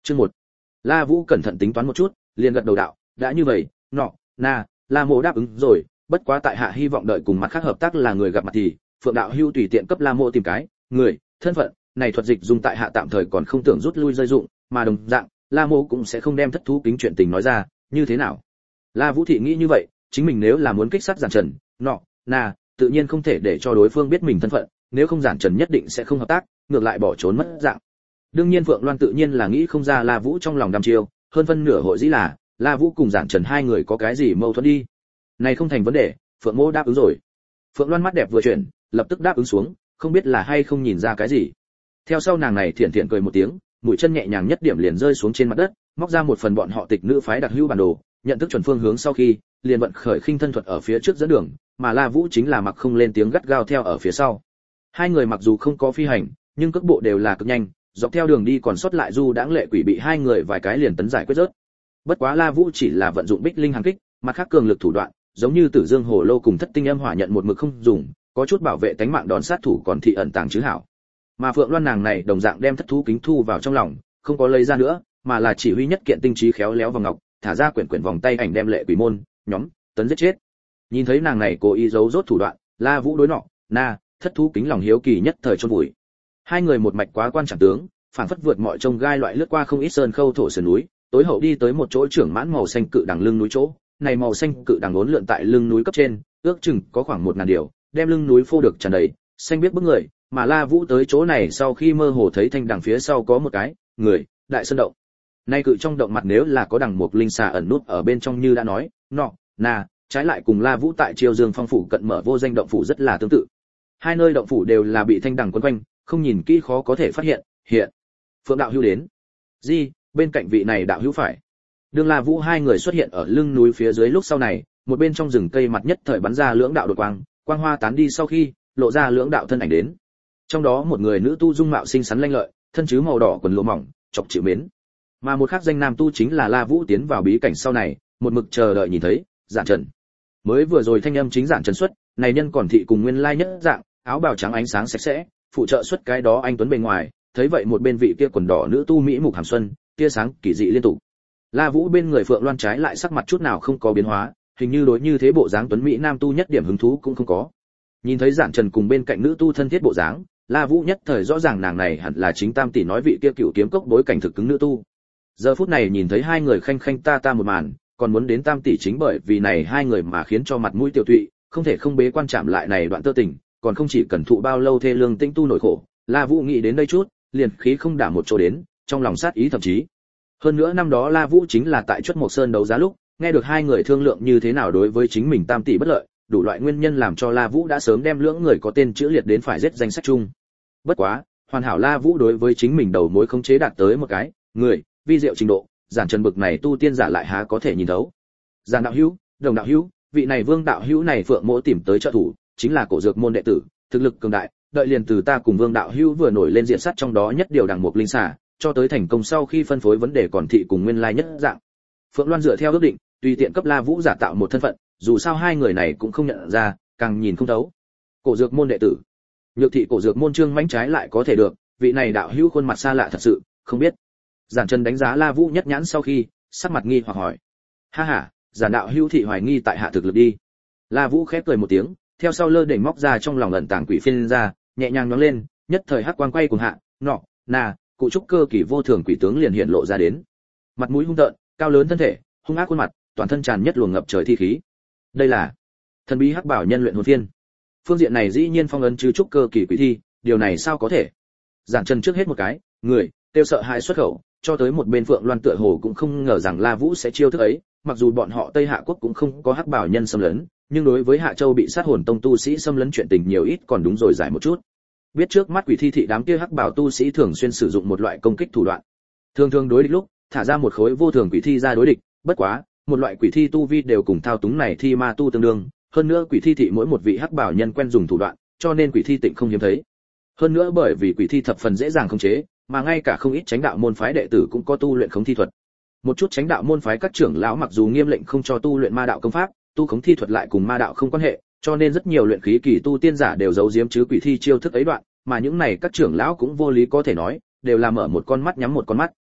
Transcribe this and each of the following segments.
Chương 1. La Vũ cẩn thận tính toán một chút, liền gật đầu đạo, đã như vậy, La Mộ đáp ứng rồi, bất quá tại hạ hy vọng đợi cùng mặt khác hợp tác là người gặp mặt thì, Phượng đạo hữu tùy tiện cấp La Mộ tìm cái người, thân phận, này thuật dịch dùng tại hạ tạm thời còn không tưởng rút lui rơi dụng, mà đồng dạng, La Mộ cũng sẽ không đem thất thú kính chuyện tình nói ra, như thế nào? La Vũ thị nghĩ như vậy, chính mình nếu là muốn kích sát Giản Trần, tự nhiên không thể để cho đối phương biết mình thân phận, nếu không Giản Trần nhất định sẽ không hợp tác, ngược lại bỏ trốn mất dạng. Đương nhiên Phượng Loan tự nhiên là nghĩ không ra La Vũ trong lòng đăm chiêu, hơn phân nửa hội dĩ là La Vũ cùng Giản Trần hai người có cái gì mâu thuẫn đi. Này không thành vấn đề, Phượng Mỗ đáp ứng rồi. Phượng Loan mắt đẹp vừa chuyển, lập tức đáp ứng xuống, không biết là hay không nhìn ra cái gì. Theo sau nàng này thiện thiện cười một tiếng, mũi chân nhẹ nhàng nhất điểm liền rơi xuống trên mặt đất, móc ra một phần bọn họ tịch nữ phái đặc hữu bản đồ, nhận thức chuẩn phương hướng sau khi, liền vận khởi khinh thân thuật ở phía trước dẫn đường, mà La Vũ chính là mặc không lên tiếng gắt gao theo ở phía sau. Hai người mặc dù không có phi hành, nhưng cước bộ đều là cực nhanh, dọc theo đường đi còn sót lại du đãng lệ quỷ bị hai người vài cái liền tấn giải quyết rớt. Bất quá La Vũ chỉ là vận dụng Bích Linh Hàn Kích, mặt khác cường lực thủ đoạn, giống như Tử Dương Hồ Lô cùng Thất Tinh Âm Hỏa nhận một mực không dùng, có chút bảo vệ tánh mạng đòn sát thủ còn thị ẩn tàng chứ hảo. Mà Phượng Loan nàng này đồng dạng đem thất thú kính thu vào trong lòng, không có lấy ra nữa, mà là chỉ huy nhất kiện tinh trí khéo léo vào ngọc, thả ra quyển vòng tay ảnh đem lệ quỷ môn nhóm tấn giết chết. Nhìn thấy nàng này cố ý giấu rốt thủ đoạn, La Vũ đối nọ, thất thú kính lòng hiếu kỳ nhất thời chôn vùi. Hai người một mạch quá quan trọng tướng, phảng phất vượt mọi trông gai loại lướt qua không ít sơn khâu thổ sườn núi, tối hậu đi tới một chỗ trưởng mãn màu xanh cự đằng lưng núi chỗ. Này màu xanh cự đằng uốn lượn tại lưng núi cấp trên, ước chừng có khoảng 1000 điều, đem lưng núi phô được tràn đầy, xanh biết bức người, mà La Vũ tới chỗ này sau khi mơ hồ thấy thanh đằng phía sau có một cái người, đại sơn động. Nay cự trong động mặt nếu là có đằng mục linh xà ẩn nút ở bên trong như đã nói, trái lại cùng La Vũ tại Triều Dương Phong phủ cận mở vô danh động phủ rất là tương tự. Hai nơi động phủ đều là bị thanh đằng quấn quanh, không nhìn kỹ khó có thể phát hiện. Phượng đạo hữu đến. Bên cạnh vị này đạo hữu phải. Đường La Vũ hai người xuất hiện ở lưng núi phía dưới lúc sau này, một bên trong rừng cây mặt nhất thời bắn ra lưỡng đạo đột quang, quang hoa tán đi sau khi, lộ ra lưỡng đạo thân ảnh đến. Trong đó một người nữ tu dung mạo xinh xắn lanh lợi, thân chứ màu đỏ quần lụa mỏng, chọc chịu mến. Mà một khác danh nam tu chính là La Vũ tiến vào bí cảnh sau này, một mực chờ đợi nhìn thấy Giản Trần. Mới vừa rồi thanh âm chính Giản Trần xuất, này nhân còn thị cùng nguyên lai nhất dạng, áo bào trắng ánh sáng sạch sẽ, phụ trợ xuất cái đó anh tuấn bề ngoài, thấy vậy một bên vị kia quần đỏ nữ tu mỹ mục hàm xuân, tia sáng kỳ dị liên tục. La Vũ bên người Phượng Loan trái lại sắc mặt chút nào không có biến hóa, hình như đối như thế bộ dáng tuấn mỹ nam tu nhất điểm hứng thú cũng không có. Nhìn thấy Giản Trần cùng bên cạnh nữ tu thân thiết bộ dáng, La Vũ nhất thời rõ ràng nàng này hẳn là chính Tam tỷ nói vị kia cựu kiếm cốc bối cảnh thực cứng nữ tu. Giờ phút này nhìn thấy hai người khanh khanh ta một màn, còn muốn đến Tam tỷ chính bởi vì này hai người mà khiến cho mặt mũi tiêu tụy, không thể không bế quan chạm lại này đoạn tơ tình, còn không chỉ cần thụ bao lâu thê lương tinh tu nổi khổ. La Vũ nghĩ đến đây chút, liền khí không đả một chỗ đến, trong lòng sát ý thậm chí. Hơn nữa năm đó La Vũ chính là tại Chuất Mộc Sơn đấu giá lúc, nghe được hai người thương lượng như thế nào đối với chính mình Tam tỷ bất lợi, đủ loại nguyên nhân làm cho La Vũ đã sớm đem lưỡng người có tên chữ liệt đến phải giết danh sách chung. Bất quá, hoàn hảo La Vũ đối với chính mình đầu mối khống chế đạt tới một cái người vi diệu trình độ, Giản Trần bực này tu tiên giả lại há có thể nhìn thấu. Giản đạo hữu, Đồng đạo hữu, vị này Vương đạo hữu này Phượng Mỗ tìm tới trợ thủ, chính là Cổ Dược môn đệ tử, thực lực cường đại, đợi liền từ ta cùng Vương đạo hữu vừa nổi lên diện sát trong đó nhất điều đằng mục linh xà, cho tới thành công sau khi phân phối vấn đề còn thị cùng nguyên lai nhất dạng. Phượng Loan dựa theo ước định, tùy tiện cấp La Vũ giả tạo một thân phận, dù sao hai người này cũng không nhận ra, càng nhìn không thấu. Cổ Dược môn đệ tử, Nhược thị Cổ Dược môn Trương Mãnh trái lại có thể được, vị này đạo hữu khuôn mặt xa lạ thật sự, không biết. Giản Trần đánh giá La Vũ nhất nhãn sau khi, sắc mặt nghi hoặc hỏi: "Ha ha, Giản đạo hữu thị hoài nghi tại hạ thực lực đi." La Vũ khép cười một tiếng, theo sau lơ đỉnh móc ra trong lòng ẩn tàng quỷ phiên ra, nhẹ nhàng nhón lên, nhất thời hắc quang quay cùng hạ, cụ trúc cơ kỳ vô thường quỷ tướng liền hiện lộ ra đến. Mặt mũi hung tợn, cao lớn thân thể, hung ác khuôn mặt, toàn thân tràn nhất luồng ngập trời thi khí. Đây là thần bí hắc bảo nhân luyện hồn phiên. Phương diện này dĩ nhiên phong ấn chứ trúc cơ kỳ quỷ thi, điều này sao có thể? Giản Trần trước hết một cái, người tiêu sợ hãi xuất khẩu, cho tới một bên Phượng Loan tựa hồ cũng không ngờ rằng La Vũ sẽ chiêu thức ấy, mặc dù bọn họ Tây Hạ quốc cũng không có hắc bảo nhân xâm lấn, nhưng đối với Hạ Châu bị sát hồn tông tu sĩ xâm lấn chuyện tình nhiều ít còn đúng rồi giải một chút. Biết trước mắt quỷ thi thị đám kia hắc bảo tu sĩ thường xuyên sử dụng một loại công kích thủ đoạn. Thường đối địch lúc, thả ra một khối vô thường quỷ thi ra đối địch, bất quá, một loại quỷ thi tu vi đều cùng thao túng này thi ma tu tương đương, hơn nữa quỷ thi thị mỗi một vị hắc bảo nhân quen dùng thủ đoạn, cho nên quỷ thi tịnh không hiếm thấy. Hơn nữa bởi vì quỷ thi thập phần dễ dàng khống chế, mà ngay cả không ít chánh đạo môn phái đệ tử cũng có tu luyện khống thi thuật. Một chút chánh đạo môn phái các trưởng lão mặc dù nghiêm lệnh không cho tu luyện ma đạo công pháp, tu khống thi thuật lại cùng ma đạo không quan hệ, cho nên rất nhiều luyện khí kỳ tu tiên giả đều giấu giếm chứ quỷ thi chiêu thức ấy đoạn, mà những này các trưởng lão cũng vô lý có thể nói, đều là mở một con mắt nhắm một con mắt.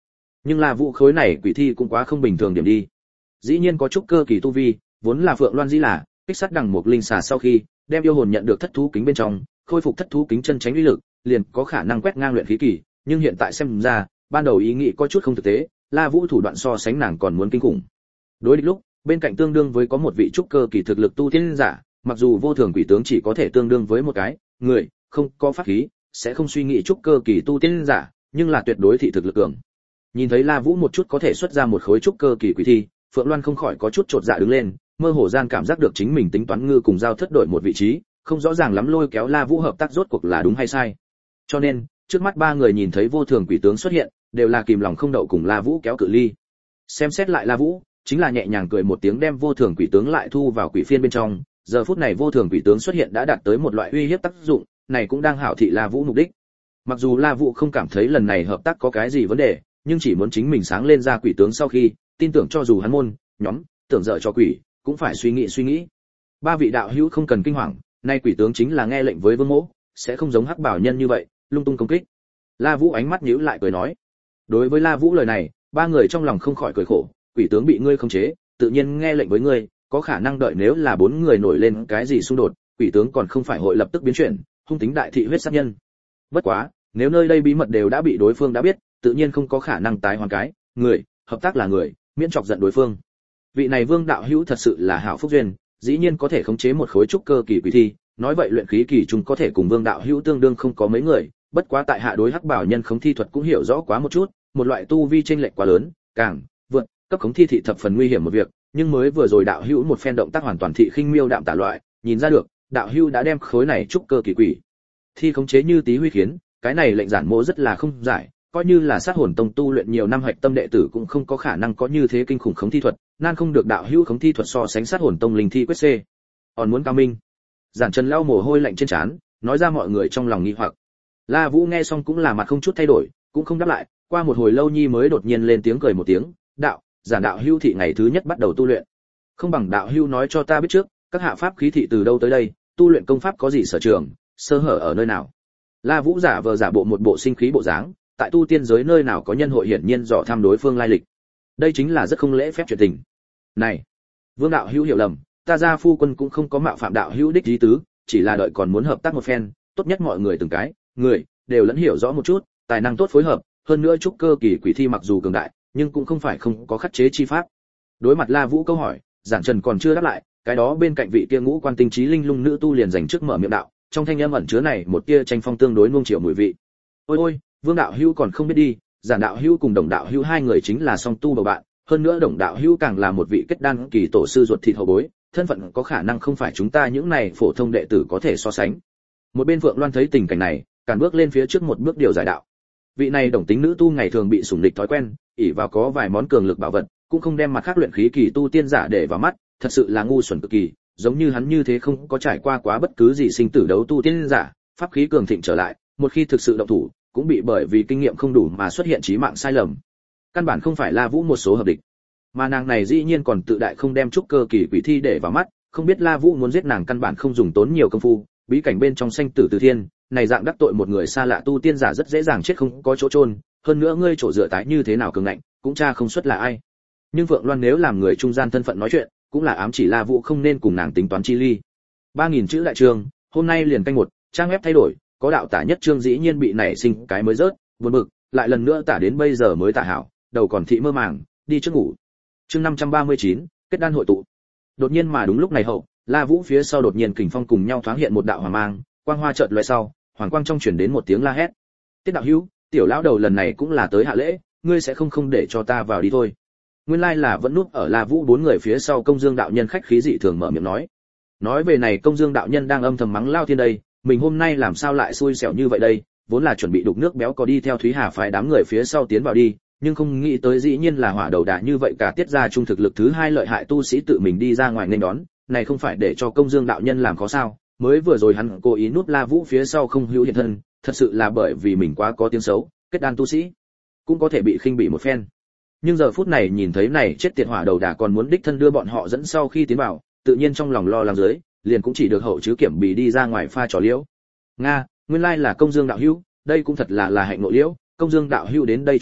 Nhưng La Vũ khối này quỷ thi cũng quá không bình thường điểm đi. Dĩ nhiên có chút cơ kỳ tu vi, vốn là Phượng Loan dĩ là kích sát đằng một linh xà sau khi đem yêu hồn nhận được thất thú kính bên trong, khôi phục thất thú kính chân tránh uy lực, liền có khả năng quét ngang luyện khí kỳ, nhưng hiện tại xem ra, ban đầu ý nghĩ có chút không thực tế, La Vũ thủ đoạn so sánh nàng còn muốn kinh khủng. Đối địch lúc, bên cạnh tương đương với có một vị trúc cơ kỳ thực lực tu tiên giả, mặc dù vô thường quỷ tướng chỉ có thể tương đương với một cái người, không có pháp khí, sẽ không suy nghĩ trúc cơ kỳ tu tiên giả, nhưng là tuyệt đối thị thực lực cường. Nhìn thấy La Vũ một chút có thể xuất ra một khối trúc cơ kỳ quỷ thi, Phượng Loan không khỏi có chút chột dạ đứng lên, mơ hồ gian cảm giác được chính mình tính toán ngư cùng giao thất đổi một vị trí, không rõ ràng lắm lôi kéo La Vũ hợp tác rốt cuộc là đúng hay sai. Cho nên, trước mắt ba người nhìn thấy vô thường quỷ tướng xuất hiện, đều là kìm lòng không đậu cùng La Vũ kéo cự ly. Xem xét lại La Vũ, chính là nhẹ nhàng cười một tiếng đem vô thường quỷ tướng lại thu vào quỷ phiên bên trong, giờ phút này vô thường quỷ tướng xuất hiện đã đạt tới một loại uy hiếp tác dụng, này cũng đang hảo thị La Vũ mục đích. Mặc dù La Vũ không cảm thấy lần này hợp tác có cái gì vấn đề, nhưng chỉ muốn chính mình sáng lên ra quỷ tướng sau khi, tin tưởng cho dù hắn môn, nhóm, tưởng dở cho quỷ, cũng phải suy nghĩ. Ba vị đạo hữu không cần kinh hoàng, nay quỷ tướng chính là nghe lệnh với Vương Mỗ, sẽ không giống Hắc Bảo nhân như vậy, lung tung công kích. La Vũ ánh mắt nhíu lại cười nói. Đối với La Vũ lời này, ba người trong lòng không khỏi cười khổ, quỷ tướng bị ngươi khống chế, tự nhiên nghe lệnh với ngươi, có khả năng đợi nếu là bốn người nổi lên cái gì xung đột, quỷ tướng còn không phải hội lập tức biến chuyển, hung tính đại thị huyết sát nhân. Bất quá, nếu nơi đây bí mật đều đã bị đối phương đã biết, tự nhiên không có khả năng tái hoàn cái, người, hợp tác là người, miễn chọc giận đối phương. Vị này Vương đạo hữu thật sự là hảo phúc duyên, dĩ nhiên có thể khống chế một khối trúc cơ kỳ quỷ thi, nói vậy luyện khí kỳ chúng có thể cùng Vương đạo hữu tương đương không có mấy người, bất quá tại hạ đối Hắc Bảo nhân khống thi thuật cũng hiểu rõ quá một chút, một loại tu vi chênh lệch quá lớn, càng vượt cấp khống thi thị thập phần nguy hiểm một việc, nhưng mới vừa rồi đạo hữu một phen động tác hoàn toàn thị khinh miêu đạm tả loại, nhìn ra được, đạo hữu đã đem khối này trúc cơ kỳ quỷ thi khống chế như tí huy khiến, cái này lệnh giản mộ rất là không giải, coi như là sát hồn tông tu luyện nhiều năm hạch tâm đệ tử cũng không có khả năng có như thế kinh khủng khống thi thuật, nan không được đạo hữu khống thi thuật so sánh sát hồn tông linh thi quyết c. Còn muốn cao minh. Giản Trần lau mồ hôi lạnh trên trán, nói ra mọi người trong lòng nghi hoặc. La Vũ nghe xong cũng là mặt không chút thay đổi, cũng không đáp lại, qua một hồi lâu nhi mới đột nhiên lên tiếng cười một tiếng, đạo, giản đạo hữu thị ngày thứ nhất bắt đầu tu luyện. Không bằng đạo hữu nói cho ta biết trước, các hạ pháp khí thị từ đâu tới đây, tu luyện công pháp có gì sở trường, sơ hở ở nơi nào. La Vũ giả vờ giả bộ một bộ sinh khí bộ dáng, tại tu tiên giới nơi nào có nhân hội hiển nhiên dò thăm đối phương lai lịch. Đây chính là rất không lễ phép chuyện tình. Này, Vương đạo hữu hiểu lầm, ta gia phu quân cũng không có mạo phạm đạo hữu đích ý tứ, chỉ là đợi còn muốn hợp tác một phen, tốt nhất mọi người từng cái, người đều lẫn hiểu rõ một chút, tài năng tốt phối hợp, hơn nữa trúc cơ kỳ quỷ thi mặc dù cường đại, nhưng cũng không phải không có khắc chế chi pháp. Đối mặt La Vũ câu hỏi, Giản Trần còn chưa đáp lại, cái đó bên cạnh vị kia ngũ quan tinh trí linh lung nữ tu liền dành trước mở miệng đạo, trong thanh âm ẩn chứa này một tia tranh phong tương đối nuông chiều mùi vị. Ôi ôi, Vương đạo hữu còn không biết đi, Giản đạo hữu cùng Đồng đạo hữu hai người chính là song tu bầu bạn, hơn nữa Đồng đạo hữu càng là một vị kết đan kỳ tổ sư ruột thịt hậu bối, thân phận có khả năng không phải chúng ta những này phổ thông đệ tử có thể so sánh. Một bên Phượng Loan thấy tình cảnh này, càn bước lên phía trước một bước điều giải đạo. Vị này Đồng tính nữ tu ngày thường bị sủng địch thói quen, ỷ vào có vài món cường lực bảo vật, cũng không đem mặt khác luyện khí kỳ tu tiên giả để vào mắt, thật sự là ngu xuẩn cực kỳ, giống như hắn như thế không có trải qua quá bất cứ gì sinh tử đấu tu tiên giả, pháp khí cường thịnh trở lại, một khi thực sự động thủ, cũng bị bởi vì kinh nghiệm không đủ mà xuất hiện chí mạng sai lầm. Căn bản không phải La Vũ một số hợp địch, mà nàng này dĩ nhiên còn tự đại không đem trúc cơ kỳ quỷ thi để vào mắt, không biết La Vũ muốn giết nàng căn bản không dùng tốn nhiều công phu, bí cảnh bên trong sanh tử từ thiên, này dạng đắc tội một người xa lạ tu tiên giả rất dễ dàng chết không có chỗ chôn, hơn nữa ngươi chỗ dựa tái như thế nào cường ngạnh, cũng tra không xuất là ai. Nhưng Phượng Loan nếu làm người trung gian thân phận nói chuyện, cũng là ám chỉ La Vũ không nên cùng nàng tính toán chi ly. 3000 chữ đại chương, hôm nay liền canh một, trang web thay đổi, có đạo tả nhất chương dĩ nhiên bị nảy sinh cái mới rớt, buồn bực, lại lần nữa tả đến bây giờ mới tả hảo, đầu còn thị mơ màng, đi trước ngủ. Chương 539, kết đan hội tụ. Đột nhiên mà đúng lúc này hậu, La Vũ phía sau đột nhiên kình phong cùng nhau thoáng hiện một đạo hoàng mang, quang hoa chợt lóe sau, hoàng quang trong truyền đến một tiếng la hét. Tiết đạo hữu, tiểu lão đầu lần này cũng là tới hạ lễ, ngươi sẽ không để cho ta vào đi thôi. Nguyên lai là vẫn núp ở La Vũ bốn người phía sau Công Dương đạo nhân khách khí dị thường mở miệng nói. Nói về này Công Dương đạo nhân đang âm thầm mắng Lao Thiên đây, mình hôm nay làm sao lại xui xẻo như vậy đây, vốn là chuẩn bị đục nước béo có đi theo Thúy Hà phái đám người phía sau tiến vào đi, nhưng không nghĩ tới dĩ nhiên là hỏa đầu đà như vậy cả tiết ra trung thực lực thứ hai lợi hại tu sĩ tự mình đi ra ngoài nên đón, này không phải để cho Công Dương đạo nhân làm khó sao? Mới vừa rồi hắn cố ý núp La Vũ phía sau không hữu hiện thân, thật sự là bởi vì mình quá có tiếng xấu, kết đan tu sĩ cũng có thể bị khinh bỉ một phen. Nhưng giờ phút này nhìn thấy này chết tiệt hỏa đầu đà còn muốn đích thân đưa bọn họ dẫn sau khi tiến vào, tự nhiên trong lòng lo lắng dưới, liền cũng chỉ được hậu chứ kiểm bì đi ra ngoài pha trò liễu. Nga, nguyên lai là Công Dương đạo hữu, đây cũng thật là hạnh ngộ liễu, Công Dương đạo hữu đến đây chúc thọ,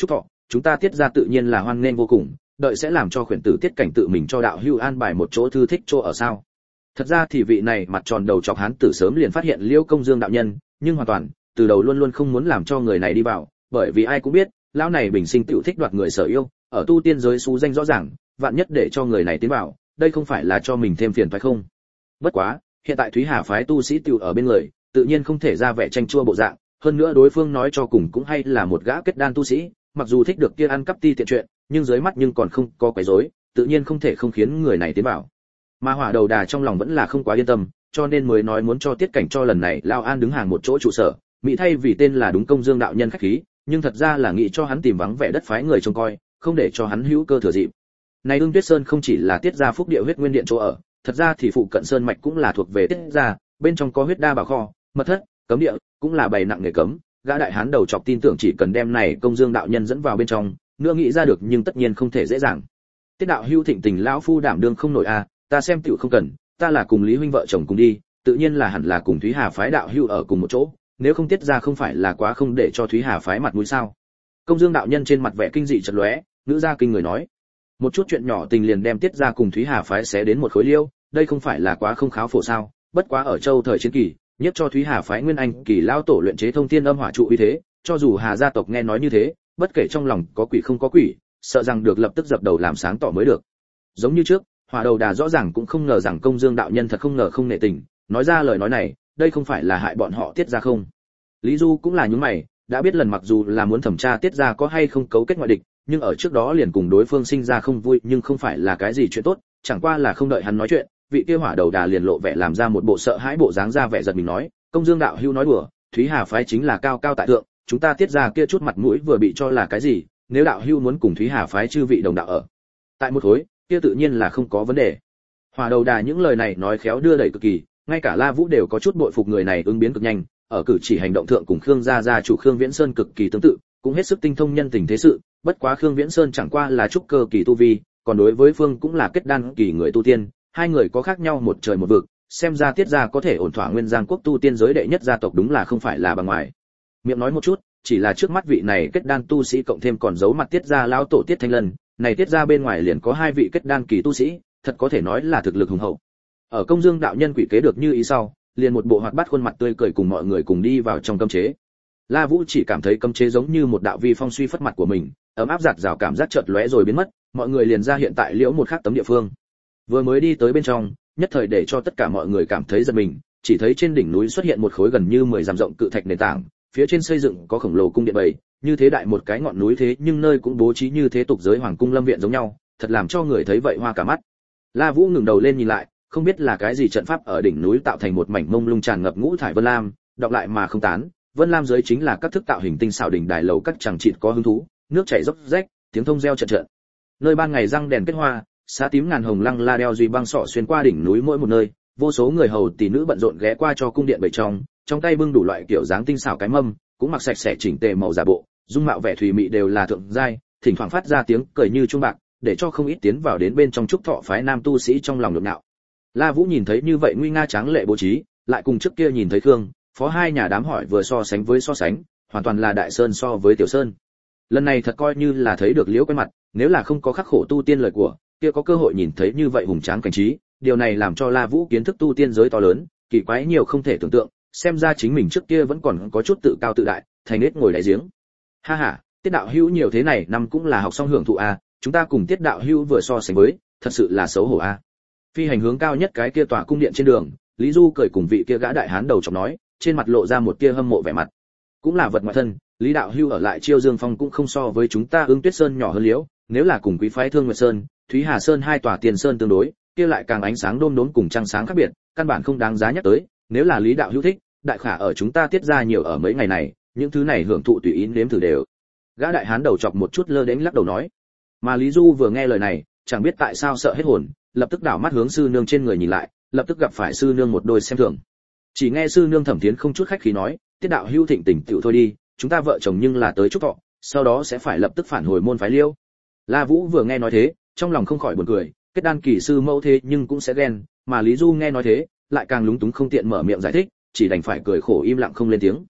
chúng ta Tiết gia tự nhiên là hoan nghênh vô cùng, đợi sẽ làm cho khuyển tử Tiết Cảnh tự mình cho đạo hữu an bài một chỗ thư thích chỗ ở sao. Thật ra thì vị này mặt tròn đầu chọc hán tử sớm liền phát hiện Liễu Công Dương đạo nhân, nhưng hoàn toàn từ đầu luôn luôn không muốn làm cho người này đi vào, bởi vì ai cũng biết lão này bình sinh tựu thích đoạt người sở yêu, ở tu tiên giới xú danh rõ ràng, vạn nhất để cho người này tiến vào, đây không phải là cho mình thêm phiền phải không? Bất quá, hiện tại Thúy Hà phái tu sĩ tựu ở bên người, tự nhiên không thể ra vẻ tranh chua bộ dạng, hơn nữa đối phương nói cho cùng cũng hay là một gã kết đan tu sĩ, mặc dù thích được kia ăn cắp ti tiện chuyện, nhưng dưới mắt nhưng còn không có quấy rối, tự nhiên không thể không khiến người này tiến vào. Mà Hỏa Đầu Đà trong lòng vẫn là không quá yên tâm, cho nên mới nói muốn cho Tiết Cảnh cho lần này Lao An đứng hàng một chỗ trụ sở, mỹ thay vì tên là đúng Công Dương đạo nhân khách khí, nhưng thật ra là nghĩ cho hắn tìm vắng vẻ đất phái người trông coi, không để cho hắn hữu cơ thừa dịp. Này Ưng Tuyết Sơn không chỉ là Tiết gia phúc địa huyết nguyên điện chỗ ở, thật ra thì phụ cận sơn mạch cũng là thuộc về Tiết gia, bên trong có huyết đa bảo kho, mật thất, cấm địa, cũng là bày nặng nghề cấm. Gã đại hán đầu chọc tin tưởng chỉ cần đem này Công Dương đạo nhân dẫn vào bên trong, nữa nghĩ ra được nhưng tất nhiên không thể dễ dàng. Tiết đạo hữu thịnh tình lão phu đảm đương không nổi a, ta xem tiểu không cần, ta là cùng Lý huynh vợ chồng cùng đi, tự nhiên là hẳn là cùng Thúy Hà phái đạo hữu ở cùng một chỗ, nếu không Tiết gia không phải là quá không để cho Thúy Hà phái mặt mũi sao? Công Dương đạo nhân trên mặt vẻ kinh dị chợt lóe, nữ gia kinh người nói, một chút chuyện nhỏ tình liền đem Tiết gia cùng Thúy Hà phái xé đến một khối liêu, đây không phải là quá không kháo phổ sao? Bất quá ở châu thời chiến kỳ, nhất cho Thúy Hà phái Nguyên Anh kỳ lao tổ luyện chế thông thiên âm hỏa trụ uy thế, cho dù Hà gia tộc nghe nói như thế, bất kể trong lòng có quỷ không có quỷ, sợ rằng được lập tức dập đầu làm sáng tỏ mới được. Giống như trước, Hỏa Đầu Đà rõ ràng cũng không ngờ rằng Công Dương đạo nhân thật không ngờ không nể tình, nói ra lời nói này, đây không phải là hại bọn họ Tiết gia không? Lý Du cũng là nhướng mày, đã biết lần mặc dù là muốn thẩm tra Tiết gia có hay không cấu kết ngoại địch, nhưng ở trước đó liền cùng đối phương sinh ra không vui, nhưng không phải là cái gì chuyện tốt, chẳng qua là không đợi hắn nói chuyện, vị kia Hỏa Đầu Đà liền lộ vẻ làm ra một bộ sợ hãi bộ dáng ra vẻ giật mình nói, Công Dương đạo hữu nói đùa, Thúy Hà phái chính là cao cao tại thượng, chúng ta Tiết gia kia chút mặt mũi vừa bị cho là cái gì, nếu đạo hữu muốn cùng Thúy Hà phái chư vị đồng đạo ở tại một khối, kia tự nhiên là không có vấn đề. Hỏa Đầu Đà những lời này nói khéo đưa đẩy cực kỳ, ngay cả La Vũ đều có chút bội phục người này ứng biến cực nhanh, ở cử chỉ hành động thượng cùng Khương gia chủ Khương Viễn Sơn cực kỳ tương tự, cũng hết sức tinh thông nhân tình thế sự, bất quá Khương Viễn Sơn chẳng qua là trúc cơ kỳ tu vi, còn đối với Phương cũng là kết đan kỳ người tu tiên, hai người có khác nhau một trời một vực, xem ra Tiết gia có thể ổn thỏa Nguyên Giang quốc tu tiên giới đệ nhất gia tộc đúng là không phải là bằng ngoài. Miệng nói một chút, chỉ là trước mắt vị này kết đan tu sĩ cộng thêm còn giấu mặt Tiết gia lão tổ Tiết Thanh Lân, này Tiết gia bên ngoài liền có hai vị kết đan kỳ tu sĩ, thật có thể nói là thực lực hùng hậu. Ở Công Dương đạo nhân quỷ kế được như ý sau, liền một bộ hoạt bát khuôn mặt tươi cười cùng mọi người cùng đi vào trong cấm chế. La Vũ chỉ cảm thấy cấm chế giống như một đạo vi phong suy phất mặt của mình, ấm áp giạt rào cảm giác chợt lóe rồi biến mất, mọi người liền ra hiện tại liễu một khác tấm địa phương. Vừa mới đi tới bên trong, nhất thời để cho tất cả mọi người cảm thấy giật mình, chỉ thấy trên đỉnh núi xuất hiện một khối gần như 10 dặm rộng cự thạch nền tảng, phía trên xây dựng có khổng lồ cung điện bầy, như thế đại một cái ngọn núi thế nhưng nơi cũng bố trí như thế tục giới hoàng cung lâm viện giống nhau, thật làm cho người thấy vậy hoa cả mắt. La Vũ ngẩng đầu lên nhìn lại, không biết là cái gì trận pháp ở đỉnh núi tạo thành một mảnh mông lung tràn ngập ngũ thải vân lam, đọc lại mà không tán, vân lam dưới chính là các thức tạo hình tinh xảo đỉnh đài lầu các chẳng chịt có hứng thú, nước chảy dốc rách, tiếng thông reo trận trận. Nơi ban ngày răng đèn kết hoa, xá tím ngàn hồng lăng la đeo duy băng sọ xuyên qua đỉnh núi mỗi một nơi, vô số người hầu tỷ nữ bận rộn ghé qua cho cung điện bầy trong tay bưng đủ loại kiểu dáng tinh xảo cái mâm, cũng mặc sạch sẽ chỉnh tề màu giả bộ, dung mạo vẻ thùy mị đều là thượng giai, thỉnh thoảng phát ra tiếng cười như chuông bạc, để cho không ít tiến vào đến bên trong trúc thọ phái nam tu sĩ trong lòng nhộn nhạo. La Vũ nhìn thấy như vậy nguy nga tráng lệ bố trí, lại cùng trước kia nhìn thấy Khương, Phó hai nhà đám hỏi vừa so sánh với so sánh, hoàn toàn là Đại Sơn so với Tiểu Sơn. Lần này thật coi như là thấy được liễu quen mặt, nếu là không có khắc khổ tu tiên lời của, kia có cơ hội nhìn thấy như vậy hùng tráng cảnh trí, điều này làm cho La Vũ kiến thức tu tiên giới to lớn, kỳ quái nhiều không thể tưởng tượng, xem ra chính mình trước kia vẫn còn có chút tự cao tự đại, thành nết ngồi đáy giếng. Ha ha, Tiết đạo hữu nhiều thế này năm cũng là học xong hưởng thụ a, chúng ta cùng Tiết đạo hữu vừa so sánh với, thật sự là xấu hổ a. Phi hành hướng cao nhất cái kia tòa cung điện trên đường, Lý Du cười cùng vị kia gã đại hán đầu chọc nói, trên mặt lộ ra một tia hâm mộ vẻ mặt. Cũng là vật ngoại thân, Lý đạo hữu ở lại Chiêu Dương Phong cũng không so với chúng ta Ưng Tuyết Sơn nhỏ hơn liễu, nếu là cùng quý phái Thương Nguyệt Sơn, Thúy Hà Sơn hai tòa tiền sơn tương đối, kia lại càng ánh sáng đôm đóm cùng trăng sáng khác biệt, căn bản không đáng giá nhắc tới, nếu là Lý đạo hữu thích, đại khả ở chúng ta tiết ra nhiều ở mấy ngày này, những thứ này hưởng thụ tùy ý nếm thử đều. Gã đại hán đầu chọc một chút lơ đễnh lắc đầu nói. Mà Lý Du vừa nghe lời này, chẳng biết tại sao sợ hết hồn, lập tức đảo mắt hướng sư nương trên người nhìn lại, lập tức gặp phải sư nương một đôi xem thường. Chỉ nghe sư nương Thẩm Thiến không chút khách khí nói, Tiết đạo hữu thịnh tình tựu thôi đi, chúng ta vợ chồng nhưng là tới chúc thọ, sau đó sẽ phải lập tức phản hồi môn phái Liêu. La Vũ vừa nghe nói thế, trong lòng không khỏi buồn cười, kết đan kỳ sư mẫu thế nhưng cũng sẽ ghen, mà Lý Du nghe nói thế, lại càng lúng túng không tiện mở miệng giải thích, chỉ đành phải cười khổ im lặng không lên tiếng.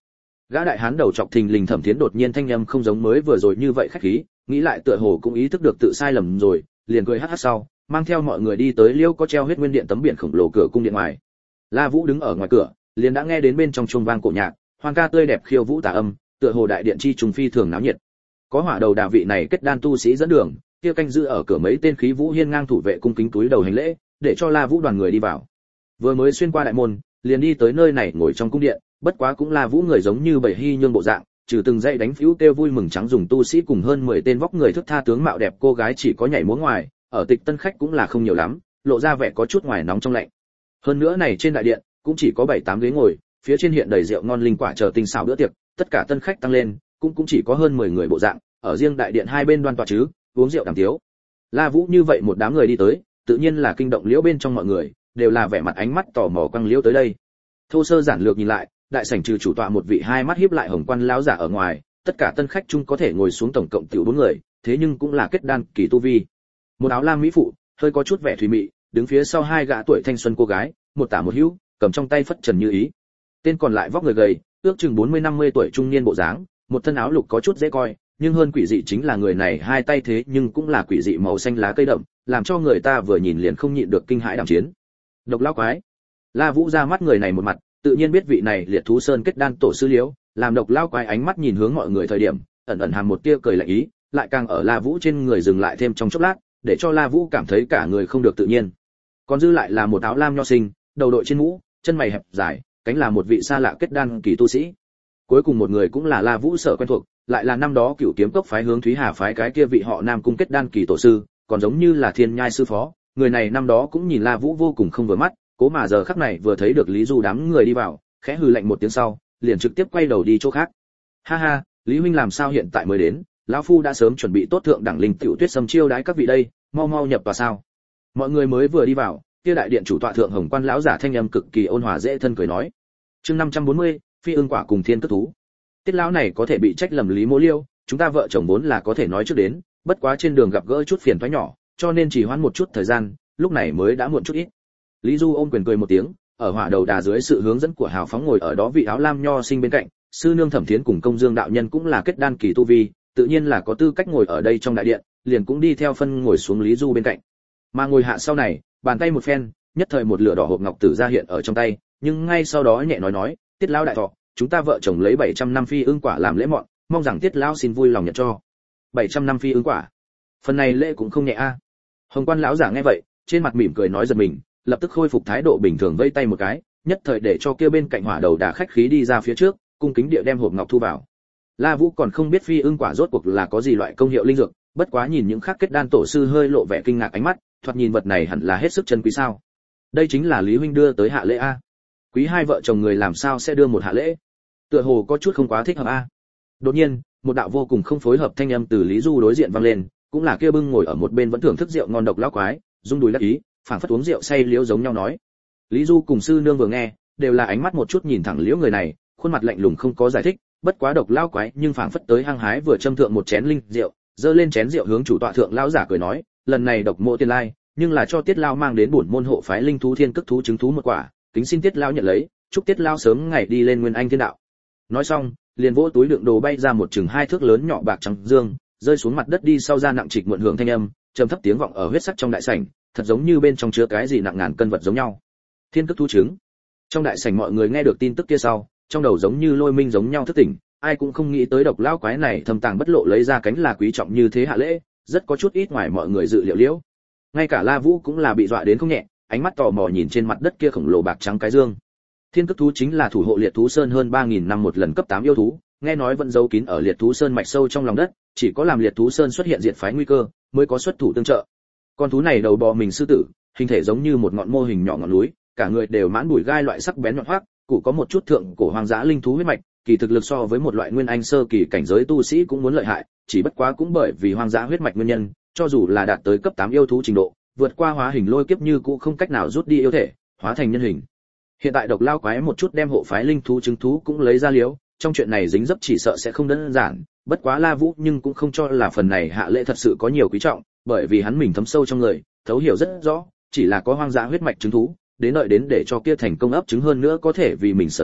Gã đại hán đầu chọc thình lình Thẩm Thiến đột nhiên thanh âm không giống mới vừa rồi như vậy khách khí, nghĩ lại tựa hồ cũng ý thức được tự sai lầm rồi, liền cười hắc hắc sau, mang theo mọi người đi tới liêu có treo huyết nguyên điện tấm biển khổng lồ cửa cung điện ngoài. La Vũ đứng ở ngoài cửa, liền đã nghe đến bên trong chuông vang cổ nhạc, hoang ca tươi đẹp khiêu vũ tà âm, tựa hồ đại điện chi trùng phi thường náo nhiệt. Có hỏa đầu đà vị này kết đan tu sĩ dẫn đường, kia canh giữ ở cửa mấy tên khí vũ hiên ngang thủ vệ cung kính túi đầu hành lễ, để cho La Vũ đoàn người đi vào. Vừa mới xuyên qua đại môn, liền đi tới nơi này ngồi trong cung điện, bất quá cũng là Vũ người giống như bảy hy nhương bộ dạng, trừ từng dãy đánh phiếu kêu vui mừng trắng dùng tu sĩ cùng hơn 10 tên vóc người thức tha tướng mạo đẹp cô gái chỉ có nhảy múa ngoài, ở tịch tân khách cũng là không nhiều lắm, lộ ra vẻ có chút ngoài nóng trong lạnh. Hơn nữa này trên đại điện cũng chỉ có 7-8 ghế ngồi, phía trên hiện đầy rượu ngon linh quả chờ tinh xảo bữa tiệc, tất cả tân khách tăng lên, cũng chỉ có hơn 10 người bộ dạng, ở riêng đại điện hai bên đoan tọa chứ, uống rượu đàm tiếu. La Vũ như vậy một đám người đi tới, tự nhiên là kinh động liễu bên trong mọi người, đều là vẻ mặt ánh mắt tò mò quăng liễu tới đây. Thô sơ giản lược nhìn lại, đại sảnh trừ chủ tọa một vị hai mắt híp lại hồng quan lão giả ở ngoài, tất cả tân khách chung có thể ngồi xuống tổng cộng tiểu 4 người, thế nhưng cũng là kết đan kỳ tu vi. Một áo lam mỹ phụ, hơi có chút vẻ thùy mị, đứng phía sau hai gã tuổi thanh xuân cô gái, một tả một hữu, cầm trong tay phất trần như ý. Tên còn lại vóc người gầy, ước chừng 40-50 tuổi trung niên bộ dáng, một thân áo lục có chút dễ coi, nhưng hơn quỷ dị chính là người này hai tay thế nhưng cũng là quỷ dị màu xanh lá cây đậm, làm cho người ta vừa nhìn liền không nhịn được kinh hãi đảm chiến. Độc lão quái. La Vũ ra mắt người này một mặt, tự nhiên biết vị này Liệt Thú Sơn kết đan tổ sư Liễu, làm Độc lão quái ánh mắt nhìn hướng mọi người thời điểm, ẩn ẩn hàm một tia cười lạnh ý, lại càng ở La Vũ trên người dừng lại thêm trong chốc lát, để cho La Vũ cảm thấy cả người không được tự nhiên. Còn dư lại là một áo lam nho sinh, đầu đội trên mũ, chân mày hẹp dài, cánh là một vị xa lạ kết đan kỳ tu sĩ. Cuối cùng một người cũng là La Vũ sở quen thuộc, lại là năm đó Cửu Kiếm Cốc phái hướng Thúy Hà phái cái kia vị họ Nam cung kết đan kỳ tổ sư, còn giống như là Thiên Nhai sư phó, người này năm đó cũng nhìn La Vũ vô cùng không vừa mắt, cố mà giờ khắc này vừa thấy được Lý Du đám người đi vào, khẽ hừ lạnh một tiếng sau, liền trực tiếp quay đầu đi chỗ khác. Ha ha, Lý huynh làm sao hiện tại mới đến, lão phu đã sớm chuẩn bị tốt thượng đẳng linh tiểu tuyết sâm chiêu đái các vị đây, mau mau nhập tòa sao. Mọi người mới vừa đi vào, kia đại điện chủ tọa thượng hồng quan lão giả thanh âm cực kỳ ôn hòa dễ thân cười nói. Chương 540, phi ương quả cùng thiên cước thú. Tiết lão này có thể bị trách lầm Lý Mỗ Liêu, chúng ta vợ chồng vốn là có thể nói trước đến, bất quá trên đường gặp gỡ chút phiền toái nhỏ, cho nên chỉ hoãn một chút thời gian, lúc này mới đã muộn chút ít. Lý Du ôm quyền cười một tiếng, ở hỏa đầu đà dưới sự hướng dẫn của hào phóng ngồi ở đó vị áo lam nho sinh bên cạnh, sư nương Thẩm Thiến cùng Công Dương đạo nhân cũng là kết đan kỳ tu vi, tự nhiên là có tư cách ngồi ở đây trong đại điện, liền cũng đi theo phân ngồi xuống Lý Du bên cạnh. Mà ngồi hạ sau này, bàn tay một phen, nhất thời một lửa đỏ hộp ngọc tử ra hiện ở trong tay, nhưng ngay sau đó nhẹ nói, Tiết lão đại thọ, chúng ta vợ chồng lấy 700 năm phi ương quả làm lễ mọn, mong rằng Tiết lão xin vui lòng nhận cho. 700 năm phi ương quả. Phần này lễ cũng không nhẹ a. Hồng quan lão giả nghe vậy, trên mặt mỉm cười nói giật mình, lập tức khôi phục thái độ bình thường vẫy tay một cái, nhất thời để cho kia bên cạnh hỏa đầu đà khách khí đi ra phía trước, cung kính địa đem hộp ngọc thu vào. La Vũ còn không biết phi ương quả rốt cuộc là có gì loại công hiệu linh dược, bất quá nhìn những khác kết đan tổ sư hơi lộ vẻ kinh ngạc ánh mắt, thoạt nhìn vật này hẳn là hết sức chân quý sao. Đây chính là Lý huynh đưa tới hạ lễ a. Quý hai vợ chồng người làm sao sẽ đưa một hạ lễ? Tựa hồ có chút không quá thích hợp a. Đột nhiên, một đạo vô cùng không phối hợp thanh âm từ Lý Du đối diện vang lên, cũng là kia bưng ngồi ở một bên vẫn thưởng thức rượu ngon độc lão quái, rung đùi đắc ý, phảng phất uống rượu say liễu giống nhau nói. Lý Du cùng sư nương vừa nghe, đều là ánh mắt một chút nhìn thẳng liễu người này, khuôn mặt lạnh lùng không có giải thích, bất quá độc lão quái nhưng phảng phất tới hăng hái vừa châm thượng một chén linh rượu, dơ lên chén rượu hướng chủ tọa thượng lão giả cười nói, lần này độc mộ tiền lai, nhưng là cho Tiết lão mang đến bổn môn hộ phái linh thú thiên cước thú trứng thú một quả, kính xin Tiết lão nhận lấy, chúc Tiết lão sớm ngày đi lên nguyên anh thiên đạo. Nói xong, liền vỗ túi đựng đồ bay ra một chừng 2 thước lớn nhỏ bạc trắng dương, rơi xuống mặt đất đi sau ra nặng trịch muộn hưởng thanh âm, trầm thấp tiếng vọng ở huyết sắc trong đại sảnh, thật giống như bên trong chứa cái gì nặng ngàn cân vật giống nhau. Thiên cước thú trứng. Trong đại sảnh mọi người nghe được tin tức kia sau, trong đầu giống như lôi minh giống nhau thức tỉnh, ai cũng không nghĩ tới độc lão quái này thâm tàng bất lộ lấy ra cánh là quý trọng như thế hạ lễ, rất có chút ít ngoài mọi người dự liệu liễu. Ngay cả La Vũ cũng là bị dọa đến không nhẹ, ánh mắt tò mò nhìn trên mặt đất kia khổng lồ bạc trắng cái dương. Thiên cước thú chính là thủ hộ Liệt Thú Sơn hơn 3000 năm một lần cấp 8 yêu thú, nghe nói vẫn giấu kín ở Liệt Thú Sơn mạch sâu trong lòng đất, chỉ có làm Liệt Thú Sơn xuất hiện diệt phái nguy cơ, mới có xuất thủ tương trợ. Con thú này đầu bò mình sư tử, hình thể giống như một ngọn mô hình nhỏ ngọn núi, cả người đều mãn bụi gai loại sắc bén nhọn hoắc, cụ có một chút thượng cổ hoang dã linh thú huyết mạch, kỳ thực lực so với một loại nguyên anh sơ kỳ cảnh giới tu sĩ cũng muốn lợi hại, chỉ bất quá cũng bởi vì hoang dã huyết mạch nguyên nhân, cho dù là đạt tới cấp 8 yêu thú trình độ, vượt qua hóa hình lôi kiếp như cũng không cách nào rút đi yêu thể, hóa thành nhân hình. Hiện tại độc lao quái một chút đem hộ phái linh thú trứng thú cũng lấy ra liếu, trong chuyện này dính dấp chỉ sợ sẽ không đơn giản, bất quá La Vũ nhưng cũng không cho là phần này hạ lễ thật sự có nhiều quý trọng, bởi vì hắn mình thấm sâu trong người, thấu hiểu rất rõ, chỉ là có hoang dã huyết mạch trứng thú, đến đợi đến để cho kia thành công ấp trứng hơn nữa có thể vì mình sử dụng,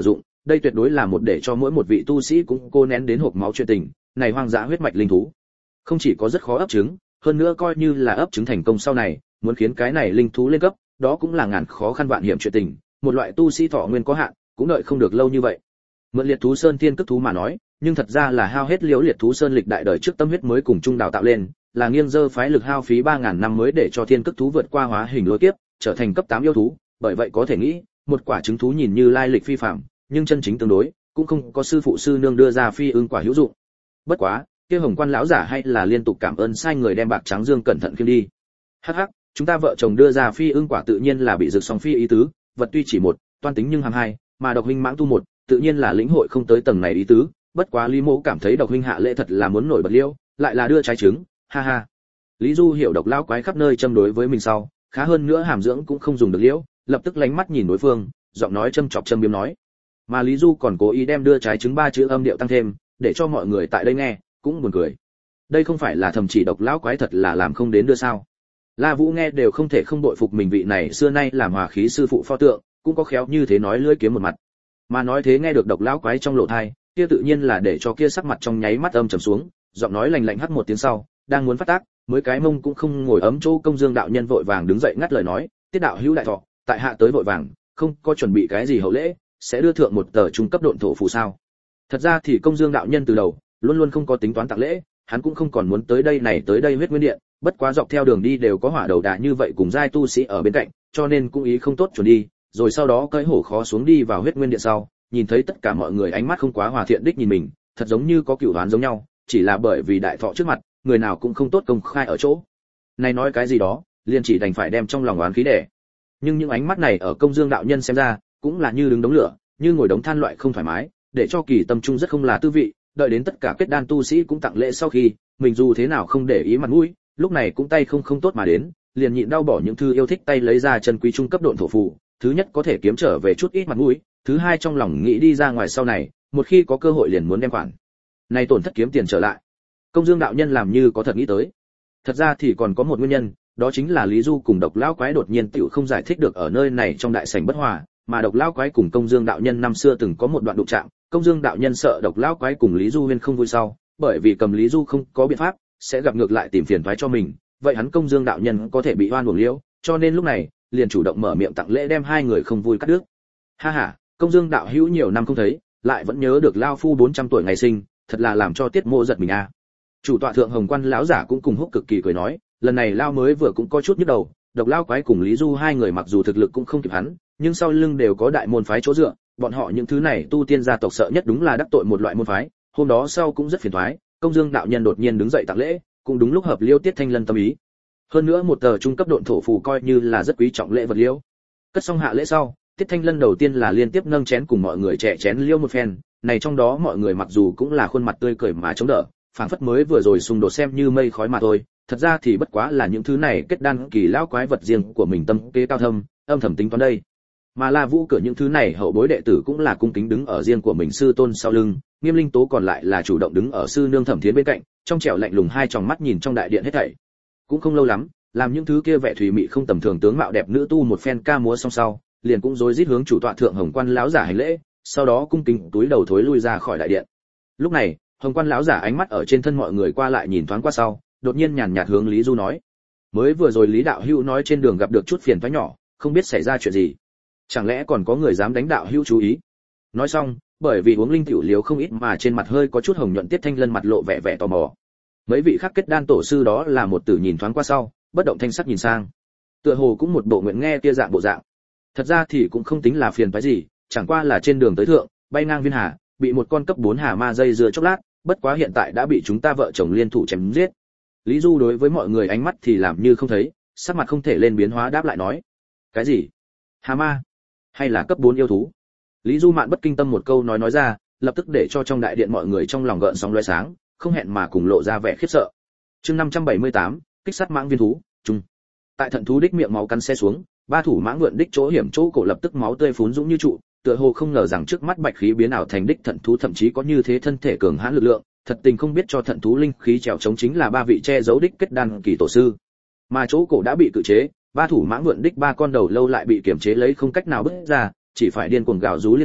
đây tuyệt đối là một để cho mỗi một vị tu sĩ cũng cô nén đến hộc máu chuyện tình, này hoang dã huyết mạch linh thú, không chỉ có rất khó ấp trứng, hơn nữa coi như là ấp trứng thành công sau này, muốn khiến cái này linh thú lên cấp, đó cũng là ngàn khó khăn vạn hiểm chuyện tình, một loại tu sĩ thọ nguyên có hạn, cũng đợi không được lâu như vậy. Mượn Liệt Thú Sơn tiên cước thú mà nói, nhưng thật ra là hao hết liễu Liệt Thú Sơn lịch đại đời trước tâm huyết mới cùng chung đào tạo lên, là nghiêng dơ phái lực hao phí 3000 năm mới để cho thiên cước thú vượt qua hóa hình lôi kiếp, trở thành cấp 8 yêu thú, bởi vậy có thể nghĩ, một quả trứng thú nhìn như lai lịch phi phàm, nhưng chân chính tương đối, cũng không có sư phụ sư nương đưa ra phi ưng quả hữu dụng. Bất quá, kia Hồng Quan lão giả hay là liên tục cảm ơn sai người đem bạc trắng dương cẩn thận khiêng đi. Hắc hắc, chúng ta vợ chồng đưa ra phi ưng quả tự nhiên là bị rực song phi ý tứ, vật tuy chỉ một, toan tính nhưng hàng hai, mà độc huynh mãng tu một, tự nhiên là lĩnh hội không tới tầng này ý tứ, bất quá Lý Mộ cảm thấy độc huynh hạ lễ thật là muốn nổi bật liêu, lại là đưa trái trứng, ha ha. Lý Du hiểu độc lão quái khắp nơi châm đối với mình sau, khá hơn nữa hàm dưỡng cũng không dùng được liễu, lập tức lánh mắt nhìn đối phương, giọng nói châm chọc châm biếm nói. Mà Lý Du còn cố ý đem đưa trái trứng 3 chữ âm điệu tăng thêm, để cho mọi người tại đây nghe cũng buồn cười. Đây không phải là thầm chỉ độc lão quái thật là làm không đến đưa sao? La Vũ nghe đều không thể không bội phục mình vị này xưa nay làm hòa khí sư phụ pho tượng, cũng có khéo như thế nói lưỡi kiếm một mặt. Mà nói thế nghe được độc lão quái trong lộ thai, kia tự nhiên là để cho kia sắc mặt trong nháy mắt âm trầm xuống, giọng nói lạnh lạnh hắt một tiếng sau, đang muốn phát tác, mới cái mông cũng không ngồi ấm chỗ Công Dương đạo nhân vội vàng đứng dậy ngắt lời nói, tiết đạo hữu đại thọ, tại hạ tới vội vàng, không có chuẩn bị cái gì hậu lễ, sẽ đưa thượng một tờ trung cấp độn thổ phù sao? Thật ra thì Công Dương đạo nhân từ đầu luôn luôn không có tính toán tặng lễ, hắn cũng không còn muốn tới đây huyết nguyên điện, bất quá dọc theo đường đi đều có hỏa đầu đà như vậy cùng giai tu sĩ ở bên cạnh, cho nên cũng ý không tốt chuẩn đi, rồi sau đó cưỡi hổ khó xuống đi vào huyết nguyên điện sau, nhìn thấy tất cả mọi người ánh mắt không quá hòa thiện đích nhìn mình, thật giống như có cửu đoán giống nhau, chỉ là bởi vì đại thọ trước mặt, người nào cũng không tốt công khai ở chỗ. Này nói cái gì đó, liền chỉ đành phải đem trong lòng oán khí đẻ. Nhưng những ánh mắt này ở Công Dương đạo nhân xem ra, cũng là như đứng đống lửa, như ngồi đống than loại không thoải mái, để cho Kỳ tâm trung rất không là tư vị, đợi đến tất cả kết đan tu sĩ cũng tặng lễ sau khi, mình dù thế nào không để ý mặt mũi, lúc này cũng tay không tốt mà đến, liền nhịn đau bỏ những thư yêu thích tay lấy ra chân quý trung cấp độn thổ phù, thứ nhất có thể kiếm trở về chút ít mặt mũi, thứ hai trong lòng nghĩ đi ra ngoài sau này, một khi có cơ hội liền muốn đem khoản này tổn thất kiếm tiền trở lại. Công Dương đạo nhân làm như có thật nghĩ tới. Thật ra thì còn có một nguyên nhân, đó chính là Lý Du cùng độc lão quái đột nhiên tiểu không giải thích được ở nơi này trong đại sảnh bất hòa, mà độc lão quái cùng Công Dương đạo nhân năm xưa từng có một đoạn đụng chạm, Công Dương đạo nhân sợ độc lão quái cùng Lý Du Huyên không vui sau, bởi vì cầm Lý Du không có biện pháp, sẽ gặp ngược lại tìm phiền toái cho mình, vậy hắn Công Dương đạo nhân có thể bị oan uổng liễu, cho nên lúc này, liền chủ động mở miệng tặng lễ đem hai người không vui cắt đứt. Ha ha, Công Dương đạo hữu nhiều năm không thấy, lại vẫn nhớ được lao phu 400 tuổi ngày sinh, thật là làm cho Tiết Mộ giật mình a. Chủ tọa thượng Hồng Quan lão giả cũng cùng húc cực kỳ cười nói, lần này lao mới vừa cũng có chút nhức đầu, độc lao quái cùng Lý Du hai người mặc dù thực lực cũng không kịp hắn, nhưng sau lưng đều có đại môn phái chỗ dựa, bọn họ những thứ này tu tiên gia tộc sợ nhất đúng là đắc tội một loại môn phái, hôm đó sau cũng rất phiền toái, Công Dương đạo nhân đột nhiên đứng dậy tặng lễ, cũng đúng lúc hợp liêu Tiết Thanh Lân tâm ý. Hơn nữa một tờ trung cấp độn thổ phù coi như là rất quý trọng lễ vật liêu. Cất xong hạ lễ sau, Tiết Thanh Lân đầu tiên là liên tiếp nâng chén cùng mọi người trẻ chén liêu một phen, này trong đó mọi người mặc dù cũng là khuôn mặt tươi cười mà chống đỡ, phảng phất mới vừa rồi xung đột xem như mây khói mà thôi, thật ra thì bất quá là những thứ này kết đan kỳ lão quái vật riêng của mình tâm kế cao thâm, âm thầm tính toán đây. Mà La Vũ cửa những thứ này hậu bối đệ tử cũng là cung kính đứng ở riêng của mình sư tôn sau lưng, Nghiêm Linh Tố còn lại là chủ động đứng ở sư nương Thẩm Thiến bên cạnh, trong trẻo lạnh lùng hai tròng mắt nhìn trong đại điện hết thảy. Cũng không lâu lắm, làm những thứ kia vẻ thùy mị không tầm thường tướng mạo đẹp nữ tu một phen ca múa xong sau, liền cũng rối rít hướng chủ tọa thượng Hồng Quan lão giả hành lễ, sau đó cung kính túi đầu thối lui ra khỏi đại điện. Lúc này, Hồng Quan lão giả ánh mắt ở trên thân mọi người qua lại nhìn thoáng qua sau, đột nhiên nhàn nhạt hướng Lý Du nói: "Mới vừa rồi Lý đạo hữu nói trên đường gặp được chút phiền toái nhỏ, không biết xảy ra chuyện gì? Chẳng lẽ còn có người dám đánh đạo hữu chú ý?" Nói xong, bởi vì uống linh tiểu liều không ít mà trên mặt hơi có chút hồng nhuận, Tiết Thanh Lân mặt lộ vẻ tò mò. Mấy vị khác kết đan tổ sư đó là một tử nhìn thoáng qua sau, bất động thanh sắc nhìn sang. Tựa hồ cũng một bộ nguyện nghe kia dạng bộ dạng. Thật ra thì cũng không tính là phiền toái gì, chẳng qua là trên đường tới thượng, bay ngang Viên Hà, bị một con cấp 4 hà ma dây dưa chốc lát, bất quá hiện tại đã bị chúng ta vợ chồng liên thủ chém giết. Lý Du đối với mọi người ánh mắt thì làm như không thấy, sắc mặt không thể lên biến hóa đáp lại nói: "Cái gì? Hà ma? Hay là cấp 4 yêu thú?" Lý Du mạn bất kinh tâm một câu nói ra, lập tức để cho trong đại điện mọi người trong lòng gợn sóng lóe sáng, không hẹn mà cùng lộ ra vẻ khiếp sợ. Chương 578, kích sát mãng viên thú, trung. Tại thận thú đích miệng máu cắn xe xuống, ba thủ mãng vượn đích chỗ hiểm chỗ cổ lập tức máu tươi phún dũng như trụ, tựa hồ không ngờ rằng trước mắt bạch khí biến ảo thành đích thận thú thậm chí có như thế thân thể cường hãn lực lượng, thật tình không biết cho thận thú linh khí trèo chống chính là ba vị che giấu đích kết đan kỳ tổ sư. Mà chỗ cổ đã bị cự chế, ba thủ mãng vượn đích ba con đầu lâu lại bị kiểm chế lấy không cách nào bứt ra, chỉ phải điên cuồng gào rú liên tục,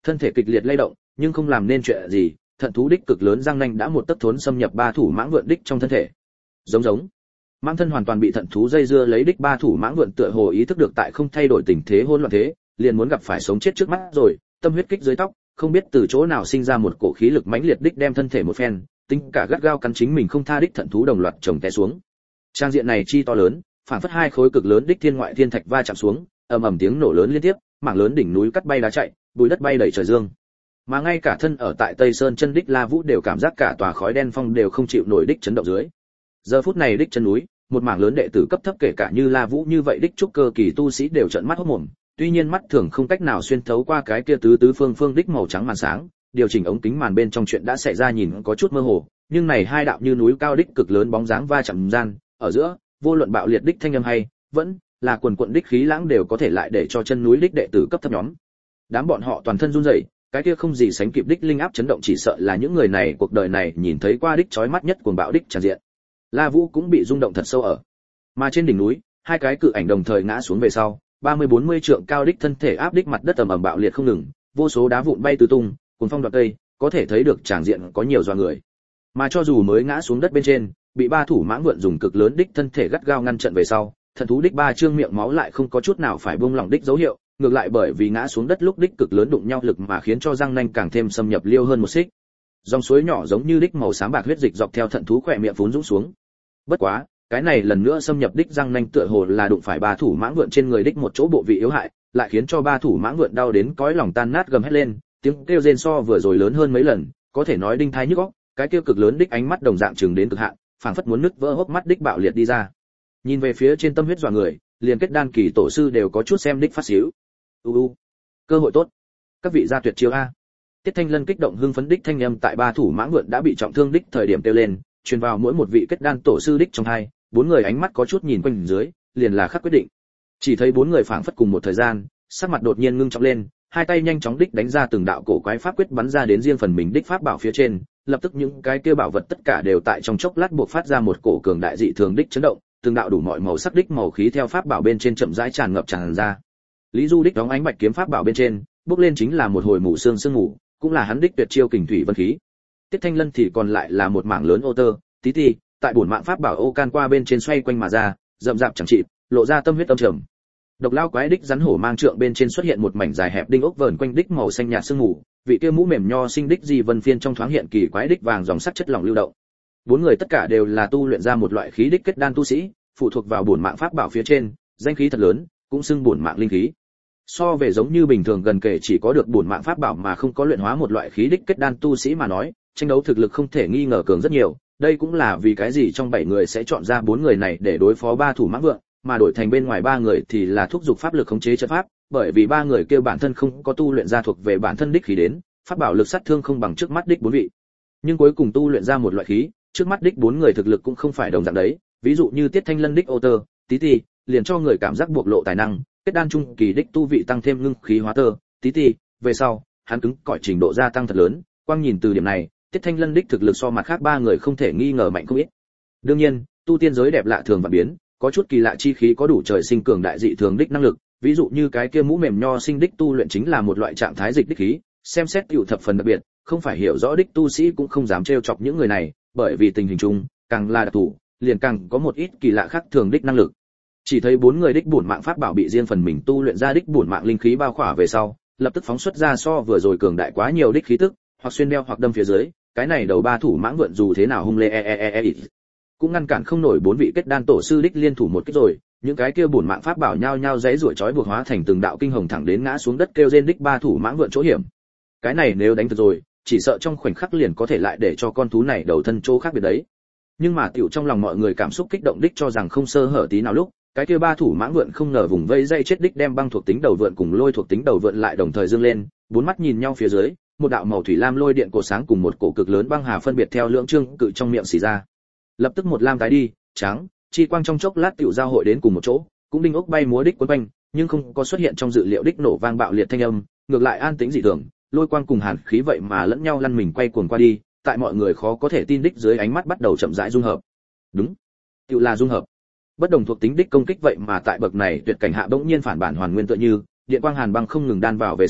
Thân thể kịch liệt lay động, nhưng không làm nên chuyện gì, thận thú đích cực lớn răng nanh đã một tấc thốn xâm nhập ba thủ mãng vượn đích trong thân thể. Giống. Mãng thân hoàn toàn bị thận thú dây dưa lấy đích ba thủ mãng vượn tựa hồ ý thức được tại không thay đổi tình thế hỗn loạn thế, liền muốn gặp phải sống chết trước mắt rồi, tâm huyết kích dưới tóc, không biết từ chỗ nào sinh ra một cổ khí lực mãnh liệt đích đem thân thể một phen, tính cả gắt gao cắn chính mình không tha đích thận thú đồng loạt chồng té xuống. Trang diện này chi to lớn, phản phất hai khối cực lớn đích thiên ngoại thiên thạch va chạm xuống, ầm ầm tiếng nổ lớn liên tiếp, mảng lớn đỉnh núi cắt bay đá chạy, bụi đất bay đầy trời dương. Mà ngay cả thân ở tại Tây Sơn chân đích La Vũ đều cảm giác cả tòa khói đen phong đều không chịu nổi đích chấn động dưới. Giờ phút này đích chân núi, một mảng lớn đệ tử cấp thấp kể cả như La Vũ như vậy đích trúc cơ kỳ tu sĩ đều trợn mắt hốt mồm, tuy nhiên mắt thường không cách nào xuyên thấu qua cái kia tứ phương đích màu trắng màn sáng, điều chỉnh ống kính màn bên trong chuyện đã xảy ra nhìn có chút mơ hồ, nhưng này hai đạo như núi cao đích cực lớn bóng dáng va chạm gian, ở giữa, vô luận bạo liệt đích thanh âm hay, vẫn là quần quần đích khí lãng đều có thể lại để cho chân núi đích đệ tử cấp thấp nhóm. Đám bọn họ toàn thân run rẩy, cái kia không gì sánh kịp đích linh áp chấn động chỉ sợ là những người này cuộc đời này nhìn thấy qua đích chói mắt nhất cuồng bạo đích tràn diện. La Vũ cũng bị rung động thật sâu ở. Mà trên đỉnh núi, hai cái cự ảnh đồng thời ngã xuống về sau, 30-40 trượng cao đích thân thể áp đích mặt đất ầm ầm bạo liệt không ngừng, vô số đá vụn bay tứ tung, cuồng phong đoạt cây, có thể thấy được tràn diện có nhiều doa người. Mà cho dù mới ngã xuống đất bên trên, bị ba thủ mãng vượn dùng cực lớn đích thân thể gắt gao ngăn trận về sau, thần thú đích ba trương miệng máu lại không có chút nào phải buông lỏng đích dấu hiệu, ngược lại bởi vì ngã xuống đất lúc đích cực lớn đụng nhau lực mà khiến cho răng nanh càng thêm xâm nhập liêu hơn một xích. Dòng suối nhỏ giống như đích màu xám bạc huyết dịch dọc theo thận thú khỏe miệng phún dũng xuống. Bất quá, cái này lần nữa xâm nhập đích răng nanh tựa hồ là đụng phải ba thủ mãng vượn trên người đích một chỗ bộ vị yếu hại, lại khiến cho ba thủ mãng vượn đau đến cõi lòng tan nát gầm hết lên, tiếng kêu rên so vừa rồi lớn hơn mấy lần, có thể nói đinh thai nhức óc, cái kêu cực lớn đích ánh mắt đồng dạng trừng đến cực hạn, phảng phất muốn nứt vỡ hốc mắt đích bạo liệt đi ra. Nhìn về phía trên tâm huyết dọa người, liền kết đan kỳ tổ sư đều có chút xem đích phát xíu. Cơ hội tốt, các vị gia tuyệt chiêu a. Tiết Thanh Lân kích động hưng phấn đích thanh âm tại ba thủ mãng vượn đã bị trọng thương đích thời điểm kêu lên, truyền vào mỗi một vị kết đan tổ sư đích trong hai, bốn người ánh mắt có chút nhìn quanh dưới, liền là khắc quyết định. Chỉ thấy bốn người phảng phất cùng một thời gian, sắc mặt đột nhiên ngưng trọng lên, hai tay nhanh chóng đích đánh ra từng đạo cổ quái pháp quyết bắn ra đến riêng phần mình đích pháp bảo phía trên, lập tức những cái kia bảo vật tất cả đều tại trong chốc lát buộc phát ra một cổ cường đại dị thường đích chấn động, từng đạo đủ mọi màu sắc đích màu khí theo pháp bảo bên trên chậm rãi tràn ngập tràn ra. Lý Du đích đóng ánh bạch kiếm pháp bảo bên trên, bước lên chính là một hồi mù sương sương ngủ, cũng là hắn đích tuyệt chiêu kình thủy vân khí. Tiết Thanh Lân thì còn lại là một mảng lớn ô tơ, tí tí, tại bổn mạng pháp bảo ô can qua bên trên xoay quanh mà ra, rậm rạp chẳng trị, lộ ra tâm huyết âm trầm. Độc lao quái đích rắn hổ mang trượng bên trên xuất hiện một mảnh dài hẹp đinh ốc vờn quanh đích màu xanh nhạt sương mù, vị kia mũ mềm nho sinh đích di vân phiên trong thoáng hiện kỳ quái đích vàng dòng sắc chất lỏng lưu động. Bốn người tất cả đều là tu luyện ra một loại khí đích kết đan tu sĩ, phụ thuộc vào bổn mạng pháp bảo phía trên, danh khí thật lớn, cũng xưng bổn mạng linh khí. So về giống như bình thường gần kể chỉ có được bổn mạng pháp bảo mà không có luyện hóa một loại khí đích kết đan tu sĩ mà nói, tranh đấu thực lực không thể nghi ngờ cường rất nhiều, đây cũng là vì cái gì trong 7 người sẽ chọn ra 4 người này để đối phó ba thủ mãng vượng, mà đổi thành bên ngoài 3 người thì là thúc giục pháp lực khống chế trận pháp, bởi vì 3 người kia bản thân không có tu luyện ra thuộc về bản thân đích khí đến, pháp bảo lực sát thương không bằng trước mắt đích 4 vị. Nhưng cuối cùng tu luyện ra một loại khí, trước mắt đích 4 người thực lực cũng không phải đồng dạng đấy, ví dụ như Tiết Thanh Lân đích ô tơ, tí tí, liền cho người cảm giác bộc lộ tài năng, kết đan trung kỳ đích tu vị tăng thêm ngưng khí hóa tơ, tí tí, về sau, hắn cứng cỏi trình độ gia tăng thật lớn, quang nhìn từ điểm này, Tiết Thanh Lân đích thực lực so mặt khác 3 người không thể nghi ngờ mạnh không ít. Đương nhiên, tu tiên giới đẹp lạ thường và biến, có chút kỳ lạ chi khí có đủ trời sinh cường đại dị thường đích năng lực, ví dụ như cái kia mũ mềm nho sinh đích tu luyện chính là một loại trạng thái dịch đích khí, xem xét tiểu thập phần đặc biệt, không phải hiểu rõ đích tu sĩ cũng không dám trêu chọc những người này, bởi vì tình hình chung, càng là đặc thù, liền càng có một ít kỳ lạ khác thường đích năng lực. Chỉ thấy 4 người đích bổn mạng pháp bảo bị riêng phần mình tu luyện ra đích bổn mạng linh khí bao khỏa về sau, lập tức phóng xuất ra so vừa rồi cường đại quá nhiều đích khí tức, hoặc xuyên đeo hoặc đâm phía dưới, cái này đầu ba thủ mãng vượn dù thế nào hung lê cũng ngăn cản không nổi 4 vị kết đan tổ sư đích liên thủ một kích rồi, những cái kia bổn mạng pháp bảo nhao nhao giãy giụa chói buộc hóa thành từng đạo kinh hồng thẳng đến ngã xuống đất kêu rên đích ba thủ mãng vượn chỗ hiểm. Cái này nếu đánh thật rồi, chỉ sợ trong khoảnh khắc liền có thể lại để cho con thú này đầu thân chỗ khác biệt đấy. Nhưng mà tiểu trong lòng mọi người cảm xúc kích động đích cho rằng không sơ hở tí nào lúc, cái kia ba thủ mãng vượn không ngờ vùng vây dây chết đích đem băng thuộc tính đầu vượn cùng lôi thuộc tính đầu vượn lại đồng thời dương lên, 4 mắt nhìn nhau phía dưới, một đạo màu thủy lam lôi điện cổ sáng cùng một cổ cực lớn băng hà phân biệt theo lưỡng trương cự trong miệng xì ra. Lập tức một lam tái đi, trắng, chi quang trong chốc lát tiểu giao hội đến cùng một chỗ, cũng đinh ốc bay múa đích quấn quanh, nhưng không có xuất hiện trong dự liệu đích nổ vang bạo liệt thanh âm, ngược lại an tĩnh dị thường, lôi quang cùng hàn khí vậy mà lẫn nhau lăn mình quay cuồng qua đi, tại mọi người khó có thể tin đích dưới ánh mắt bắt đầu chậm rãi dung hợp. Đúng, tiểu là dung hợp. Bất đồng thuộc tính đích công kích vậy mà tại bậc này tuyệt cảnh hạ bỗng nhiên phản bản hoàn nguyên tựa như, điện quang hàn băng không ngừng đan vào về sau,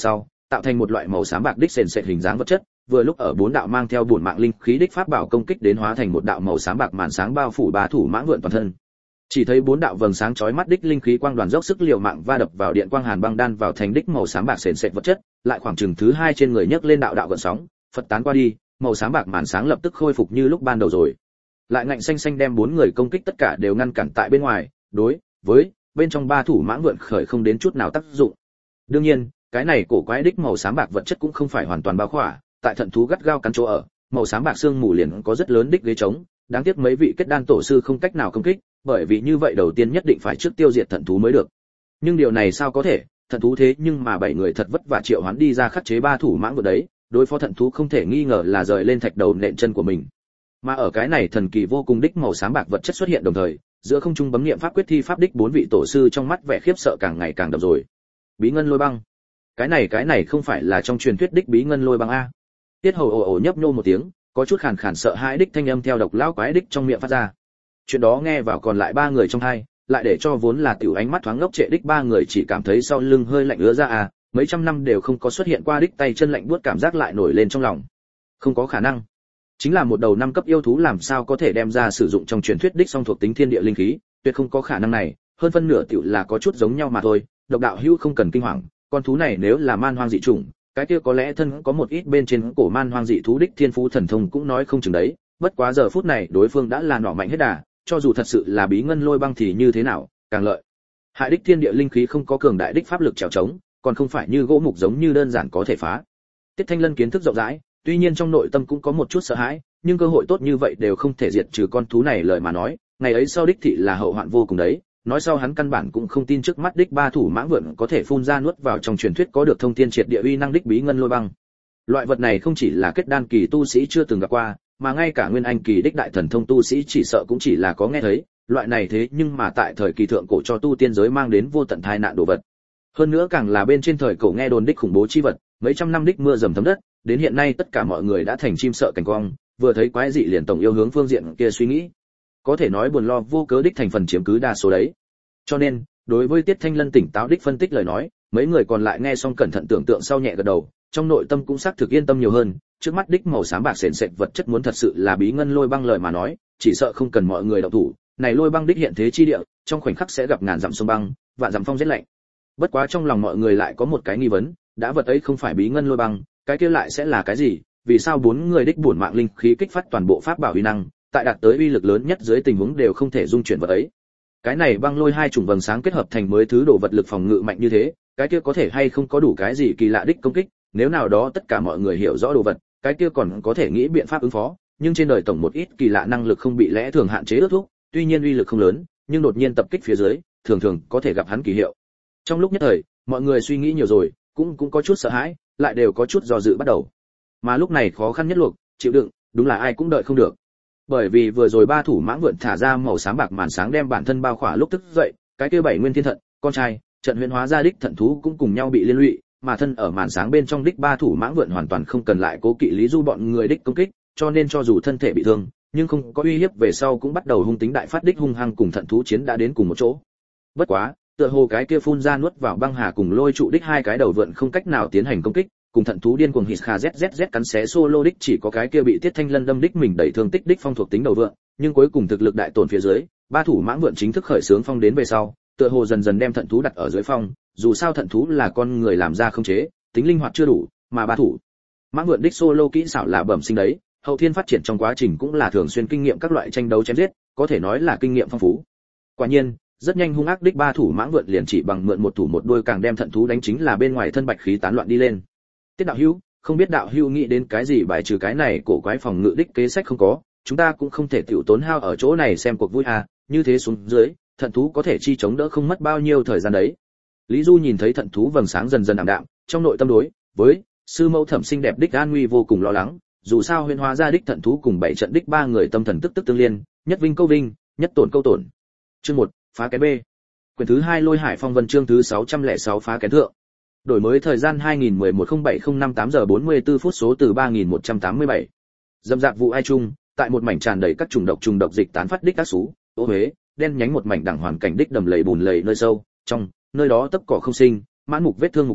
tạo thành một loại màu xám bạc đích sền sệt hình dáng vật chất, vừa lúc ở bốn đạo mang theo bổn mạng linh khí đích pháp bảo công kích đến hóa thành một đạo màu xám bạc màn sáng bao phủ ba thủ mãng vượn toàn thân. Chỉ thấy bốn đạo vầng sáng chói mắt đích linh khí quang đoàn dốc sức liều mạng va đập vào điện quang hàn băng đan vào thành đích màu xám bạc sền sệt vật chất, lại khoảng chừng thứ hai trên người nhấc lên đạo đạo gợn sóng, phật tán qua đi, màu xám bạc màn sáng lập tức khôi phục như lúc ban đầu rồi. Lại ngạnh xanh xanh đem bốn người công kích tất cả đều ngăn cản tại bên ngoài, đối với bên trong ba thủ mãng vượn khởi không đến chút nào tác dụng. Đương nhiên, cái này cổ quái đích màu xám bạc vật chất cũng không phải hoàn toàn bao khỏa, tại thận thú gắt gao cắn chỗ ở, màu xám bạc xương mù liền có rất lớn đích ghế trống, đáng tiếc mấy vị kết đan tổ sư không cách nào công kích, bởi vì như vậy đầu tiên nhất định phải trước tiêu diệt thận thú mới được. Nhưng điều này sao có thể, thận thú thế nhưng mà bảy người thật vất vả triệu hoán đi ra khắc chế ba thủ mãng vượn đấy, đối phó thận thú không thể nghi ngờ là rời lên thạch đầu nện chân của mình. Mà ở cái này thần kỳ vô cùng đích màu xám bạc vật chất xuất hiện đồng thời, giữa không trung bấm niệm pháp quyết thi pháp đích bốn vị tổ sư trong mắt vẻ khiếp sợ càng ngày càng đậm rồi. Bí ngân lôi băng, cái này không phải là trong truyền thuyết đích bí ngân lôi băng a? Tiết Hầu ồ ồ nhấp nhô một tiếng, có chút khàn khàn sợ hãi đích thanh âm theo độc lão quái đích trong miệng phát ra. Chuyện đó nghe vào còn lại ba người trong hai, lại để cho vốn là tiểu ánh mắt thoáng ngốc trệ đích ba người chỉ cảm thấy sau lưng hơi lạnh ứa ra à, mấy trăm năm đều không có xuất hiện qua đích tay chân lạnh buốt cảm giác lại nổi lên trong lòng. Không có khả năng. Chính là một đầu năm cấp yêu thú làm sao có thể đem ra sử dụng trong truyền thuyết đích song thuộc tính thiên địa linh khí, tuyệt không có khả năng này, hơn phân nửa tiểu là có chút giống nhau mà thôi, độc đạo hữu không cần kinh hoàng, con thú này nếu là man hoang dị chủng, cái kia có lẽ thân có một ít bên trên cổ man hoang dị thú đích thiên phú thần thông cũng nói không chừng đấy, bất quá giờ phút này đối phương đã là nỏ mạnh hết đà, cho dù thật sự là bí ngân lôi băng thì như thế nào, càng lợi. Hại đích thiên địa linh khí không có cường đại đích pháp lực trèo chống, còn không phải như gỗ mục giống như đơn giản có thể phá. Tiết Thanh Lân kiến thức rộng rãi, tuy nhiên trong nội tâm cũng có một chút sợ hãi, nhưng cơ hội tốt như vậy đều không thể diệt trừ con thú này lời mà nói, ngày ấy sau đích thị là hậu hoạn vô cùng đấy, nói sau hắn căn bản cũng không tin trước mắt đích ba thủ mãng vượn có thể phun ra nuốt vào trong truyền thuyết có được thông thiên triệt địa uy năng đích bí ngân lôi băng. Loại vật này không chỉ là kết đan kỳ tu sĩ chưa từng gặp qua, mà ngay cả nguyên anh kỳ đích đại thần thông tu sĩ chỉ sợ cũng chỉ là có nghe thấy, loại này thế nhưng mà tại thời kỳ thượng cổ cho tu tiên giới mang đến vô tận tai nạn đồ vật. Hơn nữa càng là bên trên thời cổ nghe đồn đích khủng bố chi vật, mấy trăm năm đích mưa dầm thấm đất, đến hiện nay tất cả mọi người đã thành chim sợ cảnh quang, vừa thấy quái dị liền tổng yêu hướng phương diện kia suy nghĩ. Có thể nói buồn lo vô cớ đích thành phần chiếm cứ đa số đấy. Cho nên, đối với Tiết Thanh Lân tỉnh táo đích phân tích lời nói, mấy người còn lại nghe xong cẩn thận tưởng tượng sau nhẹ gật đầu, trong nội tâm cũng xác thực yên tâm nhiều hơn, trước mắt đích màu xám bạc sền sệt vật chất muốn thật sự là bí ngân lôi băng lời mà nói, chỉ sợ không cần mọi người động thủ, này lôi băng đích hiện thế chi địa, trong khoảnh khắc sẽ gặp ngàn dặm sông băng, vạn dặm phong rét lạnh. Bất quá trong lòng mọi người lại có một cái nghi vấn, đã vật ấy không phải bí ngân lôi băng, cái kia lại sẽ là cái gì? Vì sao bốn người đích bổn mạng linh khí kích phát toàn bộ pháp bảo uy năng, tại đạt tới uy lực lớn nhất dưới tình huống đều không thể dung chuyển vật ấy? Cái này băng lôi hai chủng vầng sáng kết hợp thành mới thứ đồ vật lực phòng ngự mạnh như thế, cái kia có thể hay không có đủ cái gì kỳ lạ đích công kích, nếu nào đó tất cả mọi người hiểu rõ đồ vật, cái kia còn có thể nghĩ biện pháp ứng phó, nhưng trên đời tổng một ít kỳ lạ năng lực không bị lẽ thường hạn chế ước thúc, tuy nhiên uy lực không lớn, nhưng đột nhiên tập kích phía dưới, thường thường có thể gặp hắn kỳ hiệu. Trong lúc nhất thời, mọi người suy nghĩ nhiều rồi, cũng có chút sợ hãi, lại đều có chút do dự bắt đầu. Mà lúc này khó khăn nhất luộc, chịu đựng, đúng là ai cũng đợi không được. Bởi vì vừa rồi ba thủ mãng vượn thả ra màu xám bạc màn sáng đem bản thân bao khỏa lúc thức dậy, cái kia bảy nguyên thiên thận, con trai, trận huyễn hóa ra đích thận thú cũng cùng nhau bị liên lụy, mà thân ở màn sáng bên trong đích ba thủ mãng vượn hoàn toàn không cần lại cố kỵ lý du bọn người đích công kích, cho nên cho dù thân thể bị thương, nhưng không có uy hiếp về sau cũng bắt đầu hung tính đại phát đích hung hăng cùng thận thú chiến đã đến cùng một chỗ. Bất quá, tựa hồ cái kia phun ra nuốt vào băng hà cùng lôi trụ đích hai cái đầu vượn không cách nào tiến hành công kích, cùng thận thú điên cuồng hít kha zzz cắn xé solo đích chỉ có cái kia bị Tiết Thanh Lân đâm đích mình đẩy thương tích đích phong thuộc tính đầu vượn, nhưng cuối cùng thực lực đại tổn phía dưới, ba thủ mãng vượn chính thức khởi sướng phong đến về sau, tựa hồ dần dần đem thận thú đặt ở dưới phong, dù sao thận thú là con người làm ra không chế, tính linh hoạt chưa đủ, mà ba thủ mãng vượn đích solo kỹ xảo là bẩm sinh đấy, hậu thiên phát triển trong quá trình cũng là thường xuyên kinh nghiệm các loại tranh đấu chém giết, có thể nói là kinh nghiệm phong phú. Quả nhiên, rất nhanh hung ác đích ba thủ mãng vượn liền chỉ bằng mượn một thủ một đuôi càng đem thận thú đánh chính là bên ngoài thân bạch khí tán loạn đi lên. Tiết đạo hữu, không biết đạo hữu nghĩ đến cái gì bài trừ cái này cổ quái phòng ngự đích kế sách không có, chúng ta cũng không thể tiểu tốn hao ở chỗ này xem cuộc vui à, như thế xuống dưới, thận thú có thể chi chống đỡ không mất bao nhiêu thời gian đấy. Lý Du nhìn thấy thận thú vầng sáng dần dần ảm đạm, trong nội tâm đối với sư mẫu thẩm xinh đẹp đích an nguy vô cùng lo lắng, dù sao huyễn hóa ra đích thận thú cùng bảy trận đích ba người tâm thần tức tương liên, nhất vinh câu vinh, nhất tổn câu tổn. Chương 1, phá kén B. Quyển thứ 2 Lôi Hải Phong Vân chương thứ 606 phá kén thượng. Đổi mới thời gian 2011-07-05 giờ 44 phút số từ 3187. Dâm dạp vụ ai chung, tại một mảnh tràn đầy các trùng độc dịch tán phát đích các sú, ô huế, đen nhánh một mảnh đẳng hoàn cảnh đích đầm lầy bùn lầy nơi sâu, trong, nơi đó tấp cỏ không sinh, mãn mục vết thương mục nát,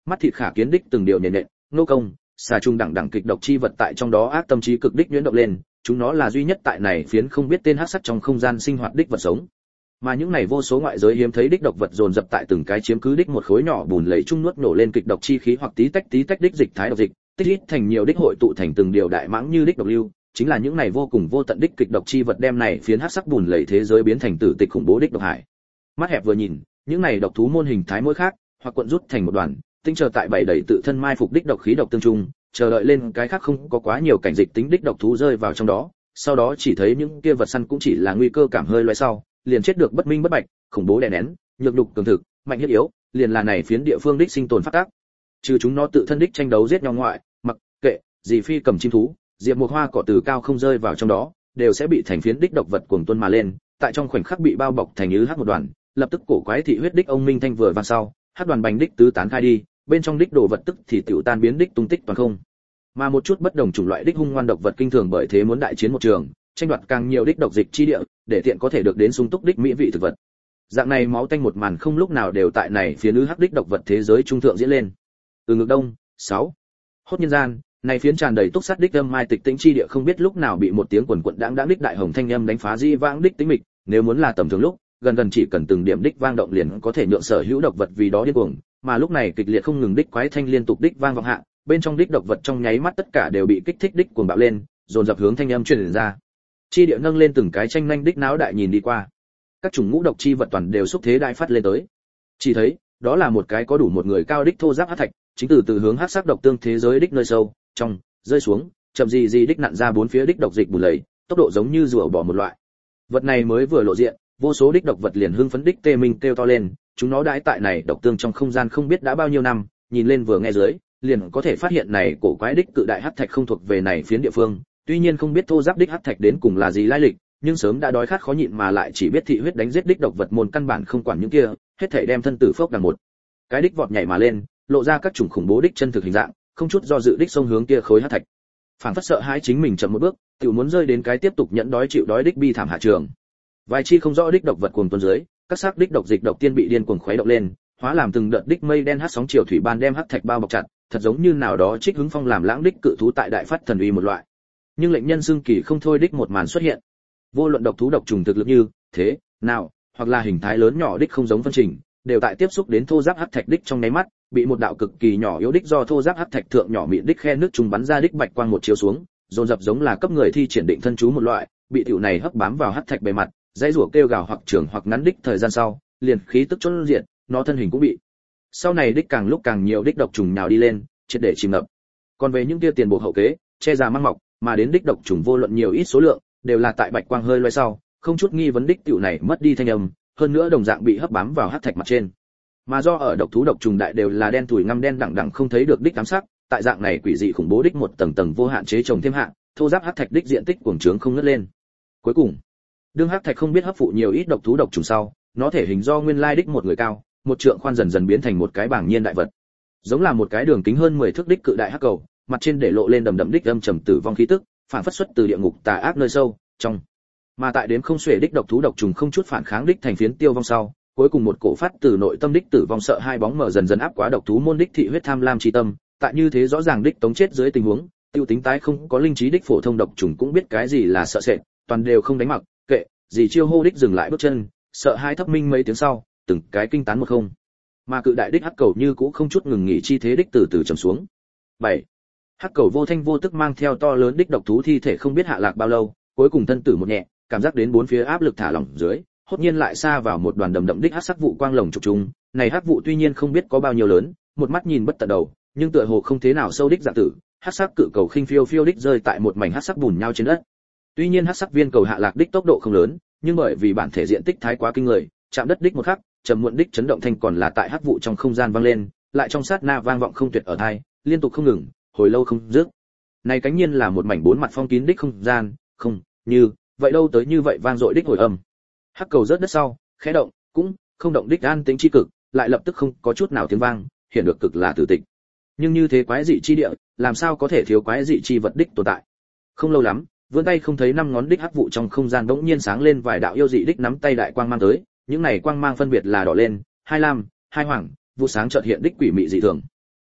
mắt thịt khả kiến đích từng điều nền nện, nô công, xà trùng đẳng đẳng kịch độc chi vật tại trong đó ác tâm trí cực đích nhuyễn động lên, chúng nó là duy nhất tại này phiến không biết tên hắc sắc trong không gian sinh hoạt đích vật sống. Mà những này vô số ngoại giới hiếm thấy đích độc vật dồn dập tại từng cái chiếm cứ đích một khối nhỏ bùn lầy chung nuốt nổ lên kịch độc chi khí hoặc tí tách đích dịch thái độc dịch, tích ít thành nhiều đích hội tụ thành từng điều đại mãng như đích độc lưu, chính là những này vô cùng vô tận đích kịch độc chi vật đem này phiến hắc sắc bùn lầy thế giới biến thành tử tịch khủng bố đích độc hải. Mắt hẹp vừa nhìn, những này độc thú môn hình thái mỗi khác, hoặc cuộn rút thành một đoàn, tinh chờ tại bảy đầy tự thân mai phục đích độc khí độc tương trung, chờ đợi lên cái khác không có quá nhiều cảnh dịch tính đích độc thú rơi vào trong đó, sau đó chỉ thấy những kia vật săn cũng chỉ là nguy cơ cảm hơi loay sau, liền chết được bất minh bất bạch, khủng bố đè nén, nhược đục cường thực, mạnh thiết yếu, liền là này phiến địa phương đích sinh tồn phát tác. Trừ chúng nó tự thân đích tranh đấu giết nhau ngoại, mặc kệ gì phi cầm chim thú, diệp một hoa cỏ từ cao không rơi vào trong đó, đều sẽ bị thành phiến đích độc vật cuồng tuôn mà lên, tại trong khoảnh khắc bị bao bọc thành như hắc một đoàn, lập tức cổ quái thị huyết đích ông minh thanh vừa vang sau, hắc đoàn bành đích tứ tán khai đi, bên trong đích đồ vật tức thì tiểu tan biến đích tung tích toàn không. Mà một chút bất đồng chủng loại đích hung ngoan độc vật kinh thường bởi thế muốn đại chiến một trường, tranh đoạt càng nhiều đích độc dịch chi địa, để tiện có thể được đến sung túc đích mỹ vị thực vật. Dạng này máu tanh một màn không lúc nào đều tại này phía nữ hắc đích độc vật thế giới trung thượng diễn lên. Từ ngược đông, 6. Hốt nhân gian, này phiến tràn đầy túc sát đích âm mai tịch tĩnh chi địa không biết lúc nào bị một tiếng quần quật đãng đích đại hồng thanh âm đánh phá di vãng đích tĩnh mịch, nếu muốn là tầm thường lúc, gần chỉ cần từng điểm đích vang động liền có thể nhượng sở hữu độc vật vì đó điên cuồng, mà lúc này kịch liệt không ngừng đích quái thanh liên tục đích vang vọng hạ, bên trong đích độc vật trong nháy mắt tất cả đều bị kích thích đích cuồng bạo lên, dồn dập hướng thanh âm truyền ra. Chi địa nâng lên từng cái tranh nhanh đích náo đại nhìn đi qua. Các chủng ngũ độc chi vật toàn đều xúc thế đại phát lên tới. Chỉ thấy, đó là một cái có đủ một người cao đích thô giáp hắc thạch, chính từ hướng hắc sắc độc tương thế giới đích nơi sâu, trong, rơi xuống, chậm gì đích nặn ra bốn phía đích độc dịch bùn lầy, tốc độ giống như rùa bỏ một loại. Vật này mới vừa lộ diện, vô số đích độc vật liền hưng phấn đích tê minh kêu to lên, chúng nó đãi tại này độc tương trong không gian không biết đã bao nhiêu năm, nhìn lên vừa nghe dưới, liền có thể phát hiện này cổ quái đích cự đại hắc thạch không thuộc về này phiến địa phương, tuy nhiên không biết thô giáp đích hắc thạch đến cùng là gì lai lịch, nhưng sớm đã đói khát khó nhịn mà lại chỉ biết thị huyết đánh giết đích độc vật môn căn bản không quản những kia, hết thảy đem thân tử phốc đằng một cái đích vọt nhảy mà lên, lộ ra các chủng khủng bố đích chân thực hình dạng, không chút do dự đích xông hướng kia khối hắc thạch. Phản phất sợ hãi chính mình chậm một bước, tiểu muốn rơi đến cái tiếp tục nhẫn đói chịu đói đích bi thảm hạ trường. Vài chi không rõ đích độc vật cuồng tuôn dưới, các xác đích độc dịch độc tiên bị điên cuồng khuấy động lên, hóa làm từng đợt đích mây đen hắt sóng chiều thủy ban đem hắc thạch bao bọc chặt, thật giống như nào đó trích hứng phong làm lãng đích cự thú tại đại phát thần uy một loại. Nhưng lệnh nhân xương kỳ không thôi đích một màn xuất hiện. Vô luận độc thú độc trùng thực lực như thế nào, hoặc là hình thái lớn nhỏ đích không giống phân trình, đều tại tiếp xúc đến thô giáp hắc thạch đích trong nháy mắt, bị một đạo cực kỳ nhỏ yếu đích do thô giáp hắc thạch thượng nhỏ mịn đích khe nước trùng bắn ra đích bạch quang một chiếu xuống, dồn dập giống là cấp người thi triển định thân chú một loại, bị tiểu này hấp bám vào hắc thạch bề mặt, dãy rủa kêu gào hoặc trường hoặc ngắn đích thời gian sau, liền khí tức chôn diện, nó thân hình cũng bị. Sau này đích càng lúc càng nhiều đích độc trùng nhào đi lên, triệt để chìm ngập. Còn về những kia tiền buộc hậu kế, che già mang mọc, mà đến đích độc trùng vô luận nhiều ít số lượng, đều là tại bạch quang hơi loay sau, không chút nghi vấn đích tiểu này mất đi thanh âm, hơn nữa đồng dạng bị hấp bám vào hắc thạch mặt trên. Mà do ở độc thú độc trùng đại đều là đen thủi ngăm đen đẳng đẳng không thấy được đích ám sắc, tại dạng này quỷ dị khủng bố đích một tầng tầng vô hạn chế trồng thêm hạ, thô giáp hắc thạch đích diện tích cuồng trướng không ngớt lên. Cuối cùng, đương hắc thạch không biết hấp phụ nhiều ít độc thú độc trùng sau, nó thể hình do nguyên lai đích một người cao, một trượng khoan dần dần biến thành một cái bảng nhiên đại vật, giống là một cái đường kính hơn 10 thước đích cự đại hắc cầu, mặt trên để lộ lên đầm đầm đích âm trầm tử vong khí tức, phản phất xuất từ địa ngục tà ác nơi sâu trong. Mà tại đến không xuể đích độc thú độc trùng không chút phản kháng đích thành phiến tiêu vong sau, cuối cùng một cổ phát từ nội tâm đích tử vong sợ hai bóng mở dần dần áp quá độc thú môn đích thị huyết tham lam chi tâm, tại như thế rõ ràng đích tống chết dưới tình huống, tiêu tính tái không có linh trí đích phổ thông độc trùng cũng biết cái gì là sợ sệt, toàn đều không đánh mặc, kệ, gì chiêu hô đích dừng lại bước chân, sợ hai thấp minh mấy tiếng sau, từng cái kinh tán một không. Mà cự đại đích hắc cầu như cũ không chút ngừng nghỉ chi thế đích từ từ trầm xuống. 7. Hắc cầu vô thanh vô tức mang theo to lớn đích độc thú thi thể không biết hạ lạc bao lâu, cuối cùng thân tử một nhẹ, cảm giác đến bốn phía áp lực thả lỏng dưới, hốt nhiên lại xa vào một đoàn đầm đậm đích hắc sắc vụ quang lồng trục trùng, này hắc vụ tuy nhiên không biết có bao nhiêu lớn, một mắt nhìn bất tận đầu, nhưng tựa hồ không thế nào sâu đích dạng tử, hắc sắc cự cầu khinh phiêu phiêu đích rơi tại một mảnh hắc sắc bùn nhau trên đất. Tuy nhiên hắc sắc viên cầu hạ lạc đích tốc độ không lớn, nhưng bởi vì bản thể diện tích thái quá kinh người, chạm đất đích một khắc, trầm muộn đích chấn động thanh còn là tại hắc vụ trong không gian vang lên, lại trong sát na vang vọng không tuyệt ở tai, liên tục không ngừng, hồi lâu không dứt. Này cánh nhiên là một mảnh bốn mặt phong kín đích không gian, không, như, vậy đâu tới như vậy vang dội đích hồi âm. Hắc cầu rớt đất sau, khẽ động, cũng không động đích an tĩnh chi cực, lại lập tức không có chút nào tiếng vang, hiện được cực là tử tịch. Nhưng như thế quái dị chi địa, làm sao có thể thiếu quái dị chi vật đích tồn tại. Không lâu lắm, vươn tay không thấy năm ngón đích hắc vụ trong không gian bỗng nhiên sáng lên vài đạo yêu dị đích nắm tay đại quang mang tới, những này quang mang phân biệt là đỏ lên, hai lam, hai hoàng, vụ sáng chợt hiện đích quỷ mị dị thường.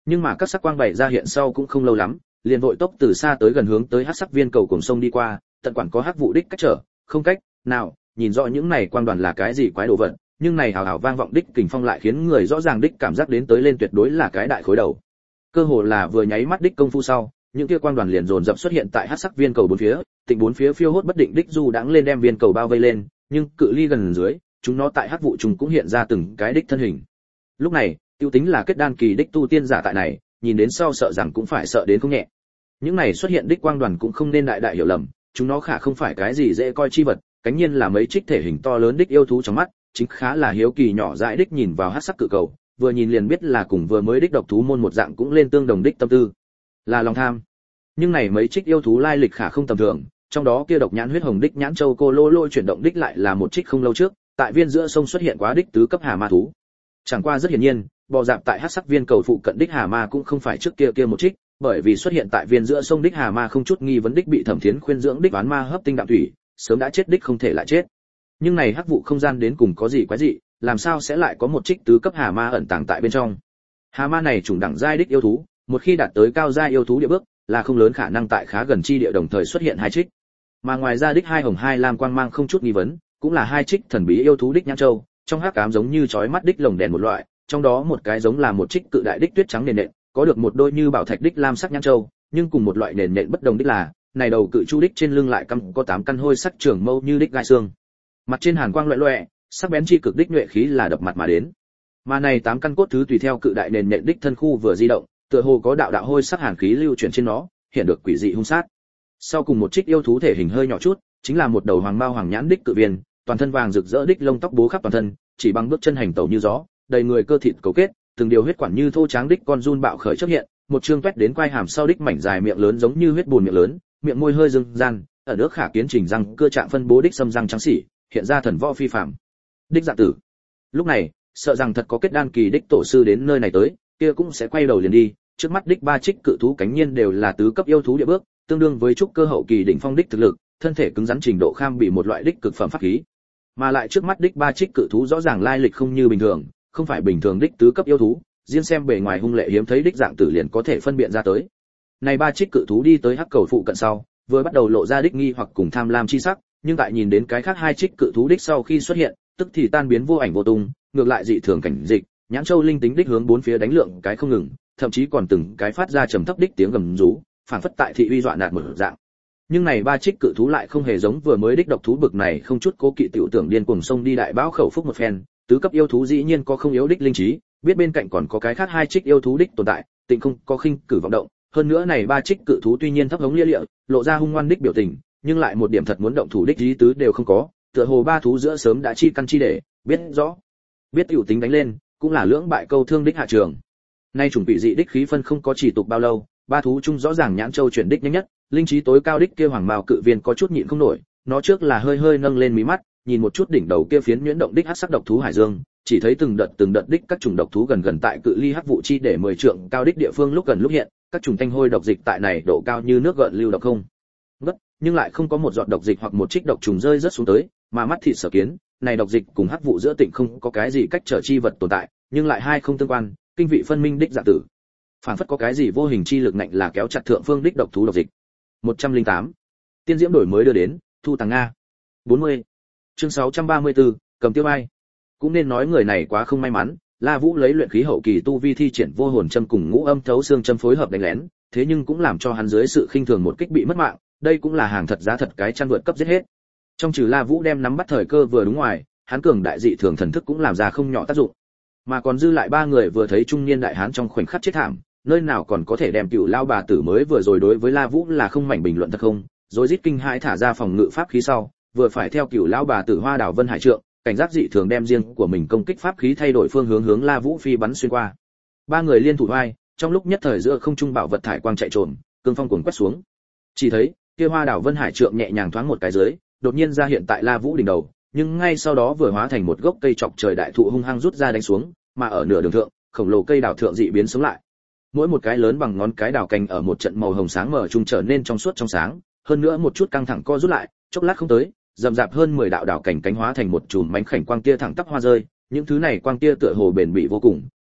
Nhưng mà các sắc quang bày ra hiện sau cũng không lâu lắm, liền vội tốc từ xa tới gần hướng tới hắc sắc viên cầu cùng sông đi qua, tận quản có hắc vụ đích cách trở, không cách nào nhìn rõ những này quang đoàn là cái gì quái đồ vật, nhưng này hào hào vang vọng đích kình phong lại khiến người rõ ràng đích cảm giác đến tới lên tuyệt đối là cái đại khối đầu. Cơ hồ là vừa nháy mắt đích công phu sau, những kia quang đoàn liền dồn dập xuất hiện tại hắc sắc viên cầu bốn phía, tịnh bốn phía phiêu hốt bất định đích du đãng lên đem viên cầu bao vây lên, nhưng cự ly gần dưới, chúng nó tại hắc vụ trùng cũng hiện ra từng cái đích thân hình. Lúc này, tiêu tính là kết đan kỳ đích tu tiên giả tại này, nhìn đến sau sợ rằng cũng phải sợ đến không nhẹ. Những này xuất hiện đích quang đoàn cũng không nên đại đại hiểu lầm, chúng nó khả không phải cái gì dễ coi chi vật, cánh nhiên là mấy trích thể hình to lớn đích yêu thú trong mắt, chính khá là hiếu kỳ nhỏ dãi đích nhìn vào hắc sắc cự cầu, vừa nhìn liền biết là cùng vừa mới đích độc thú môn một dạng cũng lên tương đồng đích tâm tư, là lòng tham. Nhưng này mấy trích yêu thú lai lịch khả không tầm thường, trong đó kia độc nhãn huyết hồng đích nhãn châu cô lô lô chuyển động đích lại là một trích không lâu trước, tại viên giữa sông xuất hiện quá đích tứ cấp hà ma thú. Chẳng qua rất hiển nhiên, bò dạp tại hắc sắc viên cầu phụ cận đích hà ma cũng không phải trước kia một trích, bởi vì xuất hiện tại viên giữa sông đích hà ma không chút nghi vấn đích bị Thẩm Thiến khuyên dưỡng đích oán ma hấp tinh đạm thủy, sớm đã chết đích không thể lại chết. Nhưng này hắc vụ không gian đến cùng có gì quái dị, làm sao sẽ lại có một trích tứ cấp hà ma ẩn tàng tại bên trong? Hà ma này chủng đẳng giai đích yêu thú, một khi đạt tới cao giai yêu thú địa bước, là không lớn khả năng tại khá gần chi địa đồng thời xuất hiện hai trích. Mà ngoài ra đích hai hồng hai lam quang mang không chút nghi vấn, cũng là hai trích thần bí yêu thú đích nhãn châu, trong hắc ám giống như chói mắt đích lồng đèn một loại, trong đó một cái giống là một trích cự đại đích tuyết trắng nền nện, có được một đôi như bảo thạch đích lam sắc nhãn châu, nhưng cùng một loại nền nện bất đồng đích là, này đầu cự chu đích trên lưng lại cắm có 8 căn hôi sắc trường mâu như đích gai xương. Mặt trên hàn quang loẹt loẹt, sắc bén chi cực đích nhuệ khí là đập mặt mà đến. Mà này 8 căn cốt thứ tùy theo cự đại nền nện đích thân khu vừa di động, tựa hồ có đạo đạo hôi sắc hàn khí lưu chuyển trên nó, hiện được quỷ dị hung sát. Sau cùng một trích yêu thú thể hình hơi nhỏ chút, chính là một đầu hoàng mao hoàng nhãn đích cự viên, toàn thân vàng rực rỡ đích lông tóc bố khắp toàn thân, chỉ bằng bước chân hành tẩu như gió, đầy người cơ thịt cấu kết, từng điều huyết quản như thô tráng đích con run bạo khởi chớp hiện, một trương toét đến quai hàm sau đích mảnh dài miệng lớn giống như huyết bùn miệng lớn, miệng môi hơi dương gian, ở nước khả kiến trình răng cưa trạng phân bố đích xâm răng trắng xỉ, hiện ra thần võ phi phàm. Đích dạ tử. Lúc này, sợ rằng thật có kết đan kỳ đích tổ sư đến nơi này tới, kia cũng sẽ quay đầu liền đi, trước mắt đích ba trích cự thú cánh nhiên đều là tứ cấp yêu thú địa bước, tương đương với trúc cơ hậu kỳ đỉnh phong đích thực lực, thân thể cứng rắn trình độ kham bị một loại đích cực phẩm pháp khí. Mà lại trước mắt đích ba trích cự thú rõ ràng lai lịch không như bình thường, không phải bình thường đích tứ cấp yêu thú, riêng xem bề ngoài hung lệ hiếm thấy đích dạng tử liền có thể phân biệt ra tới. Này ba trích cự thú đi tới hắc cầu phụ cận sau, vừa bắt đầu lộ ra đích nghi hoặc cùng tham lam chi sắc, nhưng tại nhìn đến cái khác hai trích cự thú đích sau khi xuất hiện, tức thì tan biến vô ảnh vô tung, ngược lại dị thường cảnh dịch, nhãn châu linh tính đích hướng bốn phía đánh lượng cái không ngừng, thậm chí còn từng cái phát ra trầm thấp đích tiếng gầm rú, phản phất tại thị uy dọa nạt một dạng. Nhưng này ba trích cự thú lại không hề giống vừa mới đích độc thú bực này không chút cố kỵ tiểu tưởng điên cuồng sông đi đại bão khẩu phúc một phen, tứ cấp yêu thú dĩ nhiên có không yếu đích linh trí, biết bên cạnh còn có cái khác hai trích yêu thú đích tồn tại, tịnh không có khinh cử vọng động, hơn nữa này ba trích cự thú tuy nhiên thấp hống lia lịa, lộ ra hung ngoan đích biểu tình, nhưng lại một điểm thật muốn động thủ đích ý tứ đều không có, tựa hồ ba thú giữa sớm đã chi căn chi để, biết rõ, biết tiểu tính đánh lên, cũng là lưỡng bại câu thương đích hạ trường. Nay chủng bị dị đích khí phân không có chỉ tục bao lâu, ba thú chung rõ ràng nhãn châu chuyển đích nhanh nhất, linh trí tối cao đích kia hoàng mao cự viên có chút nhịn không nổi, nó trước là hơi hơi nâng lên mí mắt, nhìn một chút đỉnh đầu kia phiến nhuyễn động đích hắc sắc độc thú hải dương, chỉ thấy từng đợt đích các chủng độc thú gần gần tại cự ly hắc vụ chi để 10 trượng cao đích địa phương lúc gần lúc hiện, các chủng thanh hôi độc dịch tại này độ cao như nước gợn lưu độc không ngất, nhưng lại không có một giọt độc dịch hoặc một trích độc trùng rơi rớt xuống tới, mà mắt thịt sở kiến, này độc dịch cùng hắc vụ giữa tịnh không có cái gì cách trở chi vật tồn tại, nhưng lại hai không tương quan, kinh vị phân minh đích dạng tử. Phản phất có cái gì vô hình chi lực nạnh là kéo chặt thượng phương đích độc thú độc dịch. 108. Tiên diễm đổi mới đưa đến, thu tàng nga. 40. Chương 634, cầm tiêu ai. Cũng nên nói người này quá không may mắn, La Vũ lấy luyện khí hậu kỳ tu vi thi triển vô hồn châm cùng ngũ âm thấu xương châm phối hợp đánh lén, thế nhưng cũng làm cho hắn dưới sự khinh thường một kích bị mất mạng, đây cũng là hàng thật giá thật cái chăn vượt cấp giết hết. Trong trừ La Vũ đem nắm bắt thời cơ vừa đúng ngoài, hắn cường đại dị thường thần thức cũng làm ra không nhỏ tác dụng. Mà còn dư lại ba người vừa thấy trung niên đại hán trong khoảnh khắc chết thảm, nơi nào còn có thể đem cựu lao bà tử mới vừa rồi đối với La Vũ là không mảnh bình luận thật không, rồi rít kinh hãi thả ra phòng ngự pháp khí sau, vừa phải theo cựu lao bà tử Hoa Đảo Vân Hải Trượng, cảnh giác dị thường đem riêng của mình công kích pháp khí thay đổi phương hướng hướng La Vũ phi bắn xuyên qua. Ba người liên thủ vai, trong lúc nhất thời giữa không trung bảo vật thải quang chạy trồm, cương phong cuồn quét xuống. Chỉ thấy, kia Hoa Đảo Vân Hải Trượng nhẹ nhàng thoáng một cái dưới, đột nhiên ra hiện tại La Vũ đỉnh đầu, nhưng ngay sau đó vừa hóa thành một gốc cây chọc trời đại thụ hung hăng rút ra đánh xuống, mà ở nửa đường thượng, khổng lồ cây đào thượng dị biến sống lại. Mỗi một cái lớn bằng ngón cái đào cành ở một trận màu hồng sáng mở trung trở nên trong suốt trong sáng, hơn nữa một chút căng thẳng co rút lại, chốc lát không tới, rậm rạp hơn 10 đạo đào cành cánh hóa thành một chùm mảnh khảnh quang tia thẳng tắp hoa rơi, những thứ này quang tia tựa hồ bền bỉ vô cùng,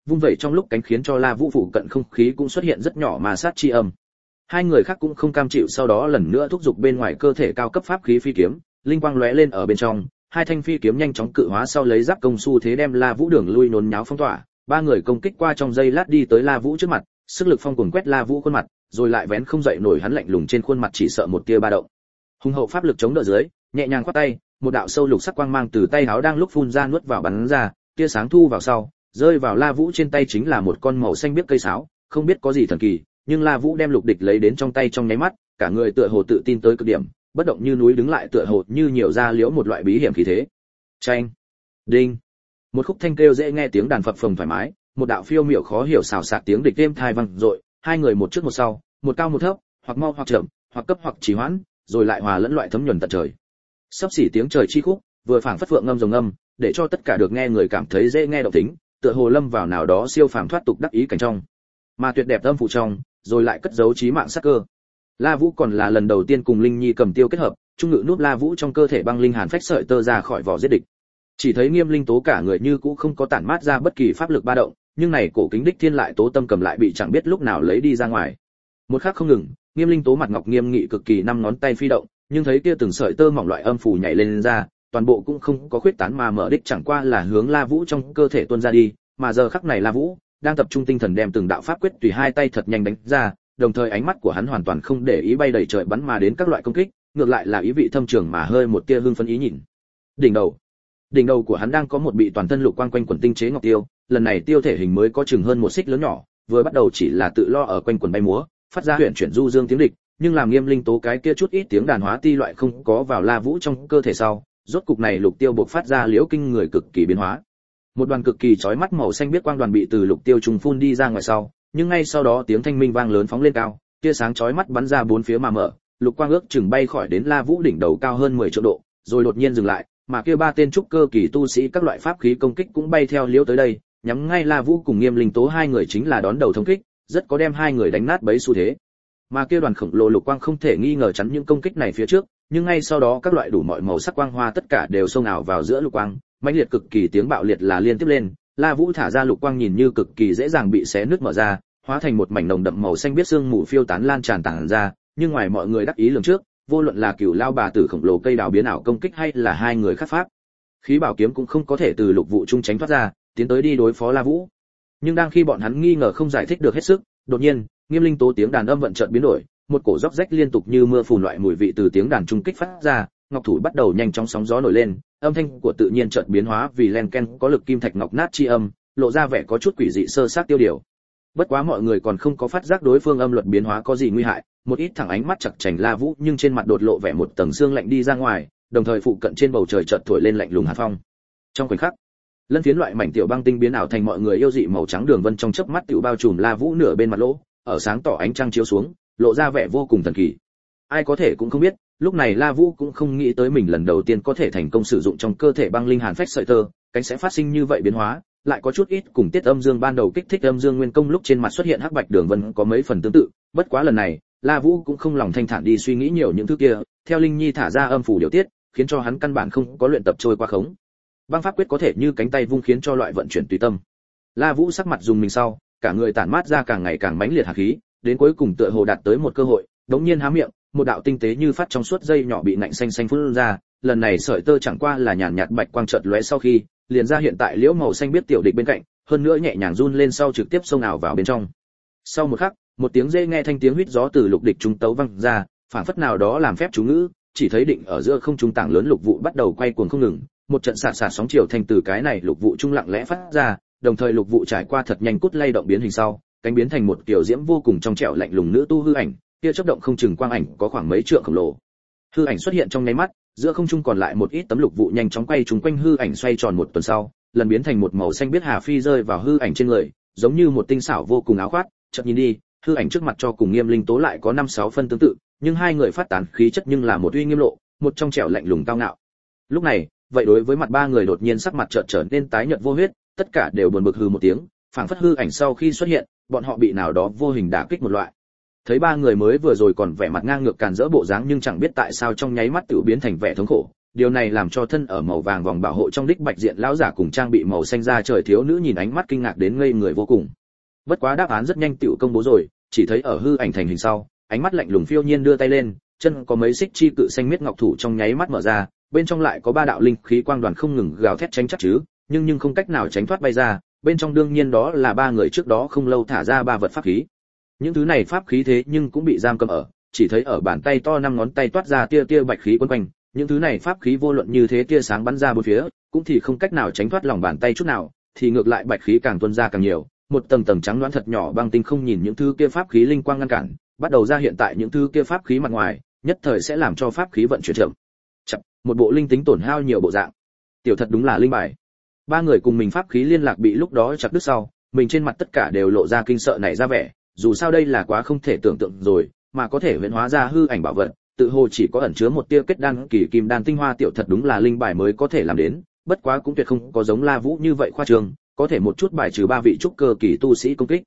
vung vẩy trong lúc cánh khiến cho La Vũ phụ cận không khí cũng xuất hiện rất nhỏ mà sát chi âm. Hai người khác cũng không cam chịu, sau đó lần nữa thúc giục bên ngoài cơ thể cao cấp pháp khí phi kiếm, linh quang lóe lên ở bên trong, hai thanh phi kiếm nhanh chóng cự hóa sau lấy giáp công xu thế đem La Vũ đường lui nôn nháo phong tỏa. Ba người công kích qua trong giây lát đi tới La Vũ trước mặt, sức lực phong cuồng quét La Vũ khuôn mặt, rồi lại vén không dậy nổi hắn lạnh lùng trên khuôn mặt chỉ sợ một tia ba động. Hùng hậu pháp lực chống đỡ dưới, nhẹ nhàng quát tay, một đạo sâu lục sắc quang mang từ tay áo đang lúc phun ra nuốt vào bắn ra, tia sáng thu vào sau, rơi vào La Vũ trên tay chính là một con màu xanh biếc cây sáo, không biết có gì thần kỳ, nhưng La Vũ đem lục địch lấy đến trong tay trong nháy mắt, cả người tựa hồ tự tin tới cực điểm, bất động như núi đứng lại tựa hồ như nhiều ra liễu một loại bí hiểm khí thế. Chanh, đinh, một khúc thanh kêu dễ nghe tiếng đàn phập phồng thoải mái, một đạo phiêu miểu khó hiểu xào xạc tiếng địch êm tai vang dội, hai người một trước một sau, một cao một thấp, hoặc mau hoặc chậm, hoặc cấp hoặc trì hoãn, rồi lại hòa lẫn loại thấm nhuần tận trời. Sắp xỉ tiếng trời chi khúc, vừa phảng phất phượng ngâm rồng ngâm, để cho tất cả được nghe người cảm thấy dễ nghe động tính, tựa hồ lâm vào nào đó siêu phàm thoát tục đắc ý cảnh trong. Mà tuyệt đẹp âm phụ trong, rồi lại cất giấu chí mạng sát cơ. La Vũ còn là lần đầu tiên cùng Linh Nhi cầm tiêu kết hợp, trung ngự núp La Vũ trong cơ thể băng linh hàn phách sợi tơ ra khỏi vỏ giết địch. Chỉ thấy Nghiêm Linh Tố cả người như cũ không có tản mát ra bất kỳ pháp lực ba động, nhưng này cổ kính đích thiên lại tố tâm cầm lại bị chẳng biết lúc nào lấy đi ra ngoài. Một khắc không ngừng, Nghiêm Linh Tố mặt ngọc nghiêm nghị cực kỳ, năm ngón tay phi động, nhưng thấy kia từng sợi tơ mỏng loại âm phù nhảy lên ra, toàn bộ cũng không có khuyết tán mà mở đích chẳng qua là hướng La Vũ trong cơ thể tuôn ra đi, mà giờ khắc này La Vũ đang tập trung tinh thần đem từng đạo pháp quyết tùy hai tay thật nhanh đánh ra, đồng thời ánh mắt của hắn hoàn toàn không để ý bay đầy trời bắn mà đến các loại công kích, ngược lại là ý vị thâm trường mà hơi một tia hưng phấn ý nhìn. Đỉnh đầu của hắn đang có một bị toàn thân lục quang quanh quần tinh chế ngọc tiêu, lần này tiêu thể hình mới có chừng hơn một xích lớn nhỏ, vừa bắt đầu chỉ là tự lo ở quanh quần bay múa, phát ra huyền chuyển du dương tiếng địch, nhưng làm Nghiêm Linh Tố cái kia chút ít tiếng đàn hóa ti loại không có vào La Vũ trong cơ thể sau, rốt cục này lục tiêu bộc phát ra liễu kinh người cực kỳ biến hóa. Một đoàn cực kỳ chói mắt màu xanh biết quang đoàn bị từ lục tiêu trùng phun đi ra ngoài sau, nhưng ngay sau đó tiếng thanh minh vang lớn phóng lên cao, tia sáng chói mắt bắn ra bốn phía mà mở, lục quang ước chừng bay khỏi đến La Vũ đỉnh đầu cao hơn 10 triệu độ, rồi đột nhiên dừng lại, mà kia ba tên trúc cơ kỳ tu sĩ các loại pháp khí công kích cũng bay theo liễu tới đây, nhắm ngay La Vũ cùng Nghiêm Linh Tố hai người chính là đón đầu thống kích, rất có đem hai người đánh nát bấy xu thế. Mà kia đoàn khổng lồ lục quang không thể nghi ngờ chắn những công kích này phía trước, nhưng ngay sau đó các loại đủ mọi màu sắc quang hoa tất cả đều xông ảo vào giữa lục quang, mãnh liệt cực kỳ tiếng bạo liệt là liên tiếp lên, La Vũ thả ra lục quang nhìn như cực kỳ dễ dàng bị xé nứt mở ra, hóa thành một mảnh nồng đậm màu xanh biết sương mù phiêu tán lan tràn tản ra, nhưng ngoài mọi người đắc ý lường trước, vô luận là cửu lao bà tử khổng lồ cây đào biến ảo công kích hay là hai người khác pháp khí bảo kiếm cũng không có thể từ lục vụ trung tránh thoát ra, tiến tới đi đối phó La Vũ. Nhưng đang khi bọn hắn nghi ngờ không giải thích được hết sức, đột nhiên, Nghiêm Linh Tố tiếng đàn âm vận chợt biến đổi, một cổ róc rách liên tục như mưa phùn loại mùi vị từ tiếng đàn trung kích phát ra, ngọc thủ bắt đầu nhanh chóng sóng gió nổi lên, âm thanh của tự nhiên chợt biến hóa vì len ken có lực kim thạch ngọc nát chi âm, lộ ra vẻ có chút quỷ dị sơ xác tiêu điều. Bất quá mọi người còn không có phát giác đối phương âm luật biến hóa có gì nguy hại, một ít thẳng ánh mắt chặt chảnh La Vũ nhưng trên mặt đột lộ vẻ một tầng sương lạnh đi ra ngoài, đồng thời phụ cận trên bầu trời chợt thổi lên lạnh lùng hàn phong. Trong khoảnh khắc, lân phiến loại mảnh tiểu băng tinh biến ảo thành mọi người yêu dị màu trắng đường vân trong chớp mắt tiểu bao trùm La Vũ nửa bên mặt lỗ, ở sáng tỏ ánh trăng chiếu xuống, lộ ra vẻ vô cùng thần kỳ. Ai có thể cũng không biết, lúc này La Vũ cũng không nghĩ tới mình lần đầu tiên có thể thành công sử dụng trong cơ thể băng linh hàn phách sợi tơ, cánh sẽ phát sinh như vậy biến hóa, lại có chút ít cùng tiết âm dương ban đầu kích thích âm dương nguyên công lúc trên mặt xuất hiện hắc bạch đường vân có mấy phần tương tự, bất quá lần này, La Vũ cũng không lòng thanh thản đi suy nghĩ nhiều những thứ kia, theo Linh Nhi thả ra âm phủ điều tiết, khiến cho hắn căn bản không có luyện tập trôi qua khống. Băng pháp quyết có thể như cánh tay vung khiến cho loại vận chuyển tùy tâm. La Vũ sắc mặt dùng mình sau, cả người tản mát ra càng ngày càng mãnh liệt hàn khí, đến cuối cùng tựa hồ đạt tới một cơ hội, đống nhiên há miệng, một đạo tinh tế như phát trong suốt dây nhỏ bị nạnh xanh xanh phun ra, lần này sợi tơ chẳng qua là nhàn nhạt bạch quang chợt lóe sau khi, liền ra hiện tại liễu màu xanh biết tiểu địch bên cạnh, hơn nữa nhẹ nhàng run lên sau trực tiếp xông ảo vào bên trong. Sau một khắc, một tiếng dê nghe thanh tiếng huýt gió từ lục địch trung tấu vang ra, phảng phất nào đó làm phép chú ngữ, chỉ thấy định ở giữa không trung tảng lớn lục vụ bắt đầu quay cuồng không ngừng, một trận sạt sạt sóng chiều thanh từ cái này lục vụ trung lặng lẽ phát ra, đồng thời lục vụ trải qua thật nhanh cút lay động biến hình sau, cánh biến thành một kiểu diễm vô cùng trong trẻo lạnh lùng nữ tu hư ảnh, kia chớp động không chừng quang ảnh có khoảng mấy trượng khổng lồ. Hư ảnh xuất hiện trong nháy mắt, giữa không trung còn lại một ít tấm lục vụ nhanh chóng quay trúng quanh hư ảnh xoay tròn một tuần sau, lần biến thành một màu xanh biết hà phi rơi vào hư ảnh trên người, giống như một tinh xảo vô cùng áo khoác, chợt nhìn đi, hư ảnh trước mặt cho cùng Nghiêm Linh Tố lại có 5-6 phân tương tự, nhưng hai người phát tán khí chất nhưng là một uy nghiêm lộ, một trong trẻo lạnh lùng cao ngạo. Lúc này, vậy đối với mặt ba người đột nhiên sắc mặt chợt trở nên tái nhợt vô huyết, tất cả đều buồn bực hừ một tiếng, phảng phất hư ảnh sau khi xuất hiện, bọn họ bị nào đó vô hình đả kích một loại. Thấy ba người mới vừa rồi còn vẻ mặt ngang ngược càn rỡ bộ dáng nhưng chẳng biết tại sao trong nháy mắt tự biến thành vẻ thống khổ, điều này làm cho thân ở màu vàng vòng bảo hộ trong đích bạch diện lão giả cùng trang bị màu xanh da trời thiếu nữ nhìn ánh mắt kinh ngạc đến ngây người vô cùng. Bất quá đáp án rất nhanh tựu công bố rồi, chỉ thấy ở hư ảnh thành hình sau, ánh mắt lạnh lùng phiêu nhiên đưa tay lên, chân có mấy xích chi cự xanh miết ngọc thủ trong nháy mắt mở ra, bên trong lại có ba đạo linh khí quang đoàn không ngừng gào thét tránh chắc chứ, nhưng không cách nào tránh thoát bay ra, bên trong đương nhiên đó là ba người trước đó không lâu thả ra ba vật pháp khí. Những thứ này pháp khí thế nhưng cũng bị giam cầm ở, chỉ thấy ở bàn tay to năm ngón tay toát ra tia tia bạch khí quấn quanh, những thứ này pháp khí vô luận như thế tia sáng bắn ra bốn phía, cũng thì không cách nào tránh thoát lòng bàn tay chút nào, thì ngược lại bạch khí càng tuôn ra càng nhiều, một tầng tầng trắng loãng thật nhỏ băng tinh không nhìn những thứ kia pháp khí linh quang ngăn cản, bắt đầu ra hiện tại những thứ kia pháp khí mặt ngoài, nhất thời sẽ làm cho pháp khí vận chuyển chậm. Chậm, một bộ linh tính tổn hao nhiều bộ dạng. Tiểu thật đúng là linh bài. Ba người cùng mình pháp khí liên lạc bị lúc đó chặt đứt sau, mình trên mặt tất cả đều lộ ra kinh sợ này ra vẻ, dù sao đây là quá không thể tưởng tượng rồi, mà có thể huyễn hóa ra hư ảnh bảo vật, tự hồ chỉ có ẩn chứa một tia kết đan kỳ kim đan tinh hoa tiểu thật đúng là linh bài mới có thể làm đến, bất quá cũng tuyệt không có giống La Vũ như vậy khoa trương, có thể một chút bài trừ ba vị trúc cơ kỳ tu sĩ công kích.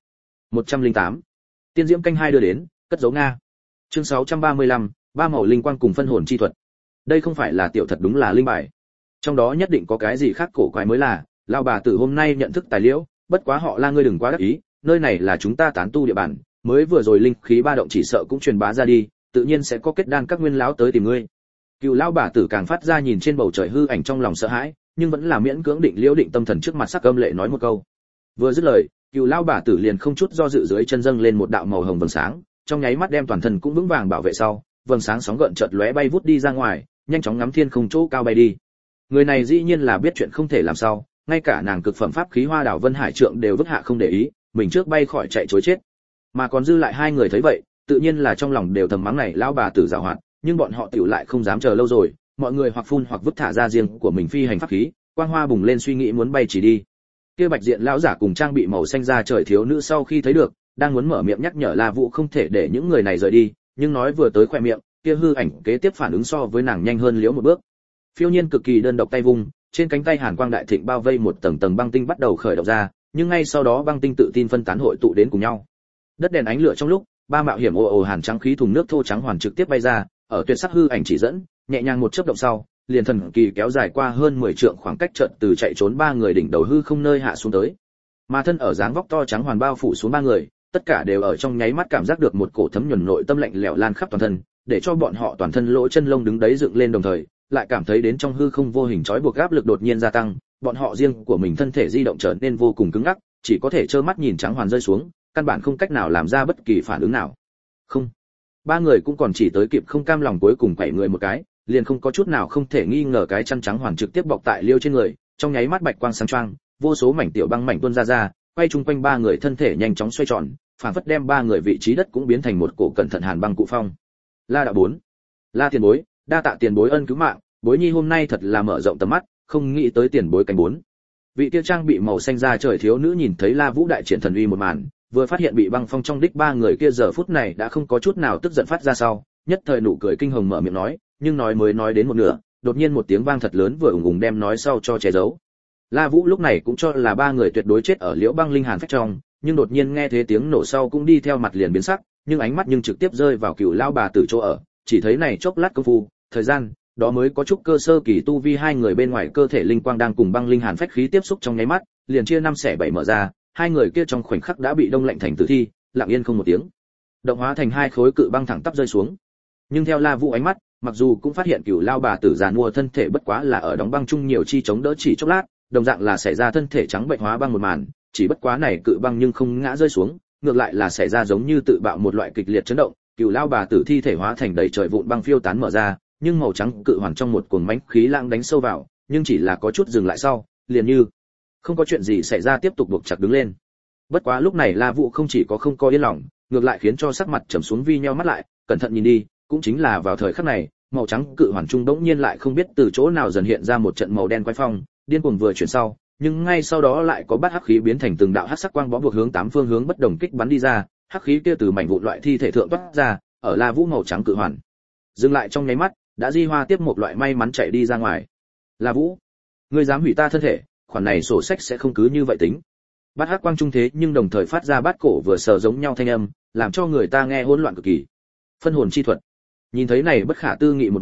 108. Tiên diễm canh hai đưa đến, cất giấu Nga. Chương 635, ba màu linh quang cùng phân hồn chi thuật. Đây không phải là tiểu thật đúng là linh bài. Trong đó nhất định có cái gì khác cổ quái mới là, lão bà tử hôm nay nhận thức tài liệu, bất quá họ La ngươi đừng quá đắc ý, nơi này là chúng ta tán tu địa bàn, mới vừa rồi linh khí ba động chỉ sợ cũng truyền bá ra đi, tự nhiên sẽ có kết đan các nguyên lão tới tìm ngươi. Cựu lão bà tử càng phát ra nhìn trên bầu trời hư ảnh trong lòng sợ hãi, nhưng vẫn là miễn cưỡng định liễu định tâm thần trước mặt sắc âm lệ nói một câu. Vừa dứt lời, cựu lão bà tử liền không chút do dự dưới chân dâng lên một đạo màu hồng vầng sáng, trong nháy mắt đem toàn thân cũng vững vàng bảo vệ sau, vầng sáng sóng gợn chợt lóe bay vút đi ra ngoài, nhanh chóng ngắm thiên không chỗ cao bay đi. Người này dĩ nhiên là biết chuyện không thể làm sao, ngay cả nàng cực phẩm pháp khí Hoa Đảo Vân Hải Trượng đều vứt hạ không để ý, mình trước bay khỏi chạy trối chết. Mà còn dư lại hai người thấy vậy, tự nhiên là trong lòng đều thầm mắng này lão bà tử giàu hoạt, nhưng bọn họ tiểu lại không dám chờ lâu rồi, mọi người hoặc phun hoặc vứt thả ra riêng của mình phi hành pháp khí, quang hoa bùng lên suy nghĩ muốn bay chỉ đi. Kia bạch diện lão giả cùng trang bị màu xanh da trời thiếu nữ sau khi thấy được, đang muốn mở miệng nhắc nhở La Vũ không thể để những người này rời đi, nhưng nói vừa tới khoe miệng, kia hư ảnh kế tiếp phản ứng so với nàng nhanh hơn liễu một bước. Phiêu nhiên cực kỳ đơn độc tay vung, trên cánh tay hàn quang đại thịnh bao vây một tầng tầng băng tinh bắt đầu khởi động ra, nhưng ngay sau đó băng tinh tự tin phân tán hội tụ đến cùng nhau. Đất đèn ánh lửa trong lúc, ba mạo hiểm ồ ồ hàn trắng khí thùng nước thô trắng hoàn trực tiếp bay ra, ở tuyệt sắc hư ảnh chỉ dẫn, nhẹ nhàng một chớp động sau, liền thần kỳ kéo dài qua hơn 10 trượng khoảng cách chợt từ chạy trốn ba người đỉnh đầu hư không nơi hạ xuống tới. Mà thân ở dáng vóc to trắng hoàn bao phủ xuống ba người, tất cả đều ở trong nháy mắt cảm giác được một cổ thấm nhuần nội tâm lạnh lẽo lan khắp toàn thân, để cho bọn họ toàn thân lỗ chân lông đứng đấy dựng lên đồng thời, lại cảm thấy đến trong hư không vô hình trói buộc áp lực đột nhiên gia tăng, bọn họ riêng của mình thân thể di động trở nên vô cùng cứng ngắc, chỉ có thể trơ mắt nhìn trắng hoàn rơi xuống, căn bản không cách nào làm ra bất kỳ phản ứng nào. Không, ba người cũng còn chỉ tới kịp không cam lòng cuối cùng quẩy người một cái, liền không có chút nào không thể nghi ngờ cái chăn trắng hoàn trực tiếp bọc tại liêu trên người, trong nháy mắt bạch quang sáng choang, vô số mảnh tiểu băng mảnh tuôn ra, quay chung quanh ba người thân thể nhanh chóng xoay tròn, phản phất đem ba người vị trí đất cũng biến thành một cổ cẩn thận hàn băng cụ phong. La đạo 4, La tiền bối, đa tạ tiền bối ân cứu mạng, bối nhi hôm nay thật là mở rộng tầm mắt, không nghĩ tới tiền bối cánh 4. Vị tiêu trang bị màu xanh da trời thiếu nữ nhìn thấy La Vũ đại triển thần uy một màn, vừa phát hiện bị băng phong trong đích ba người kia giờ phút này đã không có chút nào tức giận phát ra sau, nhất thời nụ cười kinh hồng mở miệng nói, nhưng nói mới nói đến một nửa, đột nhiên một tiếng vang thật lớn vừa ùng ùng đem nói sau cho che giấu. La Vũ lúc này cũng cho là ba người tuyệt đối chết ở liễu băng linh hàn phách trong, nhưng đột nhiên nghe thấy tiếng nổ sau cũng đi theo mặt liền biến sắc, nhưng ánh mắt nhưng trực tiếp rơi vào cựu lao bà tử chỗ ở, chỉ thấy này chốc lát công phu, thời gian, đó mới có chút cơ sơ kỳ tu vi hai người bên ngoài cơ thể linh quang đang cùng băng linh hàn phách khí tiếp xúc trong nháy mắt, liền chia 5/7 mở ra, hai người kia trong khoảnh khắc đã bị đông lạnh thành tử thi, lặng yên không một tiếng, động hóa thành hai khối cự băng thẳng tắp rơi xuống. Nhưng theo La Vũ ánh mắt, mặc dù cũng phát hiện cửu lao bà tử giàn mua thân thể bất quá là ở đóng băng chung nhiều chi chống đỡ chỉ chốc lát, đồng dạng là xảy ra thân thể trắng bệnh hóa băng một màn, chỉ bất quá này cự băng nhưng không ngã rơi xuống, ngược lại là xảy ra giống như tự bạo một loại kịch liệt chấn động, cửu lao bà tử thi thể hóa thành đầy trời vụn băng phiêu tán mở ra, nhưng màu trắng cự hoàn trong một cuồng mãnh khí lãng đánh sâu vào, nhưng chỉ là có chút dừng lại sau, liền như không có chuyện gì xảy ra tiếp tục buộc chặt đứng lên. Bất quá lúc này La Vũ không chỉ có không có yên lòng, ngược lại khiến cho sắc mặt trầm xuống vi nheo mắt lại, cẩn thận nhìn đi, cũng chính là vào thời khắc này, màu trắng cự hoàn trung đống nhiên lại không biết từ chỗ nào dần hiện ra một trận màu đen quái phong, điên cuồng vừa chuyển sau, nhưng ngay sau đó lại có bát hắc khí biến thành từng đạo hắc sắc quang bó buộc hướng 8 phương hướng bất đồng kích bắn đi ra, hắc khí kia từ mảnh vụn loại thi thể thượng toát ra, ở La Vũ màu trắng cự hoàn dừng lại trong nháy mắt, đã di hoa tiếp một loại may mắn chạy đi ra ngoài. La Vũ, ngươi dám hủy ta thân thể, khoản này sổ sách sẽ không cứ như vậy tính. Bát hắc quang trung thế nhưng đồng thời phát ra bát cổ vừa sờ giống nhau thanh âm, làm cho người ta nghe hỗn loạn cực kỳ. Phân hồn chi thuật. Nhìn thấy này bất khả tư nghị một màn,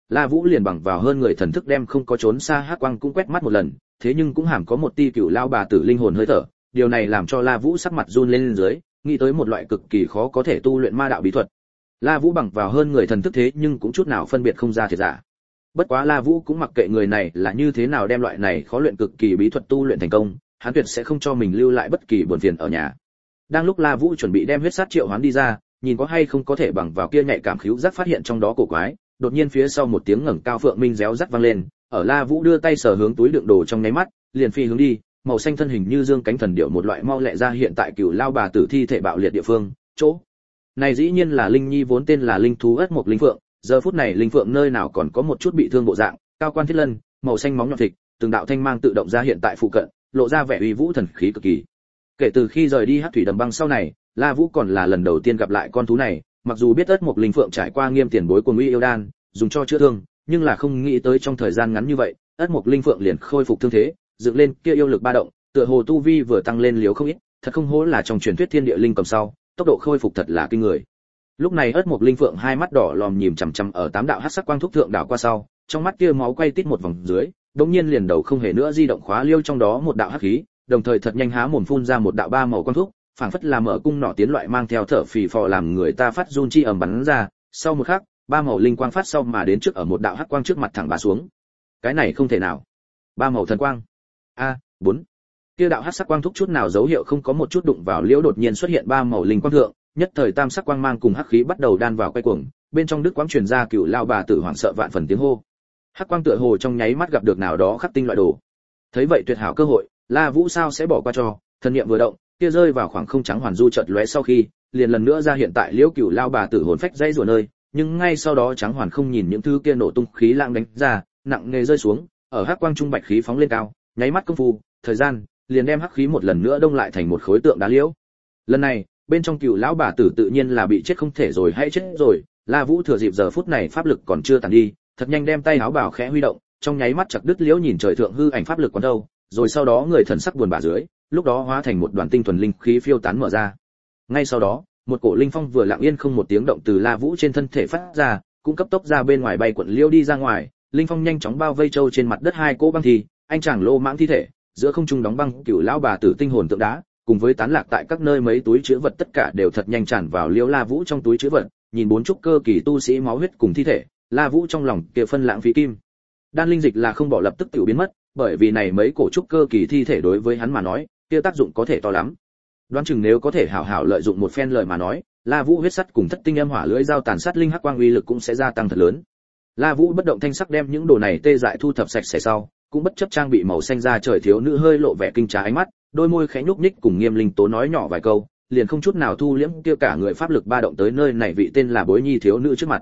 La Vũ liền bằng vào hơn người thần thức đem không có trốn xa hắc quang cũng quét mắt một lần, thế nhưng cũng hàm có một tia cửu lao bà tử linh hồn hơi thở, điều này làm cho La Vũ sắc mặt run lên dưới, nghĩ tới một loại cực kỳ khó có thể tu luyện ma đạo bí thuật. La Vũ bằng vào hơn người thần thức thế nhưng cũng chút nào phân biệt không ra thiệt giả. Bất quá La Vũ cũng mặc kệ người này là như thế nào đem loại này khó luyện cực kỳ bí thuật tu luyện thành công, hắn tuyệt sẽ không cho mình lưu lại bất kỳ buồn phiền ở nhà. Đang lúc La Vũ chuẩn bị đem huyết sát triệu hoán đi ra, nhìn có hay không có thể bằng vào kia nhạy cảm khứu giác phát hiện trong đó cổ quái, đột nhiên phía sau một tiếng ngẩng cao phượng minh réo rắt vang lên, ở La Vũ đưa tay sờ hướng túi đựng đồ trong nháy mắt, liền phi hướng đi, màu xanh thân hình như dương cánh thần điệu một loại mau lẹ ra hiện tại cửu lao bà tử thi thể bạo liệt địa phương, chỗ này dĩ nhiên là linh nhi vốn tên là linh thú ất mộc linh phượng, giờ phút này linh phượng nơi nào còn có một chút bị thương bộ dạng, cao quan thiết lân, màu xanh móng nhọn thịt, từng đạo thanh mang tự động ra hiện tại phụ cận, lộ ra vẻ uy vũ thần khí cực kỳ. Kể từ khi rời đi Hắc thủy đầm băng sau này, La Vũ còn là lần đầu tiên gặp lại con thú này, mặc dù biết ất mộc linh phượng trải qua nghiêm tiền bối của nguy yêu đan, dùng cho chữa thương, nhưng là không nghĩ tới trong thời gian ngắn như vậy, ất mộc linh phượng liền khôi phục thương thế, dựng lên kia yêu lực ba động, tựa hồ tu vi vừa tăng lên liếu không ít, thật không hổ là trong truyền thuyết thiên địa linh cầm sau, tốc độ khôi phục thật là kinh người. Lúc này ất mộc linh phượng hai mắt đỏ lòm nhìn chằm chằm ở tám đạo hắc sắc quang thúc thượng đảo qua sau, trong mắt kia máu quay tít một vòng dưới, đống nhiên liền đầu không hề nữa di động khóa liêu trong đó một đạo hắc khí, đồng thời thật nhanh há mồm phun ra một đạo ba màu quang thúc, phảng phất là mở cung nỏ tiến loại mang theo thở phì phò làm người ta phát run chi ầm bắn ra, sau một khắc, ba màu linh quang phát sau mà đến trước ở một đạo hắc quang trước mặt thẳng bả xuống. Cái này không thể nào. Ba màu thần quang. Bốn. Kia đạo hắc sắc quang thúc chút nào dấu hiệu không có một chút đụng vào liễu đột nhiên xuất hiện ba màu linh quang thượng, nhất thời tam sắc quang mang cùng hắc khí bắt đầu đan vào quay cuồng, bên trong đức quang truyền ra cựu lao bà tử hoảng sợ vạn phần tiếng hô. Hắc quang tựa hồ trong nháy mắt gặp được nào đó khắc tinh loại đồ. Thấy vậy tuyệt hảo cơ hội, La Vũ sao sẽ bỏ qua cho, thần niệm vừa động, kia rơi vào khoảng không trắng hoàn du chợt lóe sau khi, liền lần nữa ra hiện tại liễu cựu lao bà tử hồn phách dây rùa nơi, nhưng ngay sau đó trắng hoàn không nhìn những thứ kia nổ tung khí lãng đánh ra, nặng nề rơi xuống, ở hắc quang trung bạch khí phóng lên cao, nháy mắt công phu, thời gian liền đem hắc khí một lần nữa đông lại thành một khối tượng đá liễu. Lần này, bên trong cựu lão bà tử tự nhiên là bị chết không thể rồi hay chết rồi, La Vũ thừa dịp giờ phút này pháp lực còn chưa tàn đi, thật nhanh đem tay áo bảo khẽ huy động, trong nháy mắt chặt đứt liễu nhìn trời thượng hư ảnh pháp lực quấn đâu, rồi sau đó người thần sắc buồn bã dưới, lúc đó hóa thành một đoàn tinh thuần linh khí phiêu tán mở ra. Ngay sau đó, một cổ linh phong vừa lặng yên không một tiếng động từ La Vũ trên thân thể phát ra, cũng cấp tốc ra bên ngoài bay cuộn liễu đi ra ngoài, linh phong nhanh chóng bao vây châu trên mặt đất hai cỗ băng thi, anh chàng lô mãng thi thể, giữa không trung đóng băng cựu lão bà tử tinh hồn tượng đá, cùng với tán lạc tại các nơi mấy túi trữ vật tất cả đều thật nhanh tràn vào liễu La Vũ trong túi trữ vật, nhìn bốn trúc cơ kỳ tu sĩ máu huyết cùng thi thể, La Vũ trong lòng kia phân lãng phí kim đan linh dịch là không bỏ lập tức tự biến mất, bởi vì này mấy cổ trúc cơ kỳ thi thể đối với hắn mà nói, kia tác dụng có thể to lắm. Đoán chừng nếu có thể hảo hảo lợi dụng một phen lời mà nói, La Vũ huyết sắt cùng thất tinh âm hỏa lưỡi dao tàn sát linh hắc quang uy lực cũng sẽ gia tăng thật lớn. La Vũ bất động thanh sắc đem những đồ này tê dại thu thập sạch sẽ sau, cũng bất chấp trang bị màu xanh da trời thiếu nữ hơi lộ vẻ kinh trá ánh mắt, đôi môi khẽ nhúc nhích cùng Nghiêm Linh Tố nói nhỏ vài câu, liền không chút nào thu liễm kia cả người pháp lực ba động tới nơi này vị tên là Bối Nhi thiếu nữ trước mặt.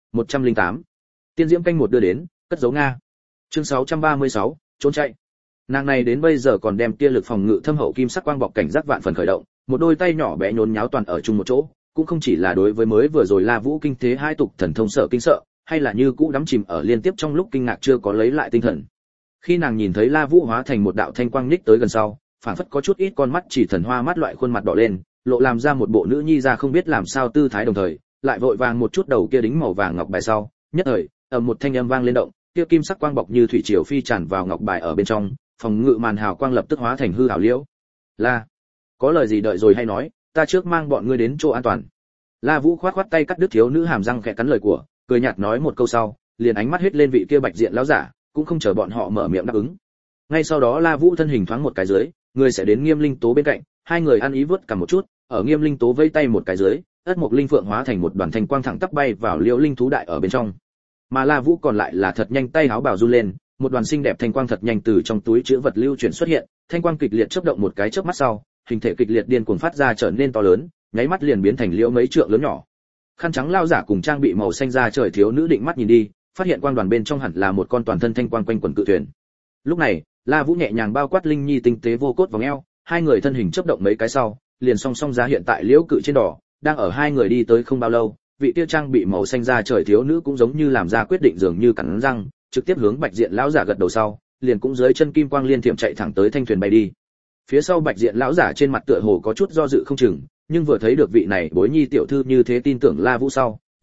108. Tiên diễm canh một đưa đến, cất giấu Nga. Chương 636, trốn chạy. Nàng này đến bây giờ còn đem kia lực phòng ngự thâm hậu kim sắc quang bọc cảnh giác vạn phần khởi động, một đôi tay nhỏ bé nhốn nháo toàn ở chung một chỗ, cũng không chỉ là đối với mới vừa rồi La Vũ kinh thế hai tục thần thông sợ kinh sợ, hay là như cũ đắm chìm ở liên tiếp trong lúc kinh ngạc chưa có lấy lại tinh thần. Khi nàng nhìn thấy La Vũ hóa thành một đạo thanh quang nhích tới gần sau, phảng phất có chút ít con mắt chỉ thần hoa mắt loại khuôn mặt đỏ lên, lộ làm ra một bộ nữ nhi ra không biết làm sao tư thái đồng thời, lại vội vàng một chút đầu kia đính màu vàng ngọc bài sau, nhất thời, một thanh âm vang lên động, kia kim sắc quang bọc như thủy triều phi tràn vào ngọc bài ở bên trong, phòng ngự màn hào quang lập tức hóa thành hư ảo liễu. La, có lời gì đợi rồi hay nói, ta trước mang bọn ngươi đến chỗ an toàn. La Vũ khoát khoát tay cắt đứt thiếu nữ hàm răng khẽ cắn lời của, cười nhạt nói một câu sau, liền ánh mắt hết lên vị kia bạch diện lão giả, cũng không chờ bọn họ mở miệng đáp ứng. Ngay sau đó La Vũ thân hình thoáng một cái dưới, người sẽ đến Nghiêm Linh Tố bên cạnh, hai người ăn ý vớt cả một chút, ở Nghiêm Linh Tố vây tay một cái dưới, ất mộc linh phượng hóa thành một đoàn thanh quang thẳng tắp bay vào liễu linh thú đại ở bên trong. Mà La Vũ còn lại là thật nhanh tay háo bảo run lên, một đoàn xinh đẹp thanh quang thật nhanh từ trong túi trữ vật lưu chuyển xuất hiện, thanh quang kịch liệt chớp động một cái chớp mắt sau, hình thể kịch liệt điên cuồng phát ra trở nên to lớn, nháy mắt liền biến thành liễu mấy trượng lớn nhỏ. Khăn trắng lao giả cùng trang bị màu xanh da trời thiếu nữ định mắt nhìn đi, phát hiện quang đoàn bên trong hẳn là một con toàn thân thanh quang quanh quần cự thuyền. Lúc này, La Vũ nhẹ nhàng bao quát Linh Nhi tinh tế vô cốt vòng eo, hai người thân hình chớp động mấy cái sau, liền song song ra hiện tại liễu cự trên đỏ, đang ở hai người đi tới không bao lâu, vị tiêu trang bị màu xanh da trời thiếu nữ cũng giống như làm ra quyết định dường như cắn răng, trực tiếp hướng bạch diện lão giả gật đầu sau, liền cũng dưới chân kim quang liên thiểm chạy thẳng tới thanh thuyền bay đi. Phía sau bạch diện lão giả trên mặt tựa hồ có chút do dự không chừng, nhưng vừa thấy được vị này Bối Nhi tiểu thư như thế tin tưởng La Vũ sau,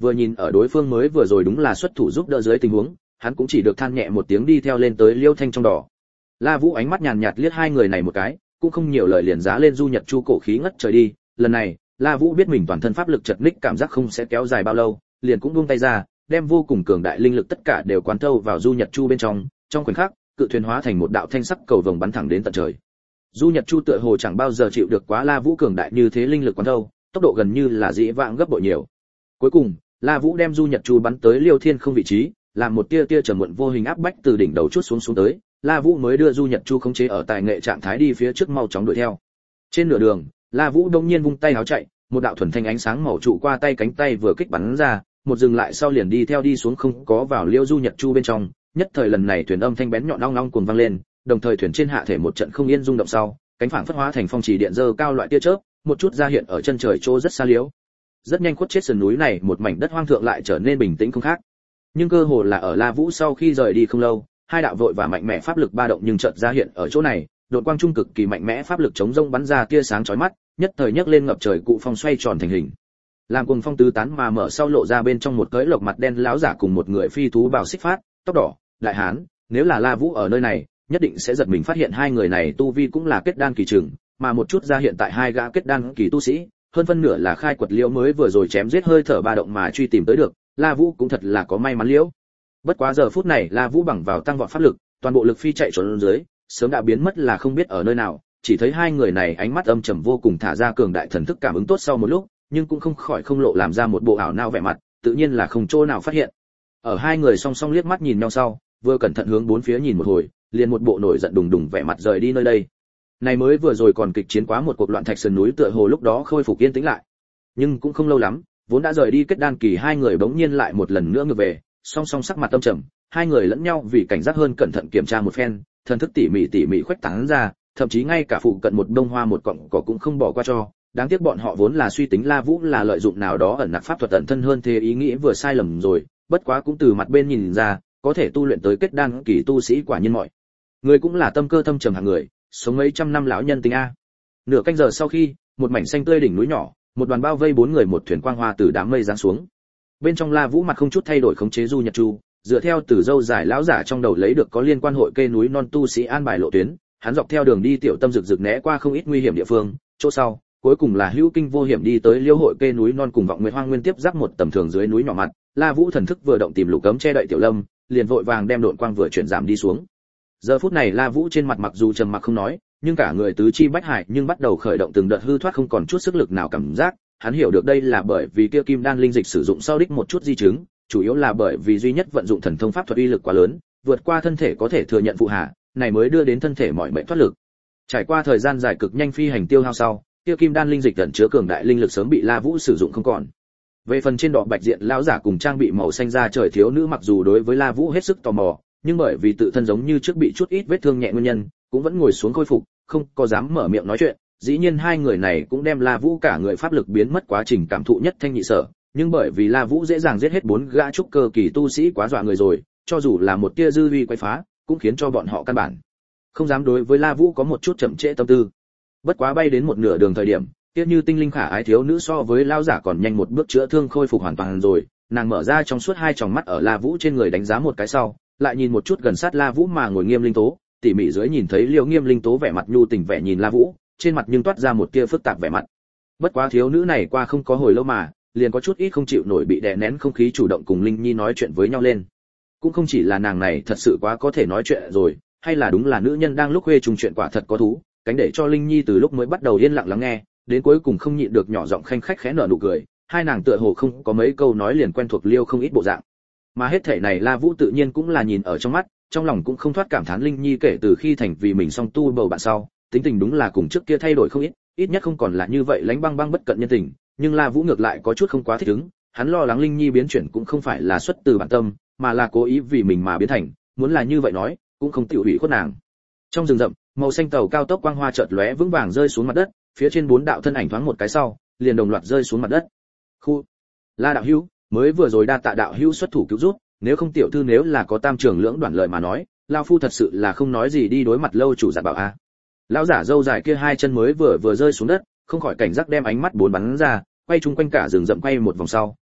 vừa nhìn ở đối phương mới vừa rồi đúng là xuất thủ giúp đỡ dưới tình huống, hắn cũng chỉ được than nhẹ một tiếng đi theo lên tới Liêu Thanh trong đỏ. La Vũ ánh mắt nhàn nhạt liếc hai người này một cái, cũng không nhiều lời liền giá lên Du Nhật Chu cổ khí ngất trời đi. Lần này, La Vũ biết mình toàn thân pháp lực chật ních cảm giác không sẽ kéo dài bao lâu, liền cũng buông tay ra, đem vô cùng cường đại linh lực tất cả đều quán thâu vào Du Nhật Chu bên trong khoảnh khắc, cự thuyền hóa thành một đạo thanh sắc cầu vồng bắn thẳng đến tận trời. Du Nhật Chu tựa hồ chẳng bao giờ chịu được quá La Vũ cường đại như thế linh lực quán thâu, tốc độ gần như là dĩ vãng gấp bội nhiều. Cuối cùng, La Vũ đem Du Nhật Chu bắn tới Liêu Thiên không vị trí, làm một tia tia trầm muộn vô hình áp bách từ đỉnh đầu chuốt xuống tới, La Vũ mới đưa Du Nhật Chu khống chế ở tài nghệ trạng thái đi phía trước mau chóng đuổi theo. Trên nửa đường, La Vũ đông nhiên vung tay áo chạy, một đạo thuần thanh ánh sáng màu trụ qua tay cánh tay vừa kích bắn ra, một dừng lại sau liền đi theo đi xuống không có vào Liêu Du Nhật Chu bên trong, nhất thời lần này thuyền âm thanh bén nhọn ong ong cuồng vang lên, đồng thời thuyền trên hạ thể một trận không yên rung động sau, cánh phảng phất hóa thành phong chỉ điện dơ cao loại tia chớp, một chút ra hiện ở chân trời chỗ rất xa liếu. Rất nhanh khuất chết sườn núi này, một mảnh đất hoang thượng lại trở nên bình tĩnh không khác. Nhưng cơ hồ là ở La Vũ sau khi rời đi không lâu, hai đạo vội và mạnh mẽ pháp lực ba động nhưng chợt ra hiện ở chỗ này, đột quang trung cực kỳ mạnh mẽ pháp lực chống rông bắn ra tia sáng chói mắt, nhất thời nhấc lên ngập trời cụ phong xoay tròn thành hình. Làm cuồng phong tứ tán mà mở sau lộ ra bên trong một cưỡi lộc mặt đen lão giả cùng một người phi thú bào xích phát, tóc đỏ, đại hán, nếu là La Vũ ở nơi này, nhất định sẽ giật mình phát hiện hai người này tu vi cũng là kết đan kỳ trường, mà một chút ra hiện tại hai gã kết đan kỳ tu sĩ, hơn phân nửa là khai quật liễu mới vừa rồi chém giết hơi thở ba động mà truy tìm tới được, La Vũ cũng thật là có may mắn liễu. Bất quá giờ phút này La Vũ bằng vào tăng vọt pháp lực, toàn bộ lực phi chạy trốn dưới, sớm đã biến mất là không biết ở nơi nào, chỉ thấy hai người này ánh mắt âm trầm vô cùng thả ra cường đại thần thức cảm ứng tốt sau một lúc, nhưng cũng không khỏi không lộ làm ra một bộ ảo não vẻ mặt, tự nhiên là không chỗ nào phát hiện. Ở hai người song song liếc mắt nhìn nhau sau, vừa cẩn thận hướng bốn phía nhìn một hồi, liền một bộ nổi giận đùng đùng vẻ mặt rời đi nơi đây. Này mới vừa rồi còn kịch chiến quá một cuộc loạn thạch sườn núi tựa hồ lúc đó khôi phục yên tĩnh lại. Nhưng cũng không lâu lắm, vốn đã rời đi kết đan kỳ hai người bỗng nhiên lại một lần nữa ngược về, song song sắc mặt âm trầm, hai người lẫn nhau vì cảnh giác hơn cẩn thận kiểm tra một phen, thần thức tỉ mỉ khuếch tán ra, thậm chí ngay cả phụ cận một bông hoa một cọng cỏ cũng không bỏ qua cho. Đáng tiếc bọn họ vốn là suy tính La Vũ là lợi dụng nào đó ẩn nặc pháp thuật ẩn thân hơn thế ý nghĩ vừa sai lầm rồi, bất quá cũng từ mặt bên nhìn ra, có thể tu luyện tới kết đan kỳ tu sĩ quả nhiên mọi người cũng là tâm cơ thâm trầm hạng người, sống mấy trăm năm lão nhân tính a. Nửa canh giờ sau khi, một mảnh xanh tươi đỉnh núi nhỏ, một đoàn bao vây bốn người một thuyền quang hoa từ đám mây giáng xuống. Bên trong La Vũ mặt không chút thay đổi khống chế Du Nhật Chu, dựa theo từ dâu dài lão giả trong đầu lấy được có liên quan hội kê núi non tu sĩ an bài lộ tuyến, hắn dọc theo đường đi tiểu tâm rực rực né qua không ít nguy hiểm địa phương, chỗ sau, cuối cùng là hữu kinh vô hiểm đi tới Liêu hội kê núi non cùng vọng nguyệt hoang nguyên tiếp giáp một tầm thường dưới núi nhỏ mặt. La Vũ thần thức vừa động tìm lục cấm che đậy tiểu lâm, liền vội vàng đem độn quang vừa chuyển giảm đi xuống. Giờ phút này La Vũ trên mặt mặc dù trầm mặc không nói, nhưng cả người tứ chi bách hải nhưng bắt đầu khởi động từng đợt hư thoát không còn chút sức lực nào cảm giác, hắn hiểu được đây là bởi vì kia kim đan linh dịch sử dụng sau đích một chút di chứng, chủ yếu là bởi vì duy nhất vận dụng thần thông pháp thuật uy lực quá lớn, vượt qua thân thể có thể thừa nhận phụ hạ, này mới đưa đến thân thể mọi mệnh thoát lực. Trải qua thời gian dài cực nhanh phi hành tiêu hao sau, kia kim đan linh dịch ẩn chứa cường đại linh lực sớm bị La Vũ sử dụng không còn. Về phần trên đỏ bạch diện lão giả cùng trang bị màu xanh da trời thiếu nữ mặc dù đối với La Vũ hết sức tò mò, nhưng bởi vì tự thân giống như trước bị chút ít vết thương nhẹ nguyên nhân, cũng vẫn ngồi xuống khôi phục, không có dám mở miệng nói chuyện. Dĩ nhiên hai người này cũng đem La Vũ cả người pháp lực biến mất quá trình cảm thụ nhất thanh nhị sở, nhưng bởi vì La Vũ dễ dàng giết hết bốn gã trúc cơ kỳ tu sĩ quá dọa người rồi, cho dù là một tia dư uy quay phá, cũng khiến cho bọn họ căn bản không dám đối với La Vũ có một chút chậm trễ tâm tư. Bất quá bay đến một nửa đường thời điểm, tiếc như tinh linh khả ái thiếu nữ so với lão giả còn nhanh một bước chữa thương khôi phục hoàn toàn rồi, nàng mở ra trong suốt hai tròng mắt ở La Vũ trên người đánh giá một cái sau, lại nhìn một chút gần sát La Vũ mà ngồi Nghiêm Linh Tố, tỉ mỉ dưới nhìn thấy Liễu Nghiêm Linh Tố vẻ mặt nhu tình vẻ nhìn La Vũ, trên mặt nhưng toát ra một tia phức tạp vẻ mặt. Bất quá thiếu nữ này qua không có hồi lâu mà, liền có chút ít không chịu nổi bị đè nén không khí chủ động cùng Linh Nhi nói chuyện với nhau lên. Cũng không chỉ là nàng này thật sự quá có thể nói chuyện rồi, hay là đúng là nữ nhân đang lúc khuê trùng chuyện quả thật có thú, cánh để cho Linh Nhi từ lúc mới bắt đầu yên lặng lắng nghe, đến cuối cùng không nhịn được nhỏ giọng khanh khách khẽ nở nụ cười, hai nàng tựa hồ không có mấy câu nói liền quen thuộc Liêu không ít bộ dạng. Mà hết thảy này La Vũ tự nhiên cũng là nhìn ở trong mắt, trong lòng cũng không thoát cảm thán Linh Nhi kể từ khi thành vì mình song tu bầu bạn sau, tính tình đúng là cùng trước kia thay đổi không ít, ít nhất không còn là như vậy lánh băng băng bất cận nhân tình, nhưng La Vũ ngược lại có chút không quá thích ứng, hắn lo lắng Linh Nhi biến chuyển cũng không phải là xuất từ bản tâm, mà là cố ý vì mình mà biến thành, muốn là như vậy nói, cũng không tiểu hủy khuất nàng. Trong rừng rậm, màu xanh tàu cao tốc quang hoa chợt lóe vững vàng rơi xuống mặt đất, phía trên bốn đạo thân ảnh thoáng một cái sau, liền đồng loạt rơi xuống mặt đất. Khu, La đạo hữu, mới vừa rồi đa tạ đạo hữu xuất thủ cứu giúp, nếu không tiểu thư nếu là có tam trường lưỡng đoạn lợi mà nói, lão phu thật sự là không nói gì đi đối mặt lâu chủ giặt bảo a. Lão giả râu dài kia hai chân mới vừa rơi xuống đất, không khỏi cảnh giác đem ánh mắt bốn bắn ra, quay chung quanh cả rừng rậm quay một vòng sau,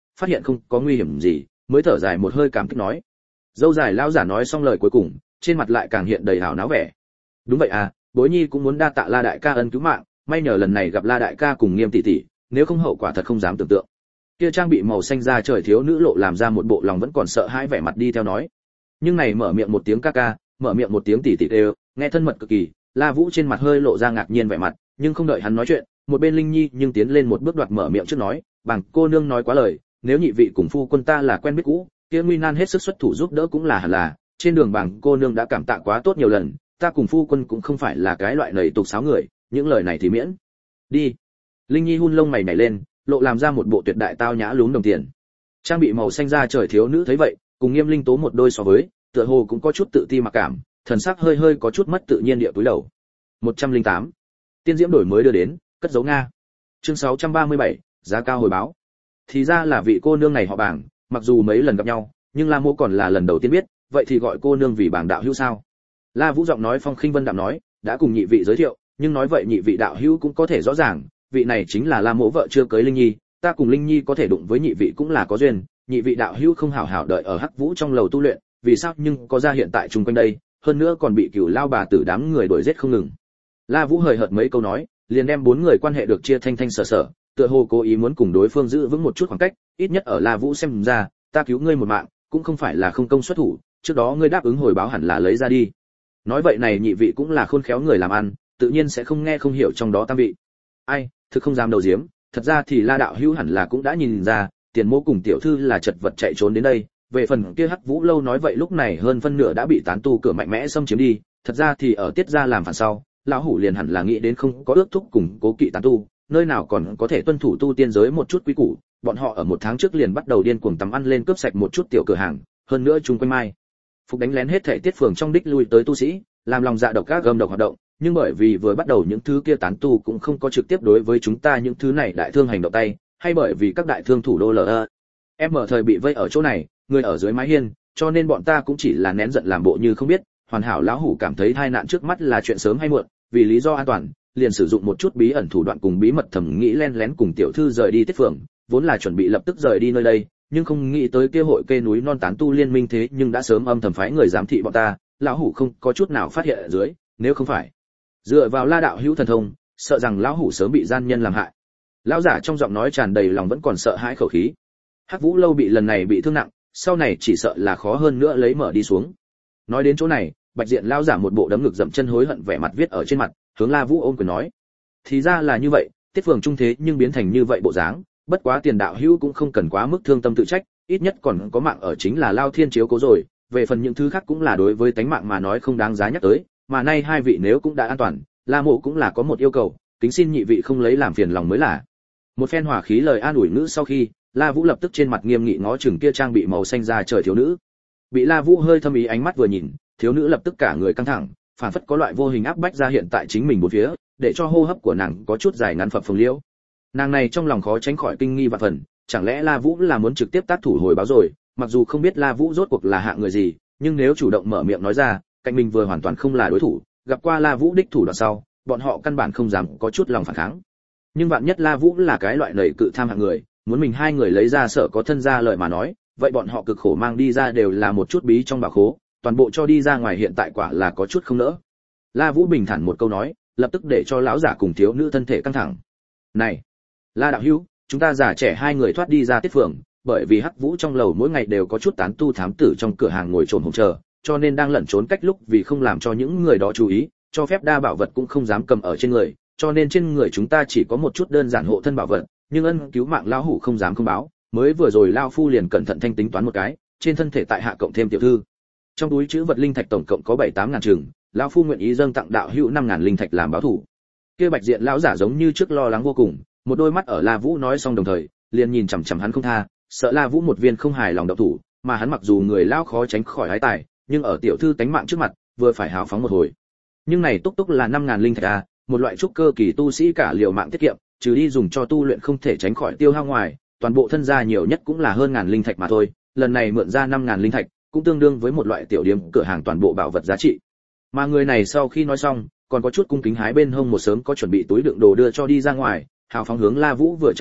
phát hiện không có nguy hiểm gì, mới thở dài một hơi cảm kích nói. Dâu dài lão giả nói xong lời cuối cùng, trên mặt lại càng hiện đầy hào náo vẻ. Đúng vậy à, Bối Nhi cũng muốn đa tạ La đại ca ân cứu mạng, may nhờ lần này gặp La đại ca cùng Nghiêm tỷ tỷ, nếu không hậu quả thật không dám tưởng tượng. Kia trang bị màu xanh da trời thiếu nữ lộ làm ra một bộ lòng vẫn còn sợ hãi vẻ mặt đi theo nói. Nhưng này mở miệng một tiếng ca ca, mở miệng một tiếng tỷ tỷ đều, nghe thân mật cực kỳ, La Vũ trên mặt hơi lộ ra ngạc nhiên vẻ mặt, nhưng không đợi hắn nói chuyện, một bên Linh Nhi nhưng tiến lên một bước đoạt mở miệng trước nói, "Bàng cô nương nói quá lời, nếu nhị vị cùng phu quân ta là quen biết cũ, kia nguy nan hết sức xuất thủ giúp đỡ cũng là hẳn là, trên đường Bàng cô nương đã cảm tạ quá tốt nhiều lần, ta cùng phu quân cũng không phải là cái loại nầy tục sáo người, những lời này thì miễn." Đi. Linh Nhi hun lông mày nhảy lên, lộ làm ra một bộ tuyệt đại tao nhã lún đồng tiền. Trang bị màu xanh da trời thiếu nữ thấy vậy, cùng Nghiêm Linh Tố một đôi so với, tựa hồ cũng có chút tự ti mặc cảm, thần sắc hơi hơi có chút mất tự nhiên địa túi đầu. 108. Tiên diễm đổi mới đưa đến, cất dấu Nga. Chương 637, giá cao hồi báo. Thì ra là vị cô nương này họ Bàng, mặc dù mấy lần gặp nhau, nhưng La Mộ còn là lần đầu tiên biết, vậy thì gọi cô nương vì Bàng đạo hữu sao? La Vũ giọng nói phong khinh vân đạm nói, đã cùng nhị vị giới thiệu, nhưng nói vậy nhị vị đạo hữu cũng có thể rõ ràng, vị này chính là La Mộ vợ chưa cưới Linh Nhi, ta cùng Linh Nhi có thể đụng với nhị vị cũng là có duyên, nhị vị đạo hữu không hảo hảo đợi ở Hắc Vũ trong lầu tu luyện, vì sao nhưng có ra hiện tại chung quanh đây, hơn nữa còn bị Cửu Lao bà tử đám người đuổi giết không ngừng. La Vũ hời hợt mấy câu nói, liền đem bốn người quan hệ được chia thanh thanh sở sở, tựa hồ cố ý muốn cùng đối phương giữ vững một chút khoảng cách, ít nhất ở La Vũ xem ra, ta cứu ngươi một mạng, cũng không phải là không công xuất thủ, trước đó ngươi đáp ứng hồi báo hẳn là lấy ra đi. Nói vậy này nhị vị cũng là khôn khéo người làm ăn, tự nhiên sẽ không nghe không hiểu trong đó tam vị. Ai, thực không dám đầu diếm, thật ra thì La đạo hữu hẳn là cũng đã nhìn ra, Tiền Mô cùng tiểu thư là chật vật chạy trốn đến đây, về phần kia Hắc Vũ lâu nói vậy lúc này hơn phân nửa đã bị tán tu cửa mạnh mẽ xâm chiếm đi, thật ra thì ở tiết gia làm phản sau, lão hủ liền hẳn là nghĩ đến không có ước thúc cùng cố kỵ tán tu, nơi nào còn có thể tuân thủ tu tiên giới một chút quý củ, bọn họ ở một tháng trước liền bắt đầu điên cuồng tắm ăn lên cướp sạch một chút tiểu cửa hàng, hơn nữa chung quanh mai phục đánh lén hết thảy tiết phường trong đích lui tới tu sĩ, làm lòng dạ độc các gầm độc hoạt động, nhưng bởi vì vừa bắt đầu những thứ kia tán tu cũng không có trực tiếp đối với chúng ta những thứ này đại thương hành động tay, hay bởi vì các đại thương thủ đô em ở thời bị vây ở chỗ này, người ở dưới mái hiên, cho nên bọn ta cũng chỉ là nén giận làm bộ như không biết, hoàn hảo lão hủ cảm thấy tai nạn trước mắt là chuyện sớm hay muộn, vì lý do an toàn, liền sử dụng một chút bí ẩn thủ đoạn cùng bí mật thẩm nghĩ len lén cùng tiểu thư rời đi tiết phường, vốn là chuẩn bị lập tức rời đi nơi đây, nhưng không nghĩ tới kia hội kê núi non tán tu liên minh thế nhưng đã sớm âm thầm phái người giám thị bọn ta, lão hủ không có chút nào phát hiện ở dưới, nếu không phải dựa vào La đạo hữu thần thông, sợ rằng lão hủ sớm bị gian nhân làm hại. Lão giả trong giọng nói tràn đầy lòng vẫn còn sợ hãi khẩu khí. Hắc Vũ lâu bị lần này bị thương nặng, sau này chỉ sợ là khó hơn nữa lấy mở đi xuống. Nói đến chỗ này, Bạch Diện lão giả một bộ đấm ngực dậm chân hối hận vẻ mặt viết ở trên mặt, hướng La Vũ ôm quyền nói: "Thì ra là như vậy, tiết phường trung thế nhưng biến thành như vậy bộ dáng, bất quá Tiền đạo hữu cũng không cần quá mức thương tâm tự trách, ít nhất còn có mạng ở chính là Lao Thiên chiếu cố rồi, về phần những thứ khác cũng là đối với tánh mạng mà nói không đáng giá nhắc tới, mà nay hai vị nếu cũng đã an toàn, La Mộ cũng là có một yêu cầu, kính xin nhị vị không lấy làm phiền lòng mới là." Một phen hòa khí lời an ủi ngữ sau khi, La Vũ lập tức trên mặt nghiêm nghị ngó chừng kia trang bị màu xanh da trời thiếu nữ. Bị La Vũ hơi thâm ý ánh mắt vừa nhìn, thiếu nữ lập tức cả người căng thẳng, phản phất có loại vô hình áp bách ra hiện tại chính mình bốn phía, để cho hô hấp của nàng có chút dài ngắn phập phồng liễu. Nàng này trong lòng khó tránh khỏi kinh nghi vạn phần, chẳng lẽ La Vũ là muốn trực tiếp tác thủ hồi báo rồi, mặc dù không biết La Vũ rốt cuộc là hạng người gì, nhưng nếu chủ động mở miệng nói ra, cạnh mình vừa hoàn toàn không là đối thủ, gặp qua La Vũ đích thủ đoạn sau, bọn họ căn bản không dám có chút lòng phản kháng. Nhưng vạn nhất La Vũ là cái loại nảy cự tham hạng người, muốn mình hai người lấy ra sợ có thân ra lời mà nói, vậy bọn họ cực khổ mang đi ra đều là một chút bí trong bảo khố, toàn bộ cho đi ra ngoài hiện tại quả là có chút không nỡ. La Vũ bình thản một câu nói, lập tức để cho lão giả cùng thiếu nữ thân thể căng thẳng. "Này, La đạo hữu, chúng ta già trẻ hai người thoát đi ra tiết phường, bởi vì Hắc Vũ trong lầu mỗi ngày đều có chút tán tu thám tử trong cửa hàng ngồi trộm hồng chờ, cho nên đang lẩn trốn cách lúc vì không làm cho những người đó chú ý, cho phép đa bảo vật cũng không dám cầm ở trên người, cho nên trên người chúng ta chỉ có một chút đơn giản hộ thân bảo vật, nhưng ân cứu mạng lão hủ không dám không báo, mới vừa rồi lão phu liền cẩn thận thanh tính toán một cái, trên thân thể tại hạ cộng thêm tiểu thư. Trong túi trữ vật linh thạch tổng cộng có 7-8 ngàn chừng, lão phu nguyện ý dâng tặng đạo hữu 5 ngàn linh thạch làm báo thủ." Kia Bạch Diện lão giả giống như trước lo lắng vô cùng, một đôi mắt ở La Vũ nói xong đồng thời, liền nhìn chằm chằm hắn không tha, sợ La Vũ một viên không hài lòng động thủ, mà hắn mặc dù người lão khó tránh khỏi hái tài, nhưng ở tiểu thư tánh mạng trước mặt, vừa phải hào phóng một hồi. Nhưng này túc túc là 5 ngàn linh thạch a, một loại trúc cơ kỳ tu sĩ cả liều mạng tiết kiệm, trừ đi dùng cho tu luyện không thể tránh khỏi tiêu hao ngoài, toàn bộ thân gia nhiều nhất cũng là hơn ngàn linh thạch mà thôi, lần này mượn ra 5 ngàn linh thạch, cũng tương đương với một loại tiểu điểm cửa hàng toàn bộ bảo vật giá trị. Mà người này sau khi nói xong, còn có chút cung kính hái bên hông một sớm có chuẩn bị túi đựng đồ đưa cho đi ra ngoài, hào phóng hướng La Vũ vừa chắp tay,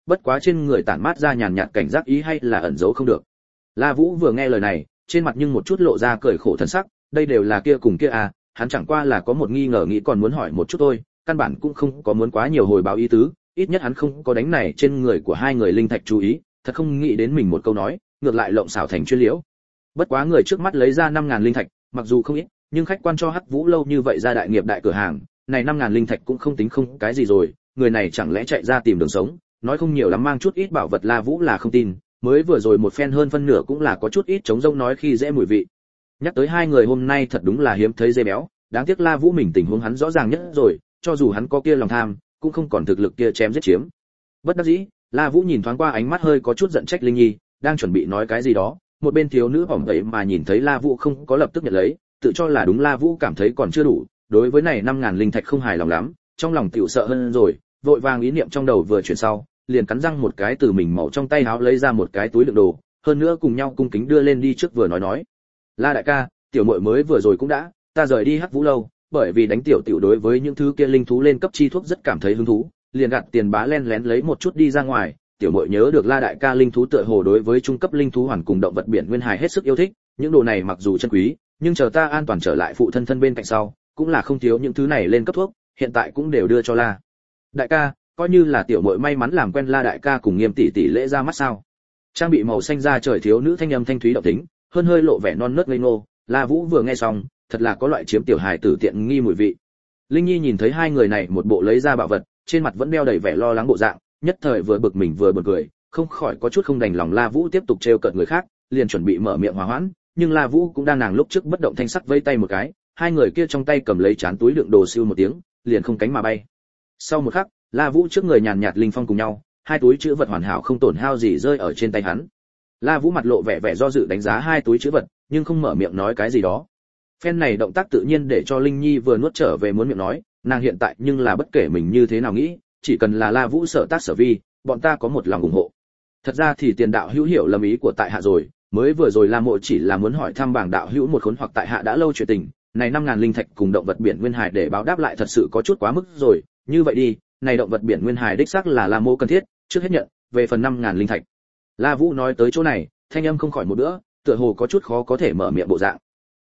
bất quá trên người tản mát ra nhàn nhạt cảnh giác ý hay là ẩn giấu không được. La Vũ vừa nghe lời này, trên mặt nhưng một chút lộ ra cười khổ thần sắc, đây đều là kia cùng kia à, hắn chẳng qua là có một nghi ngờ nghĩ còn muốn hỏi một chút thôi, căn bản cũng không có muốn quá nhiều hồi báo ý tứ, ít nhất hắn không có đánh này trên người của hai người linh thạch chú ý, thật không nghĩ đến mình một câu nói, ngược lại lộng xảo thành chuyên liễu. Bất quá người trước mắt lấy ra 5000 linh thạch, mặc dù không ít, nhưng khách quan cho Hắc Vũ lâu như vậy ra đại nghiệp đại cửa hàng, này 5000 linh thạch cũng không tính không cái gì rồi, người này chẳng lẽ chạy ra tìm đường sống, nói không nhiều lắm mang chút ít bảo vật La Vũ là không tin, mới vừa rồi một phen hơn phân nửa cũng là có chút ít chống rông nói khi dễ mùi vị. Nhắc tới hai người hôm nay thật đúng là hiếm thấy dê béo, đáng tiếc La Vũ mình tình huống hắn rõ ràng nhất rồi, cho dù hắn có kia lòng tham, cũng không còn thực lực kia chém giết chiếm. Bất đắc dĩ, La Vũ nhìn thoáng qua ánh mắt hơi có chút giận trách Linh Nhi, đang chuẩn bị nói cái gì đó, một bên thiếu nữ vòng vậy mà nhìn thấy La Vũ không có lập tức nhận lấy, tự cho là đúng La Vũ cảm thấy còn chưa đủ, đối với này 5000 linh thạch không hài lòng lắm, trong lòng tiểu sợ hơn rồi, vội vàng ý niệm trong đầu vừa chuyển sau, liền cắn răng một cái từ mình màu trong tay áo lấy ra một cái túi đựng đồ, hơn nữa cùng nhau cung kính đưa lên đi trước vừa nói. La đại ca, tiểu muội mới vừa rồi cũng đã, ta rời đi Hắc Vũ lâu, bởi vì đánh tiểu tiểu đối với những thứ kia linh thú lên cấp chi thuốc rất cảm thấy hứng thú, liền gạt tiền bá len lén lấy một chút đi ra ngoài, tiểu muội nhớ được La đại ca linh thú tựa hồ đối với trung cấp linh thú hoàn cùng động vật biển nguyên hài hết sức yêu thích, những đồ này mặc dù chân quý, nhưng chờ ta an toàn trở lại phụ thân thân bên cạnh sau, cũng là không thiếu những thứ này lên cấp thuốc, hiện tại cũng đều đưa cho La đại ca, coi như là tiểu muội may mắn làm quen La đại ca cùng Nghiêm tỷ tỷ lễ ra mắt sao. Trang bị màu xanh da trời thiếu nữ thanh âm thanh thúy động tính, hơn hơi lộ vẻ non nớt ngây ngô, La Vũ vừa nghe xong, thật là có loại chiếm tiểu hài tử tiện nghi mùi vị. Linh Nhi nhìn thấy hai người này một bộ lấy ra bảo vật, trên mặt vẫn đeo đầy vẻ lo lắng bộ dạng, nhất thời vừa bực mình vừa buồn cười, không khỏi có chút không đành lòng La Vũ tiếp tục trêu cợt người khác, liền chuẩn bị mở miệng hòa hoãn, nhưng La Vũ cũng đang nàng lúc trước bất động thanh sắc vây tay một cái, hai người kia trong tay cầm lấy chán túi đựng đồ siêu một tiếng, liền không cánh mà bay. Sau một khắc, La Vũ trước người nhàn nhạt linh phong cùng nhau, hai túi trữ vật hoàn hảo không tổn hao gì rơi ở trên tay hắn. La Vũ mặt lộ vẻ do dự đánh giá hai túi trữ vật, nhưng không mở miệng nói cái gì đó. Phen này động tác tự nhiên để cho Linh Nhi vừa nuốt trở về muốn miệng nói, nàng hiện tại nhưng là bất kể mình như thế nào nghĩ, chỉ cần là La Vũ sở tác sở vi, bọn ta có một lòng ủng hộ. Thật ra thì tiền đạo hữu hiểu lầm ý của tại hạ rồi, mới vừa rồi La Mộ chỉ là muốn hỏi thăm bảng đạo hữu một khốn hoặc tại hạ đã lâu chuyện tình, này 5000 linh thạch cùng động vật biển nguyên hải để báo đáp lại thật sự có chút quá mức rồi, như vậy đi, này động vật biển nguyên hải đích xác là La Mộ cần thiết, trước hết nhận, về phần 5000 linh thạch. La Vũ nói tới chỗ này, thanh âm không khỏi một bữa, tựa hồ có chút khó có thể mở miệng bộ dạng.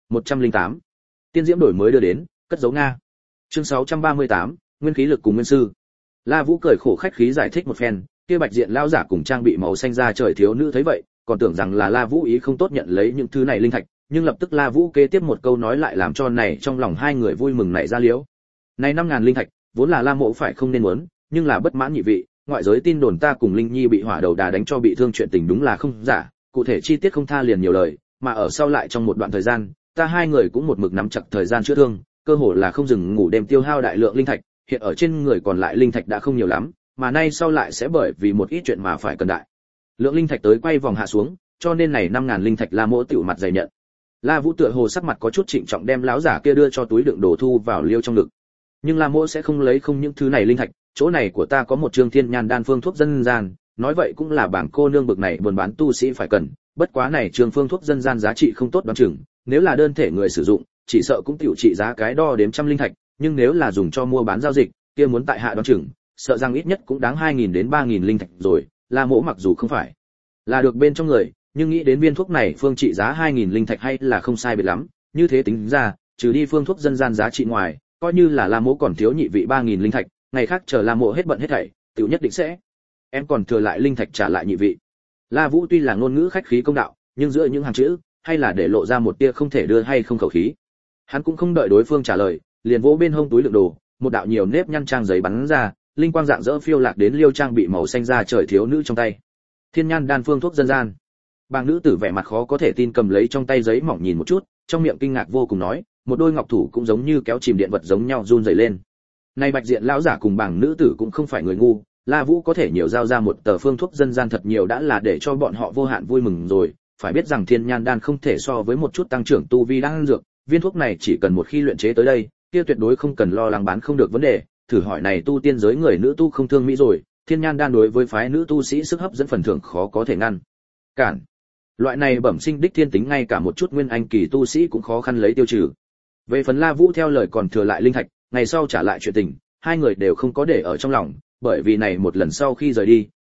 108. Tiên diễm đổi mới đưa đến, cất dấu Nga. Chương 638, nguyên khí lực cùng nguyên sư. La Vũ cười khổ khách khí giải thích một phen, kia bạch diện lão giả cùng trang bị màu xanh da trời thiếu nữ thấy vậy, còn tưởng rằng là La Vũ ý không tốt nhận lấy những thứ này linh thạch, nhưng lập tức La Vũ kế tiếp một câu nói lại làm cho này trong lòng hai người vui mừng nảy ra liễu. Này 5000 linh thạch, vốn là La Mộ phải không nên muốn, nhưng là bất mãn nhị vị, ngoại giới tin đồn ta cùng Linh Nhi bị hỏa đầu đà đánh cho bị thương chuyện tình đúng là không giả, cụ thể chi tiết không tha liền nhiều lời, mà ở sau lại trong một đoạn thời gian, ta hai người cũng một mực nắm chặt thời gian chữa thương, cơ hồ là không dừng ngủ đêm tiêu hao đại lượng linh thạch, hiện ở trên người còn lại linh thạch đã không nhiều lắm, mà nay sau lại sẽ bởi vì một ít chuyện mà phải cần đại lượng linh thạch tới quay vòng hạ xuống, cho nên này 5000 linh thạch La Mỗ tiểu mặt dày nhận. La Vũ tựa hồ sắc mặt có chút trịnh trọng đem lão giả kia đưa cho túi đựng đồ thu vào liêu trong ngực. Nhưng La Mỗ sẽ không lấy không những thứ này linh thạch, chỗ này của ta có một trương thiên nhan đan phương thuốc dân gian, nói vậy cũng là bảng cô nương bực này buôn bán tu sĩ phải cần, bất quá này trương phương thuốc dân gian giá trị không tốt đoán chừng, nếu là đơn thể người sử dụng, chỉ sợ cũng tiểu trị giá cái đo đếm trăm linh thạch, nhưng nếu là dùng cho mua bán giao dịch, kia muốn tại hạ đoán chừng, sợ rằng ít nhất cũng đáng 2000 đến 3000 linh thạch rồi. La Mỗ mặc dù không phải là được bên trong người, nhưng nghĩ đến viên thuốc này phương trị giá 2000 linh thạch hay là không sai biệt lắm, như thế tính ra, trừ đi phương thuốc dân gian giá trị ngoài, coi như là La Mỗ còn thiếu nhị vị 3000 linh thạch, ngày khác chờ La Mỗ hết bận hết thảy, tiểu nhất định sẽ em còn thừa lại linh thạch trả lại nhị vị. La Vũ tuy là ngôn ngữ khách khí công đạo, nhưng giữa những hàng chữ, hay là để lộ ra một tia không thể đưa hay không khẩu khí. Hắn cũng không đợi đối phương trả lời, liền vỗ bên hông túi đựng đồ, một đạo nhiều nếp nhăn trang giấy bắn ra, linh quang dạng dỡ phiêu lạc đến liêu trang bị màu xanh da trời thiếu nữ trong tay. Thiên nhan đan phương thuốc dân gian. Bàng nữ tử vẻ mặt khó có thể tin cầm lấy trong tay giấy mỏng nhìn một chút, trong miệng kinh ngạc vô cùng nói, một đôi ngọc thủ cũng giống như kéo chìm điện vật giống nhau run rẩy lên. Này bạch diện lão giả cùng bàng nữ tử cũng không phải người ngu, La Vũ có thể nhiều giao ra một tờ phương thuốc dân gian thật nhiều đã là để cho bọn họ vô hạn vui mừng rồi, phải biết rằng thiên nhan đan không thể so với một chút tăng trưởng tu vi đan dược, viên thuốc này chỉ cần một khi luyện chế tới đây, kia tuyệt đối không cần lo lắng bán không được vấn đề, thử hỏi này tu tiên giới người nữ tu không thương mỹ rồi, thiên nhan đan đối với phái nữ tu sĩ sức hấp dẫn phần thưởng khó có thể ngăn cản. Loại này bẩm sinh đích thiên tính ngay cả một chút nguyên anh kỳ tu sĩ cũng khó khăn lấy tiêu trừ. Về phần La Vũ theo lời còn thừa lại linh thạch, ngày sau trả lại chuyện tình, hai người đều không có để ở trong lòng, bởi vì này một lần sau khi rời đi,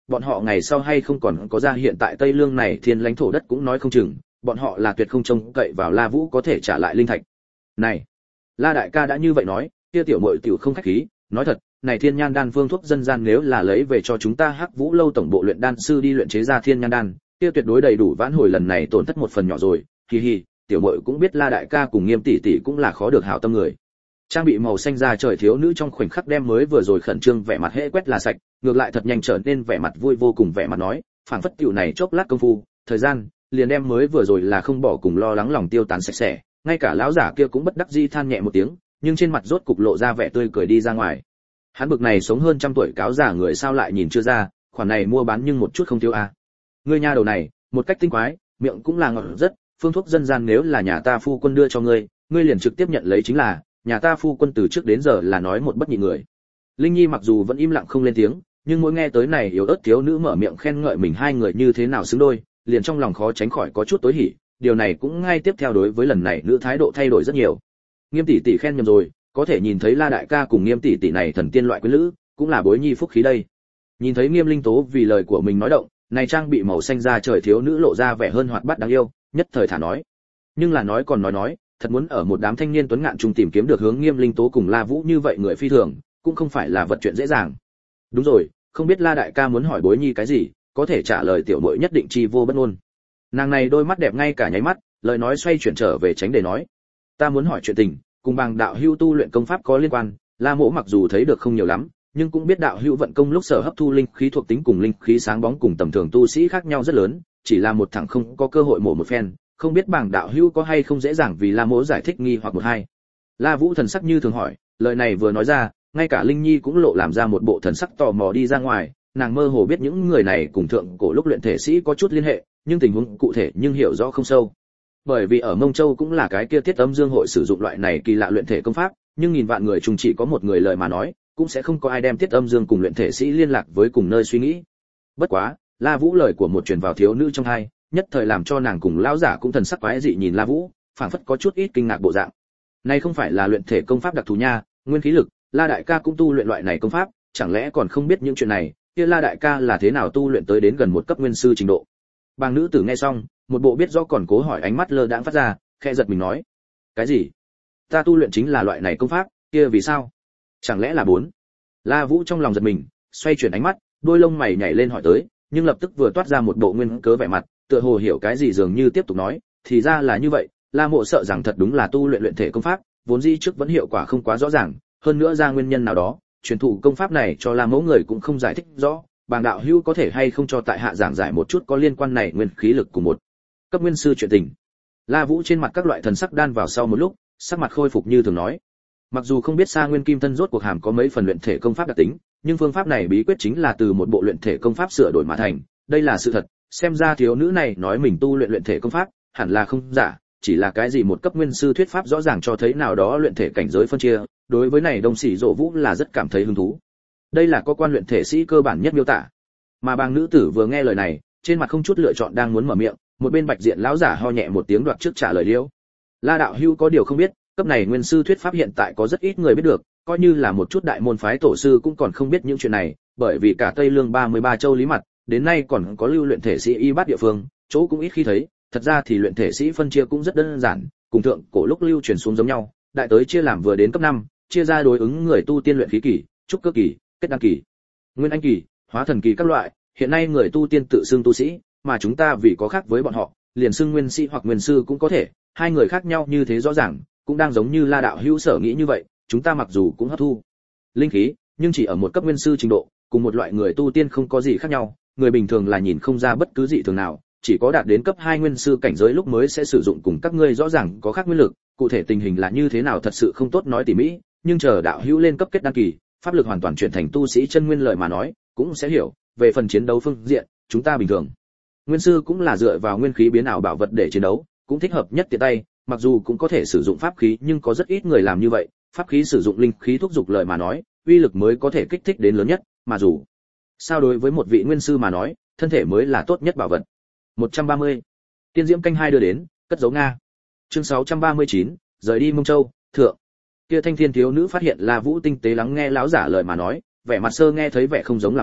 bọn họ ngày sau hay không còn có ra hiện tại Tây Lương này thiên lãnh thổ đất cũng nói không chừng, bọn họ là tuyệt không trông cậy vào La Vũ có thể trả lại linh thạch. Này, La đại ca đã như vậy nói, kia tiểu muội tiểu không khách khí, nói thật, này thiên nhan đan phương thuốc dân gian nếu là lấy về cho chúng ta Hắc Vũ lâu tổng bộ luyện đan sư đi luyện chế ra thiên nhan đan, kia tuyệt đối đầy đủ vãn hồi lần này tổn thất một phần nhỏ rồi. Hi hi, tiểu muội cũng biết La đại ca cùng Nghiêm tỷ tỷ cũng là khó được hảo tâm người. Trang bị màu xanh da trời thiếu nữ trong khoảnh khắc đem mới vừa rồi khẩn trương vẻ mặt hễ quét là sạch, ngược lại thật nhanh trở nên vẻ mặt vui vô cùng vẻ mặt nói, phảng phất tiểu này chốc lát công phu, thời gian liền đem mới vừa rồi là không bỏ cùng lo lắng lòng tiêu tán sạch sẽ, ngay cả lão giả kia cũng bất đắc dĩ than nhẹ một tiếng, nhưng trên mặt rốt cục lộ ra vẻ tươi cười đi ra ngoài. Hắn bực này sống hơn trăm tuổi cáo giả người sao lại nhìn chưa ra, khoản này mua bán nhưng một chút không thiếu a. Ngươi nha đầu này, một cách tinh quái, miệng cũng là ngọt rất, phương thuốc dân gian nếu là nhà ta phu quân đưa cho ngươi, ngươi liền trực tiếp nhận lấy chính là, nhà ta phu quân từ trước đến giờ là nói một bất nhị người. Linh Nhi mặc dù vẫn im lặng không lên tiếng, nhưng mỗi nghe tới này yếu ớt thiếu nữ mở miệng khen ngợi mình hai người như thế nào xứng đôi, liền trong lòng khó tránh khỏi có chút tối hỉ, điều này cũng ngay tiếp theo đối với lần này nữ thái độ thay đổi rất nhiều. Nghiêm tỷ tỷ khen nhầm rồi, có thể nhìn thấy La đại ca cùng Nghiêm tỷ tỷ này thần tiên loại quý lữ, cũng là bối nhi phúc khí đây. Nhìn thấy Nghiêm Linh Tố vì lời của mình nói động, này trang bị màu xanh da trời thiếu nữ lộ ra vẻ hơn hoạt bát đáng yêu, nhất thời thả nói. Nhưng là nói còn nói, thật muốn ở một đám thanh niên tuấn ngạn trung tìm kiếm được hướng Nghiêm Linh Tố cùng La Vũ như vậy người phi thường, cũng không phải là vật chuyện dễ dàng. Đúng rồi, không biết La đại ca muốn hỏi bối nhi cái gì, có thể trả lời tiểu muội nhất định chi vô bất ngôn. Nàng này đôi mắt đẹp ngay cả nháy mắt, lời nói xoay chuyển trở về tránh để nói. Ta muốn hỏi chuyện tình, cùng bằng đạo hữu tu luyện công pháp có liên quan, La Mỗ mặc dù thấy được không nhiều lắm, nhưng cũng biết đạo hữu vận công lúc sở hấp thu linh khí thuộc tính cùng linh khí sáng bóng cùng tầm thường tu sĩ khác nhau rất lớn, chỉ là một thằng không có cơ hội mổ một phen, không biết bảng đạo hữu có hay không dễ dàng vì La Mỗ giải thích nghi hoặc một hai. La Vũ thần sắc như thường hỏi, lời này vừa nói ra, ngay cả Linh Nhi cũng lộ làm ra một bộ thần sắc tò mò đi ra ngoài, nàng mơ hồ biết những người này cùng thượng cổ lúc luyện thể sĩ có chút liên hệ, nhưng tình huống cụ thể nhưng hiểu rõ không sâu. Bởi vì ở Mông Châu cũng là cái kia Tiết Âm Dương hội sử dụng loại này kỳ lạ luyện thể công pháp, nhưng nghìn vạn người chung chỉ có một người lời mà nói, cũng sẽ không có ai đem Tiết Âm Dương cùng luyện thể sĩ liên lạc với cùng nơi suy nghĩ. Bất quá, La Vũ lời của một truyền vào thiếu nữ trong hai, nhất thời làm cho nàng cùng lão giả cũng thần sắc quái dị nhìn La Vũ, phảng phất có chút ít kinh ngạc bộ dạng. Này không phải là luyện thể công pháp đặc thù nha, nguyên khí lực, La đại ca cũng tu luyện loại này công pháp, chẳng lẽ còn không biết những chuyện này, kia La đại ca là thế nào tu luyện tới đến gần một cấp nguyên sư trình độ. Bàng nữ tử nghe xong, một bộ biết rõ còn cố hỏi ánh mắt lơ đãng phát ra, khẽ giật mình nói: "Cái gì? Ta tu luyện chính là loại này công pháp, kia vì sao? Chẳng lẽ là bốn?" La Vũ trong lòng giật mình, xoay chuyển ánh mắt, đôi lông mày nhảy lên hỏi tới, nhưng lập tức vừa toát ra một bộ nguyên cớ vẻ mặt, tựa hồ hiểu cái gì dường như tiếp tục nói, thì ra là như vậy, La Mộ sợ rằng thật đúng là tu luyện luyện thể công pháp, vốn dĩ trước vẫn hiệu quả không quá rõ ràng, hơn nữa ra nguyên nhân nào đó, truyền thụ công pháp này cho La Mẫu người cũng không giải thích rõ, Bàng đạo hữu có thể hay không cho tại hạ giảng giải một chút có liên quan này nguyên khí lực của một cấp nguyên sư chuyện tình. La Vũ trên mặt các loại thần sắc đan vào sau một lúc, sắc mặt khôi phục như thường nói. Mặc dù không biết Sa Nguyên Kim Thân rốt cuộc hàm có mấy phần luyện thể công pháp đặc tính, nhưng phương pháp này bí quyết chính là từ một bộ luyện thể công pháp sửa đổi mà thành, đây là sự thật, xem ra thiếu nữ này nói mình tu luyện luyện thể công pháp, hẳn là không giả, chỉ là cái gì một cấp nguyên sư thuyết pháp rõ ràng cho thấy nào đó luyện thể cảnh giới phân chia, đối với này Đông Sĩ Dỗ Vũ là rất cảm thấy hứng thú. Đây là có quan luyện thể sĩ cơ bản nhất miêu tả. Mà Bàng nữ tử vừa nghe lời này, trên mặt không chút lựa chọn đang muốn mở miệng, một bên Bạch Diện lão giả ho nhẹ một tiếng đoạt trước trả lời liễu. La đạo hữu có điều không biết, cấp này nguyên sư thuyết pháp hiện tại có rất ít người biết được, coi như là một chút đại môn phái tổ sư cũng còn không biết những chuyện này, bởi vì cả Tây Lương 33 châu lý mặt, đến nay còn có lưu luyện thể sĩ y bát địa phương, chỗ cũng ít khi thấy, thật ra thì luyện thể sĩ phân chia cũng rất đơn giản, cùng thượng cổ lúc lưu truyền xuống giống nhau, đại tới chia làm vừa đến cấp 5, chia ra đối ứng người tu tiên luyện khí kỳ, trúc cơ kỳ, kết đan kỳ, nguyên anh kỳ, hóa thần kỳ các loại, hiện nay người tu tiên tự xưng tu sĩ, mà chúng ta vì có khác với bọn họ, liền xưng nguyên sĩ hoặc nguyên sư cũng có thể, hai người khác nhau như thế rõ ràng, cũng đang giống như La đạo hữu sở nghĩ như vậy, chúng ta mặc dù cũng hấp thu linh khí, nhưng chỉ ở một cấp nguyên sư trình độ, cùng một loại người tu tiên không có gì khác nhau, người bình thường là nhìn không ra bất cứ dị thường nào, chỉ có đạt đến cấp 2 nguyên sư cảnh giới lúc mới sẽ sử dụng cùng các ngươi rõ ràng có khác nguyên lực, cụ thể tình hình là như thế nào thật sự không tốt nói tỉ mỹ, nhưng chờ đạo hữu lên cấp kết đan kỳ, pháp lực hoàn toàn chuyển thành tu sĩ chân nguyên lợi mà nói, cũng sẽ hiểu, về phần chiến đấu phương diện, chúng ta bình thường nguyên sư cũng là dựa vào nguyên khí biến ảo bảo vật để chiến đấu, cũng thích hợp nhất tiện tay, mặc dù cũng có thể sử dụng pháp khí nhưng có rất ít người làm như vậy, pháp khí sử dụng linh khí thúc dục lợi mà nói, uy lực mới có thể kích thích đến lớn nhất, mà dù sao đối với một vị nguyên sư mà nói, thân thể mới là tốt nhất bảo vật. 130. Tiên diễm canh 2 đưa đến, cất giấu Nga. Chương 639, rời đi Mông Châu, thượng. Kia thanh thiên thiếu nữ phát hiện La Vũ tinh tế lắng nghe lão giả lời mà nói, vẻ mặt sơ nghe thấy vẻ không giống làm bộ,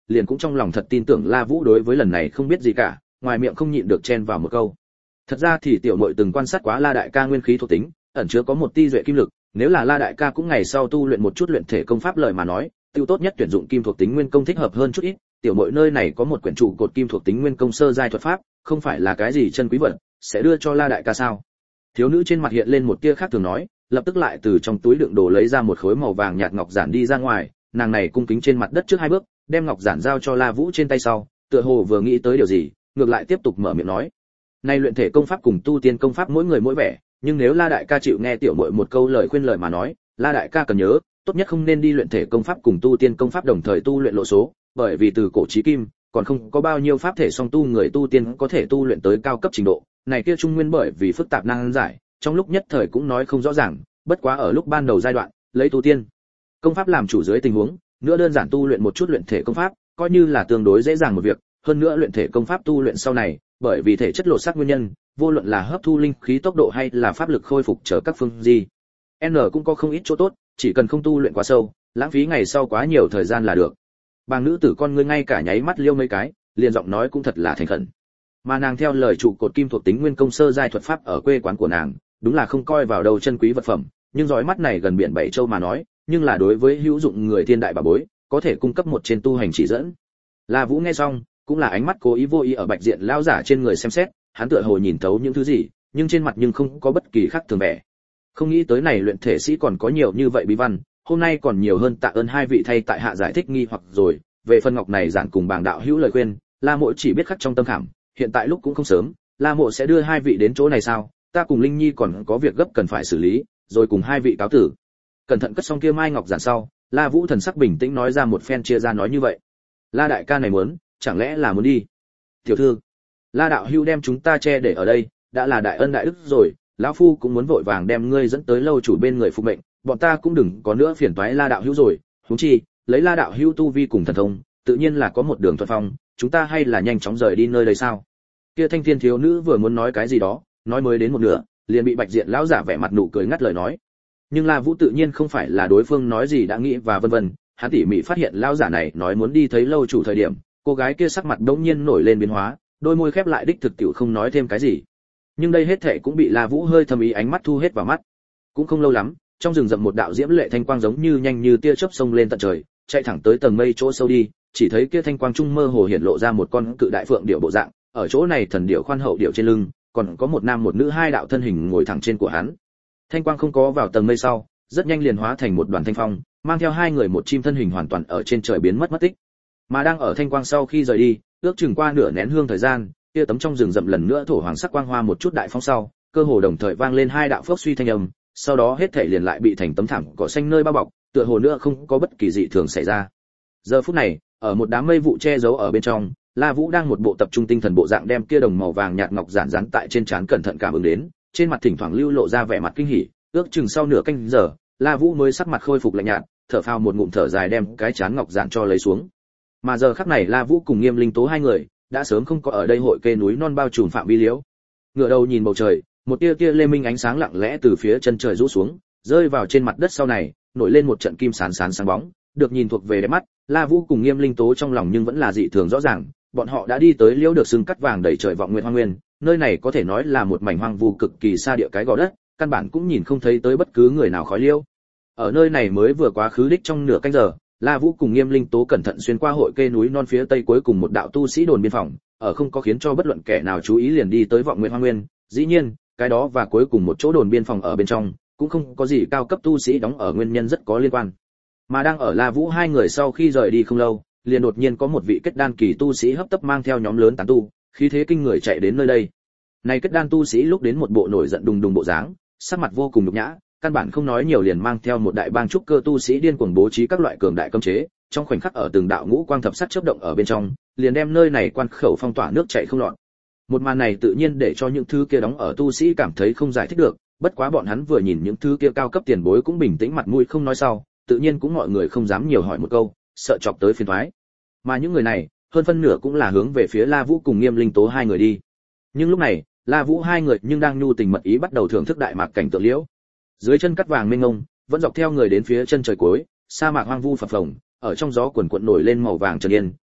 liền cũng trong lòng thật tin tưởng La Vũ đối với lần này không biết gì cả, ngoài miệng không nhịn được chen vào một câu. Thật ra thì tiểu muội từng quan sát quá La đại ca nguyên khí thuộc tính, ẩn chứa có một tia duệ kim lực, nếu là La đại ca cũng ngày sau tu luyện một chút luyện thể công pháp lời mà nói, tiêu tốt nhất tuyển dụng kim thuộc tính nguyên công thích hợp hơn chút ít. Tiểu muội nơi này có một quyển trụ cột kim thuộc tính nguyên công sơ giai thuật pháp, không phải là cái gì chân quý vật, sẽ đưa cho La đại ca sao? Thiếu nữ trên mặt hiện lên một tia khác thường nói, lập tức lại từ trong túi đựng đồ lấy ra một khối màu vàng nhạt ngọc giản đi ra ngoài, nàng này cung kính trên mặt đất trước hai bước, đem ngọc giản giao cho La Vũ trên tay sau, tựa hồ vừa nghĩ tới điều gì, ngược lại tiếp tục mở miệng nói: "Nay luyện thể công pháp cùng tu tiên công pháp mỗi người mỗi vẻ, nhưng nếu La đại ca chịu nghe tiểu muội một câu lời khuyên lời mà nói, La đại ca cần nhớ, tốt nhất không nên đi luyện thể công pháp cùng tu tiên công pháp đồng thời tu luyện lộ số, bởi vì từ cổ chí kim, còn không có bao nhiêu pháp thể song tu người tu tiên có thể tu luyện tới cao cấp trình độ, này kia trung nguyên bởi vì phức tạp năng giải, trong lúc nhất thời cũng nói không rõ ràng, bất quá ở lúc ban đầu giai đoạn, lấy tu tiên công pháp làm chủ dưới tình huống, nữa đơn giản tu luyện một chút luyện thể công pháp, coi như là tương đối dễ dàng một việc, hơn nữa luyện thể công pháp tu luyện sau này, bởi vì thể chất lột xác nguyên nhân, vô luận là hấp thu linh khí tốc độ hay là pháp lực khôi phục trở các phương gì, N cũng có không ít chỗ tốt, chỉ cần không tu luyện quá sâu, lãng phí ngày sau quá nhiều thời gian là được. Bàng nữ tử con ngươi ngay cả nháy mắt liêu mấy cái, liền giọng nói cũng thật là thành khẩn. Mà nàng theo lời trụ cột kim thuộc tính nguyên công sơ giai thuật pháp ở quê quán của nàng, đúng là không coi vào đâu chân quý vật phẩm, nhưng dõi mắt này gần biển bảy châu mà nói, nhưng là đối với hữu dụng người thiên đại bà bối, có thể cung cấp một trên tu hành chỉ dẫn. La Vũ nghe xong, cũng là ánh mắt cố ý vô ý ở Bạch Diện lão giả trên người xem xét, hắn tựa hồ nhìn thấu những thứ gì, nhưng trên mặt nhưng không có bất kỳ khác thường vẻ. Không nghĩ tới này luyện thể sĩ còn có nhiều như vậy bí văn, hôm nay còn nhiều hơn tạ ơn hai vị thay tại hạ giải thích nghi hoặc rồi, về phần ngọc này giản cùng bảng đạo hữu lời khuyên, La Mộ chỉ biết khắc trong tâm khảm, hiện tại lúc cũng không sớm, La Mộ sẽ đưa hai vị đến chỗ này sao? Ta cùng Linh Nhi còn có việc gấp cần phải xử lý, rồi cùng hai vị cáo tử. Cẩn thận cất xong kia mai ngọc giản sau, La Vũ thần sắc bình tĩnh nói ra một phen chia ra nói như vậy. La đại ca này muốn, chẳng lẽ là muốn đi? Tiểu thư, La đạo hữu đem chúng ta che để ở đây, đã là đại ân đại đức rồi, lão phu cũng muốn vội vàng đem ngươi dẫn tới lâu chủ bên người phục mệnh, bọn ta cũng đừng có nữa phiền toái La đạo hữu rồi, huống chi, lấy La đạo hữu tu vi cùng thần thông, tự nhiên là có một đường thuận phong, chúng ta hay là nhanh chóng rời đi nơi đây sao? Kia thanh thiên thiếu nữ vừa muốn nói cái gì đó, nói mới đến một nửa, liền bị Bạch Diện lão giả vẻ mặt nụ cười ngắt lời nói. Nhưng La Vũ tự nhiên không phải là đối phương nói gì đã nghĩ và vân vân, hắn tỉ mỉ phát hiện lão giả này nói muốn đi thấy lâu chủ thời điểm, cô gái kia sắc mặt đống nhiên nổi lên biến hóa, đôi môi khép lại đích thực tiểu không nói thêm cái gì. Nhưng đây hết thảy cũng bị La Vũ hơi thâm ý ánh mắt thu hết vào mắt. Cũng không lâu lắm, trong rừng rậm một đạo diễm lệ thanh quang giống như nhanh như tia chớp xông lên tận trời, chạy thẳng tới tầng mây chỗ sâu đi, chỉ thấy kia thanh quang trung mơ hồ hiện lộ ra một con cự đại phượng điểu bộ dạng, ở chỗ này thần điểu khoan hậu điểu trên lưng, còn có một nam một nữ hai đạo thân hình ngồi thẳng trên của hắn. Thanh quang không có vào tầng mây sau, rất nhanh liền hóa thành một đoàn thanh phong, mang theo hai người một chim thân hình hoàn toàn ở trên trời biến mất tích. Mà đang ở thanh quang sau khi rời đi, ước chừng qua nửa nén hương thời gian, kia tấm trong rừng rậm lần nữa thổ hoàng sắc quang hoa một chút đại phong sau, cơ hồ đồng thời vang lên hai đạo phốc suy thanh âm, sau đó hết thảy liền lại bị thành tấm thảm cỏ xanh nơi bao bọc, tựa hồ nữa không có bất kỳ dị thường xảy ra. Giờ phút này, ở một đám mây vụ che giấu ở bên trong, La Vũ đang một bộ tập trung tinh thần bộ dạng đem kia đồng màu vàng nhạt ngọc giản dán tại trên trán cẩn thận cảm ứng đến, trên mặt thỉnh thoảng lưu lộ ra vẻ mặt kinh hỉ, ước chừng sau nửa canh giờ, La Vũ mới sắc mặt khôi phục lạnh nhạt, thở phào một ngụm thở dài đem cái trán ngọc giản cho lấy xuống. Mà giờ khắc này La Vũ cùng Nghiêm Linh Tố hai người đã sớm không có ở đây hội kê núi non bao trùm phạm vi liễu. Ngửa đầu nhìn bầu trời, một tia tia lê minh ánh sáng lặng lẽ từ phía chân trời rũ xuống, rơi vào trên mặt đất sau này, nổi lên một trận kim sán sán sáng bóng, được nhìn thuộc về đẹp mắt. La Vũ cùng Nghiêm Linh Tố trong lòng nhưng vẫn là dị thường rõ ràng, bọn họ đã đi tới liễu được sừng cắt vàng đầy trời vọng nguyệt hoang nguyên, nơi này có thể nói là một mảnh hoang vu cực kỳ xa địa cái gò đất, căn bản cũng nhìn không thấy tới bất cứ người nào khói liễu. Ở nơi này mới vừa quá khứ đích trong nửa canh giờ, La Vũ cùng Nghiêm Linh Tố cẩn thận xuyên qua hội kê núi non phía tây cuối cùng một đạo tu sĩ đồn biên phòng, ở không có khiến cho bất luận kẻ nào chú ý liền đi tới vọng nguyệt hoang nguyên. Dĩ nhiên, cái đó và cuối cùng một chỗ đồn biên phòng ở bên trong, cũng không có gì cao cấp tu sĩ đóng ở nguyên nhân rất có liên quan. Mà đang ở La Vũ hai người sau khi rời đi không lâu, liền đột nhiên có một vị kết đan kỳ tu sĩ hấp tấp mang theo nhóm lớn tán tu, khí thế kinh người chạy đến nơi đây. Này kết đan tu sĩ lúc đến một bộ nổi giận đùng đùng bộ dáng, sắc mặt vô cùng nhục nhã, căn bản không nói nhiều liền mang theo một đại bang trúc cơ tu sĩ điên cuồng bố trí các loại cường đại cấm chế, trong khoảnh khắc ở từng đạo ngũ quang thập sắc chớp động ở bên trong, liền đem nơi này quan khẩu phong tỏa nước chảy không lọt. Một màn này tự nhiên để cho những thứ kia đóng ở tu sĩ cảm thấy không giải thích được, bất quá bọn hắn vừa nhìn những thứ kia cao cấp tiền bối cũng bình tĩnh mặt mũi không nói sau, tự nhiên cũng mọi người không dám nhiều hỏi một câu, sợ chọc tới phiền toái. Mà những người này, hơn phân nửa cũng là hướng về phía La Vũ cùng Nghiêm Linh Tố hai người đi. Nhưng lúc này, La Vũ hai người nhưng đang nhu tình mật ý bắt đầu thưởng thức đại mạc cảnh tượng liễu. Dưới chân cắt vàng mênh mông, vẫn dọc theo người đến phía chân trời cuối, sa mạc hoang vu phập phồng, ở trong gió cuồn cuộn nổi lên màu vàng trần yên,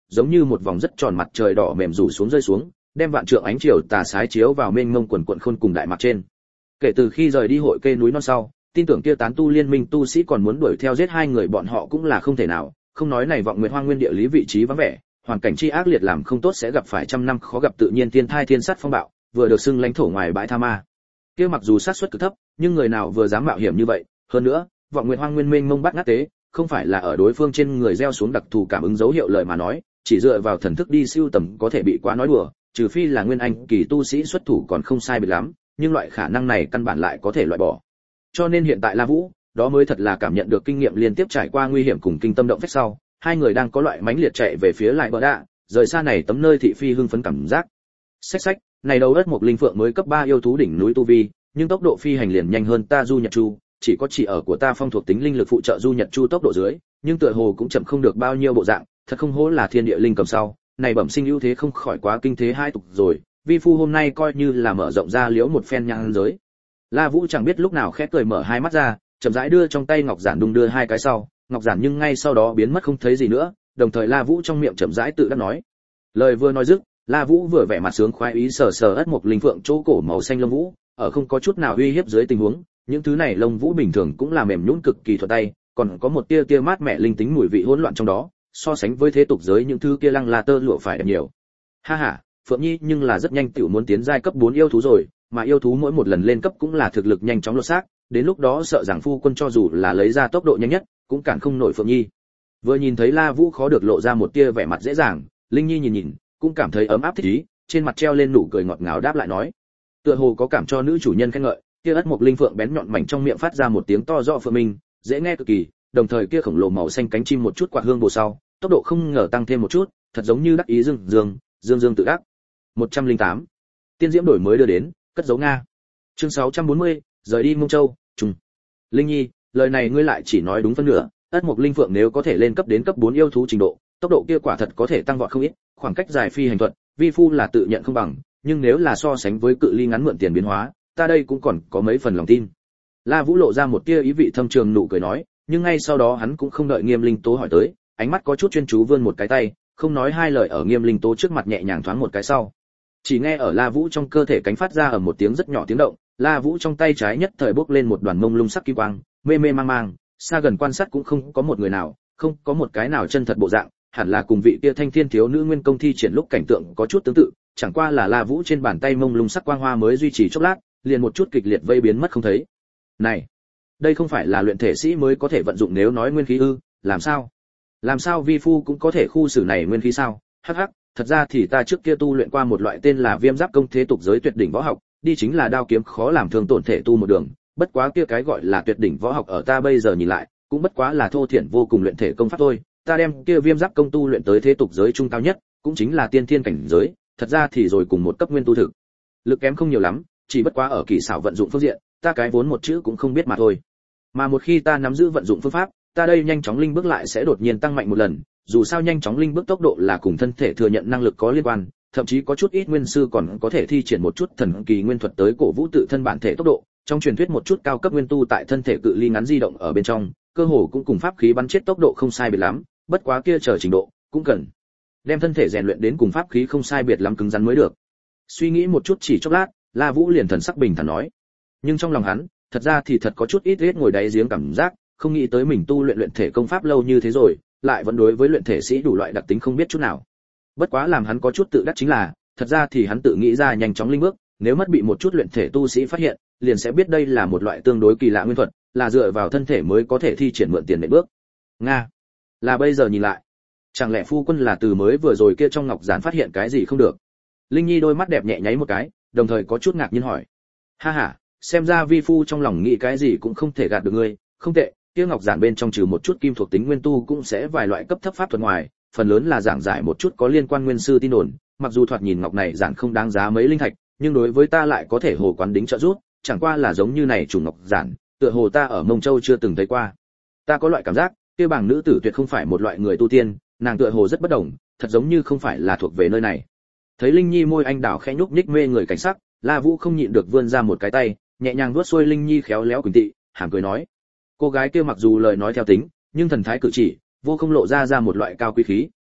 giống như một vòng rất tròn mặt trời đỏ mềm rủ xuống rơi xuống, đem vạn trượng ánh chiều tà sái chiếu vào mênh mông quần quần khôn cùng đại mạc trên. Kể từ khi rời đi hội kê núi non sau, tin tưởng kia tán tu liên minh tu sĩ còn muốn đuổi theo giết hai người bọn họ cũng là không thể nào, không nói này vọng nguyệt hoang nguyên địa lý vị trí vắng vẻ, hoàn cảnh chi ác liệt làm không tốt sẽ gặp phải trăm năm khó gặp tự nhiên thiên thai thiên sát phong bạo, vừa được xưng lãnh thổ ngoài bãi tha ma. Kia mặc dù sát suất cực thấp, nhưng người nào vừa dám mạo hiểm như vậy, hơn nữa, vọng nguyệt hoang nguyên mênh mông bắt ngát tế, không phải là ở đối phương trên người gieo xuống đặc thù cảm ứng dấu hiệu lời mà nói, chỉ dựa vào thần thức đi siêu tầm có thể bị quá nói đùa, trừ phi là nguyên anh kỳ tu sĩ xuất thủ còn không sai biệt lắm, nhưng loại khả năng này căn bản lại có thể loại bỏ. Cho nên hiện tại La Vũ, đó mới thật là cảm nhận được kinh nghiệm liên tiếp trải qua nguy hiểm cùng kinh tâm động phách sau, hai người đang có loại mãnh liệt chạy về phía lại bờ đạ, rời xa này tấm nơi thị phi hưng phấn cảm giác. Xách, này đầu đất một linh phượng mới cấp 3 yêu thú đỉnh núi tu vi, nhưng tốc độ phi hành liền nhanh hơn ta Du Nhật Chu, chỉ có chỉ ở của ta phong thuộc tính linh lực phụ trợ Du Nhật Chu tốc độ dưới, nhưng tựa hồ cũng chậm không được bao nhiêu bộ dạng, thật không hổ là thiên địa linh cầm sau, này bẩm sinh ưu thế không khỏi quá kinh thế hai tục rồi, vi phu hôm nay coi như là mở rộng ra liễu một phen nhang giới. La Vũ chẳng biết lúc nào khẽ cười mở hai mắt ra, chậm rãi đưa trong tay ngọc giản đung đưa hai cái sau, ngọc giản nhưng ngay sau đó biến mất không thấy gì nữa, đồng thời La Vũ trong miệng chậm rãi tự đắc nói. Lời vừa nói dứt, La Vũ vừa vẻ mặt sướng khoái ý sờ sờ ất một linh phượng chỗ cổ màu xanh lông vũ, ở không có chút nào uy hiếp dưới tình huống, những thứ này lông vũ bình thường cũng là mềm nhũn cực kỳ thuận tay, còn có một tia tia mát mẻ linh tính mùi vị hỗn loạn trong đó, so sánh với thế tục giới những thứ kia lăng là tơ lụa phải đẹp nhiều. Ha ha, Phượng Nhi nhưng là rất nhanh tiểu muốn tiến giai cấp 4 yêu thú rồi, mà yêu thú mỗi một lần lên cấp cũng là thực lực nhanh chóng lột xác, đến lúc đó sợ rằng phu quân cho dù là lấy ra tốc độ nhanh nhất, cũng cản không nổi Phượng Nhi. Vừa nhìn thấy La Vũ khó được lộ ra một tia vẻ mặt dễ dàng, Linh Nhi nhìn, cũng cảm thấy ấm áp thích ý, trên mặt treo lên nụ cười ngọt ngào đáp lại nói. Tựa hồ có cảm cho nữ chủ nhân khen ngợi, kia ất một linh phượng bén nhọn mảnh trong miệng phát ra một tiếng to rõ phượng minh, dễ nghe cực kỳ, đồng thời kia khổng lồ màu xanh cánh chim một chút quạt hương bồ sau, tốc độ không ngờ tăng thêm một chút, thật giống như đắc ý dương tự đắc. 108. Tiên diễm đổi mới đưa đến, cất dấu Nga. Chương 640, rời đi Mông Châu, trùng. Linh Nhi, lời này ngươi lại chỉ nói đúng phân nửa, ất mục linh phượng nếu có thể lên cấp đến cấp 4 yêu thú trình độ, tốc độ kia quả thật có thể tăng vọt không ít, khoảng cách dài phi hành thuật, vi phu là tự nhận không bằng, nhưng nếu là so sánh với cự ly ngắn mượn tiền biến hóa, ta đây cũng còn có mấy phần lòng tin. La Vũ lộ ra một tia ý vị thâm trường nụ cười nói, nhưng ngay sau đó hắn cũng không đợi Nghiêm Linh Tố hỏi tới, ánh mắt có chút chuyên chú vươn một cái tay, không nói hai lời ở Nghiêm Linh Tố trước mặt nhẹ nhàng thoáng một cái sau. Chỉ nghe ở La Vũ trong cơ thể cánh phát ra ở một tiếng rất nhỏ tiếng động, La Vũ trong tay trái nhất thời bốc lên một đoàn mông lung sắc kim quang, mê mê mang mang, xa gần quan sát cũng không có một người nào, không có một cái nào chân thật bộ dạng, hẳn là cùng vị kia thanh thiên thiếu nữ nguyên công thi triển lúc cảnh tượng có chút tương tự, chẳng qua là La Vũ trên bàn tay mông lung sắc quang hoa mới duy trì chốc lát, liền một chút kịch liệt vây biến mất không thấy. Này, đây không phải là luyện thể sĩ mới có thể vận dụng nếu nói nguyên khí ư? Làm sao? Làm sao vi phu cũng có thể khu xử này nguyên khí sao? Hắc hắc, thật ra thì ta trước kia tu luyện qua một loại tên là Viêm Giáp công thế tục giới tuyệt đỉnh võ học, đi chính là đao kiếm khó làm thương tổn thể tu một đường, bất quá kia cái gọi là tuyệt đỉnh võ học ở ta bây giờ nhìn lại, cũng bất quá là thô thiển vô cùng luyện thể công pháp thôi, ta đem kia Viêm Giáp công tu luyện tới thế tục giới trung cao nhất, cũng chính là tiên thiên cảnh giới, thật ra thì rồi cùng một cấp nguyên tu thực. Lực kém không nhiều lắm, chỉ bất quá ở kỳ xảo vận dụng phương diện, ta cái vốn một chữ cũng không biết mà thôi. Mà một khi ta nắm giữ vận dụng phương pháp, ta đây nhanh chóng linh bước lại sẽ đột nhiên tăng mạnh một lần, dù sao nhanh chóng linh bước tốc độ là cùng thân thể thừa nhận năng lực có liên quan, thậm chí có chút ít nguyên sư còn có thể thi triển một chút thần kỳ nguyên thuật tới cổ vũ tự thân bản thể tốc độ, trong truyền thuyết một chút cao cấp nguyên tu tại thân thể cự ly ngắn di động ở bên trong, cơ hồ cũng cùng pháp khí bắn chết tốc độ không sai biệt lắm, bất quá kia chờ trình độ, cũng cần đem thân thể rèn luyện đến cùng pháp khí không sai biệt lắm cứng rắn mới được. Suy nghĩ một chút chỉ chốc lát, La Vũ liền thần sắc bình thản nói. Nhưng trong lòng hắn, thật ra thì thật có chút ít ghét ngồi đáy giếng cảm giác, không nghĩ tới mình tu luyện thể công pháp lâu như thế rồi, lại vẫn đối với luyện thể sĩ đủ loại đặc tính không biết chút nào. Bất quá làm hắn có chút tự đắc chính là, thật ra thì hắn tự nghĩ ra nhanh chóng linh bước, nếu mất bị một chút luyện thể tu sĩ phát hiện, liền sẽ biết đây là một loại tương đối kỳ lạ nguyên thuật, là dựa vào thân thể mới có thể thi triển mượn tiền nện bước. Nga, là bây giờ nhìn lại, chẳng lẽ phu quân là từ mới vừa rồi kia trong ngọc giản phát hiện cái gì không được? Linh Nhi đôi mắt đẹp nhẹ nháy một cái, đồng thời có chút ngạc nhiên hỏi. Ha ha, xem ra vi phu trong lòng nghĩ cái gì cũng không thể gạt được ngươi, không tệ, kia ngọc giản bên trong trừ một chút kim thuộc tính nguyên tu cũng sẽ vài loại cấp thấp pháp thuật ngoài, phần lớn là giảng giải một chút có liên quan nguyên sư tin đồn, mặc dù thoạt nhìn ngọc này giản không đáng giá mấy linh thạch, nhưng đối với ta lại có thể hồ quán đính trợ giúp, chẳng qua là giống như này chủ ngọc giản, tựa hồ ta ở Mông Châu chưa từng thấy qua. Ta có loại cảm giác, kia bảng nữ tử tuyệt không phải một loại người tu tiên, nàng tựa hồ rất bất đồng, thật giống như không phải là thuộc về nơi này. Thấy Linh Nhi môi anh đào khẽ nhúc nhích mê người cảnh sắc, La Vũ không nhịn được vươn ra một cái tay, nhẹ nhàng vuốt xuôi Linh Nhi khéo léo quỳnh tị, hàm cười nói: cô gái kia mặc dù lời nói theo tính, nhưng thần thái cử chỉ vô không lộ ra một loại cao quý khí,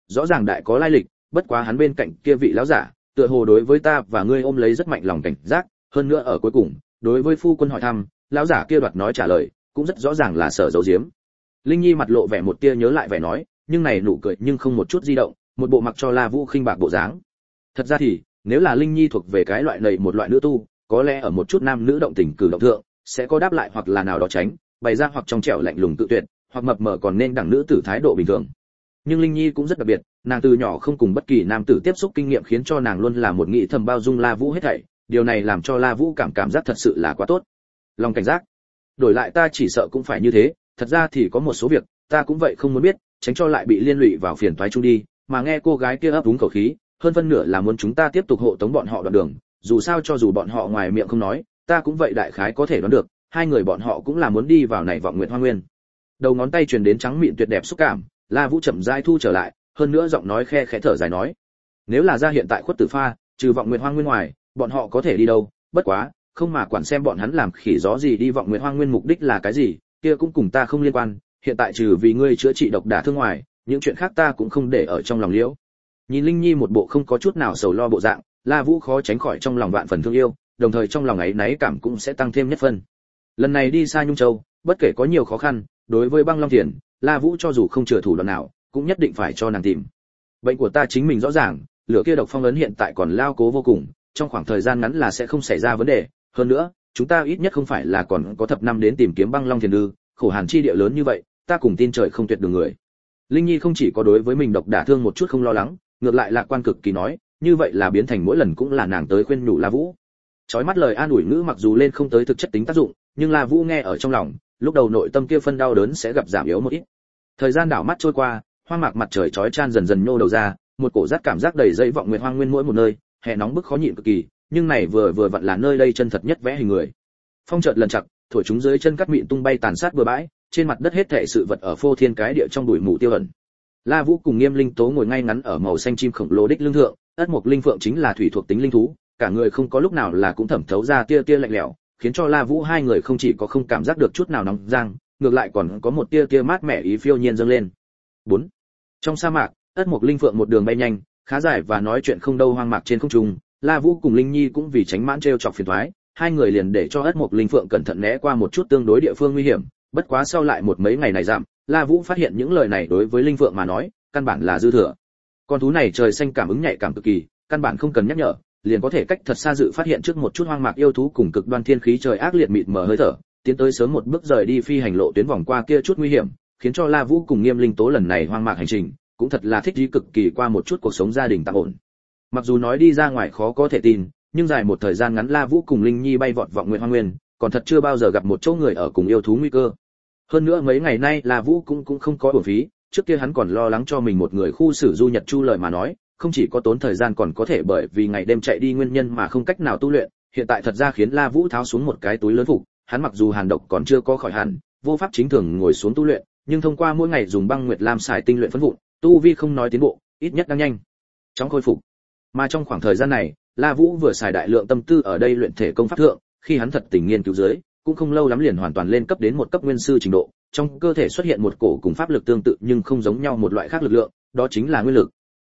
rõ ràng đại có lai lịch, bất quá hắn bên cạnh kia vị lão giả, tựa hồ đối với ta và ngươi ôm lấy rất mạnh lòng cảnh giác, hơn nữa ở cuối cùng, đối với phu quân hỏi thăm, lão giả kia đoạt nói trả lời, cũng rất rõ ràng là sợ giấu giếm. Linh Nhi mặt lộ vẻ một tia nhớ lại vẻ nói, nhưng này nụ cười nhưng không một chút di động, một bộ mặc cho La Vũ khinh bạc bộ dáng. Thật ra thì, nếu là Linh Nhi thuộc về cái loại này một loại nữ tu, có lẽ ở một chút nam nữ động tình cử động thượng, sẽ có đáp lại hoặc là nào đó tránh, bày ra hoặc trong trẻo lạnh lùng tự tuyệt, hoặc mập mờ còn nên đẳng nữ tử thái độ bình thường. Nhưng Linh Nhi cũng rất đặc biệt, nàng từ nhỏ không cùng bất kỳ nam tử tiếp xúc kinh nghiệm khiến cho nàng luôn là một nghĩ thầm bao dung La Vũ hết thảy, điều này làm cho La Vũ cảm giác thật sự là quá tốt. Lòng cảnh giác. Đổi lại ta chỉ sợ cũng phải như thế, thật ra thì có một số việc, ta cũng vậy không muốn biết, tránh cho lại bị liên lụy vào phiền toái chung đi, mà nghe cô gái kia ấp úng khẩu khí, hơn phân nửa là muốn chúng ta tiếp tục hộ tống bọn họ đoạn đường, dù sao cho dù bọn họ ngoài miệng không nói, ta cũng vậy đại khái có thể đoán được, hai người bọn họ cũng là muốn đi vào này vọng nguyện hoa nguyên. Đầu ngón tay truyền đến trắng mịn tuyệt đẹp xúc cảm, La Vũ chậm rãi thu trở lại, hơn nữa giọng nói khe khẽ thở dài nói: "Nếu là ra hiện tại khuất tử pha, trừ vọng nguyện hoa nguyên ngoài, bọn họ có thể đi đâu, bất quá, không mà quản xem bọn hắn làm khỉ gió gì đi vọng nguyện hoa nguyên mục đích là cái gì, kia cũng cùng ta không liên quan, hiện tại trừ vì ngươi chữa trị độc đả thương ngoài, những chuyện khác ta cũng không để ở trong lòng liễu." Nhìn Linh Nhi một bộ không có chút nào sầu lo bộ dạng, La Vũ khó tránh khỏi trong lòng vạn phần thương yêu, đồng thời trong lòng ấy náy cảm cũng sẽ tăng thêm nhất phân. Lần này đi xa Nhung Châu, bất kể có nhiều khó khăn, đối với Băng Long Thiền, La Vũ cho dù không chừa thủ đoạn nào, cũng nhất định phải cho nàng tìm. Bệnh của ta chính mình rõ ràng, lửa kia độc phong ấn hiện tại còn lao cố vô cùng, trong khoảng thời gian ngắn là sẽ không xảy ra vấn đề, hơn nữa, chúng ta ít nhất không phải là còn có thập năm đến tìm kiếm Băng Long Thiền ư, khổ hàn chi địa lớn như vậy, ta cùng tin trời không tuyệt đường người. Linh Nhi không chỉ có đối với mình độc đả thương một chút không lo lắng, ngược lại lạc quan cực kỳ nói, như vậy là biến thành mỗi lần cũng là nàng tới khuyên nhủ La Vũ. Chói mắt lời an ủi ngữ mặc dù lên không tới thực chất tính tác dụng, nhưng La Vũ nghe ở trong lòng, lúc đầu nội tâm kia phân đau đớn sẽ gặp giảm yếu một ít. Thời gian đảo mắt trôi qua, hoang mạc mặt trời chói chan dần dần nhô đầu ra, một cổ rát cảm giác đầy dây vọng nguyệt hoang nguyên mỗi một nơi, hè nóng bức khó nhịn cực kỳ, nhưng này vừa vặn là nơi đây chân thật nhất vẽ hình người. Phong chợt lần chặt, thổi chúng dưới chân cắt mịn tung bay tàn sát bừa bãi, trên mặt đất hết thảy sự vật ở phô thiên cái địa trong bụi mù tiêu ẩn. La Vũ cùng Nghiêm Linh Tố ngồi ngay ngắn ở màu xanh chim khổng lồ đích lưng thượng, ất mộc linh phượng chính là thủy thuộc tính linh thú, cả người không có lúc nào là cũng thẩm thấu ra tia tia lạnh lẽo, khiến cho La Vũ hai người không chỉ có không cảm giác được chút nào nóng rang, ngược lại còn có một tia tia mát mẻ ý phiêu nhiên dâng lên. 4. Trong sa mạc, ất mộc linh phượng một đường bay nhanh, khá dài và nói chuyện không đâu hoang mạc trên không trung, La Vũ cùng Linh Nhi cũng vì tránh mãn trêu chọc phiền toái, hai người liền để cho ất mộc linh phượng cẩn thận né qua một chút tương đối địa phương nguy hiểm, bất quá sau lại một mấy ngày này giảm, La Vũ phát hiện những lời này đối với linh phượng mà nói, căn bản là dư thừa. Con thú này trời xanh cảm ứng nhạy cảm cực kỳ, căn bản không cần nhắc nhở, liền có thể cách thật xa dự phát hiện trước một chút hoang mạc yêu thú cùng cực đoan thiên khí trời ác liệt mịt mờ hơi thở, tiến tới sớm một bước rời đi phi hành lộ tuyến vòng qua kia chút nguy hiểm, khiến cho La Vũ cùng Nghiêm Linh Tố lần này hoang mạc hành trình, cũng thật là thích ý cực kỳ qua một chút cuộc sống gia đình tạm ổn. Mặc dù nói đi ra ngoài khó có thể tin, nhưng dài một thời gian ngắn La Vũ cùng Linh Nhi bay vọt vọng nguyện hoang nguyên, còn thật chưa bao giờ gặp một chỗ người ở cùng yêu thú nguy cơ. Hơn nữa mấy ngày nay La Vũ cũng không có uổng phí, trước kia hắn còn lo lắng cho mình một người khu xử du nhật chu lời mà nói, không chỉ có tốn thời gian còn có thể bởi vì ngày đêm chạy đi nguyên nhân mà không cách nào tu luyện, hiện tại thật ra khiến La Vũ tháo xuống một cái túi lớn phục, hắn mặc dù hàn độc còn chưa có khỏi hẳn, vô pháp chính thường ngồi xuống tu luyện, nhưng thông qua mỗi ngày dùng băng nguyệt lam xài tinh luyện phấn vụn, tu vi không nói tiến bộ, ít nhất đang nhanh chóng khôi phục. Mà trong khoảng thời gian này, La Vũ vừa xài đại lượng tâm tư ở đây luyện thể công pháp thượng, khi hắn thật tình nghiên cứu dưới, cũng không lâu lắm liền hoàn toàn lên cấp đến một cấp nguyên sư trình độ, trong cơ thể xuất hiện một cổ cùng pháp lực tương tự nhưng không giống nhau một loại khác lực lượng, đó chính là nguyên lực.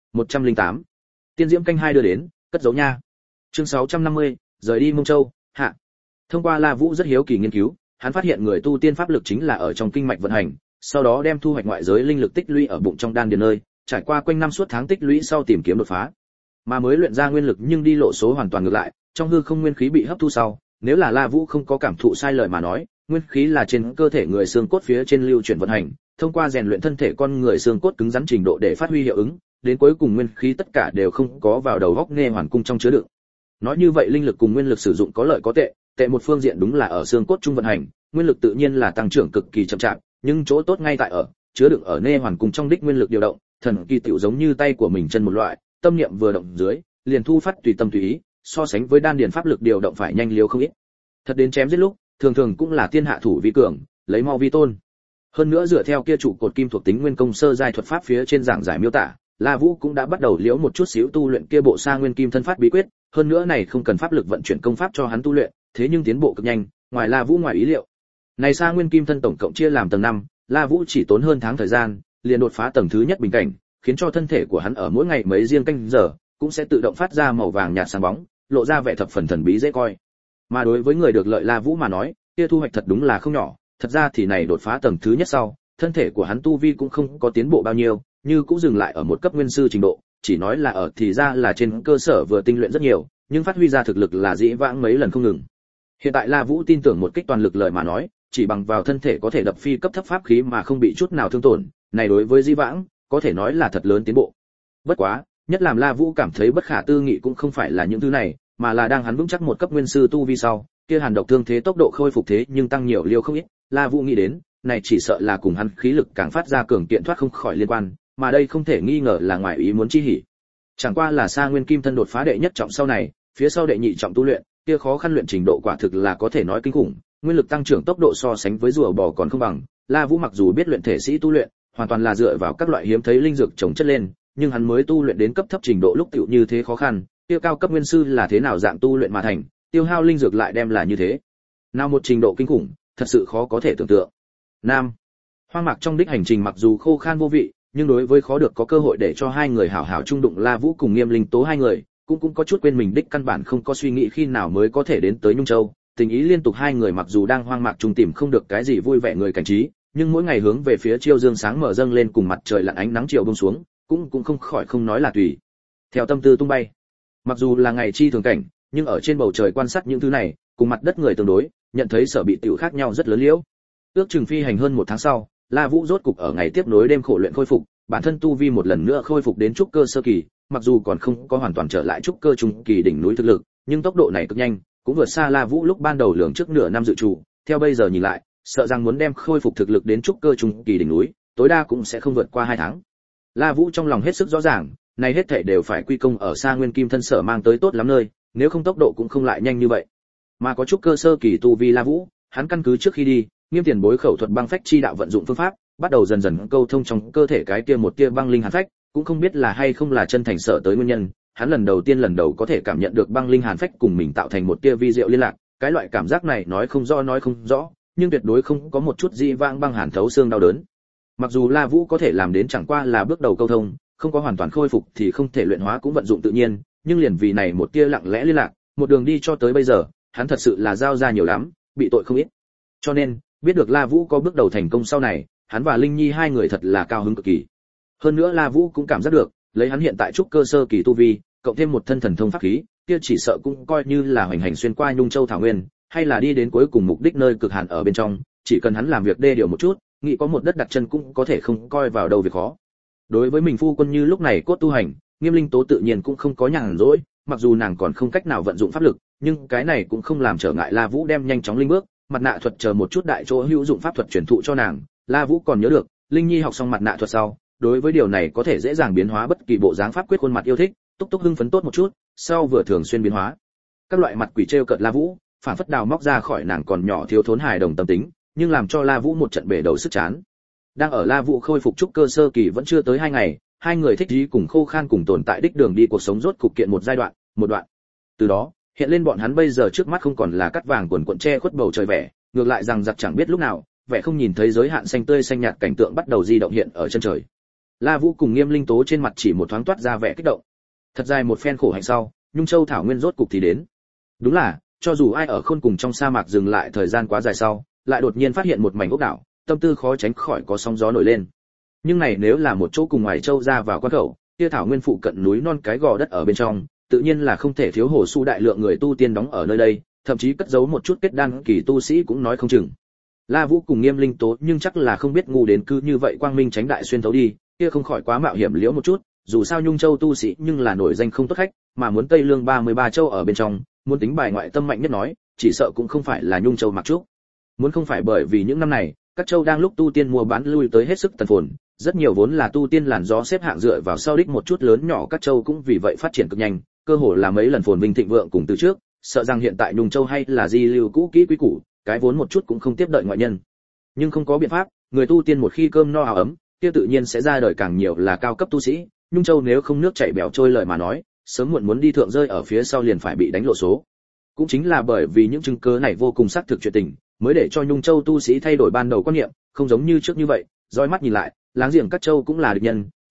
108. Tiên diễm canh 2 đưa đến, cất giấu nha. Chương 650, rời đi Mông Châu, hạ. Thông qua La Vũ rất hiếu kỳ nghiên cứu, hắn phát hiện người tu tiên pháp lực chính là ở trong kinh mạch vận hành, sau đó đem thu hoạch ngoại giới linh lực tích lũy ở bụng trong đan điền nơi, trải qua quanh năm suốt tháng tích lũy sau tìm kiếm đột phá. Mà mới luyện ra nguyên lực nhưng đi lộ số hoàn toàn ngược lại, trong hư không nguyên khí bị hấp thu sau, nếu là La Vũ không có cảm thụ sai lời mà nói, nguyên khí là trên cơ thể người xương cốt phía trên lưu chuyển vận hành, thông qua rèn luyện thân thể con người xương cốt cứng rắn trình độ để phát huy hiệu ứng, đến cuối cùng nguyên khí tất cả đều không có vào đầu góc nghe hoàn cung trong chứa đựng. Nói như vậy linh lực cùng nguyên lực sử dụng có lợi có tệ, tệ một phương diện đúng là ở xương cốt trung vận hành, nguyên lực tự nhiên là tăng trưởng cực kỳ chậm chạp, nhưng chỗ tốt ngay tại ở chứa đựng ở nê hoàn cung trong đích nguyên lực điều động, thần kỳ tiểu giống như tay của mình chân một loại, tâm niệm vừa động dưới, liền thu phát tùy tâm tùy ý, so sánh với đan điền pháp lực điều động phải nhanh liều không ít. Thật đến chém giết lúc, thường thường cũng là tiên hạ thủ vi cường, lấy mau vi tôn. Hơn nữa dựa theo kia trụ cột kim thuộc tính nguyên công sơ giai thuật pháp phía trên giảng giải miêu tả, La Vũ cũng đã bắt đầu liễu một chút xíu tu luyện kia bộ sa nguyên kim thân phát bí quyết, hơn nữa này không cần pháp lực vận chuyển công pháp cho hắn tu luyện, thế nhưng tiến bộ cực nhanh, ngoài La Vũ ngoài ý liệu. Này sa nguyên kim thân tổng cộng chia làm tầng 5, La Vũ chỉ tốn hơn tháng thời gian, liền đột phá tầng thứ nhất bình cảnh, khiến cho thân thể của hắn ở mỗi ngày mấy riêng canh giờ cũng sẽ tự động phát ra màu vàng nhạt sáng bóng, lộ ra vẻ thập phần thần bí dễ coi. Mà đối với người được lợi La Vũ mà nói, kia thu hoạch thật đúng là không nhỏ, thật ra thì này đột phá tầng thứ nhất sau, thân thể của hắn tu vi cũng không có tiến bộ bao nhiêu, như cũng dừng lại ở một cấp nguyên sư trình độ, chỉ nói là ở thì ra là trên cơ sở vừa tinh luyện rất nhiều, nhưng phát huy ra thực lực là dĩ vãng mấy lần không ngừng. Hiện tại La Vũ tin tưởng một kích toàn lực lời mà nói, chỉ bằng vào thân thể có thể đập phi cấp thấp pháp khí mà không bị chút nào thương tổn, này đối với dĩ vãng, có thể nói là thật lớn tiến bộ. Bất quá, nhất làm La Vũ cảm thấy bất khả tư nghị cũng không phải là những thứ này, mà là đang hắn vững chắc một cấp nguyên sư tu vi sau, kia hàn độc thương thế tốc độ khôi phục thế nhưng tăng nhiều liêu không ít, La Vũ nghĩ đến, này chỉ sợ là cùng hắn khí lực càng phát ra cường kiện thoát không khỏi liên quan, mà đây không thể nghi ngờ là ngoài ý muốn chi hỉ. Chẳng qua là Sa Nguyên Kim Thân đột phá đệ nhất trọng sau này, phía sau đệ nhị trọng tu luyện, kia khó khăn luyện trình độ quả thực là có thể nói kinh khủng, nguyên lực tăng trưởng tốc độ so sánh với rùa bò còn không bằng. La Vũ mặc dù biết luyện thể sĩ tu luyện, hoàn toàn là dựa vào các loại hiếm thấy linh dược trồng chất lên, nhưng hắn mới tu luyện đến cấp thấp trình độ lúc tiểu như thế khó khăn, kia cao cấp nguyên sư là thế nào dạng tu luyện mà thành, tiêu hao linh dược lại đem là như thế. Nào một trình độ kinh khủng, thật sự khó có thể tưởng tượng. Nam, hoang mạc trong đích hành trình mặc dù khô khan vô vị, nhưng đối với khó được có cơ hội để cho hai người hảo hảo chung đụng La Vũ cùng Nghiêm Linh Tố hai người, cũng có chút quên mình đích căn bản không có suy nghĩ khi nào mới có thể đến tới Nhung Châu. Tình ý liên tục hai người mặc dù đang hoang mạc chung tìm không được cái gì vui vẻ người cảnh trí, nhưng mỗi ngày hướng về phía chiêu dương sáng mở dâng lên cùng mặt trời lặn ánh nắng chiều buông xuống, cũng không khỏi không nói là tùy theo tâm tư tung bay. Mặc dù là ngày chi thường cảnh, nhưng ở trên bầu trời quan sát những thứ này, cùng mặt đất người tương đối, nhận thấy sở bị tiểu khác nhau rất lớn liễu. Ước chừng phi hành hơn một tháng sau, La Vũ rốt cục ở ngày tiếp nối đêm khổ luyện khôi phục, bản thân tu vi một lần nữa khôi phục đến trúc cơ sơ kỳ, mặc dù còn không có hoàn toàn trở lại trúc cơ trung kỳ đỉnh núi thực lực, nhưng tốc độ này cực nhanh, cũng vượt xa La Vũ lúc ban đầu lường trước nửa năm dự trù, theo bây giờ nhìn lại, sợ rằng muốn đem khôi phục thực lực đến trúc cơ trung kỳ đỉnh núi, tối đa cũng sẽ không vượt qua 2 tháng. La Vũ trong lòng hết sức rõ ràng, này hết thảy đều phải quy công ở Sa Nguyên Kim Thân sở mang tới tốt lắm nơi, nếu không tốc độ cũng không lại nhanh như vậy. Mà có trúc cơ sơ kỳ tu vi La Vũ, hắn căn cứ trước khi đi, Nghiêm tiền bối khẩu thuật băng phách chi đạo vận dụng phương pháp, bắt đầu dần dần câu thông trong cơ thể cái kia một tia băng linh hàn phách, cũng không biết là hay không là chân thành sợ tới nguyên nhân, hắn lần đầu có thể cảm nhận được băng linh hàn phách cùng mình tạo thành một tia vi diệu liên lạc, cái loại cảm giác này nói không rõ, nhưng tuyệt đối không có một chút dị vãng băng hàn thấu xương đau đớn. Mặc dù La Vũ có thể làm đến chẳng qua là bước đầu câu thông, không có hoàn toàn khôi phục thì không thể luyện hóa cũng vận dụng tự nhiên, nhưng liền vì này một tia lặng lẽ liên lạc, một đường đi cho tới bây giờ, hắn thật sự là giao ra nhiều lắm, bị tội không ít. Cho nên, biết được La Vũ có bước đầu thành công sau này, hắn và Linh Nhi hai người thật là cao hứng cực kỳ. Hơn nữa La Vũ cũng cảm giác được, lấy hắn hiện tại trúc cơ sơ kỳ tu vi, cộng thêm một thân thần thông pháp khí, kia chỉ sợ cũng coi như là hoành hành xuyên qua Nhung Châu thảo nguyên, hay là đi đến cuối cùng mục đích nơi cực hạn ở bên trong, chỉ cần hắn làm việc đê điều một chút, nghĩ có một đất đặt chân cũng có thể không coi vào đâu việc khó. Đối với mình phu quân như lúc này cốt tu hành, Nghiêm Linh Tố tự nhiên cũng không có nhàn rỗi, mặc dù nàng còn không cách nào vận dụng pháp lực, nhưng cái này cũng không làm trở ngại La Vũ đem nhanh chóng linh bước, mặt nạ thuật chờ một chút đại chỗ hữu dụng pháp thuật truyền thụ cho nàng. La Vũ còn nhớ được, Linh Nhi học xong mặt nạ thuật sau, đối với điều này có thể dễ dàng biến hóa bất kỳ bộ dáng pháp quyết khuôn mặt yêu thích, túc hưng phấn tốt một chút, sau vừa thường xuyên biến hóa. Các loại mặt quỷ trêu cợt La Vũ, phản phất đào móc ra khỏi nàng còn nhỏ thiếu thốn hài đồng tâm tính, nhưng làm cho La Vũ một trận bể đầu sức chán. Đang ở La Vũ khôi phục trúc cơ sơ kỳ vẫn chưa tới 2 ngày, hai người thích ý cùng khô khan cùng tồn tại đích đường đi cuộc sống rốt cục kiện một giai đoạn, một đoạn. Từ đó, hiện lên bọn hắn bây giờ trước mắt không còn là cắt vàng quần quần che khuất bầu trời vẻ, ngược lại rằng giặc chẳng biết lúc nào, vẻ không nhìn thấy giới hạn xanh tươi xanh nhạt cảnh tượng bắt đầu di động hiện ở chân trời. La Vũ cùng Nghiêm Linh Tố trên mặt chỉ một thoáng toát ra vẻ kích động. Thật dài một phen khổ hạnh sau, Nhung Châu thảo nguyên rốt cục thì đến. Đúng là, cho dù ai ở khôn cùng trong sa mạc dừng lại thời gian quá dài sau, lại đột nhiên phát hiện một mảnh ốc đảo, tâm tư khó tránh khỏi có sóng gió nổi lên. Nhưng này nếu là một chỗ cùng ngoài châu ra vào quan khẩu, kia thảo nguyên phụ cận núi non cái gò đất ở bên trong, tự nhiên là không thể thiếu hồ su đại lượng người tu tiên đóng ở nơi đây, thậm chí cất giấu một chút kết đan kỳ tu sĩ cũng nói không chừng. La Vũ cùng Nghiêm Linh Tố nhưng chắc là không biết ngu đến cứ như vậy quang minh tránh đại xuyên thấu đi, kia không khỏi quá mạo hiểm liễu một chút, dù sao Nhung Châu tu sĩ nhưng là nổi danh không tốt khách, mà muốn Tây Lương 33 châu ở bên trong, muốn tính bài ngoại tâm mạnh nhất nói, chỉ sợ cũng không phải là Nhung Châu mặc trúc. Muốn không phải bởi vì những năm này, các châu đang lúc tu tiên mua bán lui tới hết sức tần phồn, rất nhiều vốn là tu tiên làn gió xếp hạng dựa vào sau đích một chút lớn nhỏ các châu cũng vì vậy phát triển cực nhanh, cơ hồ là mấy lần phồn vinh thịnh vượng cùng từ trước, sợ rằng hiện tại Nhung Châu hay là di lưu cũ kỹ quý củ, cái vốn một chút cũng không tiếp đợi ngoại nhân. Nhưng không có biện pháp, người tu tiên một khi cơm no áo ấm, kia tự nhiên sẽ ra đời càng nhiều là cao cấp tu sĩ, Nhung Châu nếu không nước chảy bèo trôi lời mà nói, sớm muộn muốn đi thượng rơi ở phía sau liền phải bị đánh lộ số. Cũng chính là bởi vì những chứng cứ này vô cùng xác thực chuyện tình, mới để cho Nhung Châu tu sĩ thay đổi ban đầu quan niệm, không giống như trước như vậy, dõi mắt nhìn lại, láng giềng các châu cũng là địch nhân,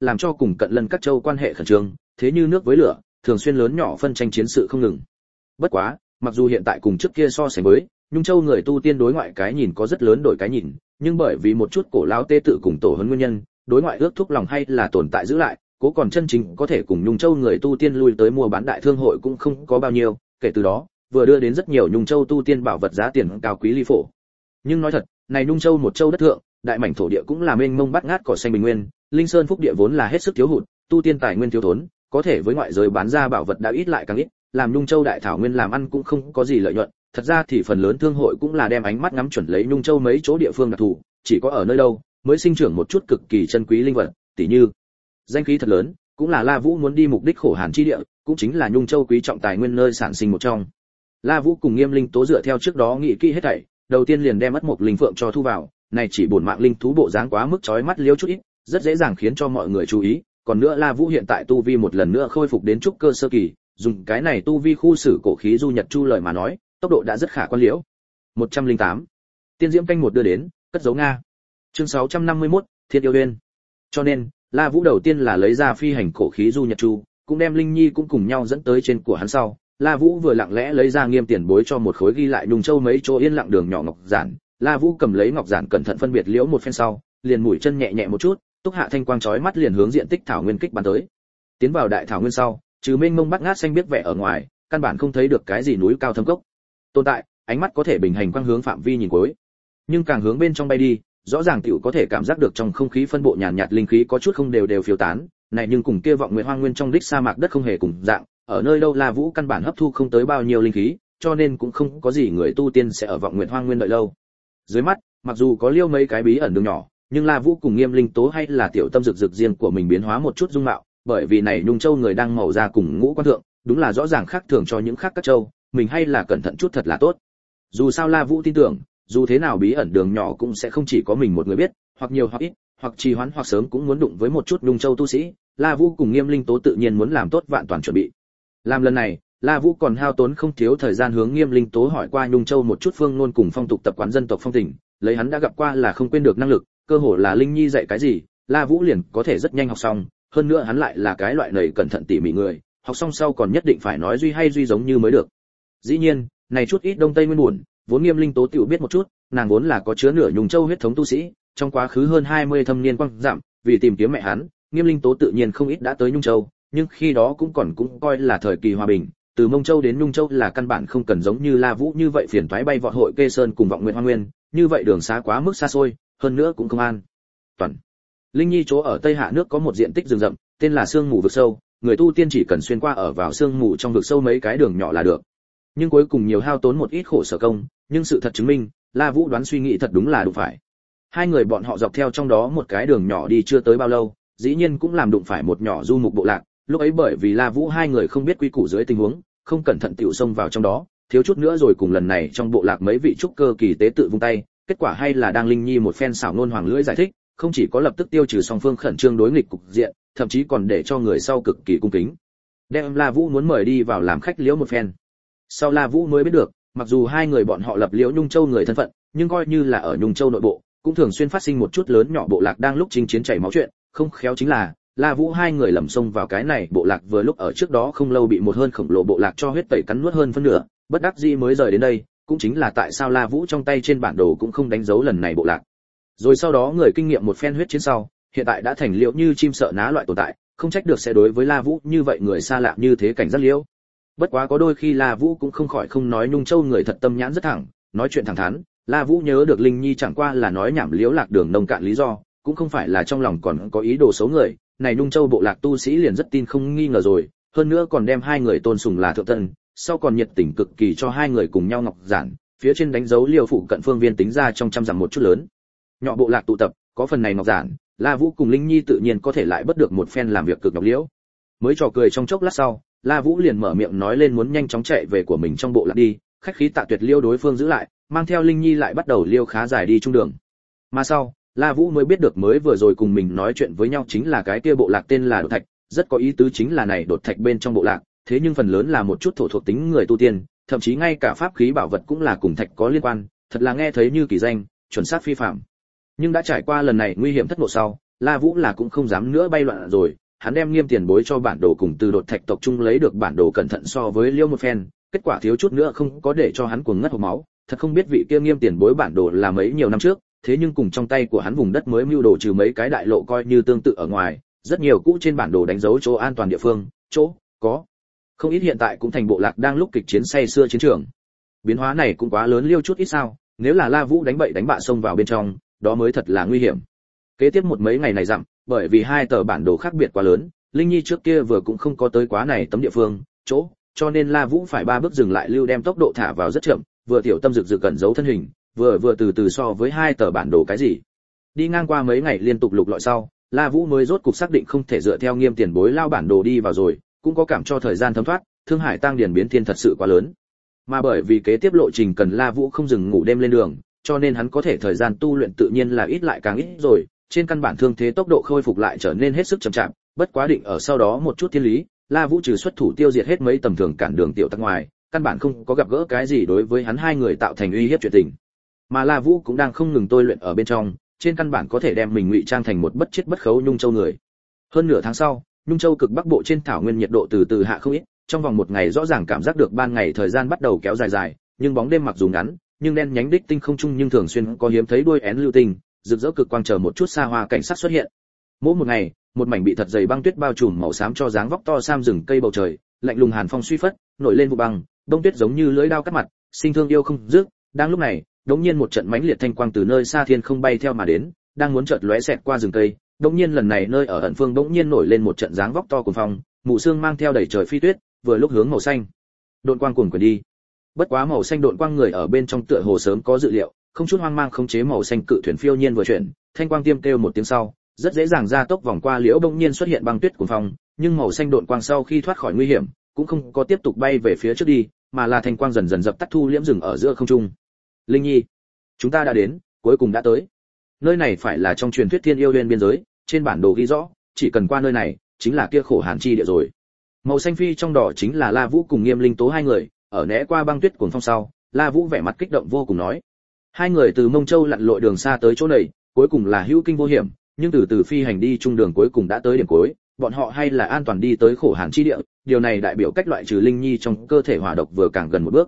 làm cho cùng cận lân các châu quan hệ khẩn trương, thế như nước với lửa, thường xuyên lớn nhỏ phân tranh chiến sự không ngừng. Bất quá, mặc dù hiện tại cùng trước kia so sánh với, Nhung Châu người tu tiên đối ngoại cái nhìn có rất lớn đổi cái nhìn, nhưng bởi vì một chút cổ lão tê tự cùng tổ huấn nguyên nhân, đối ngoại ước thúc lòng hay là tồn tại giữ lại, cố còn chân chính có thể cùng Nhung Châu người tu tiên lui tới mua bán đại thương hội cũng không có bao nhiêu, kể từ đó, vừa đưa đến rất nhiều Nhung Châu tu tiên bảo vật giá tiền cao quý ly phổ. Nhưng nói thật, này Nhung Châu một châu đất thượng, đại mảnh thổ địa cũng là mênh mông bát ngát cỏ xanh bình nguyên, linh sơn phúc địa vốn là hết sức thiếu hụt, tu tiên tài nguyên thiếu thốn, có thể với ngoại giới bán ra bảo vật đã ít lại càng ít, làm Nhung Châu đại thảo nguyên làm ăn cũng không có gì lợi nhuận, thật ra thì phần lớn thương hội cũng là đem ánh mắt ngắm chuẩn lấy Nhung Châu mấy chỗ địa phương đặc thù, chỉ có ở nơi đâu mới sinh trưởng một chút cực kỳ chân quý linh vật, tỉ như danh khí thật lớn, cũng là La Vũ muốn đi mục đích khổ hàn chi địa, cũng chính là Nhung Châu quý trọng tài nguyên nơi sản sinh một trong. La Vũ cùng Nghiêm Linh Tố dựa theo trước đó nghị kỹ hết thảy, đầu tiên liền đem mất một linh phượng cho thu vào, này chỉ bổn mạng linh thú bộ dáng quá mức chói mắt liêu chút ít, rất dễ dàng khiến cho mọi người chú ý, còn nữa La Vũ hiện tại tu vi một lần nữa khôi phục đến trúc cơ sơ kỳ, dùng cái này tu vi khu xử cổ khí du nhật chu lời mà nói, tốc độ đã rất khả quan liễu. 108. Tiên diễm canh một đưa đến, cất giấu Nga. Chương 651, Thiên yêu uyên. Cho nên, La Vũ đầu tiên là lấy ra phi hành cổ khí du nhật chu, cũng đem Linh Nhi cũng cùng nhau dẫn tới trên của hắn sau. La Vũ vừa lặng lẽ lấy ra Nghiêm tiền bối cho một khối ghi lại Nhung Châu mấy chỗ yên lặng đường nhỏ ngọc giản, La Vũ cầm lấy ngọc giản cẩn thận phân biệt liễu một phen sau, liền mũi chân nhẹ nhẹ một chút, túc hạ thanh quang chói mắt liền hướng diện tích thảo nguyên kích bắn tới. Tiến vào đại thảo nguyên sau, trừ mênh mông bát ngát xanh biết vẻ ở ngoài, căn bản không thấy được cái gì núi cao thâm cốc. Tồn tại, ánh mắt có thể bình hành quang hướng phạm vi nhìn cuối. Nhưng càng hướng bên trong bay đi, rõ ràng tiểu có thể cảm giác được trong không khí phân bộ nhàn nhạt linh khí có chút không đều phiêu tán, này nhưng cùng kia vọng nguyện hoang nguyên trong đích sa mạc đất không hề cùng dạng, ở nơi đâu La Vũ căn bản hấp thu không tới bao nhiêu linh khí, cho nên cũng không có gì người tu tiên sẽ ở vọng nguyện hoang nguyên đợi lâu. Dưới mắt, mặc dù có liêu mấy cái bí ẩn đường nhỏ, nhưng La Vũ cùng Nghiêm Linh Tố hay là tiểu tâm rực rực riêng của mình biến hóa một chút dung mạo, bởi vì này Nhung Châu người đang màu da cùng ngũ quan thượng, đúng là rõ ràng khác thường cho những khác các châu, mình hay là cẩn thận chút thật là tốt. Dù sao La Vũ tin tưởng, dù thế nào bí ẩn đường nhỏ cũng sẽ không chỉ có mình một người biết, hoặc nhiều hoặc ít, hoặc trì hoãn hoặc sớm cũng muốn đụng với một chút Nhung Châu tu sĩ, La Vũ cùng Nghiêm Linh Tố tự nhiên muốn làm tốt vạn toàn chuẩn bị. Làm lần này, La Vũ còn hao tốn không thiếu thời gian hướng Nghiêm Linh Tố hỏi qua Nhung Châu một chút phương ngôn cùng phong tục tập quán dân tộc phong tình, lấy hắn đã gặp qua là không quên được năng lực, cơ hồ là Linh Nhi dạy cái gì, La Vũ liền có thể rất nhanh học xong, hơn nữa hắn lại là cái loại nầy cẩn thận tỉ mỉ người, học xong sau còn nhất định phải nói duy hay duy giống như mới được. Dĩ nhiên, này chút ít đông tây nguyên buồn, vốn Nghiêm Linh Tố tiểu biết một chút, nàng vốn là có chứa nửa Nhung Châu huyết thống tu sĩ, trong quá khứ hơn 20 thâm niên quang dặm, vì tìm kiếm mẹ hắn, Nghiêm Linh Tố tự nhiên không ít đã tới Nhung Châu, nhưng khi đó cũng coi là thời kỳ hòa bình, từ Mông Châu đến Nhung Châu là căn bản không cần giống như La Vũ như vậy phiền toái bay vọt hội Kê Sơn cùng vọng nguyện hoang nguyên, như vậy đường xá quá mức xa xôi, hơn nữa cũng không an toàn. Linh Nhi chỗ ở Tây Hạ nước có một diện tích rừng rậm, tên là Sương Mù vực sâu, người tu tiên chỉ cần xuyên qua ở vào sương mù trong vực sâu mấy cái đường nhỏ là được. Nhưng cuối cùng nhiều hao tốn một ít khổ sở công, nhưng sự thật chứng minh, La Vũ đoán suy nghĩ thật đúng là đụng phải. Hai người bọn họ dọc theo trong đó một cái đường nhỏ đi chưa tới bao lâu, dĩ nhiên cũng làm đụng phải một nhỏ du mục bộ lạc, lúc ấy bởi vì La Vũ hai người không biết quy củ dưới tình huống, không cẩn thận tiểu xông vào trong đó, thiếu chút nữa rồi cùng lần này trong bộ lạc mấy vị trúc cơ kỳ tế tự vung tay, kết quả hay là đang Linh Nhi một phen xảo ngôn hoàng lưỡi giải thích, không chỉ có lập tức tiêu trừ song phương khẩn trương đối nghịch cục diện, thậm chí còn để cho người sau cực kỳ cung kính. Đem La Vũ muốn mời đi vào làm khách liễu một phen. Sau La Vũ mới biết được, mặc dù hai người bọn họ lập liễu Nhung Châu người thân phận, nhưng coi như là ở Nhung Châu nội bộ, cũng thường xuyên phát sinh một chút lớn nhỏ bộ lạc đang lúc chinh chiến chảy máu chuyện, không khéo chính là La Vũ hai người lầm xông vào cái này bộ lạc vừa lúc ở trước đó không lâu bị một hơn khổng lồ bộ lạc cho huyết tẩy cắn nuốt hơn phân nửa, bất đắc dĩ mới rời đến đây, cũng chính là tại sao La Vũ trong tay trên bản đồ cũng không đánh dấu lần này bộ lạc. Rồi sau đó người kinh nghiệm một phen huyết chiến sau, hiện tại đã thành liễu như chim sợ ná loại tồn tại, không trách được sẽ đối với La Vũ như vậy người xa lạ như thế cảnh giác liễu. Bất quá có đôi khi La Vũ cũng không khỏi không nói Nhung Châu người thật tâm nhãn rất thẳng, nói chuyện thẳng thắn, La Vũ nhớ được Linh Nhi chẳng qua là nói nhảm liễu lạc đường nông cạn lý do, cũng không phải là trong lòng còn có ý đồ xấu người, này Nhung Châu bộ lạc tu sĩ liền rất tin không nghi ngờ rồi, hơn nữa còn đem hai người tôn sùng là thượng tân, sau còn nhiệt tình cực kỳ cho hai người cùng nhau ngọc giản, phía trên đánh dấu liều phụ cận phương viên tính ra trong trăm dặm một chút lớn. Nhỏ bộ lạc tụ tập, có phần này ngọc giản, La Vũ cùng Linh Nhi tự nhiên có thể lại bất được một phen làm việc cực nhọc liễu. Mới trò cười trong chốc lát sau, La Vũ liền mở miệng nói lên muốn nhanh chóng chạy về của mình trong bộ lạc đi, khách khí tạ tuyệt liêu đối phương giữ lại, mang theo Linh Nhi lại bắt đầu liêu khá dài đi trung đường. Mà sau, La Vũ mới biết được mới vừa rồi cùng mình nói chuyện với nhau chính là cái kia bộ lạc tên là Đột Thạch, rất có ý tứ chính là này Đột Thạch bên trong bộ lạc, thế nhưng phần lớn là một chút thổ thuộc tính người tu tiên, thậm chí ngay cả pháp khí bảo vật cũng là cùng thạch có liên quan, thật là nghe thấy như kỳ danh, chuẩn xác phi phàm. Nhưng đã trải qua lần này nguy hiểm thất ngộ sau, La Vũ là cũng không dám nữa bay loạn rồi, hắn đem Nghiêm tiền bối cho bản đồ cùng từ đột thạch tộc trung lấy được bản đồ cẩn thận so với Liêu một phen, kết quả thiếu chút nữa không có để cho hắn cuồng ngất hộc máu, thật không biết vị kia Nghiêm tiền bối bản đồ là mấy nhiều năm trước, thế nhưng cùng trong tay của hắn vùng đất mới mưu đồ trừ mấy cái đại lộ coi như tương tự ở ngoài, rất nhiều cũ trên bản đồ đánh dấu chỗ an toàn địa phương, chỗ có không ít hiện tại cũng thành bộ lạc đang lúc kịch chiến say xưa chiến trường. Biến hóa này cũng quá lớn Liêu chút ít sao, nếu là La Vũ đánh bậy đánh bạ xông vào bên trong, đó mới thật là nguy hiểm. Kế tiếp một mấy ngày này dặm, bởi vì hai tờ bản đồ khác biệt quá lớn, Linh Nhi trước kia vừa cũng không có tới quá này tấm địa phương, chỗ, cho nên La Vũ phải 3 bước dừng lại lưu đem tốc độ thả vào rất chậm, vừa tiểu tâm rực rực cẩn giấu thân hình, vừa từ từ so với hai tờ bản đồ cái gì. Đi ngang qua mấy ngày liên tục lục lọi sau, La Vũ mới rốt cục xác định không thể dựa theo Nghiêm tiền bối lao bản đồ đi vào rồi, cũng có cảm cho thời gian thấm thoát, Thương Hải tăng điển biến thiên thật sự quá lớn. Mà bởi vì kế tiếp lộ trình cần La Vũ không dừng ngủ đêm lên đường, cho nên hắn có thể thời gian tu luyện tự nhiên là ít lại càng ít rồi, trên căn bản thương thế tốc độ khôi phục lại trở nên hết sức chậm chạp, bất quá định ở sau đó một chút thiên lý, La Vũ trừ xuất thủ tiêu diệt hết mấy tầm thường cản đường tiểu tặc ngoài, căn bản không có gặp gỡ cái gì đối với hắn hai người tạo thành uy hiếp chuyện tình. Mà La Vũ cũng đang không ngừng tôi luyện ở bên trong, trên căn bản có thể đem mình ngụy trang thành một bất chết bất khấu Nhung Châu người. Hơn nửa tháng sau, Nhung Châu cực bắc bộ trên thảo nguyên nhiệt độ từ từ hạ không ít, trong vòng một ngày rõ ràng cảm giác được ban ngày thời gian bắt đầu kéo dài dài, nhưng bóng đêm mặc dù ngắn, nhưng đen nhánh đích tinh không trung nhưng thường xuyên có hiếm thấy đuôi én lưu tinh, rực rỡ cực quang chờ một chút xa hoa cảnh sắc xuất hiện. Mỗi một ngày, một mảnh bị thật dày băng tuyết bao trùm màu xám cho dáng vóc to sam rừng cây bầu trời, lạnh lùng hàn phong suy phất, nổi lên vụ băng, đông tuyết giống như lưỡi dao cắt mặt, sinh thương yêu không dứt. Đang lúc này, đột nhiên một trận mãnh liệt thanh quang từ nơi xa thiên không bay theo mà đến, đang muốn chợt lóe xẹt qua rừng cây, đột nhiên lần này nơi ở ẩn phương đột nhiên nổi lên một trận dáng vóc to cuồng phong, mù sương mang theo đầy trời phi tuyết, vừa lúc hướng màu xanh độn quang cuồng quyển đi. Bất quá màu xanh độn quang người ở bên trong tựa hồ sớm có dự liệu, không chút hoang mang khống chế màu xanh cự thuyền phiêu nhiên vừa chuyển, thanh quang tiêm kêu một tiếng sau, rất dễ dàng ra tốc vòng qua liễu bỗng nhiên xuất hiện băng tuyết cuồng phong, nhưng màu xanh độn quang sau khi thoát khỏi nguy hiểm, cũng không có tiếp tục bay về phía trước đi, mà là thanh quang dần dần dập tắt thu liễm dừng ở giữa không trung. Linh Nhi, chúng ta đã đến, cuối cùng đã tới. Nơi này phải là trong truyền thuyết Thiên Yêu Liên biên giới, trên bản đồ ghi rõ, chỉ cần qua nơi này, chính là kia khổ hàn chi địa rồi. Màu xanh phi trong đỏ chính là La Vũ cùng Nghiêm Linh Tố hai người, ở né qua băng tuyết cuồng phong sau, La Vũ vẻ mặt kích động vô cùng nói: hai người từ Mông Châu lặn lội đường xa tới chỗ này, cuối cùng là hữu kinh vô hiểm, nhưng từ từ phi hành đi trung đường cuối cùng đã tới điểm cuối, bọn họ hay là an toàn đi tới khổ hàn chi địa, điều này đại biểu cách loại trừ Linh Nhi trong cơ thể hỏa độc vừa càng gần một bước.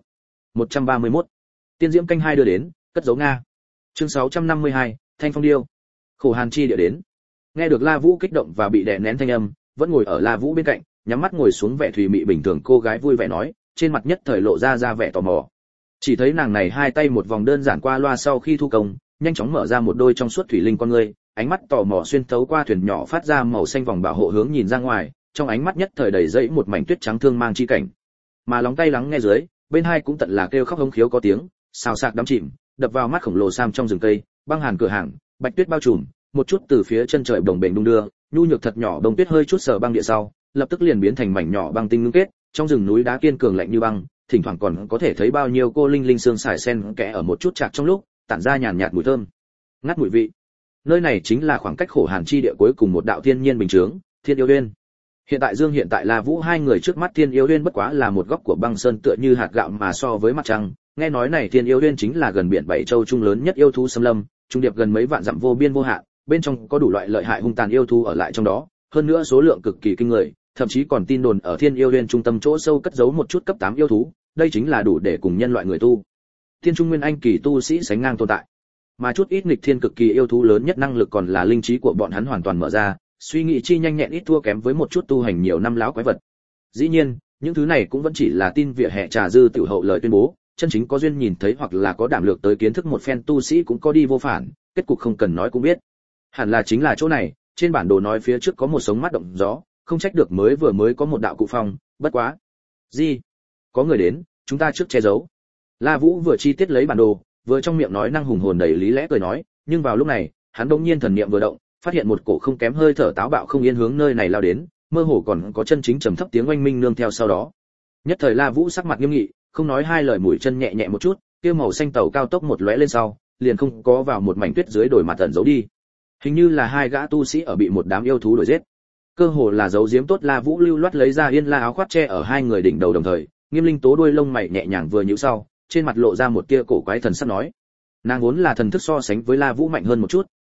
131. Tiên diễm canh hai đưa đến, cất giấu Nga. Chương 652, Thanh Phong điêu. Khổ hàn chi địa đến. Nghe được La Vũ kích động và bị đè nén thanh âm, vẫn ngồi ở La Vũ bên cạnh, nhắm mắt ngồi xuống vẻ thùy mị bình thường cô gái vui vẻ nói, trên mặt nhất thời lộ ra vẻ tò mò. Chỉ thấy nàng này hai tay một vòng đơn giản qua loa sau khi thu công, nhanh chóng mở ra một đôi trong suốt thủy linh con ngươi, ánh mắt tò mò xuyên thấu qua thuyền nhỏ phát ra màu xanh vòng bảo hộ hướng nhìn ra ngoài, trong ánh mắt nhất thời đầy dẫy một mảnh tuyết trắng thương mang chi cảnh. Mà lóng tay lắng nghe dưới, bên hai cũng tận là kêu khóc hống khiếu có tiếng, xào xạc đắm chìm, đập vào mắt khổng lồ sam trong rừng cây, băng hàn cửa hàng, bạch tuyết bao trùm, một chút từ phía chân trời đồng bền đung đưa, nhu nhược thật nhỏ đông tuyết hơi chút sờ băng địa sau, lập tức liền biến thành mảnh nhỏ băng tinh ngưng kết, trong rừng núi đá kiên cường lạnh như băng, thỉnh thoảng còn có thể thấy bao nhiêu cô linh linh xương sải sen kẽ ở một chút chạc trong lúc, tản ra nhàn nhạt mùi thơm, ngắt mùi vị. Nơi này chính là khoảng cách khổ hàn chi địa cuối cùng một đạo thiên nhiên bình chướng, Thiên Yêu Uyên. Hiện tại La Vũ hai người trước mắt Thiên Yêu Uyên bất quá là một góc của băng sơn tựa như hạt gạo mà so với mặt trăng, nghe nói này Thiên Yêu Uyên chính là gần biển bảy châu trung lớn nhất yêu thú xâm lâm, trung điệp gần mấy vạn dặm vô biên vô hạn, bên trong có đủ loại lợi hại hung tàn yêu thú ở lại trong đó, hơn nữa số lượng cực kỳ kinh người, thậm chí còn tin đồn ở Thiên Yêu Liên trung tâm chỗ sâu cất giấu một chút cấp 8 yêu thú, đây chính là đủ để cùng nhân loại người tu Thiên Trung Nguyên Anh kỳ tu sĩ sánh ngang tồn tại. Mà chút ít nghịch thiên cực kỳ yêu thú lớn nhất năng lực còn là linh trí của bọn hắn hoàn toàn mở ra, suy nghĩ chi nhanh nhẹn ít thua kém với một chút tu hành nhiều năm láo quái vật. Dĩ nhiên, những thứ này cũng vẫn chỉ là tin vỉa hè trà dư tiểu hậu lời tuyên bố, chân chính có duyên nhìn thấy hoặc là có đảm lược tới kiến thức một phen tu sĩ cũng có đi vô phản, kết cục không cần nói cũng biết. Hẳn là chính là chỗ này, trên bản đồ nói phía trước có một sống mắt động gió, không trách được mới có một đạo cụ phong, bất quá. Gì? Có người đến, chúng ta trước che giấu. La Vũ vừa chi tiết lấy bản đồ, vừa trong miệng nói năng hùng hồn đầy lý lẽ cười nói, nhưng vào lúc này, hắn đột nhiên thần niệm vừa động, phát hiện một cổ không kém hơi thở táo bạo không yên hướng nơi này lao đến, mơ hồ còn có chân chính trầm thấp tiếng oanh minh nương theo sau đó. Nhất thời La Vũ sắc mặt nghiêm nghị, không nói hai lời mũi chân nhẹ nhẹ một chút, kia màu xanh tàu cao tốc một lóe lên sau, liền không có vào một mảnh tuyết dưới đồi mặt tận giấu đi. Hình như là hai gã tu sĩ ở bị một đám yêu thú đuổi giết. Cơ hồ là giấu giếm tốt, La Vũ lưu loát lấy ra yên la áo khoác che ở hai người đỉnh đầu đồng thời, Nghiêm Linh Tố đuôi lông mày nhẹ nhàng vừa nhíu sau, trên mặt lộ ra một tia cổ quái thần sắc nói. Nàng vốn là thần thức so sánh với La Vũ mạnh hơn một chút,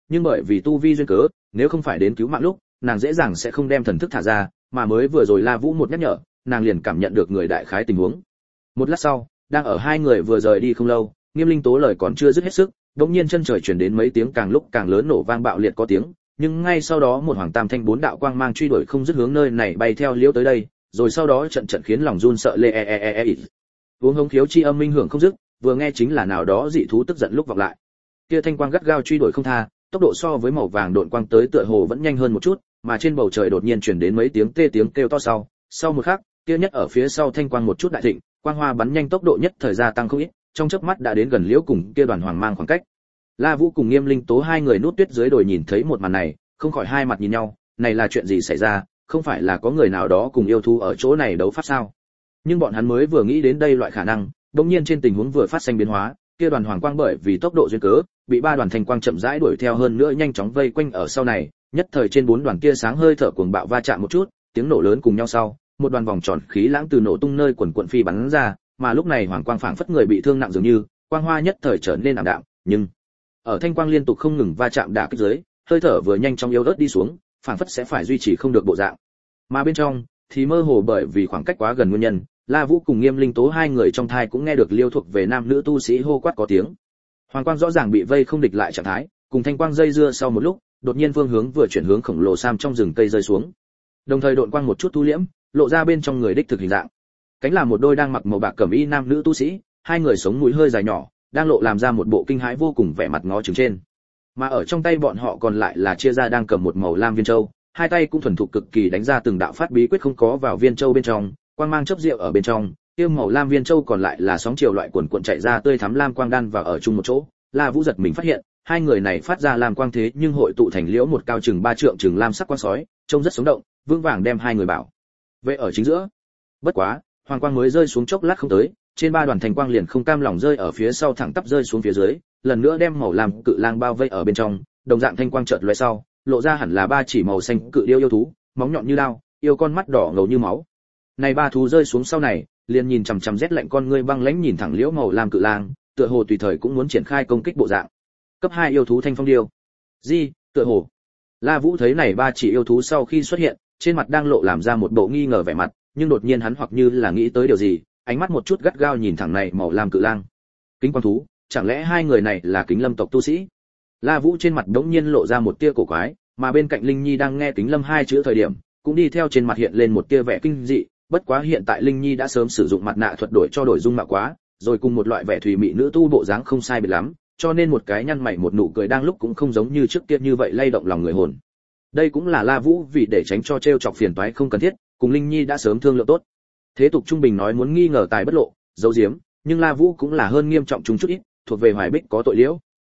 nhưng bởi vì tu vi duyên cớ, nếu không phải đến cứu mạng lúc, nàng dễ dàng sẽ không đem thần thức thả ra, mà mới vừa rồi La Vũ một nhắc nhở, nàng liền cảm nhận được người đại khái tình huống. Một lát sau, đang ở hai người vừa rời đi không lâu, Nghiêm Linh Tố lời còn chưa dứt hết sức, đột nhiên chân trời truyền đến mấy tiếng càng lúc càng lớn nổ vang bạo liệt có tiếng, nhưng ngay sau đó một hoàng tam thanh bốn đạo quang mang truy đuổi không dứt hướng nơi này bay theo liễu tới đây, rồi sau đó trận trận khiến lòng run sợ lê. Uống hống khiếu chi âm minh hưởng không dứt, vừa nghe chính là nào đó dị thú tức giận lúc vọng lại. Kia thanh quang gắt gao truy đuổi không tha, tốc độ so với màu vàng độn quang tới tựa hồ vẫn nhanh hơn một chút, mà trên bầu trời đột nhiên truyền đến mấy tiếng tê tiếng kêu to sau một khắc, kia nhất ở phía sau thanh quang một chút đại thịnh, quang hoa bắn nhanh tốc độ nhất thời gia tăng không ít, trong chớp mắt đã đến gần liễu cùng kia đoàn hoàng mang khoảng cách. La Vũ cùng Nghiêm Linh Tố hai người nút tuyết dưới đồi nhìn thấy một màn này, không khỏi hai mặt nhìn nhau, này là chuyện gì xảy ra, không phải là có người nào đó cùng yêu thú ở chỗ này đấu pháp sao? Nhưng bọn hắn mới vừa nghĩ đến đây loại khả năng, đột nhiên trên tình huống vừa phát sinh biến hóa, kia đoàn hoàng quang bởi vì tốc độ duyên cớ, bị ba đoàn thanh quang chậm rãi đuổi theo hơn nữa nhanh chóng vây quanh ở sau này, nhất thời trên bốn đoàn kia sáng hơi thở cuồng bạo va chạm một chút, tiếng nổ lớn cùng nhau sau, một đoàn vòng tròn khí lãng từ nổ tung nơi quần quần phi bắn ra, mà lúc này hoàng quang phảng phất người bị thương nặng dường như, quang hoa nhất thời trở nên ảm đạm, nhưng ở thanh quang liên tục không ngừng va chạm đả kích dưới, hơi thở vừa nhanh chóng yếu ớt đi xuống, phảng phất sẽ phải duy trì không được bộ dạng. Mà bên trong thì mơ hồ bởi vì khoảng cách quá gần nguyên nhân, La Vũ cùng Nghiêm Linh Tố hai người trong thai cũng nghe được liêu thuộc về nam nữ tu sĩ hô quát có tiếng. Hoàng quang rõ ràng bị vây không địch lại trạng thái, cùng thanh quang dây dưa sau một lúc, đột nhiên phương hướng vừa chuyển hướng khổng lồ sam trong rừng cây rơi xuống. Đồng thời độn quang một chút thu liễm, lộ ra bên trong người đích thực hình dạng. Cánh là một đôi đang mặc màu bạc cẩm y nam nữ tu sĩ, hai người sống mũi hơi dài nhỏ, đang lộ làm ra một bộ kinh hãi vô cùng vẻ mặt ngó chừng trên. Mà ở trong tay bọn họ còn lại là chia ra đang cầm một màu lam viên châu, hai tay cũng thuần thục cực kỳ đánh ra từng đạo phát bí quyết không có vào viên châu bên trong, quang mang chớp rượu ở bên trong, kia màu lam viên châu còn lại là sóng chiều loại cuộn cuộn chạy ra tươi thắm lam quang đan vào ở chung một chỗ. La Vũ giật mình phát hiện, hai người này phát ra lam quang thế nhưng hội tụ thành liễu một cao chừng 3 trượng chừng lam sắc quang sói, trông rất sống động, vững vàng đem hai người bảo vệ ở chính giữa. Bất quá, hoàng quang mới rơi xuống chốc lát không tới, trên ba đoàn thành quang liền không cam lòng rơi ở phía sau thẳng tắp rơi xuống phía dưới, lần nữa đem màu lam cự lang bao vây ở bên trong, đồng dạng thanh quang chợt lóe sau, lộ ra hẳn là ba chỉ màu xanh cự điêu yêu thú, móng nhọn như dao, yêu con mắt đỏ ngầu như máu. Này ba thú rơi xuống sau này, liền nhìn chằm chằm rét lạnh con ngươi băng lãnh nhìn thẳng liễu màu lam cự lang, tựa hồ tùy thời cũng muốn triển khai công kích bộ dạng. Cấp 2 yêu thú thanh phong điêu. Gì, tựa hồ. La Vũ thấy này ba chỉ yêu thú sau khi xuất hiện, trên mặt đang lộ làm ra một bộ nghi ngờ vẻ mặt, nhưng đột nhiên hắn hoặc như là nghĩ tới điều gì, ánh mắt một chút gắt gao nhìn thẳng này màu lam cự lang. Kính quang thú, chẳng lẽ hai người này là Kính Lâm tộc tu sĩ? La Vũ trên mặt đống nhiên lộ ra một tia cổ quái, mà bên cạnh Linh Nhi đang nghe Kính Lâm hai chữ thời điểm, cũng đi theo trên mặt hiện lên một tia vẻ kinh dị, bất quá hiện tại Linh Nhi đã sớm sử dụng mặt nạ thuật đổi cho đổi dung mạo quá, rồi cùng một loại vẻ thùy mị nữ tu bộ dáng không sai biệt lắm, cho nên một cái nhăn mày một nụ cười đang lúc cũng không giống như trước kia như vậy lay động lòng người hồn. Đây cũng là La Vũ vì để tránh cho trêu chọc phiền toái không cần thiết, cùng Linh Nhi đã sớm thương lượng tốt. Thế tục trung bình nói muốn nghi ngờ tài bất lộ, giấu giếm, nhưng La Vũ cũng là hơn nghiêm trọng chúng chút ít, thuộc về Hoài Bích có tội liễu.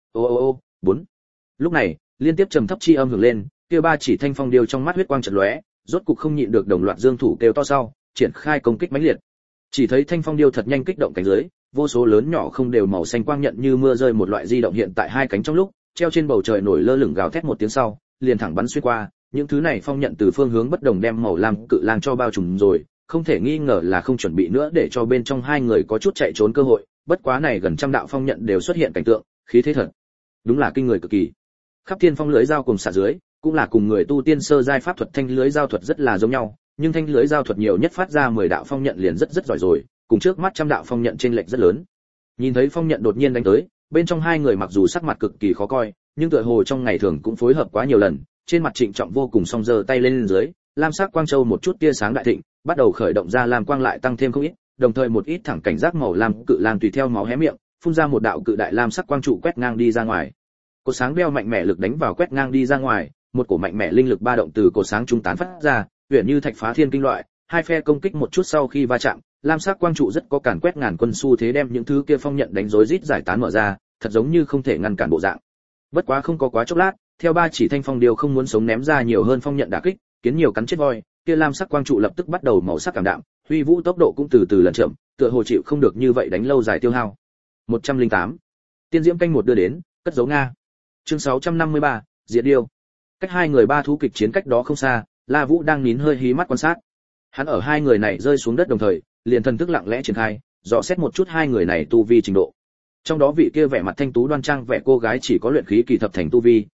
Ô, 4. Lúc này, liên tiếp trầm thấp chi âm hưởng lên, kia ba chỉ thanh phong điêu trong mắt huyết quang chợt lóe, rốt cục không nhịn được đồng loạt dương thủ kêu to sau, triển khai công kích mãnh liệt. Chỉ thấy thanh phong điêu thật nhanh kích động cánh dưới, vô số lớn nhỏ không đều màu xanh quang nhận như mưa rơi một loại di động hiện tại hai cánh trong lúc, treo trên bầu trời nổi lơ lửng gào thét một tiếng sau, liền thẳng bắn xuyên qua, những thứ này phong nhận từ phương hướng bất đồng đem màu lam cự lang cho bao trùm rồi, không thể nghi ngờ là không chuẩn bị nữa để cho bên trong hai người có chút chạy trốn cơ hội, bất quá này gần trăm đạo phong nhận đều xuất hiện cảnh tượng, khí thế thật, đúng là kinh người cực kỳ. Khắp thiên phong lưới dao cùng xả dưới, cũng là cùng người tu tiên sơ giai pháp thuật thanh lưới dao thuật rất là giống nhau, nhưng thanh lưới dao thuật nhiều nhất phát ra 10 đạo phong nhận liền rất giỏi rồi, cùng trước mắt trăm đạo phong nhận trên lệch rất lớn. Nhìn thấy phong nhận đột nhiên đánh tới, bên trong hai người mặc dù sắc mặt cực kỳ khó coi, nhưng tựa hồ trong ngày thường cũng phối hợp quá nhiều lần, trên mặt trịnh trọng vô cùng, song giơ tay lên dưới, lam sắc quang châu một chút tia sáng đại thịnh, bắt đầu khởi động ra lam quang lại tăng thêm không ít, đồng thời một ít thẳng cảnh giác màu lam cự lang tùy theo máu hé miệng, phun ra một đạo cự đại lam sắc quang trụ quét ngang đi ra ngoài. Cột sáng đeo mạnh mẽ lực đánh vào quét ngang đi ra ngoài, một cổ mạnh mẽ linh lực ba động từ cột sáng trung tán phát ra, huyền như thạch phá thiên kinh loại, hai phe công kích một chút sau khi va chạm, lam sắc quang trụ rất có càn quét ngàn quân xu thế đem những thứ kia phong nhận đánh rối rít giải tán mở ra, thật giống như không thể ngăn cản bộ dạng. Bất quá không có quá chốc lát, theo ba chỉ thanh phong điêu không muốn sống ném ra nhiều hơn phong nhận đả kích, kiến nhiều cắn chết voi, kia lam sắc quang trụ lập tức bắt đầu màu sắc cảm đạm, huy vũ tốc độ cũng từ từ lần chậm, tựa hồ chịu không được như vậy đánh lâu dài tiêu hao. 108. Tiên diễm canh một đưa đến, cất giấu Nga. Chương 653, Diệt điêu. Cách hai người ba thú kịch chiến cách đó không xa, La Vũ đang nín hơi hí mắt quan sát. Hắn ở hai người này rơi xuống đất đồng thời, liền thần thức lặng lẽ triển khai, dò xét một chút hai người này tu vi trình độ. Trong đó vị kia vẻ mặt thanh tú đoan trang vẻ cô gái chỉ có luyện khí kỳ thập thành tu vi,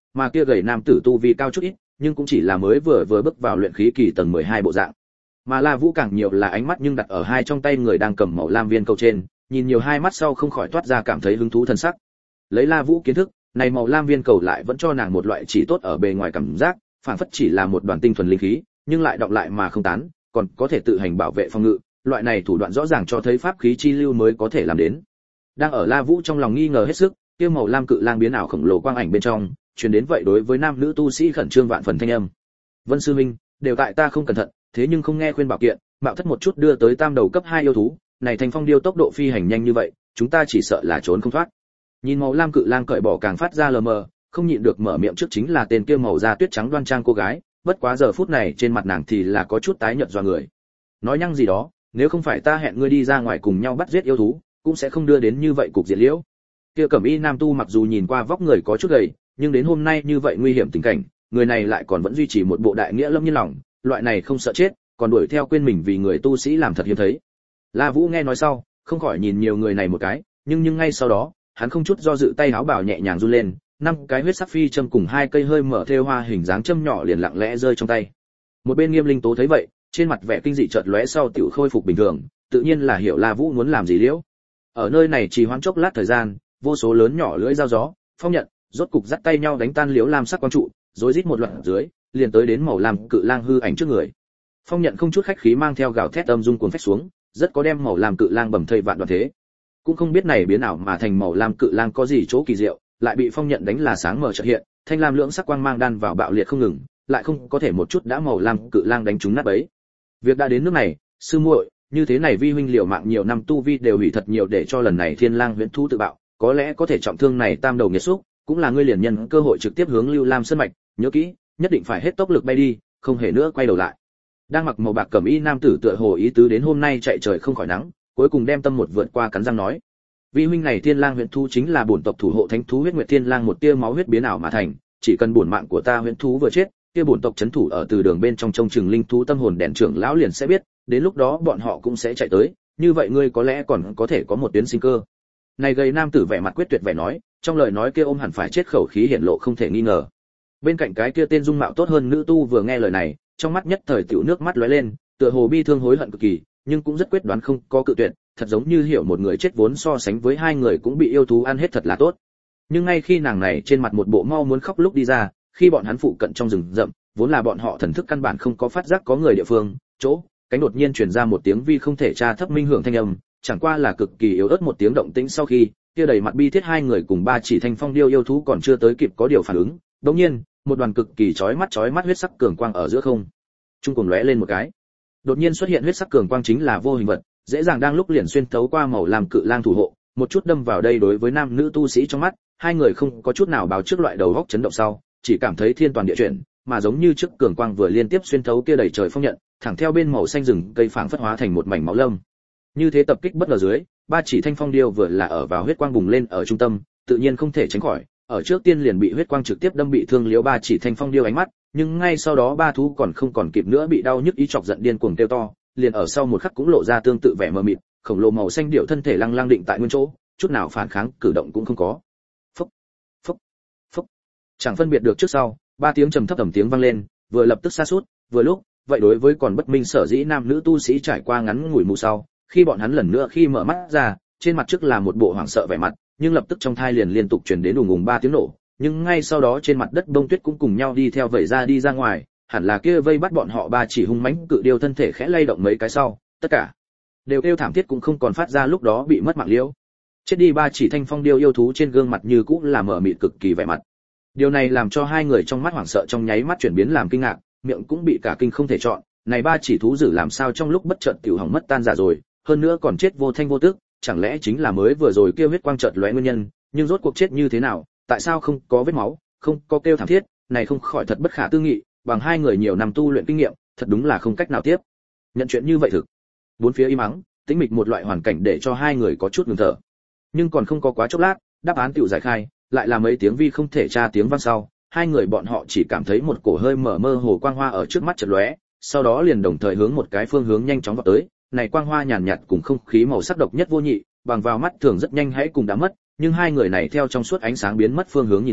mà kia gầy nam tử tu vi cao chút ít, nhưng cũng chỉ là mới vừa bước vào luyện khí kỳ tầng 12 bộ dạng. Mà La Vũ càng nhiều là ánh mắt nhưng đặt ở hai trong tay người đang cầm màu lam viên cầu trên, nhìn nhiều hai mắt sau không khỏi toát ra cảm thấy hứng thú thần sắc. Lấy La Vũ kiến thức, này màu lam viên cầu lại vẫn cho nàng một loại chỉ tốt ở bề ngoài cảm giác, phản phất chỉ là một đoàn tinh thuần linh khí, nhưng lại đọng lại mà không tán, còn có thể tự hành bảo vệ phòng ngự, loại này thủ đoạn rõ ràng cho thấy pháp khí chi lưu mới có thể làm đến. Đang ở La Vũ trong lòng nghi ngờ hết sức, kia màu lam cự lang biến ảo khổng lồ quang ảnh bên trong, truyền đến vậy đối với nam nữ tu sĩ khẩn trương vạn phần thanh âm. Vân sư huynh, đều tại ta không cẩn thận, thế nhưng không nghe khuyên bảo kiện, mạo thất một chút đưa tới tam đầu cấp 2 yêu thú, này Thanh Phong điêu tốc độ phi hành nhanh như vậy, chúng ta chỉ sợ là trốn không thoát. Nhìn màu lam cự lang cởi bỏ càng phát ra lờ mờ, không nhịn được mở miệng trước chính là tên kia màu da tuyết trắng đoan trang cô gái, bất quá giờ phút này trên mặt nàng thì là có chút tái nhợt do người. Nói nhăng gì đó, nếu không phải ta hẹn ngươi đi ra ngoài cùng nhau bắt giết yêu thú, cũng sẽ không đưa đến như vậy cục diện liễu. Kia cẩm y nam tu mặc dù nhìn qua vóc người có chút gầy, nhưng đến hôm nay như vậy nguy hiểm tình cảnh, người này lại còn vẫn duy trì một bộ đại nghĩa lâm nhiên lòng, loại này không sợ chết, còn đuổi theo quên mình vì người tu sĩ làm thật hiếm thấy. La Vũ nghe nói sau, không khỏi nhìn nhiều người này một cái, nhưng ngay sau đó, hắn không chút do dự tay áo bào nhẹ nhàng run lên, 5 cái huyết sắc phi châm cùng 2 cây hơi mở thêu hoa hình dáng châm nhỏ liền lặng lẽ rơi trong tay. Một bên Nghiêm Linh Tố thấy vậy, trên mặt vẻ kinh dị chợt lóe sau tiểu khôi phục bình thường, tự nhiên là hiểu La Vũ muốn làm gì liễu. Ở nơi này chỉ hoãn chốc lát thời gian, vô số lớn nhỏ lưỡi dao gió, phong nhận, rốt cục dắt tay nhau đánh tan liễu lam sắc quang trụ, rối rít một loạt dưới, liền tới đến màu lam cự lang hư ảnh trước người. Phong nhận không chút khách khí mang theo gào thét âm dung cuốn phách xuống, rất có đem màu lam cự lang bầm thây vạn đoạn thế. Cũng không biết này biến ảo mà thành màu lam cự lang có gì chỗ kỳ diệu, lại bị phong nhận đánh là sáng mở chợt hiện, thanh lam lưỡng sắc quang mang đan vào bạo liệt không ngừng, lại không có thể một chút đã màu lam cự lang đánh trúng nát bấy. Việc đã đến nước này, sư muội, như thế này vi huynh liều mạng nhiều năm tu vi đều hủy thật nhiều để cho lần này thiên lang huyễn thú tự bạo, có lẽ có thể trọng thương này tam đầu nghiệt xúc, cũng là ngươi liền nhân cơ hội trực tiếp hướng Lưu Lam sơn mạch, nhớ kỹ, nhất định phải hết tốc lực bay đi, không hề nữa quay đầu lại. Đang mặc màu bạc cẩm y nam tử tựa hồ ý tứ đến hôm nay chạy trời không khỏi nắng, cuối cùng đem tâm một vượt qua cắn răng nói: "Vi huynh này thiên lang huyễn thú chính là bổn tộc thủ hộ thánh thú huyết nguyệt thiên lang một tia máu huyết biến ảo mà thành, chỉ cần bổn mạng của ta huyễn thú vừa chết, kia bổn tộc chấn thủ ở từ đường bên trong trông chừng linh thú tâm hồn đèn trưởng lão liền sẽ biết, đến lúc đó bọn họ cũng sẽ chạy tới, như vậy ngươi có lẽ còn có thể có một tuyến sinh cơ." Này gầy nam tử vẻ mặt quyết tuyệt vẻ nói, trong lời nói kia ôm hẳn phải chết khẩu khí hiển lộ không thể nghi ngờ. Bên cạnh cái kia tên dung mạo tốt hơn nữ tu vừa nghe lời này, trong mắt nhất thời tiểu nước mắt lóe lên, tựa hồ bi thương hối hận cực kỳ, nhưng cũng rất quyết đoán không có cự tuyệt, thật giống như hiểu một người chết vốn so sánh với hai người cũng bị yêu thú ăn hết thật là tốt. Nhưng ngay khi nàng này trên mặt một bộ mau muốn khóc lúc đi ra, khi bọn hắn phụ cận trong rừng rậm, vốn là bọn họ thần thức căn bản không có phát giác có người địa phương, chỗ, cánh đột nhiên truyền ra một tiếng vi không thể tra thấp minh hưởng thanh âm, chẳng qua là cực kỳ yếu ớt một tiếng động tĩnh sau khi, kia đầy mặt bi thiết hai người cùng ba chỉ thanh phong điêu yêu thú còn chưa tới kịp có điều phản ứng, đột nhiên, một đoàn cực kỳ chói mắt huyết sắc cường quang ở giữa không trung cùng lóe lên một cái. Đột nhiên xuất hiện huyết sắc cường quang chính là vô hình vật, dễ dàng đang lúc liền xuyên thấu qua màu làm cự lang thủ hộ, một chút đâm vào đây đối với nam nữ tu sĩ trong mắt, hai người không có chút nào báo trước loại đầu góc chấn động sau, chỉ cảm thấy thiên toàn địa chuyển, mà giống như trước cường quang vừa liên tiếp xuyên thấu kia đầy trời phong nhận, thẳng theo bên màu xanh rừng cây phảng phất hóa thành một mảnh máu lâm. Như thế tập kích bất ngờ dưới, ba chỉ thanh phong điêu vừa là ở vào huyết quang bùng lên ở trung tâm, tự nhiên không thể tránh khỏi, ở trước tiên liền bị huyết quang trực tiếp đâm bị thương liễu ba chỉ thanh phong điêu ánh mắt, nhưng ngay sau đó ba thú còn không còn kịp nữa bị đau nhức ý chọc giận điên cuồng kêu to, liền ở sau một khắc cũng lộ ra tương tự vẻ mờ mịt, khổng lồ màu xanh điệu thân thể lăng lăng định tại nguyên chỗ, chút nào phản kháng cử động cũng không có. Phốc, phốc, phốc. Chẳng phân biệt được trước sau, ba tiếng trầm thấp tầm tiếng vang lên, vừa lập tức xa sút, vừa lúc, vậy đối với còn bất minh sở dĩ nam nữ tu sĩ trải qua ngắn ngủi mù sau, khi bọn hắn lần nữa khi mở mắt ra, trên mặt trước là một bộ hoảng sợ vẻ mặt, nhưng lập tức trong thai liền liên tục truyền đến ùng ùng ba tiếng nổ, nhưng ngay sau đó trên mặt đất bông tuyết cũng cùng nhau đi theo vẩy ra đi ra ngoài, hẳn là kia vây bắt bọn họ ba chỉ hung mãnh cự điêu thân thể khẽ lay động mấy cái sau, tất cả đều kêu thảm thiết cũng không còn phát ra lúc đó bị mất mạng liễu. Chết đi ba chỉ thanh phong điêu yêu thú trên gương mặt như cũ là mở mịt cực kỳ vẻ mặt. Điều này làm cho hai người trong mắt hoảng sợ trong nháy mắt chuyển biến làm kinh ngạc, miệng cũng bị cả kinh không thể chọn, này ba chỉ thú dữ làm sao trong lúc bất chợt tiểu hỏng mất tan giả rồi, hơn nữa còn chết vô thanh vô tức, chẳng lẽ chính là mới vừa rồi kia huyết quang chợt lóe nguyên nhân, nhưng rốt cuộc chết như thế nào, tại sao không có vết máu, không có kêu thảm thiết, này không khỏi thật bất khả tư nghị, bằng hai người nhiều năm tu luyện kinh nghiệm, thật đúng là không cách nào tiếp nhận chuyện như vậy thực. Bốn phía im ắng, tĩnh mịch một loại hoàn cảnh để cho hai người có chút ngừng thở. Nhưng còn không có quá chốc lát, đáp án tiểu giải khai, lại là mấy tiếng vi không thể tra tiếng vang sau, hai người bọn họ chỉ cảm thấy một cổ hơi mờ mơ hồ quang hoa ở trước mắt chợt lóe, sau đó liền đồng thời hướng một cái phương hướng nhanh chóng vọt tới, này quang hoa nhàn nhạt cùng không khí màu sắc độc nhất vô nhị, bằng vào mắt thường rất nhanh hãy cùng đã mất, nhưng hai người này theo trong suốt ánh sáng biến mất phương hướng nhìn lại,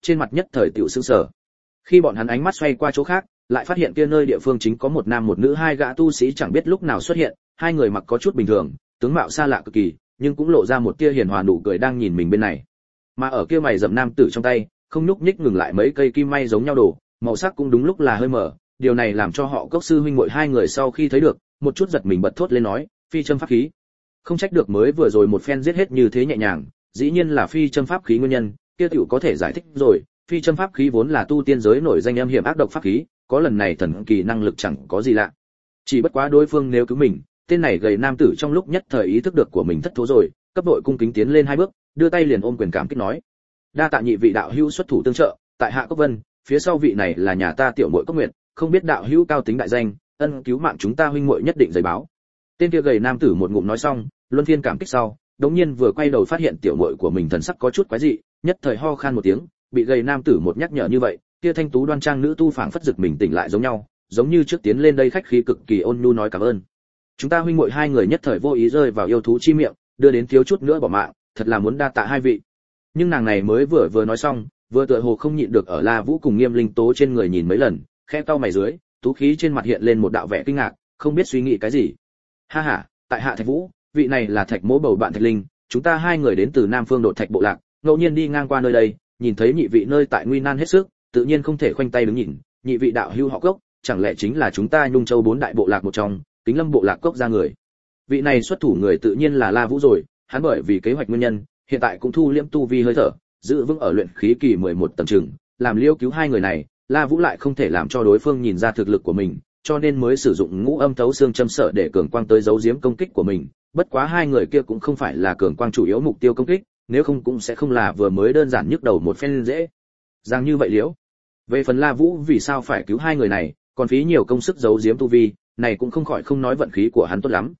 trên mặt nhất thời tiểu sững sờ. Khi bọn hắn ánh mắt xoay qua chỗ khác, lại phát hiện kia nơi địa phương chính có một nam một nữ hai gã tu sĩ chẳng biết lúc nào xuất hiện, hai người mặc có chút bình thường, tướng mạo xa lạ cực kỳ, nhưng cũng lộ ra một tia hiền hòa nụ cười đang nhìn mình bên này. Mà ở kia mày rậm nam tử trong tay, không nhúc nhích ngừng lại mấy cây kim may giống nhau đồ, màu sắc cũng đúng lúc là hơi mờ, điều này làm cho họ Cốc sư huynh muội hai người sau khi thấy được, một chút giật mình bật thốt lên nói, phi châm pháp khí. Không trách được mới vừa rồi một phen giết hết như thế nhẹ nhàng, dĩ nhiên là phi châm pháp khí nguyên nhân, kia tiểu có thể giải thích rồi, phi châm pháp khí vốn là tu tiên giới nổi danh âm hiểm ác độc pháp khí, có lần này thần kỳ năng lực chẳng có gì lạ. Chỉ bất quá đối phương nếu cứu mình, tên này gầy nam tử trong lúc nhất thời ý thức được của mình thất thố rồi, cấp đội cung kính tiến lên hai bước, đưa tay liền ôm quyền cảm kích nói: "Đa tạ nhị vị đạo hữu xuất thủ tương trợ, tại hạ Cốc Vân, phía sau vị này là nhà ta tiểu muội Cốc Nguyệt, không biết đạo hữu cao tính đại danh, ân cứu mạng chúng ta huynh muội nhất định giấy báo." Tên kia gầy nam tử một ngụm nói xong, luân phiên cảm kích sau, đống nhiên vừa quay đầu phát hiện tiểu muội của mình thần sắc có chút quái dị, nhất thời ho khan một tiếng, bị gầy nam tử một nhắc nhở như vậy, kia thanh tú đoan trang nữ tu phảng phất giật mình tỉnh lại giống nhau, giống như trước tiến lên đây khách khí cực kỳ ôn nhu nói cảm ơn. Chúng ta huynh muội hai người nhất thời vô ý rơi vào yêu thú chi miệng, đưa đến thiếu chút nữa bỏ mạng, thật là muốn đa tạ hai vị. Nhưng nàng này mới vừa nói xong, vừa tựa hồ không nhịn được ở La Vũ cùng Nghiêm Linh Tố trên người nhìn mấy lần, khẽ cau mày dưới, tú khí trên mặt hiện lên một đạo vẻ kinh ngạc, không biết suy nghĩ cái gì. Ha ha, tại hạ Thạch Vũ, vị này là Thạch Mỗ bầu bạn Thạch Linh, chúng ta hai người đến từ Nam Phương Đột Thạch bộ lạc, ngẫu nhiên đi ngang qua nơi đây, nhìn thấy nhị vị nơi tại nguy nan hết sức, tự nhiên không thể khoanh tay đứng nhìn, nhị vị đạo hữu họ Cốc, chẳng lẽ chính là chúng ta Nhung Châu bốn đại bộ lạc một trong, Kính Lâm bộ lạc Cốc ra người. Vị này xuất thủ người tự nhiên là La Vũ rồi, hắn bởi vì kế hoạch nguyên nhân, hiện tại cũng thu liễm tu vi hơi thở, giữ vững ở luyện khí kỳ 11 tầng chừng, làm liêu cứu hai người này, La Vũ lại không thể làm cho đối phương nhìn ra thực lực của mình, cho nên mới sử dụng ngũ âm thấu xương châm sở để cường quang tới giấu giếm công kích của mình. Bất quá hai người kia cũng không phải là cường quang chủ yếu mục tiêu công kích, nếu không cũng sẽ không là vừa mới đơn giản nhức đầu một phen dễ dàng như vậy liễu. Về phần La Vũ vì sao phải cứu hai người này, còn phí nhiều công sức giấu giếm tu vi, này cũng không khỏi không nói vận khí của hắn tốt lắm.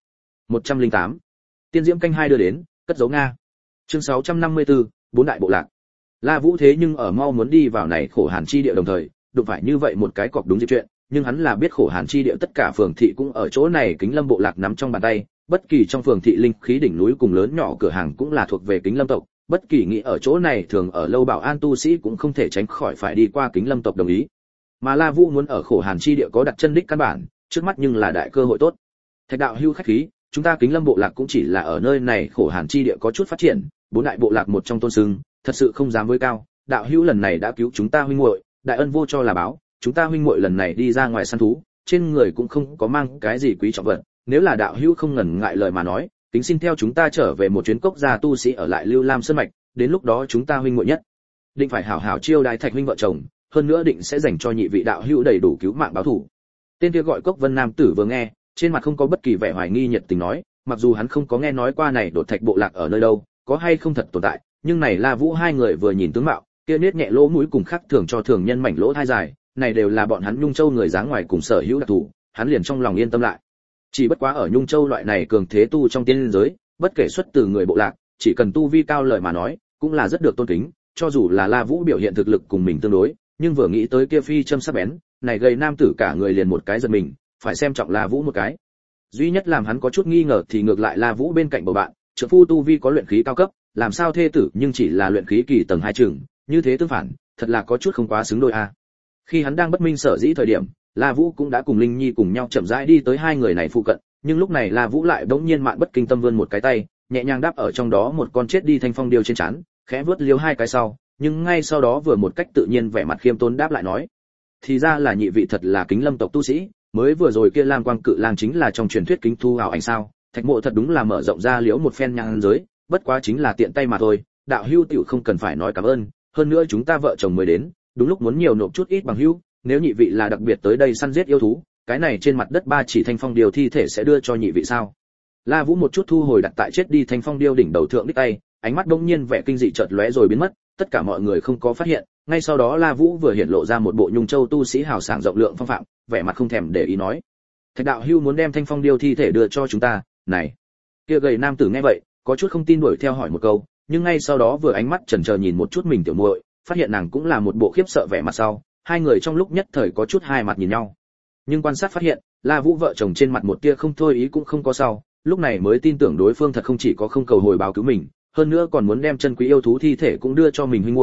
108. Tiên diễm canh hai đưa đến, cất giấu Nga. Chương 654, bốn đại bộ lạc. La Vũ thế nhưng ở mau muốn đi vào này khổ hàn chi địa đồng thời, đụng phải như vậy một cái cọc đúng dịp chuyện, nhưng hắn là biết khổ hàn chi địa tất cả phường thị cũng ở chỗ này Kính Lâm bộ lạc nắm trong bàn tay, bất kỳ trong phường thị linh khí đỉnh núi cùng lớn nhỏ cửa hàng cũng là thuộc về Kính Lâm tộc, bất kỳ nghĩ ở chỗ này thường ở lâu bảo an tu sĩ cũng không thể tránh khỏi phải đi qua Kính Lâm tộc đồng ý. Mà La Vũ muốn ở khổ hàn chi địa có đặt chân đích căn bản, trước mắt nhưng là đại cơ hội tốt. Thạch đạo hưu khách khí, chúng ta Kính Lâm bộ lạc cũng chỉ là ở nơi này khổ hàn chi địa có chút phát triển, bốn đại bộ lạc một trong tôn sưng, thật sự không dám với cao. Đạo hữu lần này đã cứu chúng ta huynh muội, đại ân vô cho là báo, chúng ta huynh muội lần này đi ra ngoài săn thú, trên người cũng không có mang cái gì quý trọng vật, nếu là đạo hữu không ngần ngại lời mà nói, kính xin theo chúng ta trở về một chuyến cốc gia tu sĩ ở lại Lưu Lam Sơn mạch, đến lúc đó chúng ta huynh muội nhất định phải hảo hảo chiêu đãi Thạch huynh vợ chồng, hơn nữa định sẽ dành cho nhị vị đạo hữu đầy đủ cứu mạng báo thù. Tên kia gọi Cốc Vân nam tử vừa nghe, trên mặt không có bất kỳ vẻ hoài nghi nhiệt tình nói, mặc dù hắn không có nghe nói qua này Đột Thạch bộ lạc ở nơi đâu, có hay không thật tồn tại, nhưng này La Vũ hai người vừa nhìn tướng mạo, kia nết nhẹ lỗ mũi cùng khác thường cho thường nhân mảnh lỗ thai dài, này đều là bọn hắn Nhung Châu người dáng ngoài cùng sở hữu đặc thù, hắn liền trong lòng yên tâm lại. Chỉ bất quá ở Nhung Châu loại này cường thế tu trong tiên giới, bất kể xuất từ người bộ lạc, chỉ cần tu vi cao lời mà nói, cũng là rất được tôn kính, cho dù là La Vũ biểu hiện thực lực cùng mình tương đối, nhưng vừa nghĩ tới kia phi châm sắc bén, này gây nam tử cả người liền một cái giật mình, phải xem trọng La Vũ một cái. Duy nhất làm hắn có chút nghi ngờ thì ngược lại La Vũ bên cạnh bầu bạn, trợ phu tu vi có luyện khí cao cấp, làm sao thê tử nhưng chỉ là luyện khí kỳ tầng 2 chừng, như thế tương phản, thật là có chút không quá xứng đôi a. Khi hắn đang bất minh sở dĩ thời điểm, La Vũ cũng đã cùng Linh Nhi cùng nhau chậm rãi đi tới hai người này phụ cận, nhưng lúc này La Vũ lại bỗng nhiên mạn bất kinh tâm vươn một cái tay, nhẹ nhàng đáp ở trong đó một con chết đi thanh phong điêu trên trán, khẽ vớt liếu hai cái sau, nhưng ngay sau đó vừa một cách tự nhiên vẻ mặt khiêm tốn đáp lại nói: "Thì ra là nhị vị thật là Kính Lâm tộc tu sĩ, mới vừa rồi kia Lam Quang Cự Lang chính là trong truyền thuyết Kính Thu Hào ảnh sao?" Thạch Mộ thật đúng là mở rộng ra liếu một phen nhang giới, bất quá chính là tiện tay mà thôi, đạo hữu tiểu không cần phải nói cảm ơn, hơn nữa chúng ta vợ chồng mới đến, đúng lúc muốn nhiều nộp chút ít bằng hữu, nếu nhị vị là đặc biệt tới đây săn giết yêu thú, cái này trên mặt đất ba chỉ thanh phong điêu thi thể sẽ đưa cho nhị vị sao? La Vũ một chút thu hồi đặt tại chết đi thanh phong điêu đỉnh đầu thượng đích tay, ánh mắt bỗng nhiên vẻ kinh dị chợt lóe rồi biến mất, tất cả mọi người không có phát hiện, ngay sau đó La Vũ vừa hiện lộ ra một bộ Nhung Châu tu sĩ hào sảng rộng lượng phong phạm, vẻ mặt không thèm để ý nói: "Thạch đạo hữu muốn đem thanh phong điêu thi thể đưa cho chúng ta?" Này, kia gầy nam tử nghe vậy, có chút không tin đuổi theo hỏi một câu, nhưng ngay sau đó vừa ánh mắt chần chờ nhìn một chút mình tiểu muội, phát hiện nàng cũng là một bộ khiếp sợ vẻ mặt sau, hai người trong lúc nhất thời có chút hai mặt nhìn nhau. Nhưng quan sát phát hiện, La Vũ vợ chồng trên mặt một tia không thôi ý cũng không có sau, lúc này mới tin tưởng đối phương thật không chỉ có không cầu hồi báo cứu mình, hơn nữa còn muốn đem chân quý yêu thú thi thể cũng đưa cho mình huynh muội,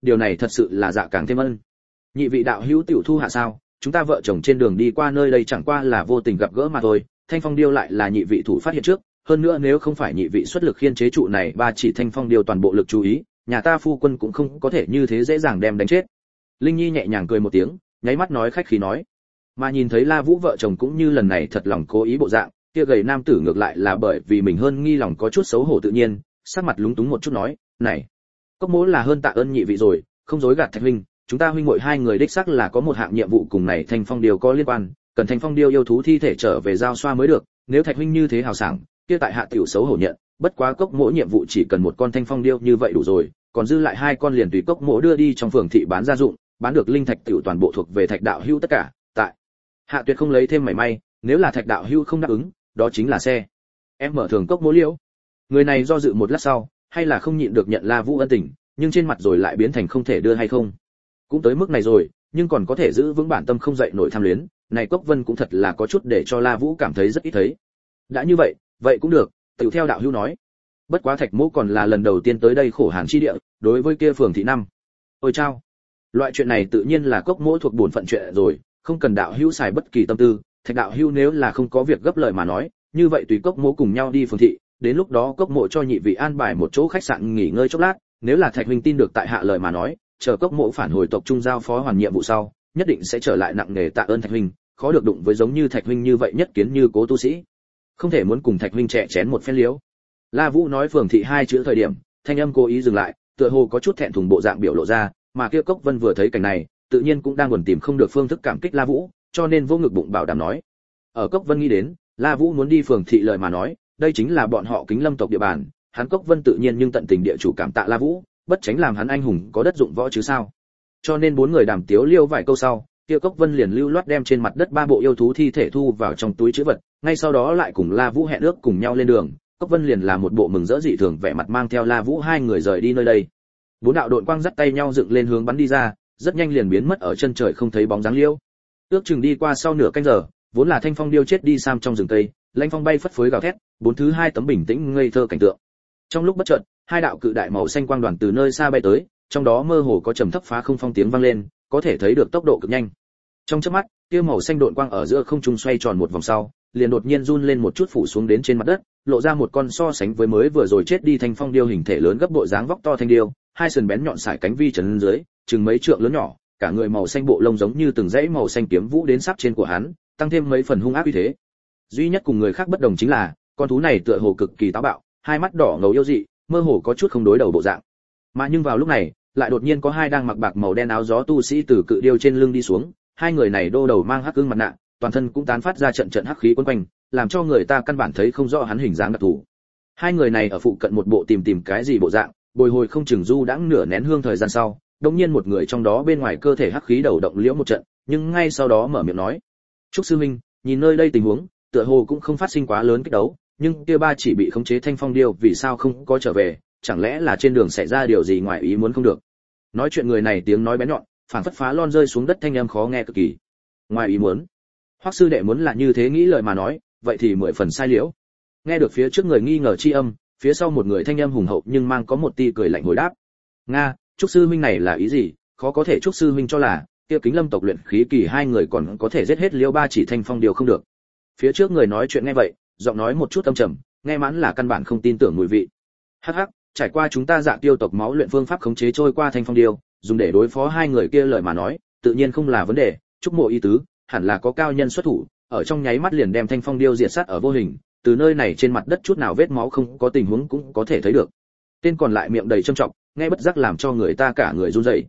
điều này thật sự là dạ càng thêm ân. Nhị vị đạo hữu tiểu thu hạ sao? Chúng ta vợ chồng trên đường đi qua nơi đây chẳng qua là vô tình gặp gỡ mà thôi. Thanh phong điêu lại là nhị vị thủ phát hiện trước, hơn nữa nếu không phải nhị vị xuất lực khiên chế trụ này ba chỉ thanh phong điêu toàn bộ lực chú ý, nhà ta phu quân cũng không có thể như thế dễ dàng đem đánh chết. Linh Nhi nhẹ nhàng cười một tiếng, nháy mắt nói khách khí nói. Mà nhìn thấy La Vũ vợ chồng cũng như lần này thật lòng cố ý bộ dạng, kia gầy nam tử ngược lại là bởi vì mình hơn nghi lòng có chút xấu hổ tự nhiên, sắc mặt lúng túng một chút nói, "Này, Cốc Mỗ là hơn tạ ơn nhị vị rồi, không dối gạt Thạch huynh, chúng ta huynh muội hai người đích xác là có một hạng nhiệm vụ cùng này Thanh Phong Điêu có liên quan, cần Thanh Phong Điêu yêu thú thi thể trở về giao xoa mới được, nếu Thạch huynh như thế hào sảng, kia tại hạ tiểu xấu hổ nhận, bất quá Cốc Mỗ nhiệm vụ chỉ cần một con Thanh Phong Điêu như vậy đủ rồi, còn dư lại hai con liền tùy Cốc Mỗ đưa đi trong phường thị bán gia dụng, bán được linh thạch tiểu toàn bộ thuộc về Thạch đạo hữu tất cả, tại hạ tuyệt không lấy thêm mảy may, nếu là Thạch đạo hữu không đáp ứng, đó chính là xe." Em mở thường Cốc Mỗ liễu. Người này do dự một lát sau, hay là không nhịn được nhận La Vũ ân tình, nhưng trên mặt rồi lại biến thành không thể đưa hay không. Cũng tới mức này rồi, nhưng còn có thể giữ vững bản tâm không dậy nổi tham luyến, này Cốc Vân cũng thật là có chút để cho La Vũ cảm thấy rất ít thấy. Đã như vậy, vậy cũng được, tùy theo đạo hữu nói. Bất quá Thạch Mỗ còn là lần đầu tiên tới đây khổ hàn chi địa, đối với kia phường thị năm. Ôi chao, loại chuyện này tự nhiên là Cốc Mỗ thuộc bổn phận chuyện rồi, không cần đạo hữu xài bất kỳ tâm tư, Thạch đạo hữu nếu là không có việc gấp lời mà nói, như vậy tùy Cốc Mỗ cùng nhau đi phường thị, đến lúc đó Cốc Mỗ cho nhị vị an bài một chỗ khách sạn nghỉ ngơi chốc lát, nếu là Thạch huynh tin được tại hạ lời mà nói, chờ Cốc Mỗ phản hồi tộc trung giao phó hoàn nhiệm vụ sau, nhất định sẽ trở lại nặng nề tạ ơn Thạch huynh, khó được đụng với giống như Thạch huynh như vậy nhất kiến như cố tu sĩ. Không thể muốn cùng Thạch huynh trẻ chén một phen liếu. La Vũ nói phường thị hai chữ thời điểm, thanh âm cố ý dừng lại, tựa hồ có chút thẹn thùng bộ dạng biểu lộ ra, mà kia Cốc Vân vừa thấy cảnh này, tự nhiên cũng đang buồn tìm không được phương thức cảm kích La Vũ, cho nên vô ngực bụng bảo đảm nói. Ở Cốc Vân nghĩ đến, La Vũ muốn đi phường thị lời mà nói, đây chính là bọn họ Kính Lâm tộc địa bàn, hắn Cốc Vân tự nhiên nhưng tận tình địa chủ cảm tạ La Vũ, bất tránh làm hắn anh hùng có đất dụng võ chứ sao. Cho nên bốn người đàm tiếu liêu vài câu sau, kia Cốc Vân liền lưu loát đem trên mặt đất ba bộ yêu thú thi thể thu vào trong túi trữ vật, ngay sau đó lại cùng La Vũ hẹn ước cùng nhau lên đường. Cốc Vân liền là một bộ mừng rỡ dị thường vẻ mặt mang theo La Vũ hai người rời đi nơi đây. Bốn đạo độn quang dắt tay nhau dựng lên hướng bắn đi ra, rất nhanh liền biến mất ở chân trời không thấy bóng dáng liêu. Ước chừng đi qua sau nửa canh giờ, vốn là Thanh Phong Điêu chết đi sam trong rừng tây, lãnh phong bay phất phới gào thét, bốn thứ hai tấm bình tĩnh ngây thơ cảnh tượng. Trong lúc bất chợt, hai đạo cự đại màu xanh quang đoàn từ nơi xa bay tới, trong đó mơ hồ có trầm thấp phá không phong tiếng vang lên, có thể thấy được tốc độ cực nhanh. Trong chớp mắt, kia màu xanh độn quang ở giữa không trung xoay tròn một vòng sau, liền đột nhiên run lên một chút phủ xuống đến trên mặt đất, lộ ra một con so sánh với mới vừa rồi chết đi Thanh Phong Điêu hình thể lớn gấp bội dáng vóc to thanh điêu, hai sườn bén nhọn sải cánh vi trần dưới, chừng mấy trượng lớn nhỏ, cả người màu xanh bộ lông giống như từng dãy màu xanh kiếm vũ đến sắp trên của hắn, tăng thêm mấy phần hung ác uy thế. Duy nhất cùng người khác bất đồng chính là, con thú này tựa hồ cực kỳ táo bạo, hai mắt đỏ ngầu yêu dị, mơ hồ có chút không đối đầu bộ dạng. Mà nhưng vào lúc này, lại đột nhiên có hai đang mặc bạc màu đen áo gió tu sĩ từ cự điêu trên lưng đi xuống, hai người này đô đầu mang hắc ưng mặt nạ, toàn thân cũng tán phát ra trận trận hắc khí quấn quanh, làm cho người ta căn bản thấy không rõ hắn hình dáng đặc thù. Hai người này ở phụ cận một bộ tìm cái gì bộ dạng, bồi hồi không chừng du đãng nửa nén hương thời gian sau, đột nhiên một người trong đó bên ngoài cơ thể hắc khí đầu động liễu một trận, nhưng ngay sau đó mở miệng nói: "Trúc sư huynh, nhìn nơi đây tình huống, tựa hồ cũng không phát sinh quá lớn kích đấu, nhưng kia ba chỉ bị khống chế Thanh Phong Điêu vì sao không có trở về, chẳng lẽ là trên đường xảy ra điều gì ngoài ý muốn không được?" Nói chuyện người này tiếng nói bén nhọn, phảng phất phá lon rơi xuống đất thanh âm khó nghe cực kỳ. Ngoài ý muốn? Hoắc sư đệ muốn là như thế nghĩ lời mà nói, vậy thì mười phần sai liễu. Nghe được phía trước người nghi ngờ chi âm, phía sau một người thanh âm hùng hậu nhưng mang có một tia cười lạnh hồi đáp: "Nga, Trúc sư huynh này là ý gì? Khó có thể Trúc sư huynh cho là kia Kính Lâm tộc luyện khí kỳ hai người còn có thể giết hết liễu ba chỉ Thanh Phong Điêu không được." Phía trước người nói chuyện nghe vậy, giọng nói một chút âm trầm, nghe mãn là căn bản không tin tưởng mùi vị. Hắc hắc, trải qua chúng ta Dạ Tiêu tộc máu luyện phương pháp khống chế trôi qua Thanh Phong Điêu, dùng để đối phó hai người kia lời mà nói, tự nhiên không là vấn đề, Trúc mộ ý tứ, hẳn là có cao nhân xuất thủ, ở trong nháy mắt liền đem Thanh Phong Điêu diệt sát ở vô hình, từ nơi này trên mặt đất chút nào vết máu không có tình huống cũng có thể thấy được. Tên còn lại miệng đầy châm trọng, nghe bất giác làm cho người ta cả người run rẩy.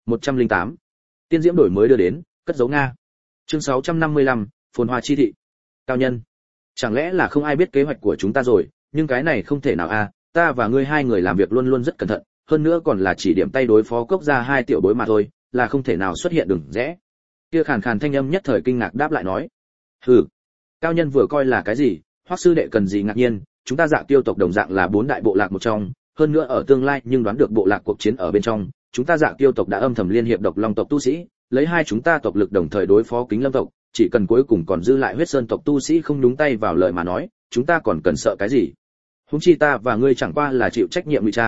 108. Tiên diễm đổi mới đưa đến, cất giấu Nga. Chương 655, phồn hoa chi thị. Cao nhân, chẳng lẽ là không ai biết kế hoạch của chúng ta rồi, nhưng cái này không thể nào a, ta và ngươi hai người làm việc luôn luôn rất cẩn thận, hơn nữa còn là chỉ điểm tay đối phó Cốc gia hai tiểu bối mà thôi, là không thể nào xuất hiện đường rẽ. Kia khàn khàn thanh âm nhất thời kinh ngạc đáp lại nói: "Hừ, cao nhân vừa coi là cái gì, Hoắc sư đệ cần gì ngạc nhiên, chúng ta Dạ Tiêu tộc đồng dạng là bốn đại bộ lạc một trong, hơn nữa ở tương lai nhưng đoán được bộ lạc cuộc chiến ở bên trong, chúng ta Dạ Tiêu tộc đã âm thầm liên hiệp Độc Long tộc tu sĩ, lấy hai chúng ta tộc lực đồng thời đối phó Kính Lâm tộc, chỉ cần cuối cùng còn dư lại Huyết Sơn tộc tu sĩ không nhúng tay vào lời mà nói, chúng ta còn cần sợ cái gì? Huống chi ta và ngươi chẳng qua là chịu trách nhiệm ngụy trang,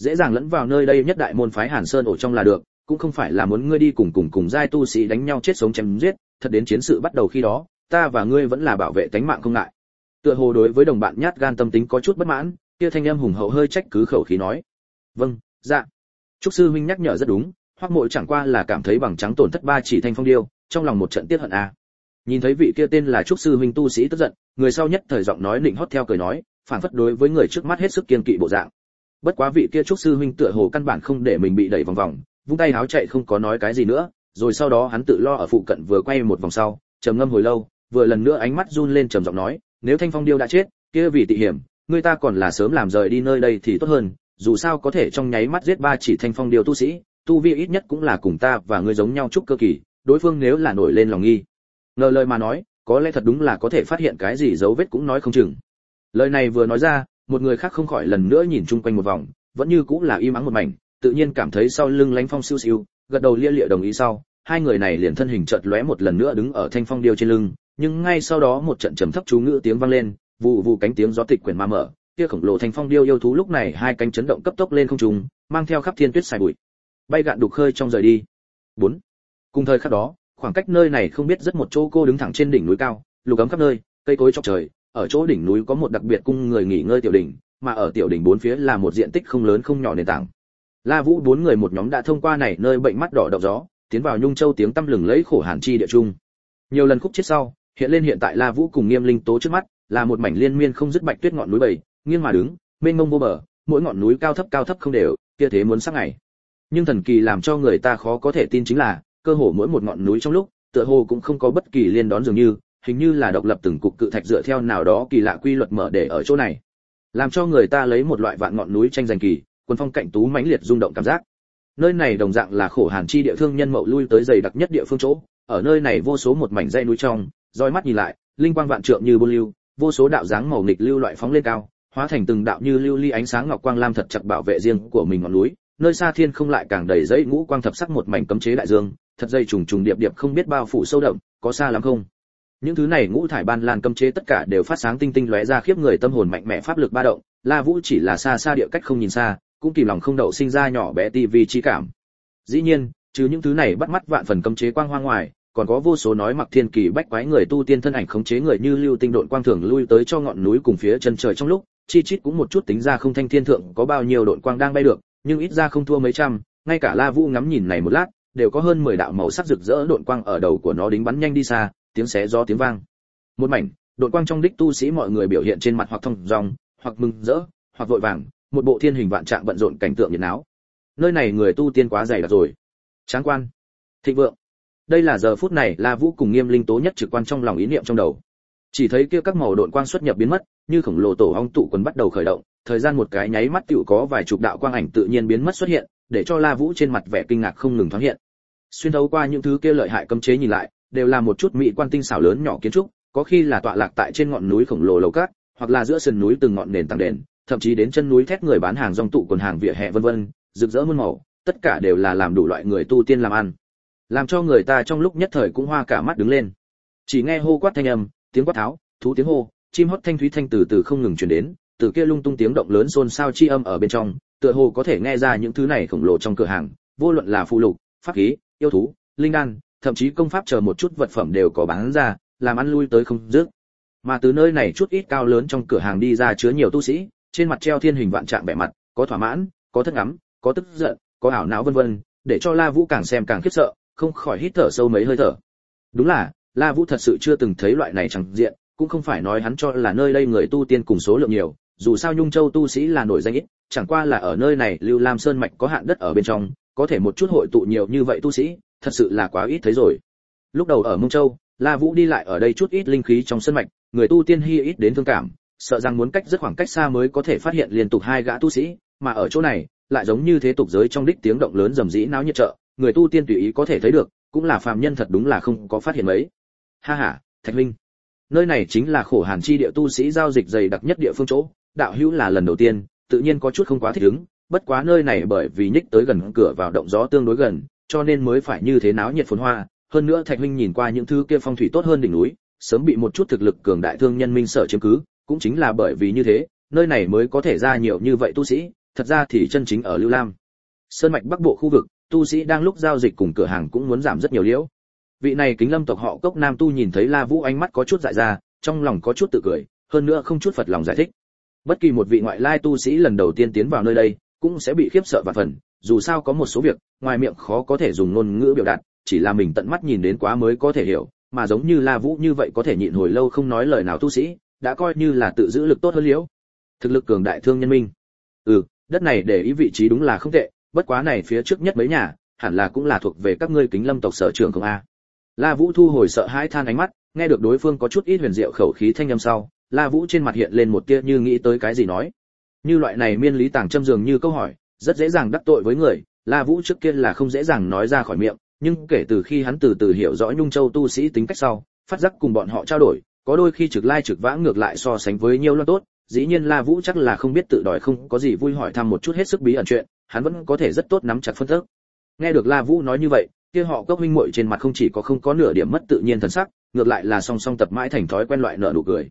dễ dàng lẫn vào nơi đây nhất đại môn phái Hàn Sơn ổ trong là được, cũng không phải là muốn ngươi đi cùng giai tu sĩ đánh nhau chết sống chém giết, thật đến chiến sự bắt đầu khi đó, ta và ngươi vẫn là bảo vệ tánh mạng không ngại. Tựa hồ đối với đồng bạn nhát gan tâm tính có chút bất mãn, kia thanh âm hùng hậu hơi trách cứ khẩu khí nói: "Vâng, dạ." Trúc sư huynh nhắc nhở rất đúng, Hoắc Mộ chẳng qua là cảm thấy bằng trắng tổn thất 3 chỉ thanh phong điêu, trong lòng một trận tiếc hận a. Nhìn thấy vị kia tên là Trúc sư huynh tu sĩ tức giận, người sau nhất thời giọng nói nịnh hót theo cười nói, phản phất đối với người trước mắt hết sức kiên kỵ bộ dạng. Bất quá vị kia Trúc sư huynh tựa hồ căn bản không để mình bị đẩy vòng vòng, vung tay háo chạy không có nói cái gì nữa, rồi sau đó hắn tự lo ở phụ cận vừa quay một vòng sau, trầm ngâm hồi lâu, vừa lần nữa ánh mắt run lên trầm giọng nói, nếu thanh phong điêu đã chết, kia vì tị hiểm, người ta còn là sớm làm rời đi nơi đây thì tốt hơn, dù sao có thể trong nháy mắt giết 3 chỉ thanh phong điêu tu sĩ, tu vi ít nhất cũng là cùng ta và ngươi giống nhau chút cơ kỳ, đối phương nếu là nổi lên lòng nghi ngờ lời mà nói, có lẽ thật đúng là có thể phát hiện cái gì dấu vết cũng nói không chừng. Lời này vừa nói ra, một người khác không khỏi lần nữa nhìn chung quanh một vòng, vẫn như cũng là im ắng một mảnh, tự nhiên cảm thấy sau lưng Lánh Phong siêu siêu, gật đầu lia lịa đồng ý sau, hai người này liền thân hình chợt lóe một lần nữa đứng ở thanh phong điêu trên lưng, nhưng ngay sau đó một trận trầm thấp chú ngữ tiếng vang lên, vụ vụ cánh tiếng gió tịch quyển ma mở, kia khổng lồ thanh phong điêu yêu thú lúc này hai cánh chấn động cấp tốc lên không trung, mang theo khắp thiên tuyết xài bụi, bay gạn đục khơi trong rời đi. 4. Cùng thời khắc đó, khoảng cách nơi này không biết rất một chỗ cô đứng thẳng trên đỉnh núi cao, lục ấm khắp nơi, cây cối chọc trời, ở chỗ đỉnh núi có một đặc biệt cung người nghỉ ngơi tiểu đỉnh, mà ở tiểu đỉnh bốn phía là một diện tích không lớn không nhỏ nền tảng. La Vũ bốn người một nhóm đã thông qua này nơi bệnh mắt đỏ độc gió, tiến vào Nhung Châu tiếng tăm lừng lẫy khổ hàn chi địa trung. Nhiều lần khúc chết sau, hiện lên hiện tại La Vũ cùng Nghiêm Linh Tố trước mắt, là một mảnh liên miên không dứt bạch tuyết ngọn núi bầy, nghiêng mà đứng, mênh mông vô bờ, mỗi ngọn núi cao thấp không đều, kia thế muốn sắc ngày. Nhưng thần kỳ làm cho người ta khó có thể tin chính là, cơ hồ mỗi một ngọn núi trong lúc, tựa hồ cũng không có bất kỳ liên đón dường như, hình như là độc lập từng cục cự thạch dựa theo nào đó kỳ lạ quy luật mở để ở chỗ này, làm cho người ta lấy một loại vạn ngọn núi tranh giành kỳ, quân phong cạnh tú mãnh liệt rung động cảm giác. Nơi này đồng dạng là khổ hàn chi địa thương nhân mậu lui tới dày đặc nhất địa phương chỗ, ở nơi này vô số một mảnh dãy núi trong, dõi mắt nhìn lại, linh quang vạn trượng như buôn lưu, vô số đạo dáng màu nghịch lưu loại phóng lên cao, hóa thành từng đạo như lưu ly ánh sáng ngọc quang lam thật chặt bảo vệ riêng của mình ngọn núi, nơi xa thiên không lại càng đầy dãy ngũ quang thập sắc một mảnh cấm chế đại dương, thật dây trùng trùng điệp điệp không biết bao phủ sâu đậm, có xa lắm không? Những thứ này ngũ thải ban lan cấm chế tất cả đều phát sáng tinh tinh lóe ra khiếp người tâm hồn mạnh mẽ pháp lực ba động, La Vũ chỉ là xa xa địa cách không nhìn xa, cũng kìm lòng không đậu sinh ra nhỏ bé tivi chi cảm. Dĩ nhiên, trừ những thứ này bắt mắt vạn phần cấm chế quang hoa ngoài, còn có vô số nói mặc thiên kỳ bách quái người tu tiên thân ảnh khống chế người như lưu tinh độn quang thường lui tới cho ngọn núi cùng phía chân trời trong lúc, chi chít cũng một chút tính ra không thanh thiên thượng có bao nhiêu độn quang đang bay được, nhưng ít ra không thua mấy trăm, ngay cả La Vũ ngắm nhìn này một lát, đều có hơn 10 đạo màu sắc rực rỡ độn quang ở đầu của nó đính bắn nhanh đi xa, tiếng xé gió tiếng vang. Một mảnh, độn quang trong đích tu sĩ mọi người biểu hiện trên mặt hoặc thông dong, hoặc mừng rỡ, hoặc vội vàng, một bộ thiên hình vạn trạng bận rộn cảnh tượng nhiệt náo. Nơi này người tu tiên quá dày đặc rồi. Tráng quan, thịnh vượng. Đây là giờ phút này La Vũ cùng Nghiêm Linh Tố nhất trực quan trong lòng ý niệm trong đầu. Chỉ thấy kia các màu độn quang xuất nhập biến mất, như khổng lồ tổ ong tụ quần bắt đầu khởi động, thời gian một cái nháy mắt tựu có vài chục đạo quang ảnh tự nhiên biến mất xuất hiện, để cho La Vũ trên mặt vẻ kinh ngạc không ngừng thoáng hiện. Xuyên thấu qua những thứ kia lợi hại cấm chế nhìn lại, đều là một chút mỹ quan tinh xảo lớn nhỏ kiến trúc, có khi là tọa lạc tại trên ngọn núi khổng lồ lầu cát, hoặc là giữa sườn núi từng ngọn nền tảng đền, thậm chí đến chân núi thét người bán hàng rong tụ quần hàng vỉa hè vân vân, rực rỡ muôn màu, tất cả đều là làm đủ loại người tu tiên làm ăn, làm cho người ta trong lúc nhất thời cũng hoa cả mắt đứng lên. Chỉ nghe hô quát thanh âm, tiếng quát tháo, thú tiếng hô, chim hót thanh thúy thanh từ từ không ngừng truyền đến, từ kia lung tung tiếng động lớn xôn xao chi âm ở bên trong, tựa hồ có thể nghe ra những thứ này khổng lồ trong cửa hàng, vô luận là phụ lục, pháp khí, yêu thú, linh đan, thậm chí công pháp chờ một chút vật phẩm đều có bán ra, làm ăn lui tới không dứt. Mà từ nơi này chút ít cao lớn trong cửa hàng đi ra chứa nhiều tu sĩ, trên mặt treo thiên hình vạn trạng vẻ mặt, có thỏa mãn, có thất ngắm, có tức giận, có ảo não vân vân, để cho La Vũ càng xem càng khiếp sợ, không khỏi hít thở sâu mấy hơi thở. Đúng là, La Vũ thật sự chưa từng thấy loại này chẳng diện, cũng không phải nói hắn cho là nơi đây người tu tiên cùng số lượng nhiều, dù sao Nhung Châu tu sĩ là nổi danh ít, chẳng qua là ở nơi này Lưu Lam Sơn mạch có hạn đất ở bên trong, có thể một chút hội tụ nhiều như vậy tu sĩ, thật sự là quá ít thấy rồi. Lúc đầu ở Mông Châu, La Vũ đi lại ở đây chút ít linh khí trong sơn mạch, người tu tiên hi ít đến thương cảm, sợ rằng muốn cách rất khoảng cách xa mới có thể phát hiện liên tục hai gã tu sĩ, mà ở chỗ này, lại giống như thế tục giới trong đích tiếng động lớn rầm rĩ náo nhiệt chợ, người tu tiên tùy ý có thể thấy được, cũng là phàm nhân thật đúng là không có phát hiện mấy. Ha ha, Thạch huynh, nơi này chính là khổ hàn chi địa tu sĩ giao dịch dày đặc nhất địa phương chỗ, đạo hữu là lần đầu tiên, tự nhiên có chút không quá thích ứng, bất quá nơi này bởi vì nhích tới gần cửa vào động gió tương đối gần, cho nên mới phải như thế náo nhiệt phồn hoa, hơn nữa Thạch huynh nhìn qua những thứ kia phong thủy tốt hơn đỉnh núi, sớm bị một chút thực lực cường đại thương nhân minh sở chiếm cứ, cũng chính là bởi vì như thế, nơi này mới có thể ra nhiều như vậy tu sĩ, thật ra thì chân chính ở Lưu Lam Sơn mạch Bắc Bộ khu vực, tu sĩ đang lúc giao dịch cùng cửa hàng cũng muốn giảm rất nhiều liễu. Vị này Kính Lâm tộc họ Cốc nam tu nhìn thấy La Vũ ánh mắt có chút dại ra, trong lòng có chút tự cười, hơn nữa không chút phật lòng giải thích. Bất kỳ một vị ngoại lai tu sĩ lần đầu tiên tiến vào nơi đây, cũng sẽ bị khiếp sợ vạn phần, dù sao có một số việc, ngoài miệng khó có thể dùng ngôn ngữ biểu đạt, chỉ là mình tận mắt nhìn đến quá mới có thể hiểu, mà giống như La Vũ như vậy có thể nhịn hồi lâu không nói lời nào tu sĩ, đã coi như là tự giữ lực tốt hơn liễu. Thực lực cường đại thương nhân minh. Đất này để ý vị trí đúng là không tệ, bất quá này phía trước nhất mấy nhà, hẳn là cũng là thuộc về các ngươi Kính Lâm tộc sở trưởng không a? La Vũ thu hồi sợ hãi than ánh mắt, nghe được đối phương có chút ít huyền diệu khẩu khí thanh âm sau, La Vũ trên mặt hiện lên một tia như nghĩ tới cái gì nói. Như loại này miên lý tàng châm dường như câu hỏi, rất dễ dàng đắc tội với người, La Vũ trước kia là không dễ dàng nói ra khỏi miệng, nhưng kể từ khi hắn từ từ hiểu rõ Nhung Châu tu sĩ tính cách sau, phát giác cùng bọn họ trao đổi, có đôi khi trực lai trực vãng ngược lại so sánh với nhiều loan tốt, dĩ nhiên La Vũ chắc là không biết tự đòi không có gì vui hỏi thăm một chút hết sức bí ẩn chuyện, hắn vẫn có thể rất tốt nắm chặt phân tích. Nghe được La Vũ nói như vậy, kia họ Cốc huynh muội trên mặt không chỉ có không có nửa điểm mất tự nhiên thần sắc, ngược lại là song song tập mãi thành thói quen loại nở nụ cười.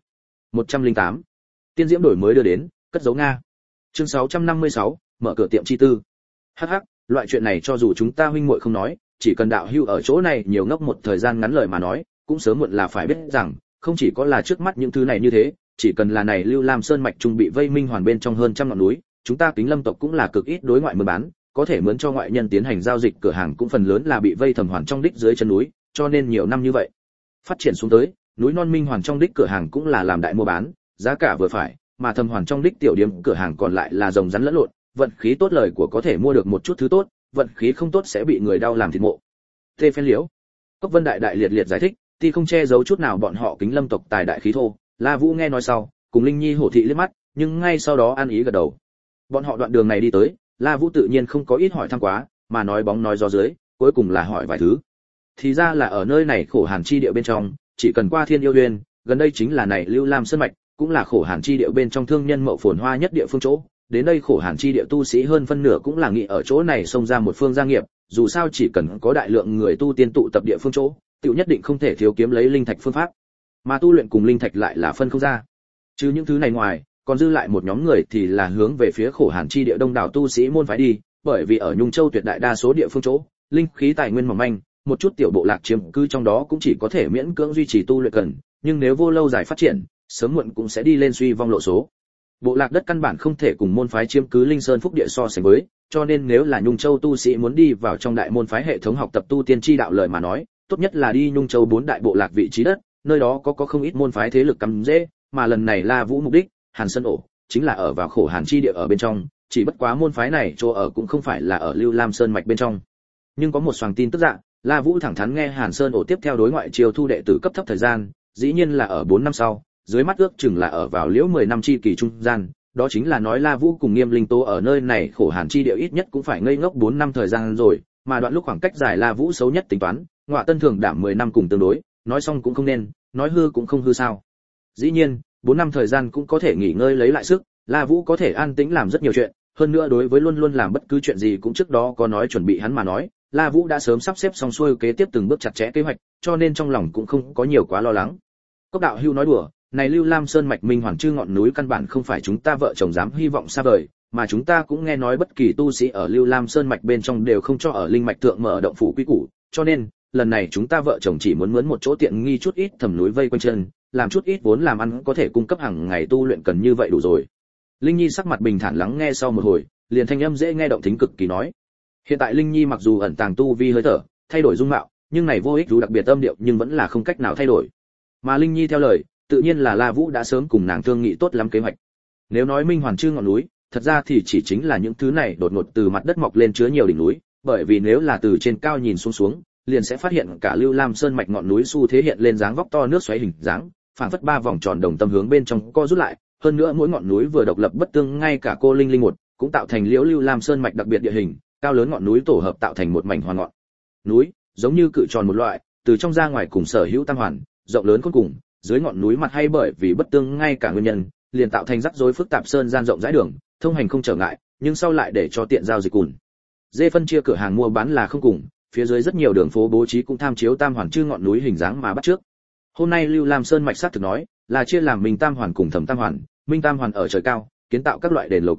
108. Tiên diễm đổi mới đưa đến, cất dấu Nga. Chương 656, mở cửa tiệm chi tư. Hắc hắc, loại chuyện này cho dù chúng ta huynh muội không nói, chỉ cần đạo hưu ở chỗ này nhiều ngốc một thời gian ngắn lời mà nói, cũng sớm muộn là phải biết rằng, không chỉ có là trước mắt những thứ này như thế, chỉ cần là này Lưu Lam Sơn mạch trung bị vây minh hoàn bên trong hơn trăm ngọn núi, chúng ta Kính Lâm tộc cũng là cực ít đối ngoại mua bán, có thể mướn cho ngoại nhân tiến hành giao dịch cửa hàng cũng phần lớn là bị vây thầm hoàn trong đích dưới chân núi, cho nên nhiều năm như vậy, phát triển xuống tới, núi non minh hoàn trong đích cửa hàng cũng là làm đại mua bán, giá cả vừa phải, mà thầm hoàn trong đích tiểu điểm cửa hàng còn lại là rồng rắn lẫn lộn, vận khí tốt lời của có thể mua được một chút thứ tốt, vận khí không tốt sẽ bị người đau làm thịt mộ. Tê Phen Liễu, Cốc Vân đại liệt liệt giải thích, thì không che giấu chút nào bọn họ Kính Lâm tộc tài đại khí thô. La Vũ nghe nói sau, cùng Linh Nhi hổ thị liếc mắt, nhưng ngay sau đó an ý gật đầu. Bọn họ đoạn đường này đi tới, La Vũ tự nhiên không có ít hỏi thăm quá, mà nói bóng nói gió dưới, cuối cùng là hỏi vài thứ. Thì ra là ở nơi này khổ hàn chi địa bên trong, chỉ cần qua Thiên Yêu Uyên, gần đây chính là này Lưu Lam Sơn mạch, cũng là khổ hàn chi địa bên trong thương nhân mậu phồn hoa nhất địa phương chỗ. Đến đây khổ hàn chi địa tu sĩ hơn phân nửa cũng là nghĩ ở chỗ này xông ra một phương gia nghiệp, dù sao chỉ cần có đại lượng người tu tiên tụ tập địa phương chỗ, tiểu nhất định không thể thiếu kiếm lấy linh thạch phương pháp. Mà tu luyện cùng linh thạch lại là phân không ra. Chứ những thứ này ngoài, còn dư lại một nhóm người thì là hướng về phía khổ hàn chi địa đông đảo tu sĩ môn phái đi, bởi vì ở Nhung Châu tuyệt đại đa số địa phương chỗ, linh khí tài nguyên mỏng manh, một chút tiểu bộ lạc chiếm cư trong đó cũng chỉ có thể miễn cưỡng duy trì tu luyện cần, nhưng nếu vô lâu dài phát triển, sớm muộn cũng sẽ đi lên suy vong lộ số. Bộ lạc đất căn bản không thể cùng môn phái chiếm cứ linh sơn phúc địa so sánh với, cho nên nếu là Nhung Châu tu sĩ muốn đi vào trong đại môn phái hệ thống học tập tu tiên chi đạo lời mà nói, tốt nhất là đi Nhung Châu 4 đại bộ lạc vị trí đất, nơi đó có không ít môn phái thế lực cắm rễ, mà lần này La Vũ mục đích, Hàn Sơn ổ, chính là ở vào khổ hàn chi địa ở bên trong, chỉ bất quá môn phái này chỗ ở cũng không phải là ở Lưu Lam Sơn mạch bên trong. Nhưng có một xoàng tin tức dạng, La Vũ thẳng thắn nghe Hàn Sơn ổ tiếp theo đối ngoại chiêu thu đệ tử cấp thấp thời gian, dĩ nhiên là ở 4 năm sau, dưới mắt ước chừng là ở vào liễu 10 năm chi kỳ trung gian, đó chính là nói La Vũ cùng Nghiêm Linh Tố ở nơi này khổ hàn chi địa ít nhất cũng phải ngây ngốc 4 năm thời gian rồi, mà đoạn lúc khoảng cách dài La Vũ xấu nhất tính toán, ngọa tân thường đảm 10 năm cùng tương đối, nói xong cũng không nên, nói hư cũng không hư sao. Dĩ nhiên, 4 năm thời gian cũng có thể nghỉ ngơi lấy lại sức, La Vũ có thể an tĩnh làm rất nhiều chuyện, hơn nữa đối với luôn luôn làm bất cứ chuyện gì cũng trước đó có nói chuẩn bị hắn mà nói, La Vũ đã sớm sắp xếp xong xuôi kế tiếp từng bước chặt chẽ kế hoạch, cho nên trong lòng cũng không có nhiều quá lo lắng. Cốc đạo hưu nói đùa, này Lưu Lam Sơn mạch minh hoàng chư ngọn núi căn bản không phải chúng ta vợ chồng dám hy vọng xa vời, mà chúng ta cũng nghe nói bất kỳ tu sĩ ở Lưu Lam Sơn mạch bên trong đều không cho ở linh mạch thượng mở động phủ quý củ, cho nên lần này chúng ta vợ chồng chỉ muốn mướn một chỗ tiện nghi chút ít thầm núi vây quanh chân, làm chút ít vốn làm ăn có thể cung cấp hàng ngày tu luyện cần như vậy đủ rồi. Linh Nhi sắc mặt bình thản lắng nghe sau một hồi, liền thanh âm dễ nghe động thính cực kỳ nói. Hiện tại Linh Nhi mặc dù ẩn tàng tu vi hơi thở, thay đổi dung mạo, nhưng này vô ích dù đặc biệt âm điệu nhưng vẫn là không cách nào thay đổi. Mà Linh Nhi theo lời, tự nhiên là La Vũ đã sớm cùng nàng thương nghị tốt lắm kế hoạch. Nếu nói minh hoàn chư ngọn núi, thật ra thì chỉ chính là những thứ này đột ngột từ mặt đất mọc lên chứa nhiều đỉnh núi, bởi vì nếu là từ trên cao nhìn xuống, liền sẽ phát hiện cả Lưu Lam Sơn mạch ngọn núi xu thế hiện lên dáng vóc to nước xoáy hình dáng, phảng phất 3 vòng tròn đồng tâm hướng bên trong co rút lại, hơn nữa mỗi ngọn núi vừa độc lập bất tương, ngay cả cô linh linh một cũng tạo thành liễu Lưu Lam Sơn mạch đặc biệt địa hình, cao lớn ngọn núi tổ hợp tạo thành một mảnh hoàn ngọn núi, giống như cự tròn một loại, từ trong ra ngoài cùng sở hữu tam hoàn, rộng lớn cuối cùng, dưới ngọn núi mặt hay bởi vì bất tương ngay cả nguyên nhân, liền tạo thành rắc rối phức tạp sơn gian rộng rãi đường, thông hành không trở ngại, nhưng sau lại để cho tiện giao dịch cùn. Dê phân chia cửa hàng mua bán là không cùng, phía dưới rất nhiều đường phố bố trí cũng tham chiếu tam hoàn chư ngọn núi hình dáng mà bắt trước. Hôm nay Lưu Lam Sơn mạch sát thực nói, là chia làm Minh Tam hoàn cùng Thẩm Tam hoàn, Minh Tam hoàn ở trời cao, kiến tạo các loại đền lầu cát,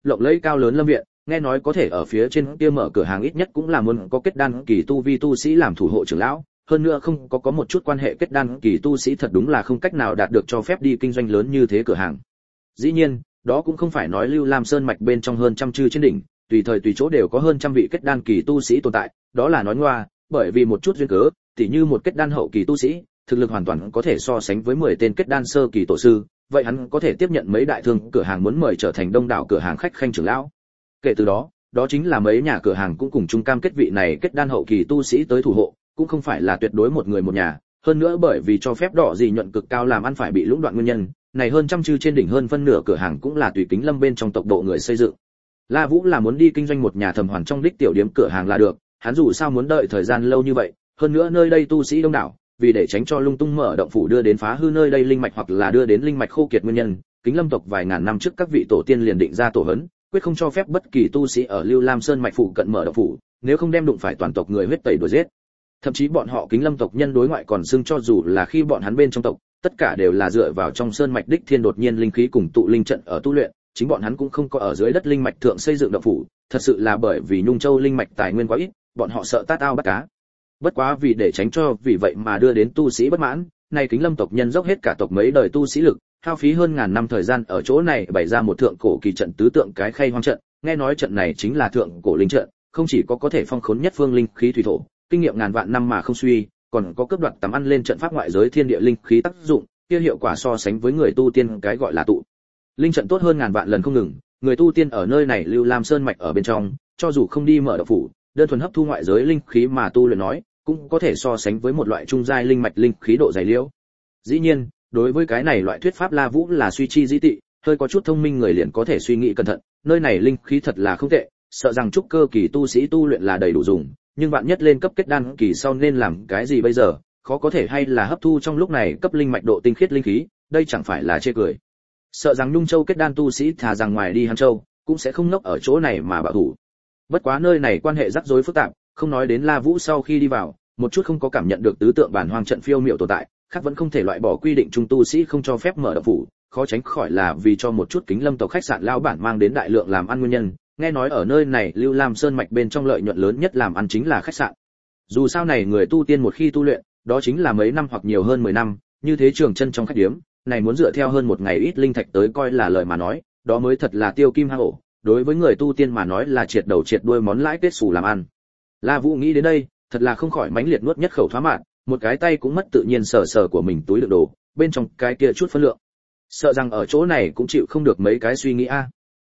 lộng lẫy cao lớn lâm viện, nghe nói có thể ở phía trên kia mở cửa hàng ít nhất cũng là muốn có kết đan kỳ tu vi tu sĩ làm thủ hộ trưởng lão, hơn nữa không có một chút quan hệ kết đan kỳ tu sĩ thật đúng là không cách nào đạt được cho phép đi kinh doanh lớn như thế cửa hàng. Dĩ nhiên, đó cũng không phải nói Lưu Lam Sơn mạch bên trong hơn trăm chư trên đỉnh, tùy thời tùy chỗ đều có hơn trăm vị kết đan kỳ tu sĩ tồn tại, đó là nói ngoa, bởi vì một chút duyên cớ, tỉ như một kết đan hậu kỳ tu sĩ, thực lực hoàn toàn có thể so sánh với 10 tên kết đan sơ kỳ tổ sư, vậy hắn có thể tiếp nhận mấy đại thương cửa hàng muốn mời trở thành đông đảo cửa hàng khách khanh trưởng lão. Kể từ đó, đó chính là mấy nhà cửa hàng cũng cùng chung cam kết vị này kết đan hậu kỳ tu sĩ tới thủ hộ, cũng không phải là tuyệt đối một người một nhà, hơn nữa bởi vì cho phép đỏ gì nhuận cực cao làm ăn phải bị lũng đoạn nguyên nhân, này hơn trăm chư trên đỉnh hơn phân nửa cửa hàng cũng là tùy Kính Lâm bên trong tộc độ người xây dựng. La Vũ là muốn đi kinh doanh một nhà thầm hoàn trong đích tiểu điếm cửa hàng là được, hắn dù sao muốn đợi thời gian lâu như vậy, hơn nữa nơi đây tu sĩ đông đảo, vì để tránh cho lung tung mở động phủ đưa đến phá hư nơi đây linh mạch hoặc là đưa đến linh mạch khô kiệt nguyên nhân, Kính Lâm tộc vài ngàn năm trước các vị tổ tiên liền định ra tổ hấn, quyết không cho phép bất kỳ tu sĩ ở Lưu Lam Sơn mạch phụ cận mở động phủ, nếu không đem đụng phải toàn tộc người huyết tẩy đuổi giết. Thậm chí bọn họ Kính Lâm tộc nhân đối ngoại còn xưng cho dù là khi bọn hắn bên trong tộc, tất cả đều là dựa vào trong sơn mạch đích thiên đột nhiên linh khí cùng tụ linh trận ở tu luyện, chính bọn hắn cũng không có ở dưới đất linh mạch thượng xây dựng động phủ, thật sự là bởi vì Nhung Châu linh mạch tài nguyên quá ít, bọn họ sợ tát ao bắt cá. Bất quá vì để tránh cho vì vậy mà đưa đến tu sĩ bất mãn, nay Kính Lâm tộc nhân dốc hết cả tộc mấy đời tu sĩ lực, hao phí hơn ngàn năm thời gian ở chỗ này bày ra một thượng cổ kỳ trận tứ tượng cái khay hoang trận, nghe nói trận này chính là thượng cổ linh trận, không chỉ có thể phong khốn nhất phương linh khí thủy thổ, kinh nghiệm ngàn vạn năm mà không suy, còn có cấp đoạt tầm ăn lên trận pháp ngoại giới thiên địa linh khí tác dụng, kia hiệu quả so sánh với người tu tiên cái gọi là tụ linh trận tốt hơn ngàn vạn lần không ngừng. Người tu tiên ở nơi này Lưu Lam Sơn mạch ở bên trong, cho dù không đi mở động phủ, đơn thuần hấp thu ngoại giới linh khí mà tu luyện nói, cũng có thể so sánh với một loại trung giai linh mạch linh khí độ dày liễu. Dĩ nhiên, đối với cái này loại thuyết pháp La Vũ là suy chi dĩ tị, hơi có chút thông minh người liền có thể suy nghĩ cẩn thận, nơi này linh khí thật là không tệ, sợ rằng trúc cơ kỳ tu sĩ tu luyện là đầy đủ dùng, nhưng bạn nhất lên cấp kết đan kỳ sau nên làm cái gì bây giờ, khó có thể hay là hấp thu trong lúc này cấp linh mạch độ tinh khiết linh khí, đây chẳng phải là chê cười. Sợ rằng Nhung Châu kết đan tu sĩ thà rằng ngoài đi Hàn Châu, cũng sẽ không ngốc ở chỗ này mà bảo thủ. Bất quá nơi này quan hệ rắc rối phức tạp, không nói đến La Vũ sau khi đi vào, một chút không có cảm nhận được tứ tượng bản hoang trận phiêu miệu tồn tại, khác vẫn không thể loại bỏ quy định trung tu sĩ không cho phép mở động phủ, khó tránh khỏi là vì cho một chút Kính Lâm tộc khách sạn lão bản mang đến đại lượng làm ăn nguyên nhân. Nghe nói ở nơi này Lưu Lam Sơn mạch bên trong lợi nhuận lớn nhất làm ăn chính là khách sạn. Dù sao này người tu tiên một khi tu luyện, đó chính là mấy năm hoặc nhiều hơn 10 năm, như thế trường chân trong khách điếm, này muốn dựa theo hơn một ngày ít linh thạch tới coi là lời mà nói, đó mới thật là tiêu kim hang ổ, đối với người tu tiên mà nói là triệt đầu triệt đuôi món lãi kết xù làm ăn. La Vũ nghĩ đến đây, thật là không khỏi mãnh liệt nuốt nhất khẩu thoá mạn, một cái tay cũng mất tự nhiên sờ sờ của mình túi đựng đồ, bên trong cái kia chút phân lượng. Sợ rằng ở chỗ này cũng chịu không được mấy cái suy nghĩ a.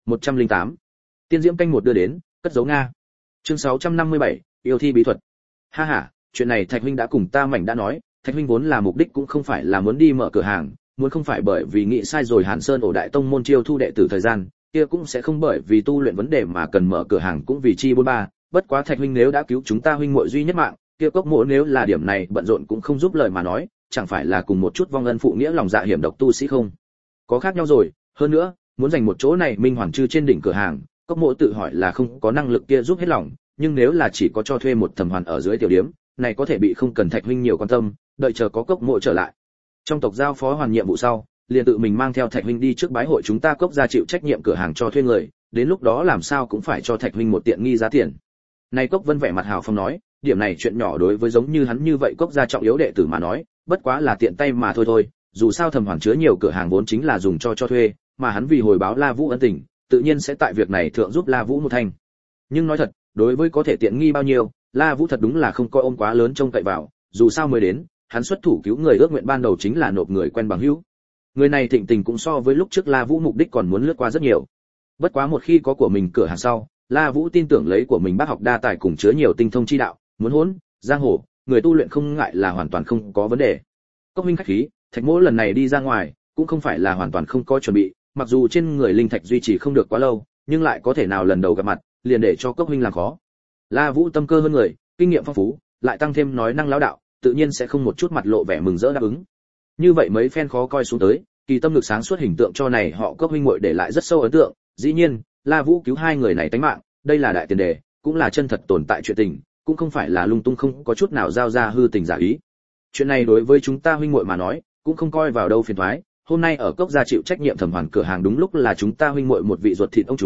108. Tiên diễm canh một đưa đến, cất giấu Nga. Chương 657, yêu thi bí thuật. Ha ha, chuyện này Thạch huynh đã cùng ta mảnh đã nói, Thạch huynh vốn là mục đích cũng không phải là muốn đi mở cửa hàng, muốn không phải bởi vì nghĩ sai rồi Hàn Sơn ổ đại tông môn chiêu thu đệ tử thời gian, kia cũng sẽ không bởi vì tu luyện vấn đề mà cần mở cửa hàng cũng vì chi 43, bất quá Thạch huynh nếu đã cứu chúng ta huynh muội duy nhất mạng, kia cốc mộ nếu là điểm này bận rộn cũng không giúp lời mà nói, chẳng phải là cùng một chút vong ân phụ nghĩa lòng dạ hiểm độc tu sĩ không? Có khác nhau rồi, hơn nữa, muốn giành một chỗ này minh hoàng chư trên đỉnh cửa hàng, cốc mộ tự hỏi là không có năng lực kia giúp hết lòng, nhưng nếu là chỉ có cho thuê một thẩm hoàn ở dưới tiểu điếm, này có thể bị không cần Thạch huynh nhiều quan tâm, đợi chờ có cốc mộ trở lại. Trong tộc giao phó hoàn nhiệm vụ sau, liền tự mình mang theo Thạch huynh đi trước bái hội chúng ta cốc gia chịu trách nhiệm cửa hàng cho thuê người, đến lúc đó làm sao cũng phải cho Thạch huynh một tiện nghi giá tiền. Này Cốc Vân vẻ mặt hào phong nói, điểm này chuyện nhỏ đối với giống như hắn như vậy cốc gia trọng yếu đệ tử mà nói, bất quá là tiện tay mà thôi, dù sao thẩm hoàn chứa nhiều cửa hàng vốn chính là dùng cho thuê, mà hắn vì hồi báo La Vũ ân tình, tự nhiên sẽ tại việc này thượng giúp La Vũ một thành. Nhưng nói thật, đối với có thể tiện nghi bao nhiêu, La Vũ thật đúng là không coi ôm quá lớn trông cậy vào, dù sao mới đến, hắn xuất thủ cứu người ước nguyện ban đầu chính là nộp người quen bằng hữu. Người này thịnh tình cũng so với lúc trước La Vũ mục đích còn muốn lướt qua rất nhiều. Bất quá một khi có của mình cửa hàng sau, La Vũ tin tưởng lấy của mình bác học đa tài cùng chứa nhiều tinh thông chi đạo, muốn hỗn, giang hồ, người tu luyện không ngại là hoàn toàn không có vấn đề. Cốc huynh khách khí, Thạch Mỗ lần này đi ra ngoài, cũng không phải là hoàn toàn không có chuẩn bị, mặc dù trên người linh thạch duy trì không được quá lâu, nhưng lại có thể nào lần đầu gặp mặt, liền để cho Cốc huynh làm khó. La Vũ tâm cơ hơn người, kinh nghiệm phong phú, lại tăng thêm nói năng lão đạo, tự nhiên sẽ không một chút mặt lộ vẻ mừng rỡ đáp ứng. Như vậy mấy phen khó coi xuống tới, kỳ tâm lực sáng suốt hình tượng cho này họ Cốc huynh muội để lại rất sâu ấn tượng, dĩ nhiên, La Vũ cứu hai người này tánh mạng, đây là đại tiền đề, cũng là chân thật tồn tại chuyện tình, cũng không phải là lung tung không có chút nào giao ra hư tình giả ý. Chuyện này đối với chúng ta huynh muội mà nói, cũng không coi vào đâu phiền toái, hôm nay ở Cốc gia chịu trách nhiệm thẩm hoàn cửa hàng đúng lúc là chúng ta huynh muội một vị ruột thịt ông chú,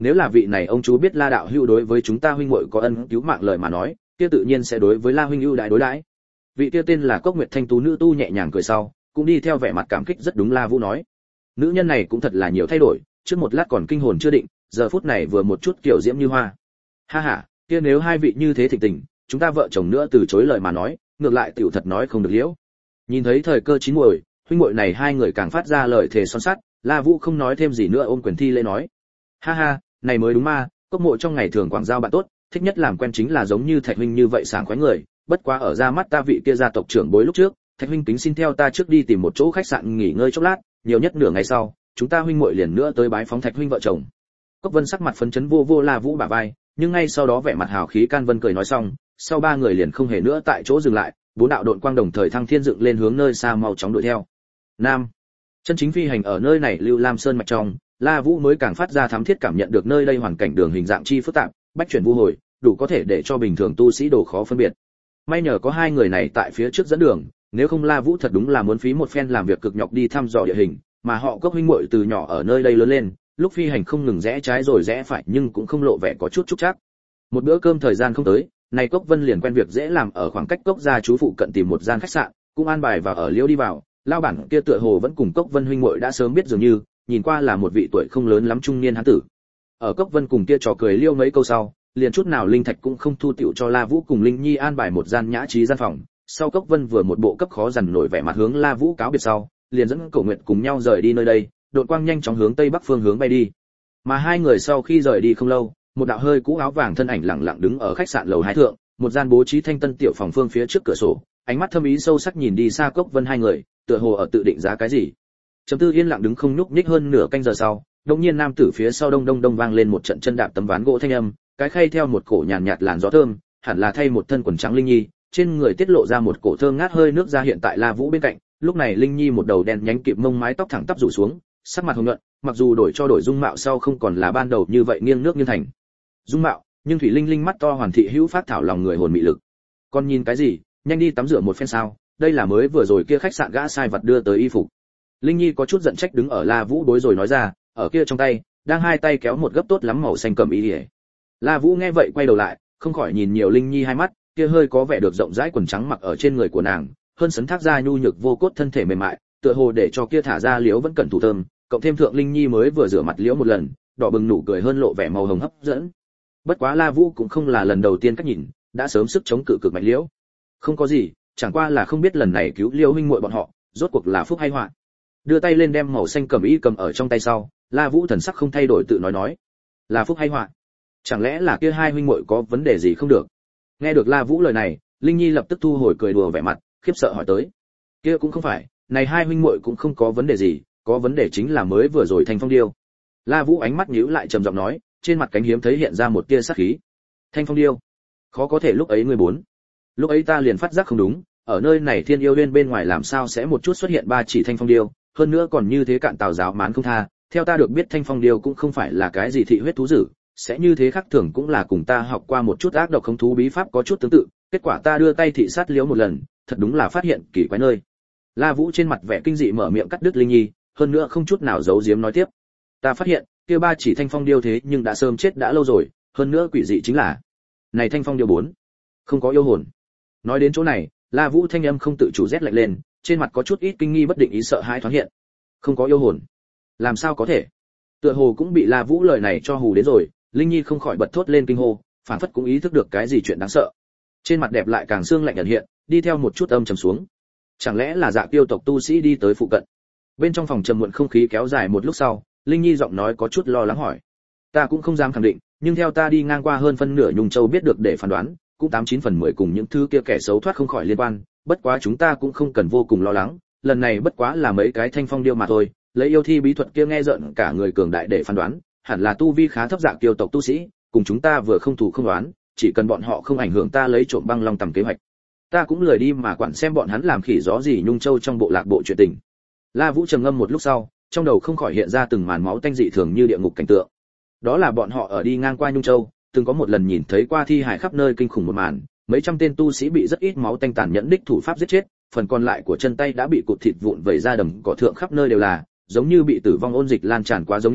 nếu là vị này ông chú biết La đạo hữu đối với chúng ta huynh muội có ân cứu mạng lời mà nói, kia tự nhiên sẽ đối với La huynh ưu đãi đối đãi. Vị kia tên là Cốc Nguyệt Thanh tú nữ tu nhẹ nhàng cười sau, cũng đi theo vẻ mặt cảm kích rất đúng La Vũ nói. Nữ nhân này cũng thật là nhiều thay đổi, trước một lát còn kinh hồn chưa định, giờ phút này vừa một chút kiểu diễm như hoa. Ha ha, kia nếu hai vị như thế thịnh tình, chúng ta vợ chồng nữa từ chối lời mà nói, ngược lại tiểu thật nói không được liễu. Nhìn thấy thời cơ chín muồi, huynh muội này hai người càng phát ra lời thề son sắt, La Vũ không nói thêm gì nữa ôm quyền thi lễ nói. Ha ha, này mới đúng mà, Cốc Mộ trong ngày thường quảng giao bạn tốt, thích nhất làm quen chính là giống như Thạch huynh như vậy sảng khoái người, bất quá ở ra mắt ta vị kia gia tộc trưởng bối lúc trước, Thạch huynh kính xin theo ta trước đi tìm một chỗ khách sạn nghỉ ngơi chốc lát, nhiều nhất nửa ngày sau, chúng ta huynh muội liền nữa tới bái phóng Thạch huynh vợ chồng. Cốc Vân sắc mặt phấn chấn vô La Vũ bả vai, nhưng ngay sau đó vẻ mặt hào khí can vân cười nói xong, sau ba người liền không hề nữa tại chỗ dừng lại, bốn đạo độn quang đồng thời thăng thiên dựng lên hướng nơi xa mau chóng đuổi theo. Nam, chân chính phi hành ở nơi này Lưu Lam Sơn mạch trong, La Vũ mới càng phát ra thám thiết cảm nhận được nơi đây hoàn cảnh đường hình dạng chi phức tạp, bách chuyển vu hồi, đủ có thể để cho bình thường tu sĩ đồ khó phân biệt. May nhờ có hai người này tại phía trước dẫn đường, nếu không La Vũ thật đúng là muốn phí một phen làm việc cực nhọc đi thăm dò địa hình, mà họ Cốc huynh muội từ nhỏ ở nơi đây lớn lên, lúc phi hành không ngừng rẽ trái rồi rẽ phải nhưng cũng không lộ vẻ có chút trúc trắc. Một bữa cơm thời gian không tới, này Cốc Vân liền quen việc dễ làm ở khoảng cách Cốc gia chú phụ cận tìm một gian khách sạn, cũng an bài và ở liễu đi vào. Lao bản kia tựa hồ vẫn cùng Cốc Vân huynh muội đã sớm biết dường như, nhìn qua là một vị tuổi không lớn lắm trung niên hán tử. Ở Cốc Vân cùng kia trò cười liêu mấy câu sau, liền chút nào linh thạch cũng không thu tiểu cho La Vũ cùng Linh Nhi an bài một gian nhã trí gian phòng. Sau Cốc Vân vừa một bộ cấp khó dằn nổi vẻ mặt hướng La Vũ cáo biệt sau, liền dẫn Cổ Nguyệt cùng nhau rời đi nơi đây, độn quang nhanh chóng hướng tây bắc phương hướng bay đi. Mà hai người sau khi rời đi không lâu, một đạo hơi cũ áo vàng thân ảnh lặng lặng đứng ở khách sạn lầu 2 thượng, một gian bố trí thanh tân tiểu phòng phương phía trước cửa sổ, ánh mắt thâm ý sâu sắc nhìn đi xa Cốc Vân hai người, tựa hồ ở tự định giá cái gì. Trầm Tư yên lặng đứng không nhúc nhích hơn nửa canh giờ sau, đột nhiên nam tử phía sau đông đông đông vang lên một trận chân đạp tấm ván gỗ thanh âm, cái khay theo một cổ nhàn nhạt làn gió thơm, hẳn là thay một thân quần trắng Linh Nhi, trên người tiết lộ ra một cổ thơm ngát hơi nước ra hiện tại La Vũ bên cạnh, lúc này Linh Nhi một đầu đen nhánh kịp mông mái tóc thẳng tắp rủ xuống, sắc mặt hồng nhuận, mặc dù đổi dung mạo sau không còn là ban đầu như vậy nghiêng nước nghiêng thành dung mạo, nhưng thủy linh linh mắt to hoàn thị hữu phát thảo lòng người hồn mị lực. Con nhìn cái gì, nhanh đi tắm rửa một phen sao, đây là mới vừa rồi kia khách sạn gã sai vật đưa tới y phục. Linh Nhi có chút giận trách đứng ở La Vũ đối rồi nói ra, ở kia trong tay đang hai tay kéo một gấp tốt lắm màu xanh cầm y liễu. La Vũ nghe vậy quay đầu lại, không khỏi nhìn nhiều Linh Nhi hai mắt, kia hơi có vẻ được rộng rãi quần trắng mặc ở trên người của nàng, hơn sấn thác ra nhu nhược vô cốt thân thể mềm mại, tựa hồ để cho kia thả ra liễu vẫn cẩn thủ thơm, cộng thêm thượng Linh Nhi mới vừa rửa mặt liễu một lần, đỏ bừng nụ cười hơn lộ vẻ màu hồng hấp dẫn. Bất quá La Vũ cũng không là lần đầu tiên cách nhìn, đã sớm sức chống cự cực mạnh liễu. Không có gì, chẳng qua là không biết lần này cứu Liễu huynh muội bọn họ, rốt cuộc là phúc hay họa. Đưa tay lên đem màu xanh cầm y cầm ở trong tay sau, La Vũ thần sắc không thay đổi tự nói, là phúc hay họa? Chẳng lẽ là kia hai huynh muội có vấn đề gì không được? Nghe được La Vũ lời này, Linh Nhi lập tức thu hồi cười đùa vẻ mặt, khiếp sợ hỏi tới. Kia cũng không phải, này hai huynh muội cũng không có vấn đề gì, có vấn đề chính là mới vừa rồi Thanh Phong điêu. La Vũ ánh mắt nhíu lại trầm giọng nói, trên mặt cánh hiếm thấy hiện ra một tia sát khí. Thanh Phong điêu? Khó có thể lúc ấy ngươi bốn. Lúc ấy ta liền phát giác không đúng, ở nơi này Thiên Yêu Liên bên ngoài làm sao sẽ một chút xuất hiện ba chỉ Thanh Phong điêu, hơn nữa còn như thế cạn tào giáo mán không tha, theo ta được biết Thanh Phong điêu cũng không phải là cái gì thị huyết thú dữ, sẽ như thế khác thường cũng là cùng ta học qua một chút ác độc không thú bí pháp có chút tương tự, kết quả ta đưa tay thị sát Liễu một lần, thật đúng là phát hiện kỳ quái nơi. La Vũ trên mặt vẻ kinh dị mở miệng cắt đứt Linh Nhi, hơn nữa không chút nào giấu giếm nói tiếp. Ta phát hiện, kia ba chỉ Thanh Phong điêu thế nhưng đã sớm chết đã lâu rồi, hơn nữa quỷ dị chính là, này Thanh Phong điêu bốn, không có yêu hồn. Nói đến chỗ này, La Vũ thanh âm không tự chủ rét lạnh lên, trên mặt có chút ít kinh nghi bất định ý sợ hãi thoáng hiện. Không có yêu hồn? Làm sao có thể? Tựa hồ cũng bị La Vũ lời này cho hù đến rồi, Linh Nhi không khỏi bật thốt lên kinh hô, phản phất cũng ý thức được cái gì chuyện đáng sợ. Trên mặt đẹp lại càng xương lạnh ẩn hiện, đi theo một chút âm trầm xuống. Chẳng lẽ là Dạ Tiêu tộc tu sĩ đi tới phụ cận? Bên trong phòng trầm muộn không khí kéo dài một lúc sau, Linh Nhi giọng nói có chút lo lắng hỏi. Ta cũng không dám khẳng định, nhưng theo ta đi ngang qua hơn phân nửa Nhung Châu biết được để phán đoán, cũng 89/10 cùng những thứ kia kẻ xấu thoát không khỏi liên quan, bất quá chúng ta cũng không cần vô cùng lo lắng, lần này bất quá là mấy cái Thanh Phong điêu mà thôi, lấy yêu thi bí thuật kia nghe rợn cả người cường đại để phán đoán, hẳn là tu vi khá thấp Dạ Tiêu tộc tu sĩ, cùng chúng ta vừa không thù không đoán, chỉ cần bọn họ không ảnh hưởng ta lấy trộm băng long tầm kế hoạch. Ta cũng lười đi mà quản xem bọn hắn làm khỉ gió gì Nhung Châu trong bộ lạc bộ chuyện tình. La Vũ trầm ngâm một lúc sau, trong đầu không khỏi hiện ra từng màn máu tanh dị thường như địa ngục cảnh tượng. Đó là bọn họ ở đi ngang qua Nhung Châu, từng có một lần nhìn thấy qua thi hài khắp nơi kinh khủng một màn, mấy trăm tên tu sĩ bị rất ít máu tanh tàn nhẫn đích thủ pháp giết chết, phần còn lại của chân tay đã bị cụt thịt vụn vẩy ra đầm cỏ thượng khắp nơi đều là, giống như bị tử vong ôn dịch lan tràn quá giống nhau,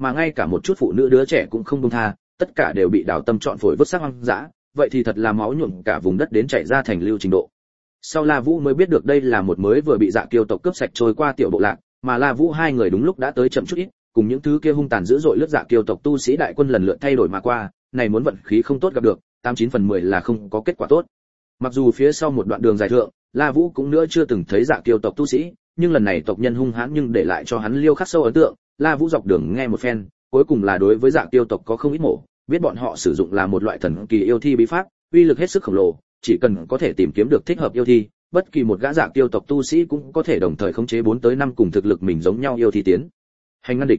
mà ngay cả một chút phụ nữ đứa trẻ cũng không buông tha, tất cả đều bị đào tâm trọn phổi vứt xác hoang dã, vậy thì thật là máu nhuộm cả vùng đất đến chảy ra thành lưu trình độ. Sau La Vũ mới biết được đây là một mới vừa bị Dạ Kiêu tộc cướp sạch trôi qua tiểu bộ lạc, mà La Vũ hai người đúng lúc đã tới chậm chút ít, cùng những thứ kia hung tàn dữ dội lướt Dạ Kiêu tộc tu sĩ đại quân lần lượt thay đổi mà qua, này muốn vận khí không tốt gặp được, 89/10 là không có kết quả tốt. Mặc dù phía sau một đoạn đường dài thượng, La Vũ cũng nữa chưa từng thấy Dạ Kiêu tộc tu sĩ, nhưng lần này tộc nhân hung hãn nhưng để lại cho hắn liêu khắc sâu ấn tượng. La Vũ dọc đường nghe một phen, cuối cùng là đối với Dạ Kiêu tộc có không ít mổ, biết bọn họ sử dụng là một loại thần kỳ yêu thi bí pháp, uy lực hết sức khổng lồ, chỉ cần có thể tìm kiếm được thích hợp yêu thi, bất kỳ một gã Dạ Kiêu tộc tu sĩ cũng có thể đồng thời khống chế 4 tới 5 cùng thực lực mình giống nhau yêu thi tiến hành ngăn địch.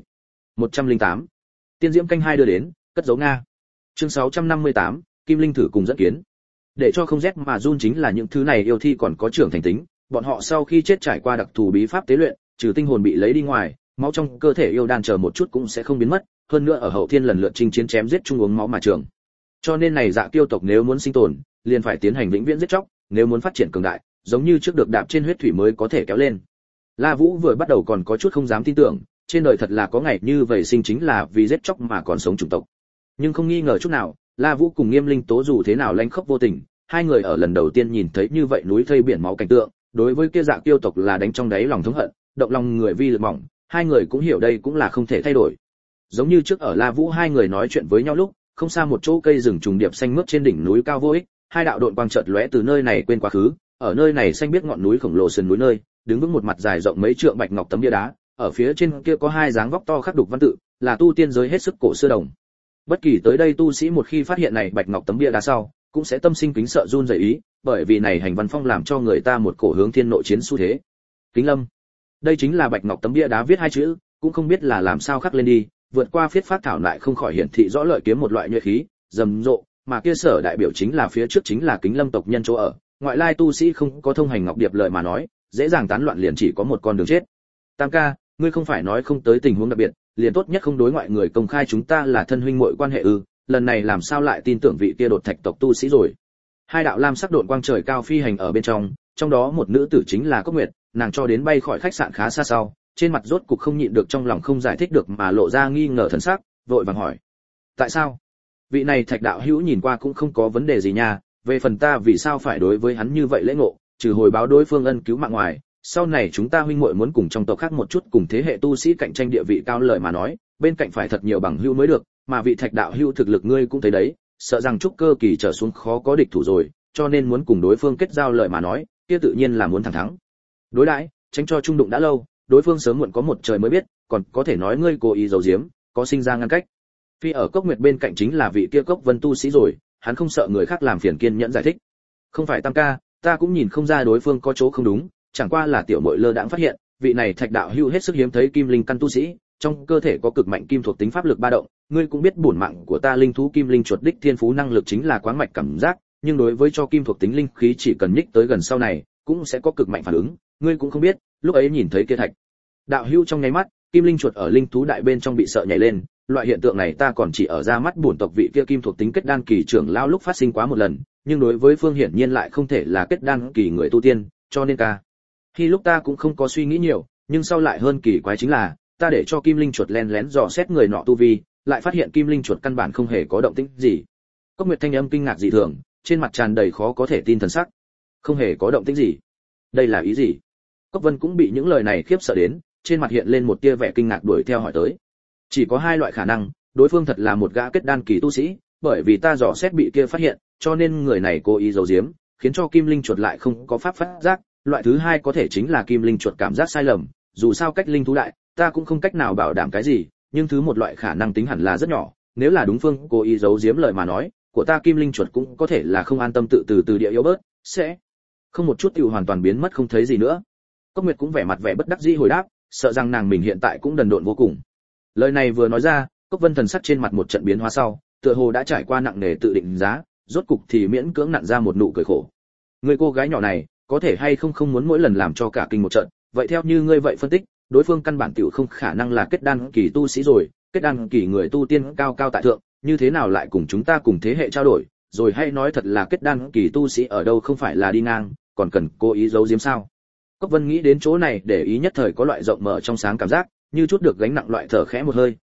108. Tiên diễm canh 2 đưa đến, cất giấu Nga. Chương 658, Kim Linh thử cùng dẫn kiến. Để cho không rét mà run chính là những thứ này yêu thi còn có trưởng thành tính, bọn họ sau khi chết trải qua đặc thù bí pháp tế luyện, trừ tinh hồn bị lấy đi ngoài, máu trong cơ thể yêu đan chờ một chút cũng sẽ không biến mất, hơn nữa ở hậu thiên lần lượt chinh chiến chém giết chung uống máu mà trường. Cho nên này Dạ Kiêu tộc nếu muốn sinh tồn, liền phải tiến hành vĩnh viễn giết chóc, nếu muốn phát triển cường đại, giống như trước được đạp trên huyết thủy mới có thể kéo lên. La Vũ vừa bắt đầu còn có chút không dám tin tưởng, trên đời thật là có ngày như vậy sinh chính là vì giết chóc mà còn sống chủng tộc. Nhưng không nghi ngờ chút nào, La Vũ cùng Nghiêm Linh Tố dù thế nào lanh khốc vô tình, hai người ở lần đầu tiên nhìn thấy như vậy núi thây biển máu cảnh tượng, đối với kia Dạ Kiêu tộc là đánh trong đáy lòng thống hận, động lòng người vi lực mỏng, hai người cũng hiểu đây cũng là không thể thay đổi. Giống như trước ở La Vũ hai người nói chuyện với nhau lúc, không xa một chỗ cây rừng trùng điệp xanh mướt trên đỉnh núi cao vô ích, hai đạo độn quang chợt lóe từ nơi này quên quá khứ, ở nơi này xanh biết ngọn núi khổng lồ sườn núi nơi, đứng vững một mặt dài rộng mấy trượng bạch ngọc tấm bia đá, ở phía trên kia có hai dáng vóc to khắc đục văn tự, là tu tiên giới hết sức cổ xưa đồng. Bất kỳ tới đây tu sĩ một khi phát hiện này bạch ngọc tấm bia đá sau, cũng sẽ tâm sinh kính sợ run rẩy ý, bởi vì này hành văn phong làm cho người ta một cổ hướng thiên nội chiến xu thế. Kính Lâm. Đây chính là bạch ngọc tấm bia đá viết hai chữ, cũng không biết là làm sao khắc lên đi, vượt qua phiết phát thảo lại không khỏi hiển thị rõ lợi kiếm một loại nhuệ khí, rầm rộ, mà kia sở đại biểu chính là phía trước chính là Kính Lâm tộc nhân chỗ ở, ngoại lai tu sĩ không có thông hành ngọc điệp lợi mà nói, dễ dàng tán loạn liền chỉ có một con đường chết. Tam ca, ngươi không phải nói không tới tình huống đặc biệt, liền tốt nhất không đối ngoại người công khai chúng ta là thân huynh muội quan hệ ư? Lần này làm sao lại tin tưởng vị kia đột thạch tộc tu sĩ rồi? Hai đạo lam sắc độn quang trời cao phi hành ở bên trong đó một nữ tử chính là Cốc Nguyệt, nàng cho đến bay khỏi khách sạn khá xa sau, trên mặt rốt cục không nhịn được trong lòng không giải thích được mà lộ ra nghi ngờ thần sắc, vội vàng hỏi: tại sao? Vị này Thạch đạo hữu nhìn qua cũng không có vấn đề gì nha, về phần ta vì sao phải đối với hắn như vậy lễ ngộ, trừ hồi báo đối phương ân cứu mạng ngoài, sau này chúng ta huynh muội muốn cùng trong tộc khác một chút cùng thế hệ tu sĩ cạnh tranh địa vị cao lợi mà nói, bên cạnh phải thật nhiều bằng hữu mới được, mà vị Thạch đạo hữu thực lực ngươi cũng thấy đấy, sợ rằng trúc cơ kỳ trở xuống khó có địch thủ rồi, cho nên muốn cùng đối phương kết giao lợi mà nói, kia tự nhiên là muốn thẳng thắng. Đối đãi, tránh cho trung đụng đã lâu, đối phương sớm muộn có một trời mới biết, còn có thể nói ngươi cố ý giấu giếm, có sinh ra ngăn cách. Phi ở Cốc Nguyệt bên cạnh chính là vị kia Cốc Vân tu sĩ rồi, hắn không sợ người khác làm phiền kiên nhẫn giải thích. Không phải Tam ca, ta cũng nhìn không ra đối phương có chỗ không đúng, chẳng qua là tiểu muội lơ đãng phát hiện, vị này Thạch đạo hữu hết sức hiếm thấy kim linh căn tu sĩ, trong cơ thể có cực mạnh kim thuộc tính pháp lực ba động, ngươi cũng biết bổn mạng của ta linh thú kim linh chuột đích thiên phú năng lực chính là quáng mạch cảm giác, nhưng đối với cho kim thuộc tính linh khí chỉ cần nhích tới gần sau này, cũng sẽ có cực mạnh phản ứng, ngươi cũng không biết, lúc ấy nhìn thấy kia Thạch đạo hữu trong nháy mắt, kim linh chuột ở linh thú đại bên trong bị sợ nhảy lên, loại hiện tượng này ta còn chỉ ở ra mắt bổn tộc vị kia kim thuộc tính kết đan kỳ trưởng lão lúc phát sinh quá một lần, nhưng đối với phương hiển nhiên lại không thể là kết đan kỳ người tu tiên, cho nên khi lúc ta cũng không có suy nghĩ nhiều, nhưng sau lại hơn kỳ quái chính là, ta để cho kim linh chuột len lén dò xét người nọ tu vi, lại phát hiện kim linh chuột căn bản không hề có động tĩnh gì. Cốc Nguyệt thanh âm kinh ngạc dị thường, trên mặt tràn đầy khó có thể tin thần sắc. Không hề có động tĩnh gì? Đây là ý gì? Cốc Vân cũng bị những lời này khiếp sợ đến, trên mặt hiện lên một tia vẻ kinh ngạc đuổi theo hỏi tới. Chỉ có hai loại khả năng, đối phương thật là một gã kết đan kỳ tu sĩ, bởi vì ta dò xét bị kia phát hiện, cho nên người này cố ý giấu giếm, khiến cho kim linh chuột lại không có pháp phát giác. Loại thứ hai có thể chính là kim linh chuột cảm giác sai lầm, dù sao cách linh thú đại, ta cũng không cách nào bảo đảm cái gì, nhưng thứ một loại khả năng tính hẳn là rất nhỏ, nếu là đúng phương cố ý giấu giếm lời mà nói, của ta kim linh chuột cũng có thể là không an tâm từ địa yếu bớt, sẽ không một chút tiêu hoàn toàn biến mất không thấy gì nữa. Cốc Nguyệt cũng vẻ mặt vẻ bất đắc dĩ hồi đáp, sợ rằng nàng mình hiện tại cũng đần độn vô cùng. Lời này vừa nói ra, Cốc Vân thần sắc trên mặt một trận biến hóa sau, tựa hồ đã trải qua nặng nề tự định giá, rốt cục thì miễn cưỡng nặn ra một nụ cười khổ. Người cô gái nhỏ này, có thể hay không muốn mỗi lần làm cho cả kinh một trận, vậy theo như ngươi vậy phân tích, đối phương căn bản tiểu không khả năng là kết đan kỳ tu sĩ rồi, kết đan kỳ người tu tiên cao cao tại thượng, như thế nào lại cùng chúng ta cùng thế hệ trao đổi, rồi hay nói thật là kết đan kỳ tu sĩ ở đâu không phải là đi ngang, còn cần cố ý giấu giếm sao? Cốc Vân nghĩ đến chỗ này để ý nhất thời có loại rộng mở trong sáng cảm giác, như chút được gánh nặng loại thở khẽ một hơi,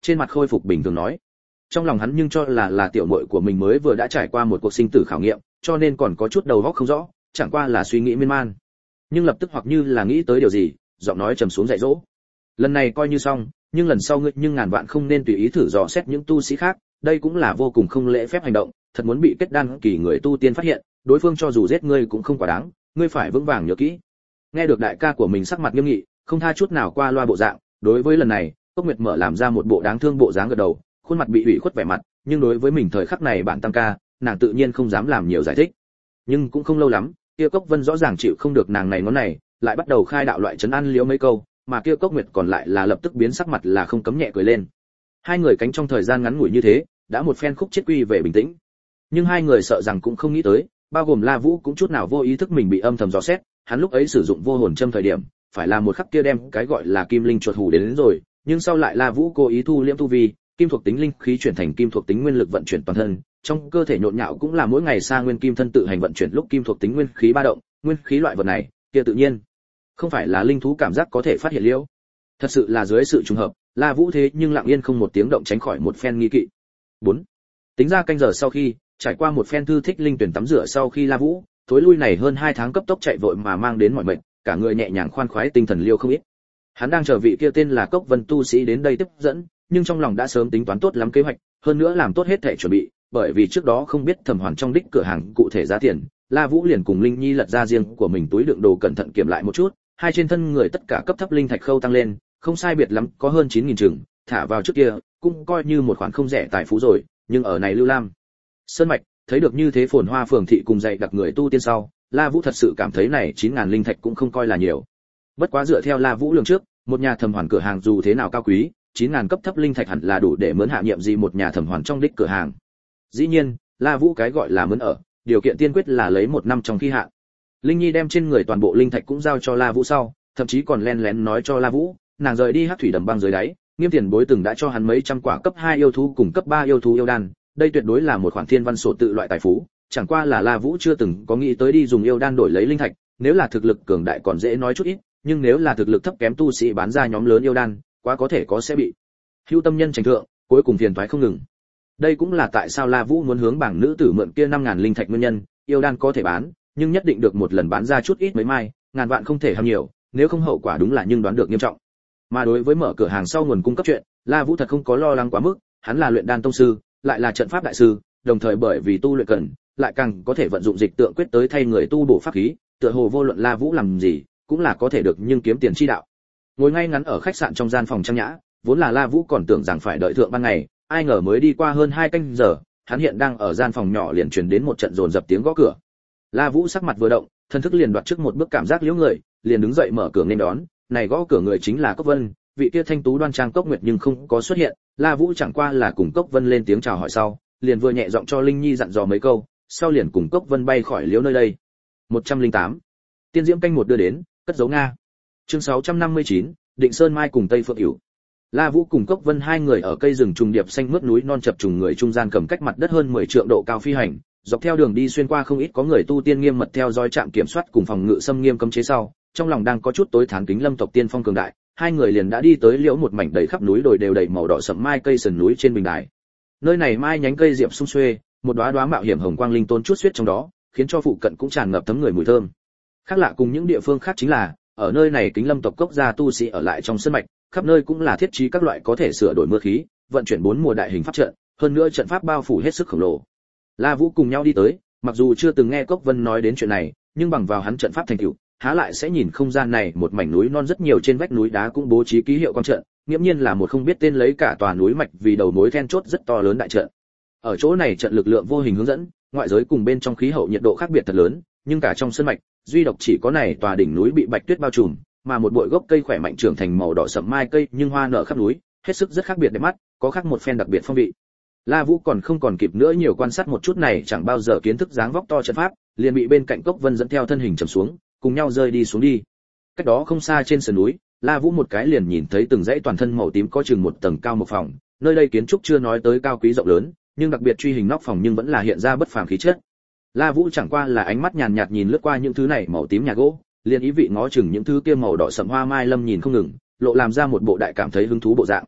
trên mặt khôi phục bình thường nói. Trong lòng hắn nhưng cho là tiểu muội của mình mới vừa đã trải qua một cuộc sinh tử khảo nghiệm, cho nên còn có chút đầu óc không rõ, chẳng qua là suy nghĩ miên man. Nhưng lập tức hoặc như là nghĩ tới điều gì, giọng nói trầm xuống dạy dỗ. Lần này coi như xong, nhưng lần sau ngươi nhưng ngàn vạn không nên tùy ý thử dò xét những tu sĩ khác, đây cũng là vô cùng không lễ phép hành động, thật muốn bị kết đan kỳ người tu tiên phát hiện, đối phương cho dù giết ngươi cũng không quá đáng, ngươi phải vững vàng nhớ kỹ. Nghe được đại ca của mình sắc mặt nghiêm nghị, không tha chút nào qua loa bộ dạng, đối với lần này, Cốc Nguyệt mở làm ra một bộ đáng thương bộ dáng gật đầu, khuôn mặt bị ủy khuất vẻ mặt, nhưng đối với mình thời khắc này bạn tăng ca, nàng tự nhiên không dám làm nhiều giải thích. Nhưng cũng không lâu lắm, kia Cốc Vân rõ ràng chịu không được nàng này ngón này, lại bắt đầu khai đạo loại trấn an liếu mấy câu, mà kia Cốc Nguyệt còn lại là lập tức biến sắc mặt là không cấm nhẹ cười lên. Hai người cánh trong thời gian ngắn ngủi như thế, đã một phen khúc chết quy về bình tĩnh. Nhưng hai người sợ rằng cũng không nghĩ tới, bao gồm La Vũ cũng chút nào vô ý thức mình bị âm thầm dò xét, hắn lúc ấy sử dụng vô hồn châm thời điểm, phải là một khắc kia đem cái gọi là kim linh chuột hủ đến rồi, nhưng sau lại La Vũ cố ý thu liễm tu vi, kim thuộc tính linh khí chuyển thành kim thuộc tính nguyên lực vận chuyển toàn thân, trong cơ thể nhộn nhạo cũng là mỗi ngày sa nguyên kim thân tự hành vận chuyển lúc kim thuộc tính nguyên khí ba động, nguyên khí loại vật này, kia tự nhiên không phải là linh thú cảm giác có thể phát hiện liễu. Thật sự là dưới sự trùng hợp, La Vũ thế nhưng lặng yên không một tiếng động tránh khỏi một phen nghi kỵ. 4. Tính ra canh giờ sau khi, trải qua một phen thư thích linh tuyển tắm rửa sau khi La Vũ, thối lui này hơn 2 tháng cấp tốc chạy vội mà mang đến mọi mệnh, cả người nhẹ nhàng khoan khoái tinh thần liêu không ít. Hắn đang chờ vị kia tên là Cốc Vân tu sĩ đến đây tiếp dẫn, nhưng trong lòng đã sớm tính toán tốt lắm kế hoạch, hơn nữa làm tốt hết thể chuẩn bị, bởi vì trước đó không biết Thẩm Hoàn trong đích cửa hàng cụ thể giá tiền, La Vũ liền cùng Linh Nhi lật ra riêng của mình túi đựng đồ cẩn thận kiểm lại một chút, hai trên thân người tất cả cấp thấp linh thạch khâu tăng lên, không sai biệt lắm, có hơn 9000 chừng, thả vào trước kia, cũng coi như một khoản không rẻ tài phú rồi, nhưng ở này Lưu Lam Sơn mạch, thấy được như thế phồn hoa phường thị cùng dạy đặc người tu tiên sau, La Vũ thật sự cảm thấy này 9000 linh thạch cũng không coi là nhiều. Bất quá dựa theo La Vũ lường trước, một nhà Thẩm Hoàn cửa hàng dù thế nào cao quý, 9000 cấp thấp linh thạch hẳn là đủ để mướn hạ nhiệm gì một nhà Thẩm Hoàn trong đích cửa hàng. Dĩ nhiên, La Vũ cái gọi là mướn ở, điều kiện tiên quyết là lấy 1 năm trong khi hạn. Linh Nhi đem trên người toàn bộ linh thạch cũng giao cho La Vũ sau, thậm chí còn lén lén nói cho La Vũ, nàng rời đi Hắc thủy đầm băng dưới đáy, Nghiêm tiền bối từng đã cho hắn mấy trăm quả cấp 2 yêu thú cùng cấp 3 yêu thú yêu đan, đây tuyệt đối là một khoản thiên văn sổ tự loại tài phú, chẳng qua là La Vũ chưa từng có nghĩ tới đi dùng yêu đan đổi lấy linh thạch, nếu là thực lực cường đại còn dễ nói chút ít, nhưng nếu là thực lực thấp kém tu sĩ bán ra nhóm lớn yêu đan, quá có thể có sẽ bị hưu tâm nhân tranh thượng, cuối cùng phiền toái không ngừng. Đây cũng là tại sao La Vũ muốn hướng bảng nữ tử mượn kia 5000 linh thạch nguyên nhân, yêu đan có thể bán, nhưng nhất định được một lần bán ra chút ít mấy mai, ngàn vạn không thể ham nhiều, nếu không hậu quả đúng là nhưng đoán được nghiêm trọng. Mà đối với mở cửa hàng sau nguồn cung cấp chuyện, La Vũ thật không có lo lắng quá mức, hắn là luyện đan tông sư, lại là trận pháp đại sư, đồng thời bởi vì tu luyện cần, lại càng có thể vận dụng dịch tượng quyết tới thay người tu bổ pháp khí, tựa hồ vô luận La Vũ làm gì, cũng là có thể được nhưng kiếm tiền chi đạo. Ngồi ngay ngắn ở khách sạn trong gian phòng trang nhã, vốn là La Vũ còn tưởng rằng phải đợi thượng ban ngày, ai ngờ mới đi qua hơn 2 canh giờ, hắn hiện đang ở gian phòng nhỏ liền truyền đến một trận dồn dập tiếng gõ cửa. La Vũ sắc mặt vừa động, thân thức liền đoạt trước một bước cảm giác liễu người, liền đứng dậy mở cửa nghênh đón, này gõ cửa người chính là Cốc Vân, vị kia thanh tú đoan trang Cốc Nguyệt nhưng không có xuất hiện, La Vũ chẳng qua là cùng Cốc Vân lên tiếng chào hỏi sau, liền vừa nhẹ giọng cho Linh Nhi dặn dò mấy câu, sau liền cùng Cốc Vân bay khỏi liễu nơi đây. 108. Tiên diễm canh một đưa đến, cất giấu Nga. Chương 659, Định Sơn Mai cùng Tây Phượng Hữu. La Vũ cùng Cốc Vân hai người ở cây rừng trùng điệp xanh mướt núi non chập trùng người trung gian cầm cách mặt đất hơn 10 trượng độ cao phi hành, dọc theo đường đi xuyên qua không ít có người tu tiên nghiêm mật theo dõi trạm kiểm soát cùng phòng ngự xâm nghiêm cấm chế sau, trong lòng đang có chút tối thán kính Lâm tộc tiên phong cường đại, hai người liền đã đi tới liễu một mảnh đầy khắp núi đồi đều đầy màu đỏ sẫm mai cây sườn núi trên bình đài. Nơi này mai nhánh cây diệp sum xuê, một đóa đóa mạo hiểm hồng quang linh tôn chút xuyết trong đó, khiến cho phụ cận cũng tràn ngập thấm người mùi thơm. Khác lạ cùng những địa phương khác chính là, ở nơi này kính Lâm tộc cốc gia tu sĩ ở lại trong sơn mạch, khắp nơi cũng là thiết trí các loại có thể sửa đổi mưa khí, vận chuyển 4 mùa đại hình pháp trận, hơn nữa trận pháp bao phủ hết sức khổng lồ. La Vũ cùng nhau đi tới, mặc dù chưa từng nghe Cốc Vân nói đến chuyện này, nhưng bằng vào hắn trận pháp thành tựu, há lại sẽ nhìn không gian này một mảnh núi non rất nhiều trên vách núi đá cũng bố trí ký hiệu quang trận, nghiễm nhiên là một không biết tên lấy cả tòa núi mạch vì đầu mối then chốt rất to lớn đại trận. Ở chỗ này trận lực lượng vô hình hướng dẫn, ngoại giới cùng bên trong khí hậu nhiệt độ khác biệt thật lớn, nhưng cả trong sơn mạch, duy độc chỉ có này tòa đỉnh núi bị bạch tuyết bao trùm, mà một bụi gốc cây khỏe mạnh trưởng thành màu đỏ sẫm mai cây nhưng hoa nở khắp núi, hết sức rất khác biệt đẹp mắt, có khác một phen đặc biệt phong vị. La Vũ không kịp nữa nhiều quan sát một chút này chẳng bao giờ kiến thức dáng vóc to trận pháp, liền bị bên cạnh Cốc Vân dẫn theo thân hình trầm xuống, cùng nhau rơi đi xuống đi. Cách đó không xa trên sườn núi, La Vũ một cái liền nhìn thấy từng dãy toàn thân màu tím có chừng một tầng cao một phòng, nơi đây kiến trúc chưa nói tới cao quý rộng lớn, nhưng đặc biệt truy hình nóc phòng nhưng vẫn là hiện ra bất phàm khí chất. La Vũ chẳng qua là ánh mắt nhàn nhạt nhìn lướt qua những thứ này màu tím nhà gỗ, liền ý vị ngó chừng những thứ kia màu đỏ sẫm hoa mai lâm nhìn không ngừng, lộ làm ra một bộ đại cảm thấy hứng thú bộ dạng.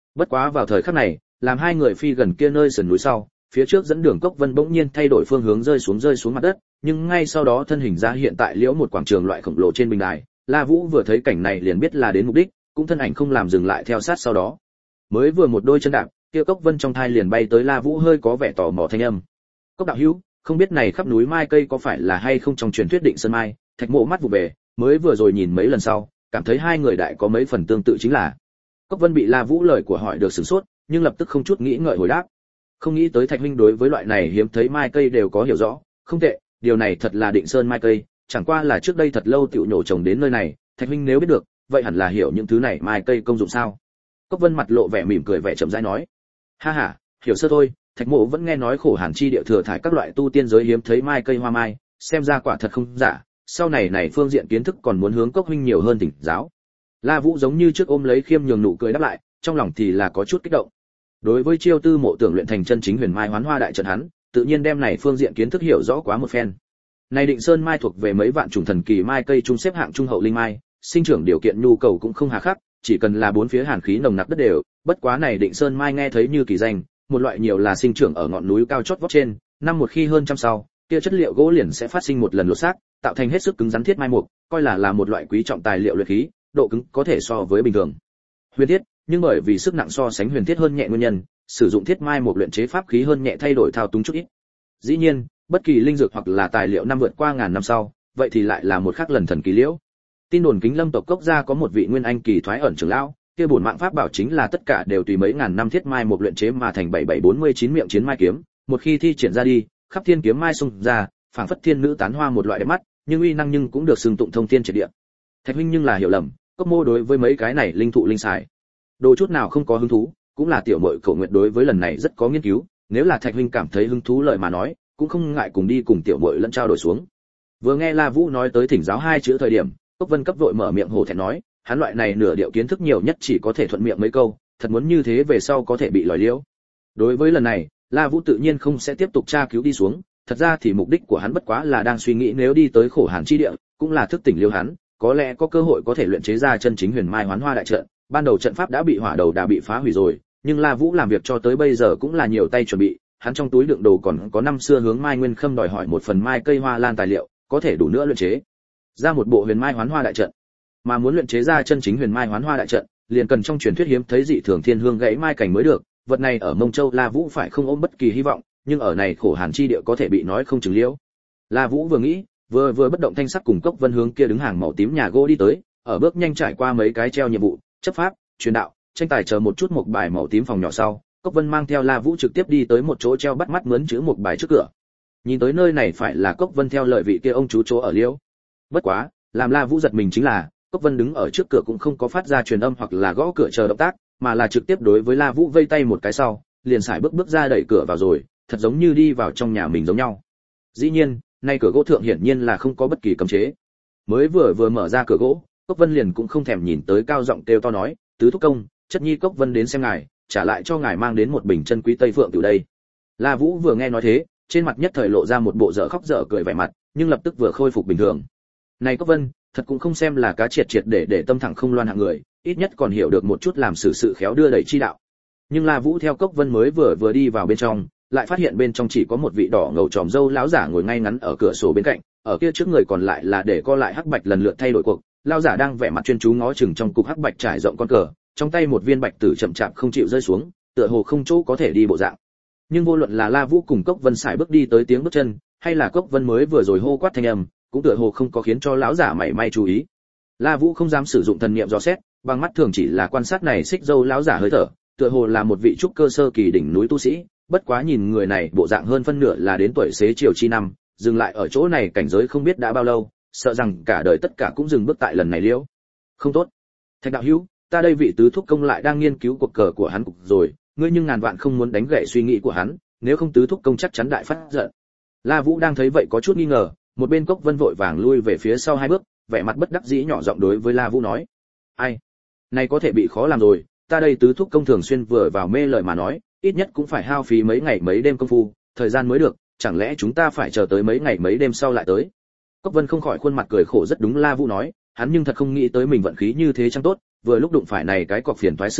Bất quá vào thời khắc này, làm hai người phi gần kia nơi sườn núi sau, phía trước dẫn đường Cốc Vân bỗng nhiên thay đổi phương hướng rơi xuống mặt đất, nhưng ngay sau đó thân hình ra hiện tại liễu một quảng trường loại khổng lồ trên bình đài. La Vũ vừa thấy cảnh này liền biết là đến mục đích, cũng thân ảnh không làm dừng lại theo sát sau đó. Mới vừa một đôi chân đạp, kia Cốc Vân trong thai liền bay tới La Vũ hơi có vẻ tò mò thanh âm. Cốc đạo hữu, không biết này khắp núi mai cây có phải là hay không trong truyền thuyết Định Sơn Mai? Thạch Mộ mắt vụ về, mới vừa rồi nhìn mấy lần sau, cảm thấy hai người đại có mấy phần tương tự chính là. Cốc Vân bị La Vũ lời của hỏi được sửng sốt, nhưng lập tức không chút nghĩ ngợi hồi đáp. Không nghĩ tới Thạch huynh đối với loại này hiếm thấy mai cây đều có hiểu rõ, không tệ, điều này thật là Định Sơn mai cây, chẳng qua là trước đây thật lâu tiểu nhổ trồng đến nơi này, Thạch huynh nếu biết được, vậy hẳn là hiểu những thứ này mai cây công dụng sao? Cốc Vân mặt lộ vẻ mỉm cười vẻ chậm rãi nói. Ha ha, hiểu sơ thôi, Thạch Mộ vẫn nghe nói khổ hàn chi địa thừa thải các loại tu tiên giới hiếm thấy mai cây hoa mai, xem ra quả thật không giả, sau này phương diện kiến thức còn muốn hướng Cốc huynh nhiều hơn thỉnh giáo. La Vũ giống như trước ôm lấy khiêm nhường nụ cười đáp lại, trong lòng thì là có chút kích động. Đối với Chiêu Tư Mộ tưởng luyện thành chân chính huyền mai hoán hoa đại trận hắn, tự nhiên đem này phương diện kiến thức hiểu rõ quá một phen. Này Định Sơn mai thuộc về mấy vạn chủng thần kỳ mai cây trung xếp hạng trung hậu linh mai, sinh trưởng điều kiện nhu cầu cũng không hà khắc, chỉ cần là bốn phía hàn khí nồng nặc đất đều, bất quá này Định Sơn mai nghe thấy như kỳ danh, một loại nhiều là sinh trưởng ở ngọn núi cao chót vót trên, năm một khi hơn trăm sau, kia chất liệu gỗ liền sẽ phát sinh một lần lột xác, tạo thành hết sức cứng rắn thiết mai mục, coi là một loại quý trọng tài liệu luyện khí, độ cứng có thể so với bình thường huyền thiết, nhưng bởi vì sức nặng so sánh huyền thiết hơn nhẹ nguyên nhân, sử dụng thiết mai mục luyện chế pháp khí hơn nhẹ thay đổi thao túng chút ít. Dĩ nhiên, bất kỳ linh dược hoặc là tài liệu năm vượt qua ngàn năm sau, vậy thì lại là một khác lần thần kỳ liễu. Tin đồn Kính Lâm tộc Cốc gia có một vị nguyên anh kỳ thoái ẩn trưởng lão, kia bổn mạng pháp bảo chính là tất cả đều tùy mấy ngàn năm thiết mai mục luyện chế mà thành 7749 miệng chiến mai kiếm, một khi thi triển ra đi, khắp thiên kiếm mai xung ra, phảng phất thiên nữ tán hoa một loại đẹp mắt, nhưng uy năng nhưng cũng được xưng tụng thông thiên triệt địa. Thạch huynh nhưng là hiểu lầm, Cốc mô đối với mấy cái này linh thụ linh xài, đồ chút nào không có hứng thú, cũng là tiểu muội Cổ Nguyệt đối với lần này rất có nghiên cứu, nếu là Thạch huynh cảm thấy hứng thú lời mà nói, cũng không ngại cùng đi cùng tiểu muội lẫn trao đổi xuống. Vừa nghe La Vũ nói tới thỉnh giáo hai chữ thời điểm, Cốc Vân cấp vội mở miệng hổ thẹn nói, hắn loại này nửa điệu kiến thức nhiều nhất chỉ có thể thuận miệng mấy câu, thật muốn như thế về sau có thể bị lòi liễu. Đối với lần này, La Vũ tự nhiên không sẽ tiếp tục tra cứu đi xuống, thật ra thì mục đích của hắn bất quá là đang suy nghĩ nếu đi tới khổ hàn chi địa, cũng là thức tỉnh liêu hắn, có lẽ có cơ hội có thể luyện chế ra chân chính huyền mai hoán hoa đại trận. Ban đầu trận pháp đã bị hỏa đầu đã bị phá hủy rồi, nhưng La Vũ làm việc cho tới bây giờ cũng là nhiều tay chuẩn bị, hắn trong túi đựng đồ còn có năm xưa hướng Mai Nguyên Khâm đòi hỏi một phần mai cây hoa lan tài liệu, có thể đủ nữa luyện chế ra một bộ huyền mai hoán hoa đại trận. Mà muốn luyện chế ra chân chính huyền mai hoán hoa đại trận, liền cần trong truyền thuyết hiếm thấy dị thường thiên hương gãy mai cảnh mới được, vật này ở Mông Châu La Vũ phải không ôm bất kỳ hy vọng, nhưng ở này khổ hàn chi địa có thể bị nói không chừng liễu. La Vũ vừa nghĩ, vừa bất động thanh sắc cùng Cốc Vân hướng kia đứng hàng màu tím nhà gỗ đi tới, ở bước nhanh trải qua mấy cái treo nhiệm vụ, chấp pháp, truyền đạo, tranh tài chờ một chút một bài màu tím phòng nhỏ sau, Cốc Vân mang theo La Vũ trực tiếp đi tới một chỗ treo bắt mắt mướn chữ một bài trước cửa. Nhìn tới nơi này phải là Cốc Vân theo lời vị kia ông chú chỗ ở liễu. Bất quá, làm La Vũ giật mình chính là, Cốc Vân đứng ở trước cửa cũng không có phát ra truyền âm hoặc là gõ cửa chờ động tác, mà là trực tiếp đối với La Vũ vây tay một cái sau, liền sải bước ra đẩy cửa vào rồi, thật giống như đi vào trong nhà mình giống nhau. Dĩ nhiên, nay cửa gỗ thượng hiển nhiên là không có bất kỳ cấm chế. Mới vừa mở ra cửa gỗ, Cốc Vân liền cũng không thèm nhìn tới cao giọng kêu to nói, tứ thúc công, chất nhi Cốc Vân đến xem ngài, trả lại cho ngài mang đến một bình chân quý Tây Phượng từ đây. La Vũ vừa nghe nói thế, trên mặt nhất thời lộ ra một bộ dở khóc dở cười vẻ mặt, nhưng lập tức vừa khôi phục bình thường. Này Cốc Vân, thật cũng không xem là cá triệt để tâm thẳng không loan hạng người, ít nhất còn hiểu được một chút làm sự khéo đưa đẩy chi đạo. Nhưng La Vũ theo Cốc Vân mới vừa đi vào bên trong, lại phát hiện bên trong chỉ có một vị đỏ ngầu tròm râu lão giả ngồi ngay ngắn ở cửa sổ bên cạnh, ở kia trước người còn lại là để co lại hắc bạch lần lượt thay đổi cuộc, lão giả đang vẻ mặt chuyên chú ngó chừng trong cục hắc bạch trải rộng con cờ, trong tay một viên bạch tử chậm chạp không chịu rơi xuống, tựa hồ không chỗ có thể đi bộ dạng. Nhưng vô luận là La Vũ cùng Cốc Vân sải bước đi tới tiếng bước chân, hay là Cốc Vân mới vừa rồi hô quát thanh âm, cũng tựa hồ không có khiến cho lão giả mảy may chú ý. La Vũ không dám sử dụng thần niệm dò xét, bằng mắt thường chỉ là quan sát này xích dâu lão giả hơi thở, tựa hồ là một vị trúc cơ sơ kỳ đỉnh núi tu sĩ, bất quá nhìn người này bộ dạng hơn phân nửa là đến tuổi xế chiều chi năm, dừng lại ở chỗ này cảnh giới không biết đã bao lâu, sợ rằng cả đời tất cả cũng dừng bước tại lần này liễu. Không tốt. Thạch đạo hữu, ta đây vị tứ thúc công lại đang nghiên cứu cuộc cờ của hắn cục rồi, ngươi nhưng ngàn vạn không muốn đánh gãy suy nghĩ của hắn, nếu không tứ thúc công chắc chắn đại phát giận. La Vũ đang thấy vậy có chút nghi ngờ, một bên Cốc Vân vội vàng lui về phía sau hai bước, vẻ mặt bất đắc dĩ nhỏ giọng đối với La Vũ nói: "Ai, này có thể bị khó làm rồi, ta đây tứ thúc công thường xuyên vừa vào mê lời mà nói, ít nhất cũng phải hao phí mấy ngày mấy đêm công phu, thời gian mới được, chẳng lẽ chúng ta phải chờ tới mấy ngày mấy đêm sau lại tới?" Cốc Vân không khỏi khuôn mặt cười khổ rất đúng La Vũ nói, hắn nhưng thật không nghĩ tới mình vận khí như thế chẳng tốt, vừa lúc đụng phải này cái cọc phiền toái sự tình,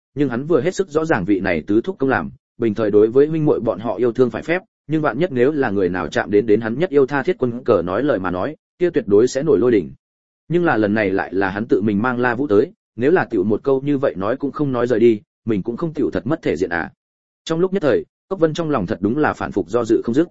nhưng hắn vừa hết sức rõ ràng vị này tứ thúc công làm, bình thời đối với huynh muội bọn họ yêu thương phải phép, nhưng vạn nhất nếu là người nào chạm đến hắn nhất yêu tha thiết quân cờ nói lời mà nói, kia tuyệt đối sẽ nổi lôi đỉnh. Nhưng là lần này lại là hắn tự mình mang La Vũ tới, nếu là tiểu một câu như vậy nói cũng không nói rời đi, mình cũng không tiểu thật mất thể diện à. Trong lúc nhất thời, Cốc Vân trong lòng thật đúng là phản phục do dự không dứt.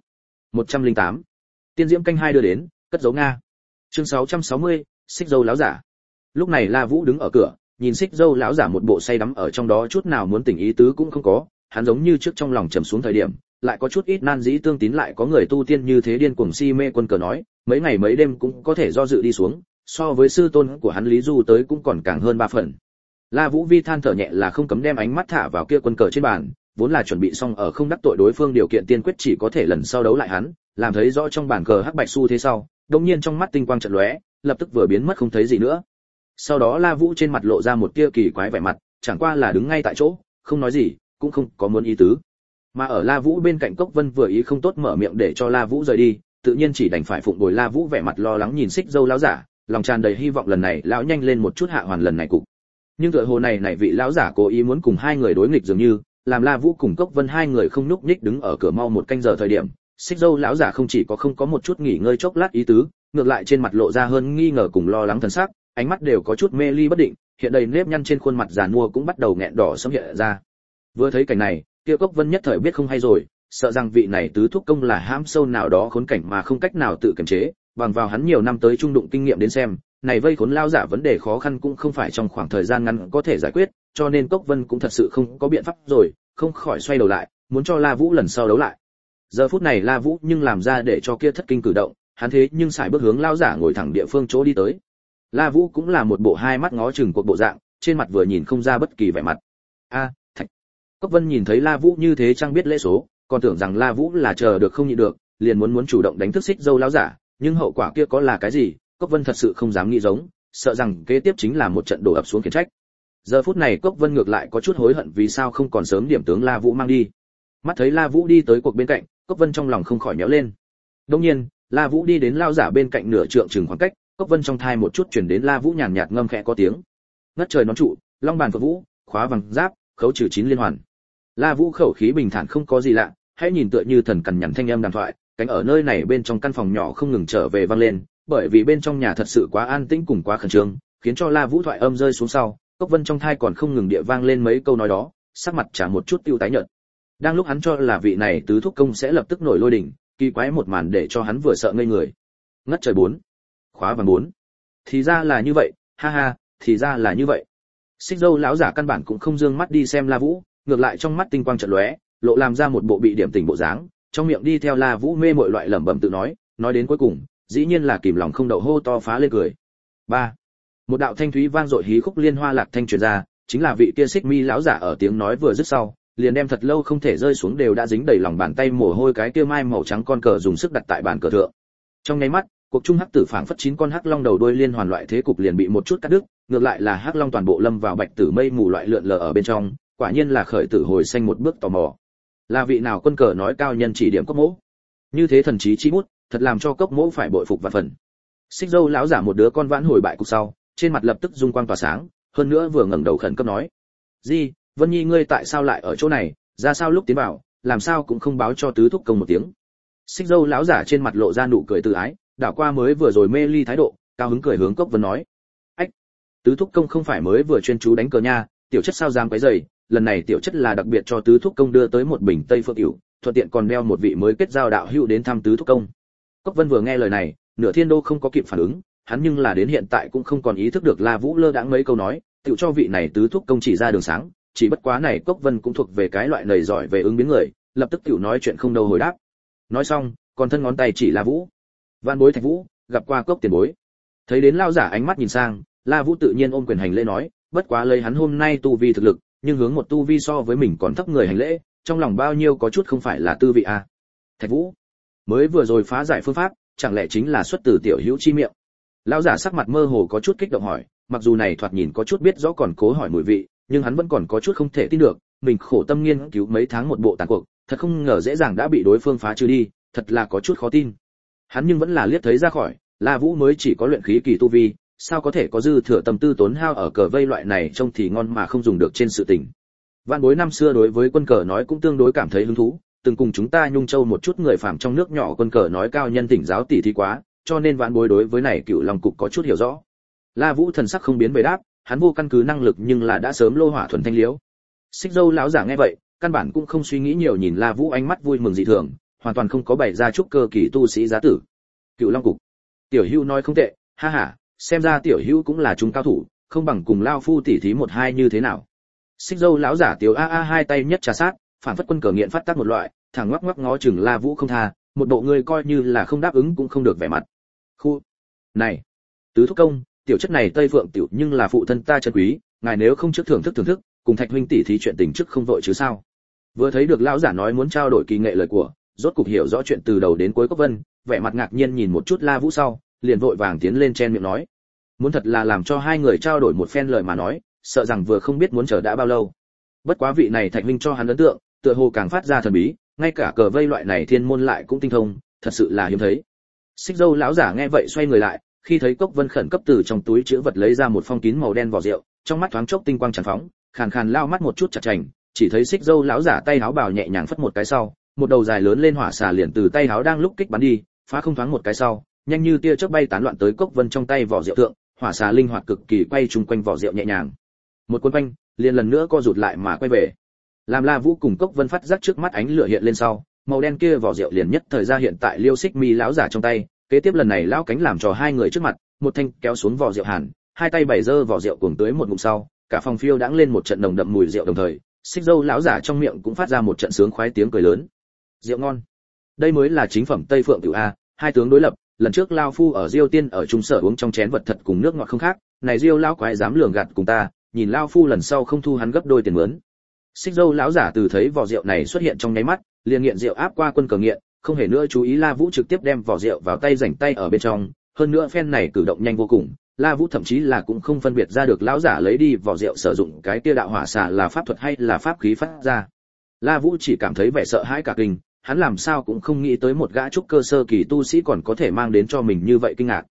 108. Tiên diễm canh hai đưa đến, cất giấu Nga. Chương 660, Xích Dâu lão giả. Lúc này La Vũ đứng ở cửa, nhìn Xích Dâu lão giả một bộ say đắm ở trong đó, chút nào muốn tỉnh ý tứ cũng không có, hắn giống như trước trong lòng trầm xuống thời điểm, lại có chút ít nan dĩ tương tín, lại có người tu tiên như thế điên cuồng si mê quân cờ nói, mấy ngày mấy đêm cũng có thể do dự đi xuống, so với sư tôn của hắn Lý Du tới cũng còn càng hơn 3 phần. La Vũ Vi than thở nhẹ là không cấm đem ánh mắt thả vào kia quân cờ trên bàn, vốn là chuẩn bị xong ở không đắc tội đối phương điều kiện tiên quyết chỉ có thể lần sau đấu lại hắn, làm thấy rõ trong bàn cờ hắc bạch xu thế sau, đột nhiên trong mắt tinh quang chợt lóe, lập tức vừa biến mất không thấy gì nữa. Sau đó La Vũ trên mặt lộ ra một tia kỳ quái vẻ mặt, chẳng qua là đứng ngay tại chỗ, không nói gì, cũng không có muốn ý tứ. Mà ở La Vũ bên cạnh Cốc Vân vừa ý không tốt mở miệng để cho La Vũ rời đi, tự nhiên chỉ đành phải phụng bồi La Vũ vẻ mặt lo lắng nhìn Xích Dâu lão giả, lòng tràn đầy hy vọng lần này lão nhanh lên một chút hạ hoàn lần này cục. Nhưng tựa hồ này vị lão giả cố ý muốn cùng hai người đối nghịch dường như, làm La Vũ cùng Cốc Vân hai người không nhúc nhích đứng ở cửa mau một canh giờ thời điểm, Xích Dâu lão giả không chỉ có không có một chút nghỉ ngơi chốc lát ý tứ, ngược lại trên mặt lộ ra hơn nghi ngờ cùng lo lắng thần sắc, ánh mắt đều có chút mê ly bất định, hiện đầy nếp nhăn trên khuôn mặt già nua cũng bắt đầu nghẹn đỏ xâm hiện ra. Vừa thấy cảnh này, Tiêu Cốc Vân nhất thời biết không hay rồi, sợ rằng vị này tứ thúc công là hãm sâu nào đó khốn cảnh mà không cách nào tự kiềm chế, bằng vào hắn nhiều năm tới trung đụng kinh nghiệm đến xem, này vây khốn lao giả vấn đề khó khăn cũng không phải trong khoảng thời gian ngắn có thể giải quyết, cho nên Cốc Vân cũng thật sự không có biện pháp rồi, không khỏi xoay đầu lại, muốn cho La Vũ lần sau đấu lại. Giờ phút này La Vũ nhưng làm ra để cho kia thất kinh cử động, hắn thế nhưng sải bước hướng lao giả ngồi thẳng địa phương chỗ đi tới. La Vũ cũng là một bộ hai mắt ngó chừng cuộc bộ dạng, trên mặt vừa nhìn không ra bất kỳ vẻ mặt. A, Thạch. Cốc Vân nhìn thấy La Vũ như thế chẳng biết lễ số, còn tưởng rằng La Vũ là chờ được không nhịn được, liền muốn chủ động đánh thức Xích Dâu lão giả, nhưng hậu quả kia có là cái gì, Cốc Vân thật sự không dám nghĩ giống, sợ rằng kế tiếp chính là một trận đổ ập xuống khiển trách. Giờ phút này Cốc Vân ngược lại có chút hối hận vì sao không còn sớm điểm tướng La Vũ mang đi. Mắt thấy La Vũ đi tới cuộc bên cạnh, Cốc Vân trong lòng không khỏi méo lên. Đương nhiên, La Vũ đi đến lão giả bên cạnh nửa trượng chừng khoảng cách, Cốc Vân trong thai một chút truyền đến La Vũ nhàn nhạt ngâm khẽ có tiếng. Ngất trời nón trụ, long bàn phượng vũ, khóa vàng giáp, khấu trừ 9 liên hoàn. La Vũ khẩu khí bình thản không có gì lạ, hãy nhìn tựa như thần cằn nhằn thanh âm đàm thoại, cánh ở nơi này bên trong căn phòng nhỏ không ngừng trở về vang lên, bởi vì bên trong nhà thật sự quá an tĩnh cùng quá khẩn trương, khiến cho La Vũ thoại âm rơi xuống sau, Cốc Vân trong thai còn không ngừng địa vang lên mấy câu nói đó, sắc mặt trả một chút tiêu tái nhợt. Đang lúc hắn cho là vị này tứ thúc công sẽ lập tức nổi lôi đỉnh, kỳ quái một màn để cho hắn vừa sợ ngây người. Ngất trời 4, khóa vàng 4. Thì ra là như vậy, ha ha, thì ra là như vậy. Xích Dâu lão giả căn bản cũng không dương mắt đi xem La Vũ, ngược lại trong mắt tinh quang chợt lóe, lộ làm ra một bộ bị điểm tỉnh bộ dáng, trong miệng đi theo La Vũ mê mội loại lẩm bẩm tự nói đến cuối cùng, dĩ nhiên là kìm lòng không đậu hô to phá lên cười. 3. Một đạo thanh thúy vang dội hí khúc liên hoa lạc thanh truyền ra, chính là vị kia Xích Mi lão giả ở tiếng nói vừa dứt sau, liền đem thật lâu không thể rơi xuống đều đã dính đầy lòng bàn tay mồ hôi cái kia mai màu trắng con cờ dùng sức đặt tại bàn cờ thượng. Trong nháy mắt, cuộc trung hắc tử phảng phất 9 con hắc long đầu đuôi liên hoàn loại thế cục liền bị một chút cắt đứt, ngược lại là hắc long toàn bộ lâm vào bạch tử mây mù loại lượn lờ ở bên trong, quả nhiên là khởi tử hồi sinh một bước tò mò. Là vị nào quân cờ nói cao nhân chỉ điểm Cốc Mỗ? Như thế thần trí chi bút, thật làm cho Cốc Mỗ phải bội phục vạn phần. Xích Dâu lão giả một đứa con vãn hồi bại cục sau, trên mặt lập tức dung quang tỏa sáng, hơn nữa vừa ngẩng đầu khẩn cấp nói: "Di, Vân Nhi ngươi tại sao lại ở chỗ này, ra sao lúc tiến vào, làm sao cũng không báo cho tứ thúc công một tiếng?" Xích Dâu lão giả trên mặt lộ ra nụ cười từ ái, đảo qua mới vừa rồi mê ly thái độ, cao hứng cười hướng Cốc Vân nói: "Ách, tứ thúc công không phải mới vừa chuyên chú đánh cờ nha, tiểu chất sao dám quấy rầy, lần này tiểu chất là đặc biệt cho tứ thúc công đưa tới một bình Tây Phượng tiểu, thuận tiện còn đeo một vị mới kết giao đạo hữu đến thăm tứ thúc công." Cốc Vân vừa nghe lời này, nửa thiên đô không có kịp phản ứng, hắn nhưng là đến hiện tại cũng không còn ý thức được La Vũ lơ đãng mấy câu nói, tiểu cho vị này tứ thúc công chỉ ra đường sáng, chỉ bất quá này Cốc Vân cũng thuộc về cái loại nầy giỏi về ứng biến người, lập tức tiểu nói chuyện không đâu hồi đáp. Nói xong, còn thân ngón tay chỉ La Vũ: "Vạn bối Thạch Vũ, gặp qua Cốc tiền bối." Thấy đến lão giả ánh mắt nhìn sang, La Vũ tự nhiên ôm quyền hành lễ nói, bất quá lấy hắn hôm nay tu vi thực lực, nhưng hướng một tu vi so với mình còn thấp người hành lễ, trong lòng bao nhiêu có chút không phải là tư vị à. Thạch Vũ, mới vừa rồi phá giải phương pháp, chẳng lẽ chính là xuất từ tiểu hữu chi miệng? Lão giả sắc mặt mơ hồ có chút kích động hỏi, mặc dù này thoạt nhìn có chút biết rõ còn cố hỏi mùi vị, nhưng hắn vẫn còn có chút không thể tin được, mình khổ tâm nghiên cứu mấy tháng một bộ tàn cuộc, thật không ngờ dễ dàng đã bị đối phương phá trừ đi, thật là có chút khó tin. Hắn nhưng vẫn là liếc thấy ra khỏi, La Vũ mới chỉ có luyện khí kỳ tu vi, sao có thể có dư thừa tâm tư tốn hao ở cờ vây loại này trông thì ngon mà không dùng được trên sự tình. Vạn bối năm xưa đối với quân cờ nói cũng tương đối cảm thấy hứng thú, từng cùng chúng ta Nhung Châu một chút người phàm trong nước nhỏ quân cờ nói cao nhân tỉnh giáo tỷ thí quá, cho nên vạn bối đối với này Cựu Long cục có chút hiểu rõ. La Vũ thần sắc không biến về đáp, hắn vô căn cứ năng lực nhưng là đã sớm lô hỏa thuần thanh liễu. Xích Dâu lão giả nghe vậy, căn bản cũng không suy nghĩ nhiều, nhìn La Vũ ánh mắt vui mừng dị thường, hoàn toàn không có bày ra chút cơ kỳ tu sĩ giá tử. Cựu Long cục, Tiểu Hữu nói không tệ, ha ha, xem ra Tiểu Hữu cũng là trung cao thủ, không bằng cùng lao phu tỉ thí một hai như thế nào. Xích Dâu lão giả Tiểu a hai tay nhất trà sát, phản phất quân cờ nghiện phát tác một loại, thẳng ngoắc ngoắc ngó chừng La Vũ không tha, một bộ người coi như là không đáp ứng cũng không được vẻ mặt. Khu, này, tứ thúc công, tiểu chất này Tây Phượng tiểu nhưng là phụ thân ta chân quý, ngài nếu không trước thưởng thức, cùng Thạch huynh tỉ thí chuyện tình trước không vội chứ sao? Vừa thấy được lão giả nói muốn trao đổi kỳ nghệ lời của, rốt cục hiểu rõ chuyện từ đầu đến cuối. Cốc Vân vẻ mặt ngạc nhiên nhìn một chút La Vũ sau, liền vội vàng tiến lên chen miệng nói, muốn thật là làm cho hai người trao đổi một phen lời mà nói, sợ rằng vừa không biết muốn chờ đã bao lâu. Bất quá vị này Thạch huynh cho hắn ấn tượng, tựa hồ càng phát ra thần bí, ngay cả cờ vây loại này thiên môn lại cũng tinh thông, thật sự là hiếm thấy. Xích Dâu lão giả nghe vậy xoay người lại, khi thấy Cốc Vân khẩn cấp từ trong túi trữ vật lấy ra một phong kín màu đen vỏ rượu, trong mắt thoáng chốc tinh quang tràn phóng, khàn khàn lao mắt một chút chặt chành, chỉ thấy Xích Dâu lão giả tay áo bào nhẹ nhàng phất một cái sau, một đầu dài lớn lên hỏa xà liền từ tay áo đang lúc kích bắn đi, phá không thoáng một cái sau, nhanh như tia chớp bay tán loạn tới Cốc Vân trong tay vỏ rượu thượng, hỏa xà linh hoạt cực kỳ quay chung quanh vỏ rượu nhẹ nhàng. Một cuốn quanh, liền lần nữa co rụt lại mà quay về. Làm La Vũ cùng Cốc Vân phát giác trước mắt ánh lửa hiện lên sau, màu đen kia vỏ rượu liền nhất thời ra hiện tại Liêu Xích Mi lão giả trong tay, kế tiếp lần này lão cánh làm trò hai người trước mặt, một thanh kéo xuống vỏ rượu hàn, hai tay bày dơ vỏ rượu cuồng tưới một ngụm sau, cả phòng phiêu đãng lên một trận nồng đậm mùi rượu, đồng thời Xích Dâu lão giả trong miệng cũng phát ra một trận sướng khoái tiếng cười lớn. Rượu ngon, đây mới là chính phẩm Tây Phượng tiểu a. Hai tướng đối lập, lần trước lao phu ở Diêu Tiên ở trung sở uống trong chén vật thật cùng nước ngọt không khác, này Diêu lão quái dám lường gạt cùng ta, nhìn lao phu lần sau không thu hắn gấp đôi tiền mướn. Xích Dâu lão giả từ thấy vỏ rượu này xuất hiện trong nháy mắt, liền nghiện rượu áp qua quân cờ nghiện, không hề nữa chú ý La Vũ trực tiếp đem vỏ rượu vào tay, rảnh tay ở bên trong, hơn nữa phen này cử động nhanh vô cùng, La Vũ thậm chí là cũng không phân biệt ra được lão giả lấy đi vỏ rượu sử dụng cái kia đạo hỏa xà là pháp thuật hay là pháp khí phát ra. La Vũ chỉ cảm thấy vẻ sợ hãi cả kinh, hắn làm sao cũng không nghĩ tới một gã trúc cơ sơ kỳ tu sĩ còn có thể mang đến cho mình như vậy kinh ngạc.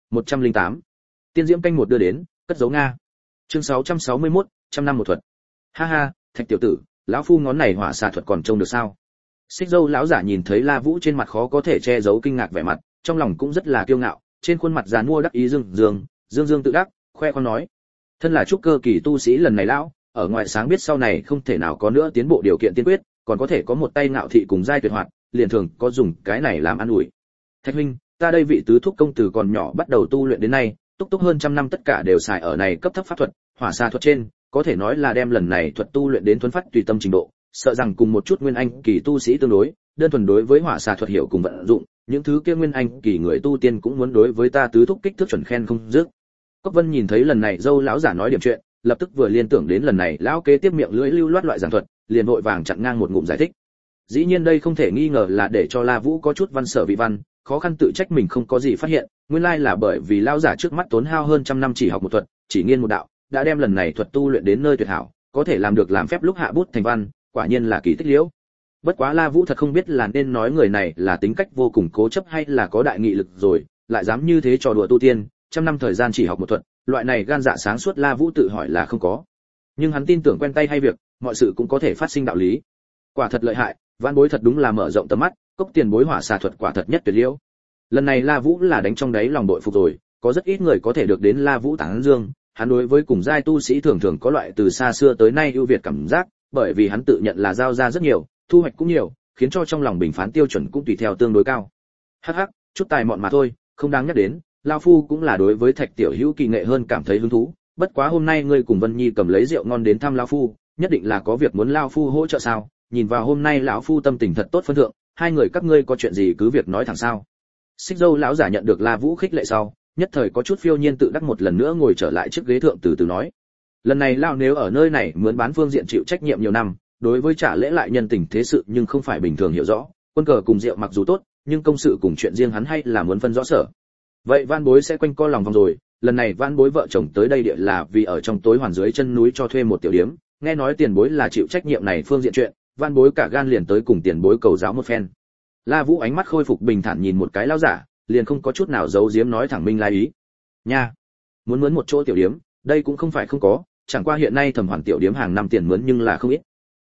108. Tiên diễm canh một đưa đến, cất giấu Nga. Chương 661, trăm năm một thuật. Ha ha, Thạch tiểu tử, lão phu ngón này hỏa xà thuật còn trông được sao? Xích Dâu lão giả nhìn thấy La Vũ trên mặt khó có thể che giấu kinh ngạc vẻ mặt, trong lòng cũng rất là kiêu ngạo, trên khuôn mặt già nua đắc ý dương tự đắc, khoe khoang nói: thân là trúc cơ kỳ tu sĩ lần này lão, ở ngoài sáng biết sau này không thể nào có nữa tiến bộ điều kiện tiên quyết, còn có thể có một tay ngạo thị cùng giai tuyệt hoạt, liền thường có dùng cái này làm ăn ủi. Thạch huynh, ta đây vị tứ thúc công tử còn nhỏ bắt đầu tu luyện đến nay, túc hơn trăm năm tất cả đều xài ở này cấp thấp pháp thuật, hỏa xà thuật trên, có thể nói là đem lần này thuật tu luyện đến thuần phát tùy tâm trình độ, sợ rằng cùng một chút nguyên anh kỳ tu sĩ tương đối, đơn thuần đối với hỏa xà thuật hiểu cùng vận dụng, những thứ kia nguyên anh kỳ người tu tiên cũng muốn đối với ta tứ thúc kích thước chuẩn khen không dứt. Cốc Vân nhìn thấy lần này Dâu lão giả nói điểm chuyện, lập tức vừa liên tưởng đến lần này lão kế tiếp miệng lưỡi lưu loát loại giảng thuật, liền vội vàng chặn ngang một ngụm giải thích. Dĩ nhiên đây không thể nghi ngờ là để cho La Vũ có chút văn sở vị văn, khó khăn tự trách mình không có gì phát hiện, nguyên lai là bởi vì lão giả trước mắt tốn hao hơn trăm năm chỉ học một thuật, chỉ nghiên một đạo, đã đem lần này thuật tu luyện đến nơi tuyệt hảo, có thể làm được làm phép lúc hạ bút thành văn, quả nhiên là kỳ tích liễu. Bất quá La Vũ thật không biết là nên nói người này là tính cách vô cùng cố chấp hay là có đại nghị lực rồi, lại dám như thế trò đùa tu tiên, trăm năm thời gian chỉ học một thuật, loại này gan dạ sáng suốt La Vũ tự hỏi là không có. Nhưng hắn tin tưởng quen tay hay việc, mọi sự cũng có thể phát sinh đạo lý. Quả thật lợi hại, vãn bối thật đúng là mở rộng tầm mắt, Cốc tiền bối hỏa xà thuật quả thật nhất tuyệt liễu. Lần này La Vũ là đánh trong đáy lòng đội phục rồi, có rất ít người có thể được đến La Vũ tán dương, hắn đối với cùng giai tu sĩ thường thường có loại từ xa xưa tới nay ưu việt cảm giác, bởi vì hắn tự nhận là giao ra rất nhiều, thu hoạch cũng nhiều, khiến cho trong lòng bình phán tiêu chuẩn cũng tùy theo tương đối cao. Hắc hắc, chút tài mọn mà thôi, không đáng nhắc đến, lão phu cũng là đối với Thạch tiểu hữu kỳ nghệ hơn cảm thấy hứng thú, bất quá hôm nay ngươi cùng Vân Nhi cầm lấy rượu ngon đến thăm lão phu, nhất định là có việc muốn lão phu hỗ trợ sao? Nhìn vào hôm nay lão phu tâm tình thật tốt phân thượng, hai người các ngươi có chuyện gì cứ việc nói thẳng sao. Xích Dâu lão giả nhận được La Vũ khích lệ sau, nhất thời có chút phiêu nhiên tự đắc, một lần nữa ngồi trở lại chiếc ghế thượng từ từ nói: lần này lão nếu ở nơi này mướn bán phương diện chịu trách nhiệm nhiều năm, đối với trả lễ lại nhân tình thế sự nhưng không phải bình thường hiểu rõ, quân cờ cùng rượu mặc dù tốt, nhưng công sự cùng chuyện riêng hắn hay là muốn phân rõ sở. Vậy van bối sẽ quanh co lòng vòng rồi, lần này van bối vợ chồng tới đây địa là vì ở trong tối hoàn dưới chân núi cho thuê một tiểu điếm, nghe nói tiền bối là chịu trách nhiệm này phương diện chuyện, van bối cả gan liền tới cùng tiền bối cầu giáo một phen. La Vũ ánh mắt khôi phục bình thản nhìn một cái lão giả, liền không có chút nào giấu giếm nói thẳng minh lai ý. Nha, muốn mướn một chỗ tiểu điếm, đây cũng không phải không có, chẳng qua hiện nay Thẩm Hoàn tiểu điếm hàng năm tiền mướn nhưng là không ít,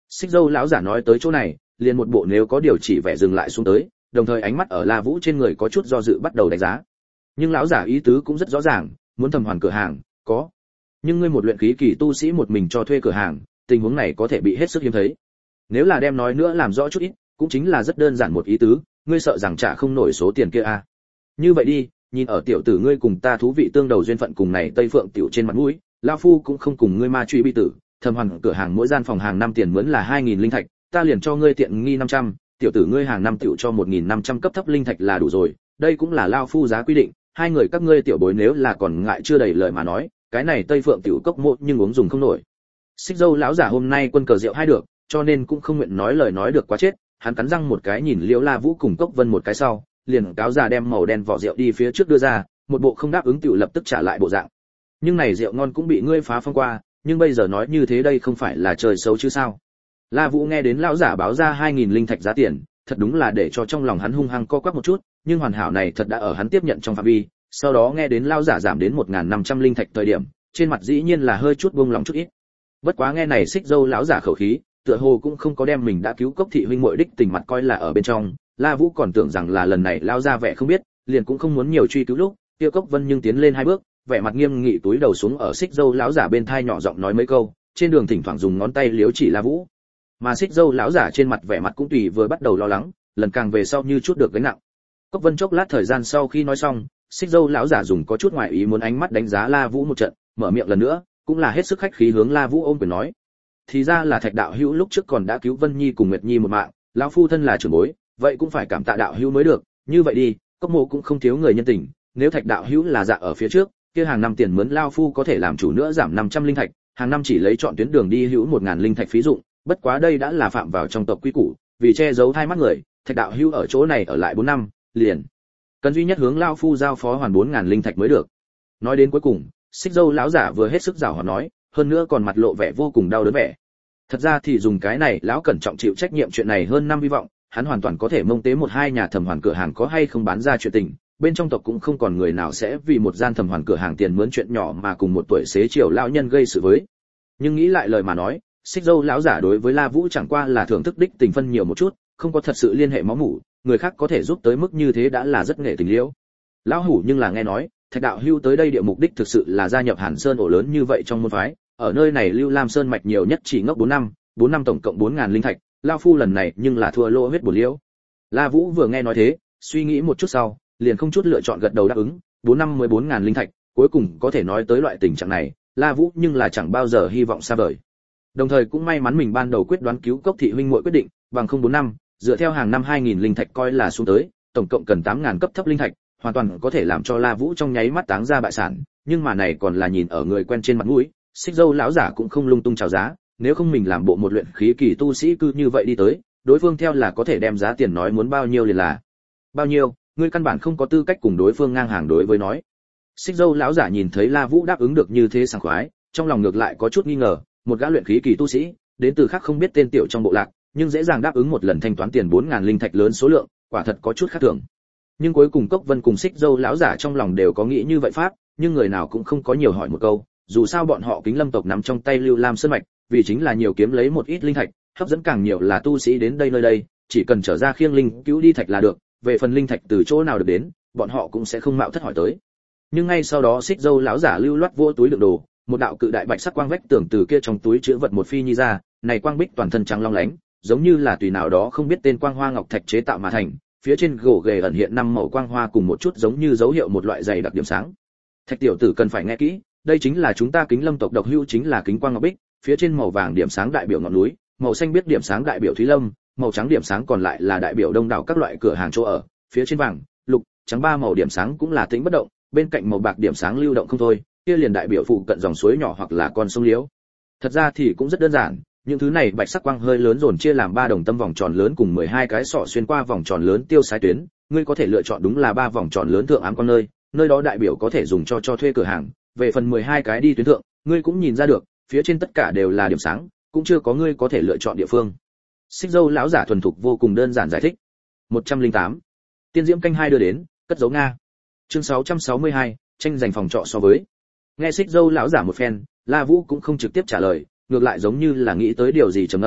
Xích Dâu lão giả nói tới chỗ này, liền một bộ nếu có điều chỉ vẻ dừng lại xuống tới, đồng thời ánh mắt ở La Vũ trên người có chút do dự bắt đầu đánh giá. Nhưng lão giả ý tứ cũng rất rõ ràng, muốn thẩm hoàn cửa hàng, có. Nhưng ngươi một luyện khí kỳ tu sĩ một mình cho thuê cửa hàng, tình huống này có thể bị hết sức hiếm thấy. Nếu là đem nói nữa làm rõ chút ít, cũng chính là rất đơn giản một ý tứ, ngươi sợ rằng trả không nổi số tiền kia à? Như vậy đi, nhìn ở tiểu tử ngươi cùng ta thú vị tương đầu duyên phận cùng này Tây Phượng tiểu trên mặt mũi, lão phu cũng không cùng ngươi ma truy bi tử, thẩm hoàn cửa hàng mỗi gian phòng hàng năm tiền mướn là 2000 linh thạch, ta liền cho ngươi tiện nghi 500, tiểu tử ngươi hàng năm tiểu cho 1500 cấp thấp linh thạch là đủ rồi, đây cũng là lão phu giá quy định, hai người các ngươi tiểu bối nếu là còn ngại chưa đầy lời mà nói, cái này Tây Phượng tiểu cốc mộ nhưng uống dùng không nổi. Xích Dâu lão giả hôm nay quân cờ rượu hai được, cho nên cũng không nguyện nói lời nói được quá chết, hắn cắn răng một cái nhìn Liễu La Vũ cùng Cốc Vân một cái sau, liền cáo già đem màu đen vỏ rượu đi phía trước đưa ra, một bộ không đáp ứng tiểu lập tức trả lại bộ dạng. Nhưng này rượu ngon cũng bị ngươi phá phong qua, nhưng bây giờ nói như thế đây không phải là trời xấu chứ sao? La Vũ nghe đến lão giả báo ra 2000 linh thạch giá tiền, thật đúng là để cho trong lòng hắn hung hăng co quắp một chút, nhưng hoàn hảo này thật đã ở hắn tiếp nhận trong phạm vi, sau đó nghe đến lão giả giảm đến 1500 linh thạch thời điểm, trên mặt dĩ nhiên là hơi chút buông lòng chút ít. Bất quá nghe này Xích Dâu lão giả khẩu khí, tựa hồ cũng không có đem mình đã cứu Cốc thị huynh muội đích tình mặt coi là ở bên trong, La Vũ còn tưởng rằng là lần này lao ra vẻ không biết, liền cũng không muốn nhiều truy cứu lúc, Tiêu Cốc Vân nhưng tiến lên hai bước, vẻ mặt nghiêm nghị túi đầu xuống ở Xích Dâu lão giả bên thai nhỏ giọng nói mấy câu, trên đường thỉnh thoảng dùng ngón tay liếu chỉ La Vũ. Mà Xích Dâu lão giả trên mặt vẻ mặt cũng tùy vừa bắt đầu lo lắng, lần càng về sau như chút được gánh nặng. Cốc Vân chốc lát thời gian sau khi nói xong, Xích Dâu lão giả dùng có chút ngoại ý muốn ánh mắt đánh giá La Vũ một trận, mở miệng lần nữa, cũng là hết sức khách khí hướng La Vũ ôm quyền nói: "Thì ra là Thạch đạo hữu lúc trước còn đã cứu Vân Nhi cùng Nguyệt Nhi một mạng, lão phu thân là trưởng bối, vậy cũng phải cảm tạ đạo hữu mới được, như vậy đi, Cốc mộ cũng không thiếu người nhân tình, nếu Thạch đạo hữu là dạ ở phía trước, kia hàng năm tiền mướn lão phu có thể làm chủ nữa giảm 500 linh thạch, hàng năm chỉ lấy chọn tuyến đường đi hữu 1000 linh thạch phí dụng, bất quá đây đã là phạm vào trong tộc quy củ, vì che giấu thai mắt người, Thạch đạo hữu ở chỗ này ở lại 4 năm, liền cần duy nhất hướng lão phu giao phó hoàn 4000 linh thạch mới được." Nói đến cuối cùng, Xích Dâu lão giả vừa hết sức giảo hoạt nói, hơn nữa còn mặt lộ vẻ vô cùng đau đớn vẻ. Thật ra thì dùng cái này lão cẩn trọng chịu trách nhiệm chuyện này hơn năm hy vọng, hắn hoàn toàn có thể mông tế một hai nhà thẩm hoàn cửa hàng có hay không bán ra chuyện tình, bên trong tộc cũng không còn người nào sẽ vì một gian thẩm hoàn cửa hàng tiền mướn chuyện nhỏ mà cùng một tuổi xế chiều lão nhân gây sự với. Nhưng nghĩ lại lời mà nói, Xích Dâu lão giả đối với La Vũ chẳng qua là thưởng thức đích tình phân nhiều một chút, không có thật sự liên hệ máu mủ, người khác có thể giúp tới mức như thế đã là rất nghệ tình liễu. Lão hủ nhưng là nghe nói, Thạch đạo hưu tới đây địa mục đích thực sự là gia nhập Hàn Sơn ổ lớn như vậy trong môn phái, ở nơi này Lưu Lam Sơn mạch nhiều nhất chỉ ngốc 4 năm tổng cộng 4000 linh thạch, lão phu lần này nhưng là thua lỗ huyết bổ liễu. La Vũ vừa nghe nói thế, suy nghĩ một chút sau, liền không chút lựa chọn gật đầu đáp ứng, 4 năm 14000 linh thạch, cuối cùng có thể nói tới loại tình trạng này, La Vũ nhưng là chẳng bao giờ hy vọng xa vời. Đồng thời cũng may mắn mình ban đầu quyết đoán cứu Cốc thị huynh muội quyết định, bằng không 4 năm, dựa theo hàng năm 2000 linh thạch coi là xuống tới, tổng cộng cần 8000 cấp thấp linh thạch, hoàn toàn có thể làm cho La Vũ trong nháy mắt táng ra bại sản, nhưng mà này còn là nhìn ở người quen trên mặt mũi, Xích Dâu lão giả cũng không lung tung chào giá, nếu không mình làm bộ một luyện khí kỳ tu sĩ cứ như vậy đi tới, đối phương theo là có thể đem giá tiền nói muốn bao nhiêu liền là bao nhiêu, ngươi căn bản không có tư cách cùng đối phương ngang hàng đối với nói. Xích Dâu lão giả nhìn thấy La Vũ đáp ứng được như thế sảng khoái, trong lòng ngược lại có chút nghi ngờ, một gã luyện khí kỳ tu sĩ, đến từ khác không biết tên tiểu trong bộ lạc, nhưng dễ dàng đáp ứng một lần thanh toán tiền 4000 linh thạch lớn số lượng, quả thật có chút khác thường. Nhưng cuối cùng Cốc Vân cùng Xích Dâu lão giả trong lòng đều có nghĩ như vậy pháp, nhưng người nào cũng không có nhiều hỏi một câu, dù sao bọn họ Kính Lâm tộc nắm trong tay Lưu Lam Sơn mạch, vì chính là nhiều kiếm lấy một ít linh thạch, hấp dẫn càng nhiều là tu sĩ đến đây nơi đây, chỉ cần trở ra khiêng linh cứu đi thạch là được, về phần linh thạch từ chỗ nào được đến, bọn họ cũng sẽ không mạo thất hỏi tới. Nhưng ngay sau đó Xích Dâu lão giả lưu loát vô túi đựng đồ, một đạo cự đại bạch sắc quang vách tường từ kia trong túi chứa vật một phi nhi ra, này quang bích toàn thân trắng long lánh, giống như là tùy nào đó không biết tên quang hoa ngọc thạch chế tạo mà thành, phía trên gỗ ghề ẩn hiện 5 màu quang hoa cùng một chút giống như dấu hiệu một loại dày đặc điểm sáng. Thạch tiểu tử cần phải nghe kỹ, đây chính là chúng ta Kính Lâm tộc độc hữu chính là kính quang ngọc bích, phía trên màu vàng điểm sáng đại biểu ngọn núi, màu xanh biết điểm sáng đại biểu thúy lâm, màu trắng điểm sáng còn lại là đại biểu đông đảo các loại cửa hàng chỗ ở, phía trên vàng, lục, trắng ba màu điểm sáng cũng là tĩnh bất động, bên cạnh màu bạc điểm sáng lưu động không thôi, kia liền đại biểu phụ cận dòng suối nhỏ hoặc là con sông liễu. Thật ra thì cũng rất đơn giản, những thứ này bạch sắc quang hơi lớn dồn chia làm 3 đồng tâm vòng tròn lớn cùng 12 cái sọ xuyên qua vòng tròn lớn tiêu sái tuyến, ngươi có thể lựa chọn đúng là 3 vòng tròn lớn thượng ám con nơi, nơi đó đại biểu có thể dùng cho thuê cửa hàng, về phần 12 cái đi tuyến thượng, ngươi cũng nhìn ra được, phía trên tất cả đều là điểm sáng, cũng chưa có ngươi có thể lựa chọn địa phương. Xích Dâu lão giả thuần thục vô cùng đơn giản giải thích. 108. Tiên diễm canh 2 đưa đến, cất giấu Nga. Chương 662, tranh giành phòng trọ so với. Nghe Xích Dâu lão giả một phen, La Vũ cũng không trực tiếp trả lời, ngược lại giống như là nghĩ tới điều gì trầm ngâm,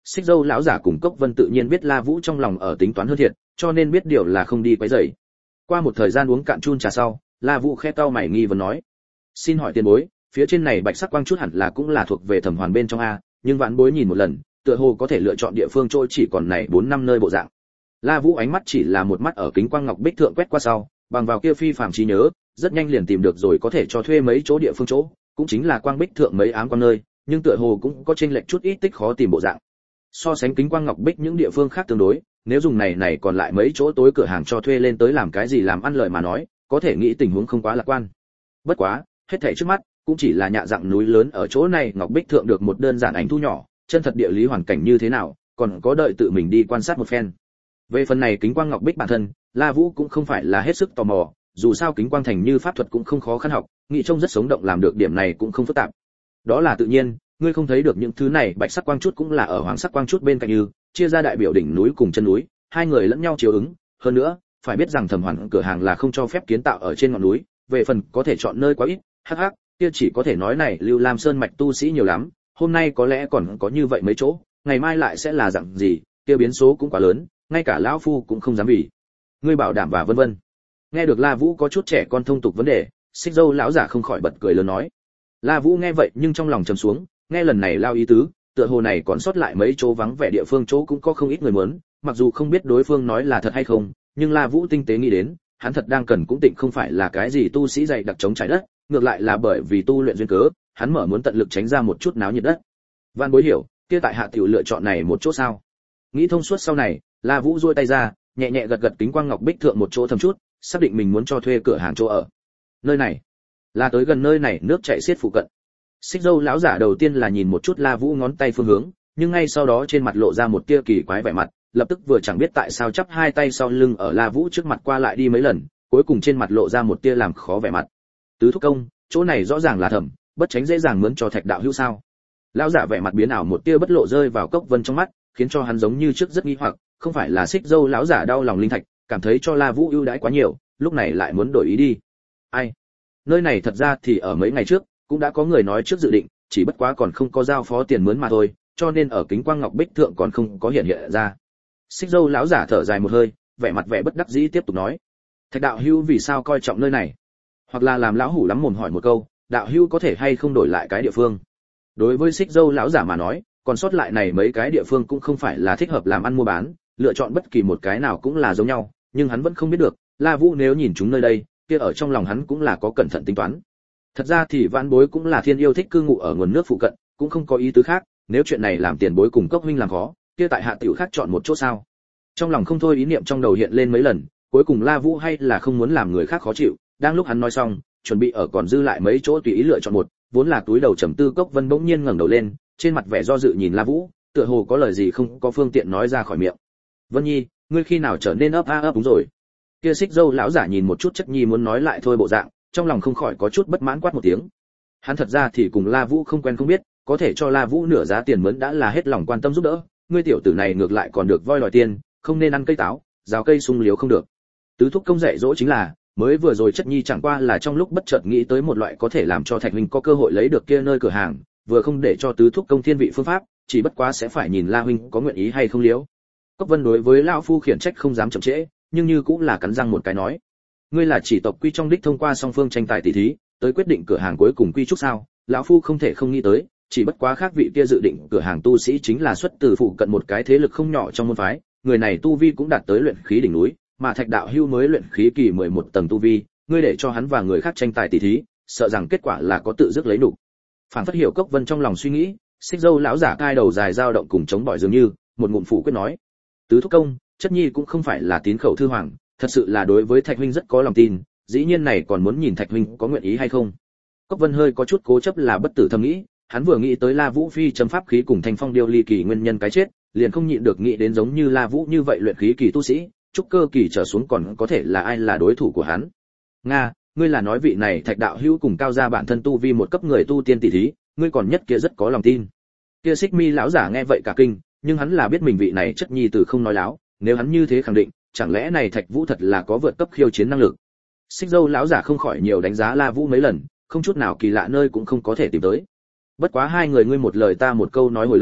Xích Dâu lão giả cùng Cốc Vân tự nhiên biết La Vũ trong lòng ở tính toán hơn thiệt, cho nên biết điều là không đi quấy rầy. Qua một thời gian uống cạn chun trà sau, La Vũ khẽ cau mày nghi vấn nói: "Xin hỏi tiền bối, phía trên này bạch sắc quang chút hẳn là cũng là thuộc về Thẩm Hoàn bên trong a, nhưng vãn bối nhìn một lần, tựa hồ có thể lựa chọn địa phương trôi chỉ còn này 4 năm nơi bộ dạng." La Vũ ánh mắt chỉ là một mắt ở kính quang ngọc bích thượng quét qua sau, bằng vào kia phi phàm trí nhớ, rất nhanh liền tìm được rồi có thể cho thuê mấy chỗ địa phương chỗ, cũng chính là quang bích thượng mấy ám quang nơi, nhưng tựa hồ cũng có chênh lệch chút ít tích khó tìm bộ dạng. So sánh kính quang ngọc bích những địa phương khác tương đối, nếu dùng này còn lại mấy chỗ tối cửa hàng cho thuê lên tới làm cái gì làm ăn lợi mà nói, có thể nghĩ tình huống không quá lạc quan. Bất quá, hết thảy trước mắt cũng chỉ là nhạ dạng núi lớn ở chỗ này ngọc bích thượng được một đơn giản ảnh thu nhỏ, chân thật địa lý hoàn cảnh như thế nào, còn có đợi tự mình đi quan sát một phen. Về phần này kính quang ngọc bích bản thân, La Vũ cũng không phải là hết sức tò mò, dù sao kính quang thành như pháp thuật cũng không khó khăn học, nghĩ trông rất sống động làm được điểm này cũng không phức tạp. Đó là tự nhiên, ngươi không thấy được những thứ này bạch sắc quang chút cũng là ở hoàng sắc quang chút bên cạnh như, chia ra đại biểu đỉnh núi cùng chân núi, hai người lẫn nhau chiếu ứng, hơn nữa, phải biết rằng Thẩm Hoàn cửa hàng là không cho phép kiến tạo ở trên ngọn núi, về phần có thể chọn nơi quá ít, hắc, kia chỉ có thể nói này Lưu Lam Sơn mạch tu sĩ nhiều lắm, hôm nay có lẽ còn có như vậy mấy chỗ, ngày mai lại sẽ là dạng gì, kia biến số cũng quá lớn, ngay cả lão phu cũng không dám vì. Ngươi bảo đảm và vân vân. Nghe được La Vũ có chút trẻ con thông tục vấn đề, Xích Dâu lão giả không khỏi bật cười lớn nói. La Vũ nghe vậy nhưng trong lòng trầm xuống, nghe lần này lao ý tứ, tựa hồ này còn sót lại mấy chỗ vắng vẻ địa phương chỗ cũng có không ít người muốn, mặc dù không biết đối phương nói là thật hay không, nhưng La Vũ tinh tế nghĩ đến, hắn thật đang cần cũng tịnh không phải là cái gì tu sĩ dày đặc chống trái đất, ngược lại là bởi vì tu luyện duyên cớ, hắn mở muốn tận lực tránh ra một chút náo nhiệt đất. Vạn Bối hiểu, kia tại hạ tiểu lựa chọn này một chỗ sao? Nghĩ thông suốt sau này, La Vũ duỗi tay ra, nhẹ nhẹ gật gật kính quang ngọc bích thượng một chỗ thầm chút, xác định mình muốn cho thuê cửa hàng chỗ ở. Nơi này, là tới gần nơi này nước chảy xiết phụ cận. Xích Dâu lão giả đầu tiên là nhìn một chút La Vũ ngón tay phương hướng, nhưng ngay sau đó trên mặt lộ ra một tia kỳ quái vẻ mặt, lập tức vừa chẳng biết tại sao chắp hai tay sau lưng ở La Vũ trước mặt qua lại đi mấy lần, cuối cùng trên mặt lộ ra một tia làm khó vẻ mặt. Tứ thúc công, chỗ này rõ ràng là Thẩm, bất tránh dễ dàng mướn cho Thạch đạo hữu sao? Lão giả vẻ mặt biến ảo một tia bất lộ rơi vào Cốc Vân trong mắt, khiến cho hắn giống như trước rất nghi hoặc, không phải là Xích Dâu lão giả đau lòng linh thạch, cảm thấy cho La Vũ ưu đãi quá nhiều, lúc này lại muốn đổi ý đi. Ai? Nơi này thật ra thì ở mấy ngày trước cũng đã có người nói trước dự định, chỉ bất quá còn không có giao phó tiền mướn mà thôi, cho nên ở kính quang ngọc bích thượng còn không có hiện ra. Xích Dâu lão giả thở dài một hơi, vẻ mặt vẻ bất đắc dĩ tiếp tục nói: Thạch đạo hữu vì sao coi trọng nơi này? Hoặc là làm lão hủ lắm mồm hỏi một câu, đạo hữu có thể hay không đổi lại cái địa phương? Đối với Xích Dâu lão giả mà nói, còn sót lại này mấy cái địa phương cũng không phải là thích hợp làm ăn mua bán, lựa chọn bất kỳ một cái nào cũng là giống nhau, nhưng hắn vẫn không biết được, La Vũ nếu nhìn chúng nơi đây, kia ở trong lòng hắn cũng là có cẩn thận tính toán. Thật ra thì Vãn Bối cũng là thiên yêu thích cư ngụ ở nguồn nước phụ cận, cũng không có ý tứ khác, nếu chuyện này làm Tiền Bối cùng Cốc huynh làm khó, kia tại hạ tiểu khác chọn một chỗ sao? Trong lòng không thôi ý niệm trong đầu hiện lên mấy lần, cuối cùng La Vũ hay là không muốn làm người khác khó chịu, đang lúc hắn nói xong, chuẩn bị ở còn dư lại mấy chỗ tùy ý lựa chọn một, vốn là túi đầu trầm tư Cốc Vân bỗng nhiên ngẩng đầu lên, trên mặt vẻ do dự nhìn La Vũ, tựa hồ có lời gì không có phương tiện nói ra khỏi miệng. Vân Nhi, ngươi khi nào trở nên ấp a ấp đúng rồi? Kia Xích Dâu lão giả nhìn một chút Chất Nhi muốn nói lại thôi bộ dạng, trong lòng không khỏi có chút bất mãn quát một tiếng. Hắn thật ra thì cùng La Vũ không quen không biết, có thể cho La Vũ nửa giá tiền mướn đã là hết lòng quan tâm giúp đỡ, ngươi tiểu tử này ngược lại còn được voi lòi tiền, không nên ăn cây táo, rào cây sung liếu không được. Tứ thúc công dạy dỗ chính là, mới vừa rồi Chất Nhi chẳng qua là trong lúc bất chợt nghĩ tới một loại có thể làm cho Thạch huynh có cơ hội lấy được kia nơi cửa hàng, vừa không để cho tứ thúc công thiên vị phương pháp, chỉ bất quá sẽ phải nhìn La huynh có nguyện ý hay không liếu. Cốc Vân đối với lão phu khiển trách không dám chậm trễ, nhưng như cũng là cắn răng một cái nói: ngươi là chỉ tộc quy trong đích thông qua song phương tranh tài tỷ thí, tới quyết định cửa hàng cuối cùng quy trúc sao? Lão phu không thể không nghĩ tới, chỉ bất quá khác vị kia dự định cửa hàng tu sĩ chính là xuất từ phụ cận một cái thế lực không nhỏ trong môn phái, người này tu vi cũng đạt tới luyện khí đỉnh núi, mà Thạch đạo hưu mới luyện khí kỳ 11 tầng tu vi, ngươi để cho hắn và người khác tranh tài tỷ thí, sợ rằng kết quả là có tự dứt lấy đủ. Phản phất hiểu Cốc Vân trong lòng suy nghĩ, Xích Dâu lão giả cai đầu dài dao động cùng chống bỏi dường như, một ngụm phủ quyết nói: tứ thúc công, Chất Nhi cũng không phải là tín khẩu thư hoàng, thật sự là đối với Thạch huynh rất có lòng tin, dĩ nhiên này còn muốn nhìn Thạch huynh có nguyện ý hay không. Cốc Vân hơi có chút cố chấp là bất tử thầm nghĩ, hắn vừa nghĩ tới La Vũ phi châm pháp khí cùng Thanh Phong điêu ly kỳ nguyên nhân cái chết, liền không nhịn được nghĩ đến giống như La Vũ như vậy luyện khí kỳ tu sĩ, trúc cơ kỳ trở xuống còn có thể là ai là đối thủ của hắn. Nga, ngươi là nói vị này Thạch đạo hữu cùng cao gia bản thân tu vi một cấp người tu tiên tỷ thí, ngươi còn nhất kia rất có lòng tin. Kia Xích Mi lão giả nghe vậy cả kinh, nhưng hắn là biết mình vị này Chất Nhi từ không nói láo, nếu hắn như thế khẳng định, chẳng lẽ này Thạch Vũ thật là có vượt cấp khiêu chiến năng lực. Xích Dâu lão giả không khỏi nhiều đánh giá La Vũ mấy lần, không chút nào kỳ lạ nơi cũng không có thể tìm tới. Bất quá hai người ngươi một lời ta một câu nói hồi lâu,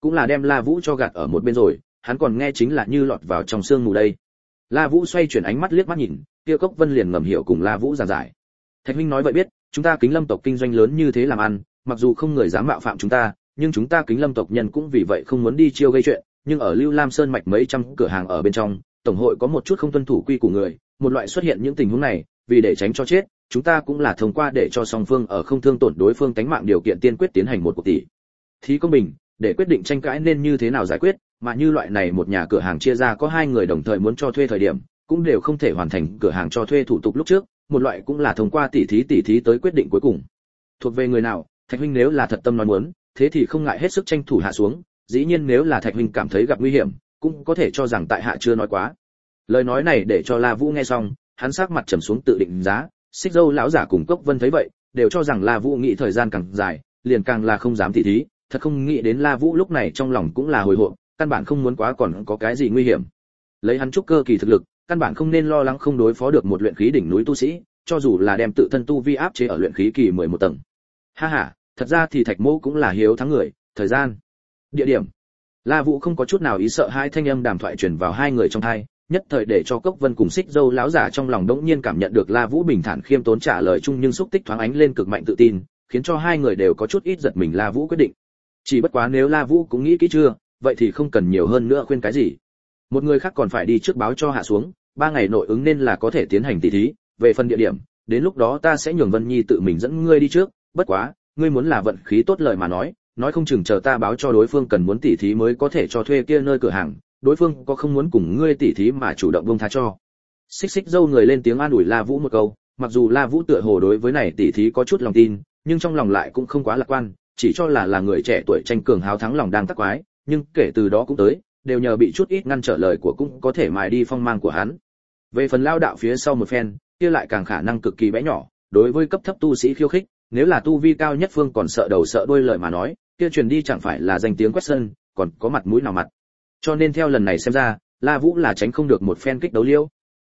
cũng là đem La Vũ cho gạt ở một bên rồi, hắn còn nghe chính là như lọt vào trong sương mù đây. La Vũ xoay chuyển ánh mắt liếc mắt nhìn, kia Cốc Vân liền ngầm hiểu cùng La Vũ giảng giải. Thạch huynh nói vậy biết, chúng ta Kính Lâm tộc kinh doanh lớn như thế làm ăn, mặc dù không người dám mạo phạm chúng ta, nhưng chúng ta Kính Lâm tộc nhân cũng vì vậy không muốn đi chiêu gây chuyện, nhưng ở Lưu Lam Sơn mạch mấy trăm cửa hàng ở bên trong, tổng hội có một chút không tuân thủ quy củ người, một loại xuất hiện những tình huống này, vì để tránh cho chết, chúng ta cũng là thông qua để cho song phương ở không thương tổn đối phương tánh mạng điều kiện tiên quyết tiến hành một cuộc tỷ thí công bình, để quyết định tranh cãi nên như thế nào giải quyết, mà như loại này một nhà cửa hàng chia ra có hai người đồng thời muốn cho thuê thời điểm, cũng đều không thể hoàn thành cửa hàng cho thuê thủ tục lúc trước, một loại cũng là thông qua tỷ thí tới quyết định cuối cùng. Thuộc về người nào, Thạch huynh nếu là thật tâm nói muốn, thế thì không ngại hết sức tranh thủ hạ xuống, dĩ nhiên nếu là Thạch huynh cảm thấy gặp nguy hiểm, cũng có thể cho rằng tại hạ chưa nói quá. Lời nói này để cho La Vũ nghe xong, hắn sắc mặt trầm xuống tự định giá, Xích Dâu lão giả cùng Cốc Vân thấy vậy, đều cho rằng La Vũ nghĩ thời gian càng dài, liền càng là không dám tỷ thí, thật không nghĩ đến La Vũ lúc này trong lòng cũng là hồi hộp, căn bản không muốn quá còn có cái gì nguy hiểm. Lấy hắn trúc cơ kỳ thực lực, căn bản không nên lo lắng không đối phó được một luyện khí đỉnh núi tu sĩ, cho dù là đem tự thân tu vi áp chế ở luyện khí kỳ 11 tầng. Ha ha, thật ra thì Thạch Mỗ cũng là hiếu thắng người, thời gian, địa điểm. La Vũ không có chút nào ý sợ hai thanh âm đàm thoại truyền vào hai người trong tai, nhất thời để cho Cốc Vân cùng Xích Dâu lão giả trong lòng đống nhiên cảm nhận được La Vũ bình thản khiêm tốn trả lời chung nhưng xúc tích thoáng ánh lên cực mạnh tự tin, khiến cho hai người đều có chút ít giật mình. La Vũ quyết định. Chỉ bất quá nếu La Vũ cũng nghĩ kỹ chưa, vậy thì không cần nhiều hơn nữa khuyên cái gì. Một người khác còn phải đi trước báo cho hạ xuống, 3 ngày nội ứng nên là có thể tiến hành tỷ thí, về phần địa điểm, đến lúc đó ta sẽ nhường Vân Nhi tự mình dẫn ngươi đi trước, bất quá, ngươi muốn là vận khí tốt lời mà nói không chừng chờ ta báo cho đối phương cần muốn tỷ thí mới có thể cho thuê kia nơi cửa hàng, đối phương có không muốn cùng ngươi tỷ thí mà chủ động buông tha cho. Xích Xích Dâu người lên tiếng an ủi La Vũ một câu, mặc dù La Vũ tựa hồ đối với này tỷ thí có chút lòng tin, nhưng trong lòng lại cũng không quá lạc quan, chỉ cho là người trẻ tuổi tranh cường háo thắng lòng đang tắc quái, nhưng kể từ đó cũng tới, đều nhờ bị chút ít ngăn trở lời của cũng có thể mài đi phong mang của hắn. Về phần lao đạo phía sau một phen, kia lại càng khả năng cực kỳ bé nhỏ, đối với cấp thấp tu sĩ khiêu khích, nếu là tu vi cao nhất phương còn sợ đầu sợ đuôi lời mà nói, kia truyền đi chẳng phải là danh tiếng quét sân, còn có mặt mũi nào mặt. Cho nên theo lần này xem ra, La Vũ là tránh không được một phen kích đấu liêu.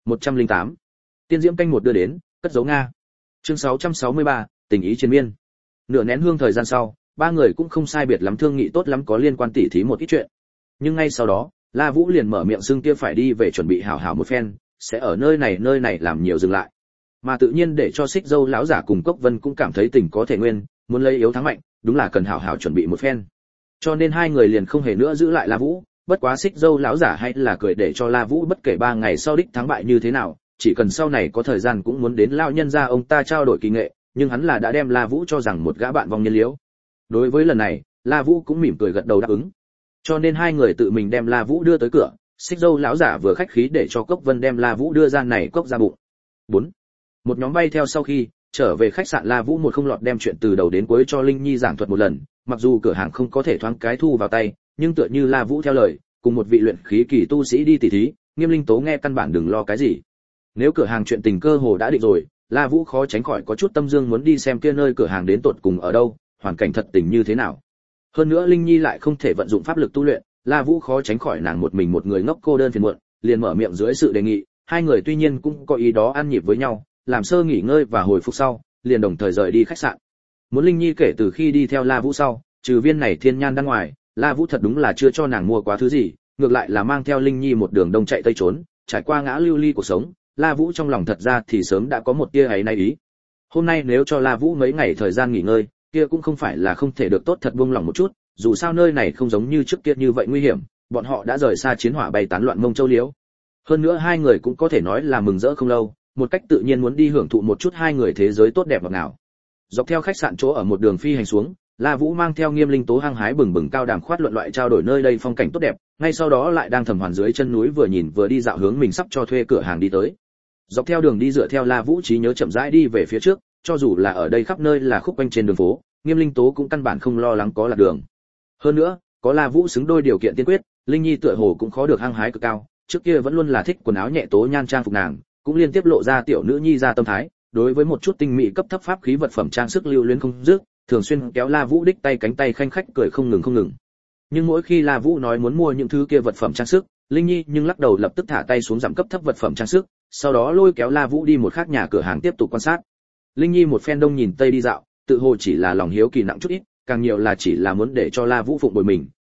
108. Tiên diễm canh một đưa đến, cất giấu Nga. Chương 663, tình ý chiến miên. Nửa nén hương thời gian sau, ba người cũng không sai biệt lắm thương nghị tốt lắm có liên quan tỉ thí một ít chuyện. Nhưng ngay sau đó, La Vũ liền mở miệng xưng kia phải đi về chuẩn bị hảo hảo một phen, sẽ ở nơi này làm nhiều dừng lại. Mà tự nhiên để cho Xích Dâu lão giả cùng Cốc Vân cũng cảm thấy tình có thể nguyên, muốn lấy yếu thắng mạnh, đúng là cần hảo hảo chuẩn bị một phen. Cho nên hai người liền không hề nữa giữ lại La Vũ, bất quá Xích Dâu lão giả hay là cười để cho La Vũ bất kể 3 ngày sau đích thắng bại như thế nào, chỉ cần sau này có thời gian cũng muốn đến lão nhân gia ông ta trao đổi kỳ nghệ, nhưng hắn là đã đem La Vũ cho rằng một gã bạn vong nhân liễu. Đối với lần này, La Vũ cũng mỉm cười gật đầu đáp ứng. Cho nên hai người tự mình đem La Vũ đưa tới cửa, Xích Dâu lão giả vừa khách khí để cho Cốc Vân đem La Vũ đưa ra này cốc ra bụng. 4. Một nhóm bay theo sau khi trở về khách sạn, La Vũ một không lọt đem chuyện từ đầu đến cuối cho Linh Nhi giảng thuật một lần, mặc dù cửa hàng không có thể thoáng cái thu vào tay, nhưng tựa như La Vũ theo lời, cùng một vị luyện khí kỳ tu sĩ đi tỉ thí, Nghiêm Linh Tố nghe căn bản đừng lo cái gì. Nếu cửa hàng chuyện tình cơ hồ đã định rồi, La Vũ khó tránh khỏi có chút tâm dương muốn đi xem kia nơi cửa hàng đến tột cùng ở đâu, hoàn cảnh thật tình như thế nào. Hơn nữa Linh Nhi lại không thể vận dụng pháp lực tu luyện, La Vũ khó tránh khỏi nàng một mình một người ngốc cô đơn phiền muộn, liền mở miệng dưới sự đề nghị, hai người tuy nhiên cũng có ý đó ăn nhịp với nhau, làm sơ nghỉ ngơi và hồi phục sau, liền đồng thời rời đi khách sạn. Muốn Linh Nhi kể từ khi đi theo La Vũ sau, trừ viên này thiên nhan đan ngoài, La Vũ thật đúng là chưa cho nàng mua quá thứ gì, ngược lại là mang theo Linh Nhi một đường đông chạy tây trốn, trải qua ngã lưu ly cuộc sống, La Vũ trong lòng thật ra thì sớm đã có một tia ấy nay ý. Hôm nay nếu cho La Vũ mấy ngày thời gian nghỉ ngơi, kia cũng không phải là không thể được tốt thật buông lòng một chút, dù sao nơi này không giống như trước kia như vậy nguy hiểm, bọn họ đã rời xa chiến hỏa bay tán loạn Mông Châu liễu. Hơn nữa hai người cũng có thể nói là mừng rỡ không lâu, một cách tự nhiên muốn đi hưởng thụ một chút hai người thế giới tốt đẹp ngọt ngào. Dọc theo khách sạn chỗ ở một đường phi hành xuống, La Vũ mang theo Nghiêm Linh Tố hăng hái bừng bừng cao đàm khoát luận loại trao đổi nơi đây phong cảnh tốt đẹp, ngay sau đó lại đang thầm hoàn dưới chân núi vừa nhìn vừa đi dạo hướng mình sắp cho thuê cửa hàng đi tới. Dọc theo đường đi dựa theo La Vũ trí nhớ chậm rãi đi về phía trước, cho dù là ở đây khắp nơi là khúc quanh trên đường phố, Nghiêm Linh Tố cũng căn bản không lo lắng có lạc đường. Hơn nữa, có La Vũ xứng đôi điều kiện tiên quyết, Linh Nhi tựa hồ cũng khó được hăng hái cực cao, trước kia vẫn luôn là thích quần áo nhẹ tố nhan trang phục nàng, cũng liên tiếp lộ ra tiểu nữ nhi ra tâm thái, đối với một chút tinh mỹ cấp thấp pháp khí vật phẩm trang sức lưu luyến không dứt, thường xuyên kéo La Vũ đích tay cánh tay khanh khách cười không ngừng. Nhưng mỗi khi La Vũ nói muốn mua những thứ kia vật phẩm trang sức, Linh Nhi nhưng lắc đầu lập tức thả tay xuống giảm cấp thấp vật phẩm trang sức, sau đó lôi kéo La Vũ đi một khác nhà cửa hàng tiếp tục quan sát. Linh Nhi một phen đông nhìn tây đi dạo, tự hồ chỉ là lòng hiếu kỳ nặng chút ít, càng nhiều là chỉ là muốn để cho La Vũ phụng bồi mình,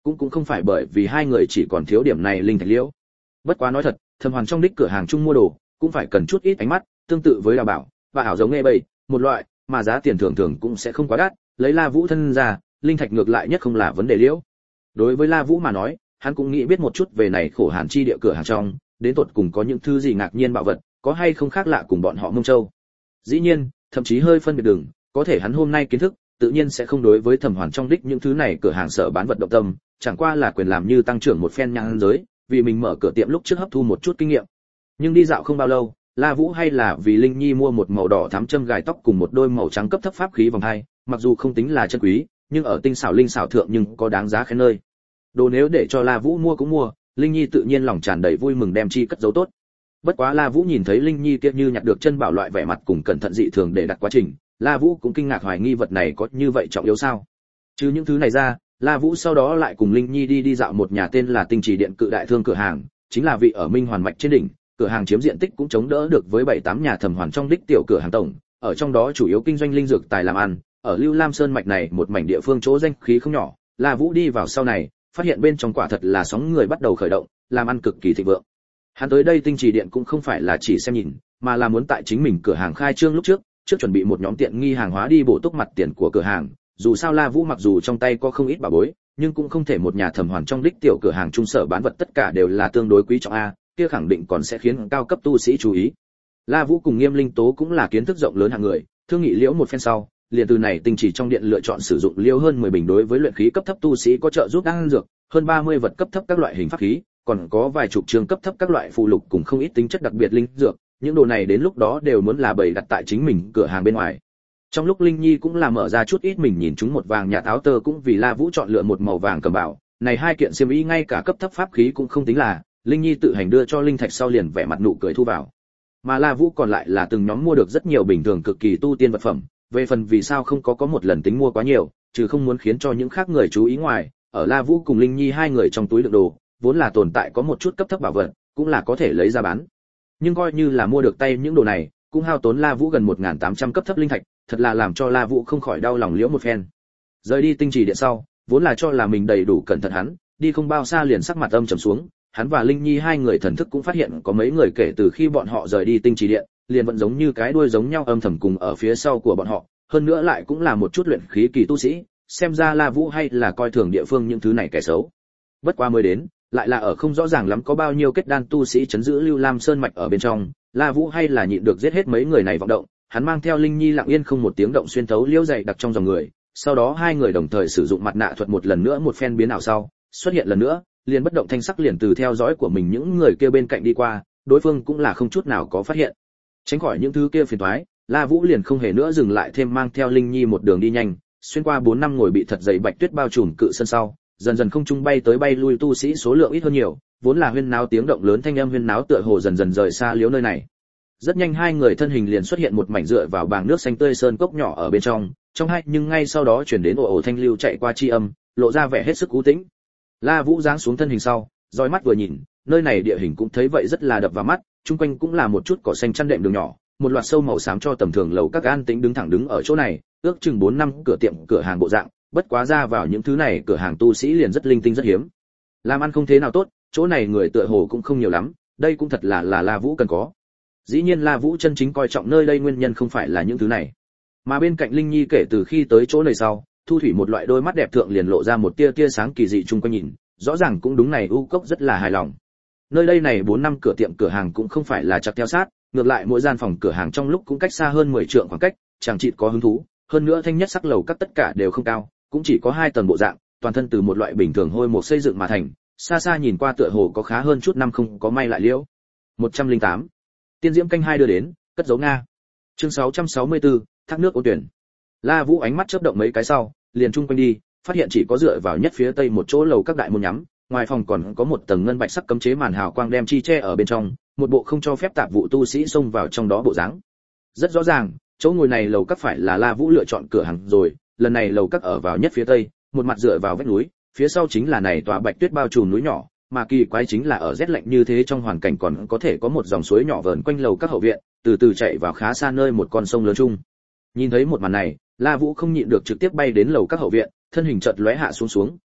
cũng không phải bởi vì hai người chỉ còn thiếu điểm này linh thạch liễu. Bất quá nói thật, Thẩm Hoàn trong đích cửa hàng chung mua đồ, cũng phải cần chút ít ánh mắt, tương tự với đào bảo và ảo giống nghe bầy, một loại, mà giá tiền thường thường cũng sẽ không quá đắt, lấy La Vũ thân ra, linh thạch ngược lại nhất không là vấn đề liễu. Đối với La Vũ mà nói, hắn cũng nghĩ biết một chút về này khổ hàn chi địa cửa hàng trong, đến tột cùng có những thứ gì ngạc nhiên bảo vật, có hay không khác lạ cùng bọn họ Mông Châu. Dĩ nhiên, thậm chí hơi phân biệt đường, có thể hắn hôm nay kiến thức, tự nhiên sẽ không đối với Thẩm Hoàn trong đích những thứ này cửa hàng sở bán vật động tâm, chẳng qua là quyền làm như tăng trưởng một phen nhãn giới, vì mình mở cửa tiệm lúc trước hấp thu một chút kinh nghiệm. Nhưng đi dạo không bao lâu, La Vũ hay là vì Linh Nhi mua một màu đỏ thắm châm gài tóc cùng một đôi màu trắng cấp thấp pháp khí vòng hai, mặc dù không tính là chân quý, nhưng ở tinh xảo linh xảo thượng nhưng có đáng giá khen nơi. Đồ nếu để cho La Vũ mua cũng mua, Linh Nhi tự nhiên lòng tràn đầy vui mừng đem chi cất giấu tốt. Bất quá La Vũ nhìn thấy Linh Nhi kia như nhặt được chân bảo loại vẻ mặt cùng cẩn thận dị thường để đặt quá trình, La Vũ cũng kinh ngạc hoài nghi vật này có như vậy trọng yếu sao? Chứ những thứ này ra, La Vũ sau đó lại cùng Linh Nhi đi dạo một nhà tên là Tinh Trì Điện cự đại thương cửa hàng, chính là vị ở Minh Hoàn mạch trên đỉnh, cửa hàng chiếm diện tích cũng chống đỡ được với 7-8 nhà Thẩm Hoàn trong đích tiểu cửa hàng tổng, ở trong đó chủ yếu kinh doanh linh dược tài làm ăn, ở Lưu Lam Sơn mạch này một mảnh địa phương chỗ danh khí không nhỏ, La Vũ đi vào sau này, phát hiện bên trong quả thật là sóng người bắt đầu khởi động, làm ăn cực kỳ thịnh vượng. Hắn tới đây Tinh Trì Điện cũng không phải là chỉ xem nhìn, mà là muốn tại chính mình cửa hàng khai trương lúc trước chuẩn bị một nhóm tiện nghi hàng hóa đi bổ túc mặt tiền của cửa hàng, dù sao La Vũ mặc dù trong tay có không ít bảo bối, nhưng cũng không thể một nhà Thẩm Hoàn trong đích tiểu cửa hàng trung sở bán vật tất cả đều là tương đối quý trọng a, kia khẳng định còn sẽ khiến cao cấp tu sĩ chú ý. La Vũ cùng Nghiêm Linh Tố cũng là kiến thức rộng lớn hạng người, thương nghị liễu một phen sau, liền từ này Tinh Chỉ trong điện lựa chọn sử dụng liễu hơn 10 bình đối với luyện khí cấp thấp tu sĩ có trợ giúp đan dược, hơn 30 vật cấp thấp các loại hình pháp khí, còn có vài chục trường cấp thấp các loại phụ lục cùng không ít tính chất đặc biệt linh dược, những đồ này đến lúc đó đều muốn là bày đặt tại chính mình cửa hàng bên ngoài. Trong lúc Linh Nhi cũng là mở ra chút ít mình nhìn chúng một vàng nhà áo tơ cũng vì La Vũ chọn lựa một màu vàng cầm bảo, này hai kiện xiêm y ngay cả cấp thấp pháp khí cũng không tính là, Linh Nhi tự hành đưa cho linh thạch sau liền vẻ mặt nụ cười thu vào. Mà La Vũ còn lại là từng nhóm mua được rất nhiều bình thường cực kỳ tu tiên vật phẩm, về phần vì sao không có một lần tính mua quá nhiều, trừ không muốn khiến cho những khác người chú ý ngoài, ở La Vũ cùng Linh Nhi hai người trong túi đựng đồ, vốn là tồn tại có một chút cấp thấp bảo vật, cũng là có thể lấy ra bán. Nhưng coi như là mua được tay những đồ này, cũng hao tốn La Vũ gần 1800 cấp thấp linh thạch, thật là làm cho La Vũ không khỏi đau lòng liễu một phen. Rời đi Tinh Trì Điện sau, vốn là cho là mình đầy đủ cẩn thận hắn, đi không bao xa liền sắc mặt âm trầm xuống, hắn và Linh Nhi hai người thần thức cũng phát hiện có mấy người kể từ khi bọn họ rời đi Tinh Trì Điện, liền vẫn giống như cái đuôi giống nhau âm thầm cùng ở phía sau của bọn họ, hơn nữa lại cũng là một chút luyện khí kỳ tu sĩ, xem ra La Vũ hay là coi thường địa phương những thứ này kẻ xấu. Bất quá mới đến, lại là ở không rõ ràng lắm có bao nhiêu kết đan tu sĩ chấn giữ Lưu Lam Sơn mạch ở bên trong, La Vũ hay là nhịn được giết hết mấy người này vọng động, hắn mang theo Linh Nhi lặng yên không một tiếng động xuyên thấu liễu dày đặc trong dòng người, sau đó hai người đồng thời sử dụng mặt nạ thuật một lần nữa một phen biến ảo sau, xuất hiện lần nữa, liền bất động thanh sắc liền từ theo dõi của mình những người kia bên cạnh đi qua, đối phương cũng là không chút nào có phát hiện. Tránh khỏi những thứ kia phiền toái, La Vũ liền không hề nữa dừng lại thêm mang theo Linh Nhi một đường đi nhanh, xuyên qua 4 năm ngồi bị thật dày bạch tuyết bao trùm cự sân sau, dần dần không trung bay tới bay lui tu sĩ số lượng ít hơn nhiều, vốn là huyên náo tiếng động lớn thanh âm huyên náo tựa hồ dần dần rời xa liếu nơi này. Rất nhanh hai người thân hình liền xuất hiện một mảnh dựa vào bảng nước xanh tươi sơn cốc nhỏ ở bên trong hai nhưng ngay sau đó chuyển đến ồ thanh lưu chạy qua chi âm, lộ ra vẻ hết sức cú tĩnh. La Vũ giáng xuống thân hình sau, dõi mắt vừa nhìn, nơi này địa hình cũng thấy vậy rất là đập vào mắt, chung quanh cũng là một chút cỏ xanh chăn đệm đường nhỏ, một loạt sâu màu xám cho tầm thường lầu các an tĩnh đứng thẳng đứng ở chỗ này, ước chừng 4 năm cửa tiệm cửa hàng bộ dạng, bất quá ra vào những thứ này cửa hàng tu sĩ liền rất linh tinh rất hiếm. Làm ăn không thế nào tốt, chỗ này người tựa hồ cũng không nhiều lắm, đây cũng thật là La Vũ cần có. Dĩ nhiên La Vũ chân chính coi trọng nơi đây nguyên nhân không phải là những thứ này, mà bên cạnh Linh Nhi kể từ khi tới chỗ này sau, thu thủy một loại đôi mắt đẹp thượng liền lộ ra một tia sáng kỳ dị chung quanh nhìn, rõ ràng cũng đúng này u cốc rất là hài lòng. Nơi đây này 4 năm cửa tiệm cửa hàng cũng không phải là chặt theo sát, ngược lại mỗi gian phòng cửa hàng trong lúc cũng cách xa hơn 10 trượng khoảng cách, chẳng chỉ có hứng thú, hơn nữa thanh nhất sắc lầu các tất cả đều không cao, cũng chỉ có 2 tầng bộ dạng, toàn thân từ một loại bình thường hôi một xây dựng mà thành, xa xa nhìn qua tựa hồ có khá hơn chút năm không có may lại liễu. 108. Tiên diễm canh 2 đưa đến, cất giấu Nga. Chương 664, thác nước ô tuyển. La Vũ ánh mắt chớp động mấy cái sau, liền chung quanh đi, phát hiện chỉ có dựa vào nhất phía tây một chỗ lầu các đại môn nhắm, ngoài phòng còn có một tầng ngân bạch sắc cấm chế màn hào quang đem chi che ở bên trong, một bộ không cho phép tạp vụ tu sĩ xông vào trong đó bộ dáng. Rất rõ ràng, chỗ ngồi này lầu các phải là La Vũ lựa chọn cửa hàng rồi, lần này lầu các ở vào nhất phía tây, một mặt dựa vào vách núi, phía sau chính là này tòa bạch tuyết bao trùm núi nhỏ, mà kỳ quái chính là ở rét lạnh như thế trong hoàn cảnh còn có thể có một dòng suối nhỏ vờn quanh lầu các hậu viện, từ từ chạy vào khá xa nơi một con sông lớn chung. Nhìn thấy một màn này, La Vũ không nhịn được trực tiếp bay đến lầu các hậu viện, thân hình chợt lóe hạ xuống,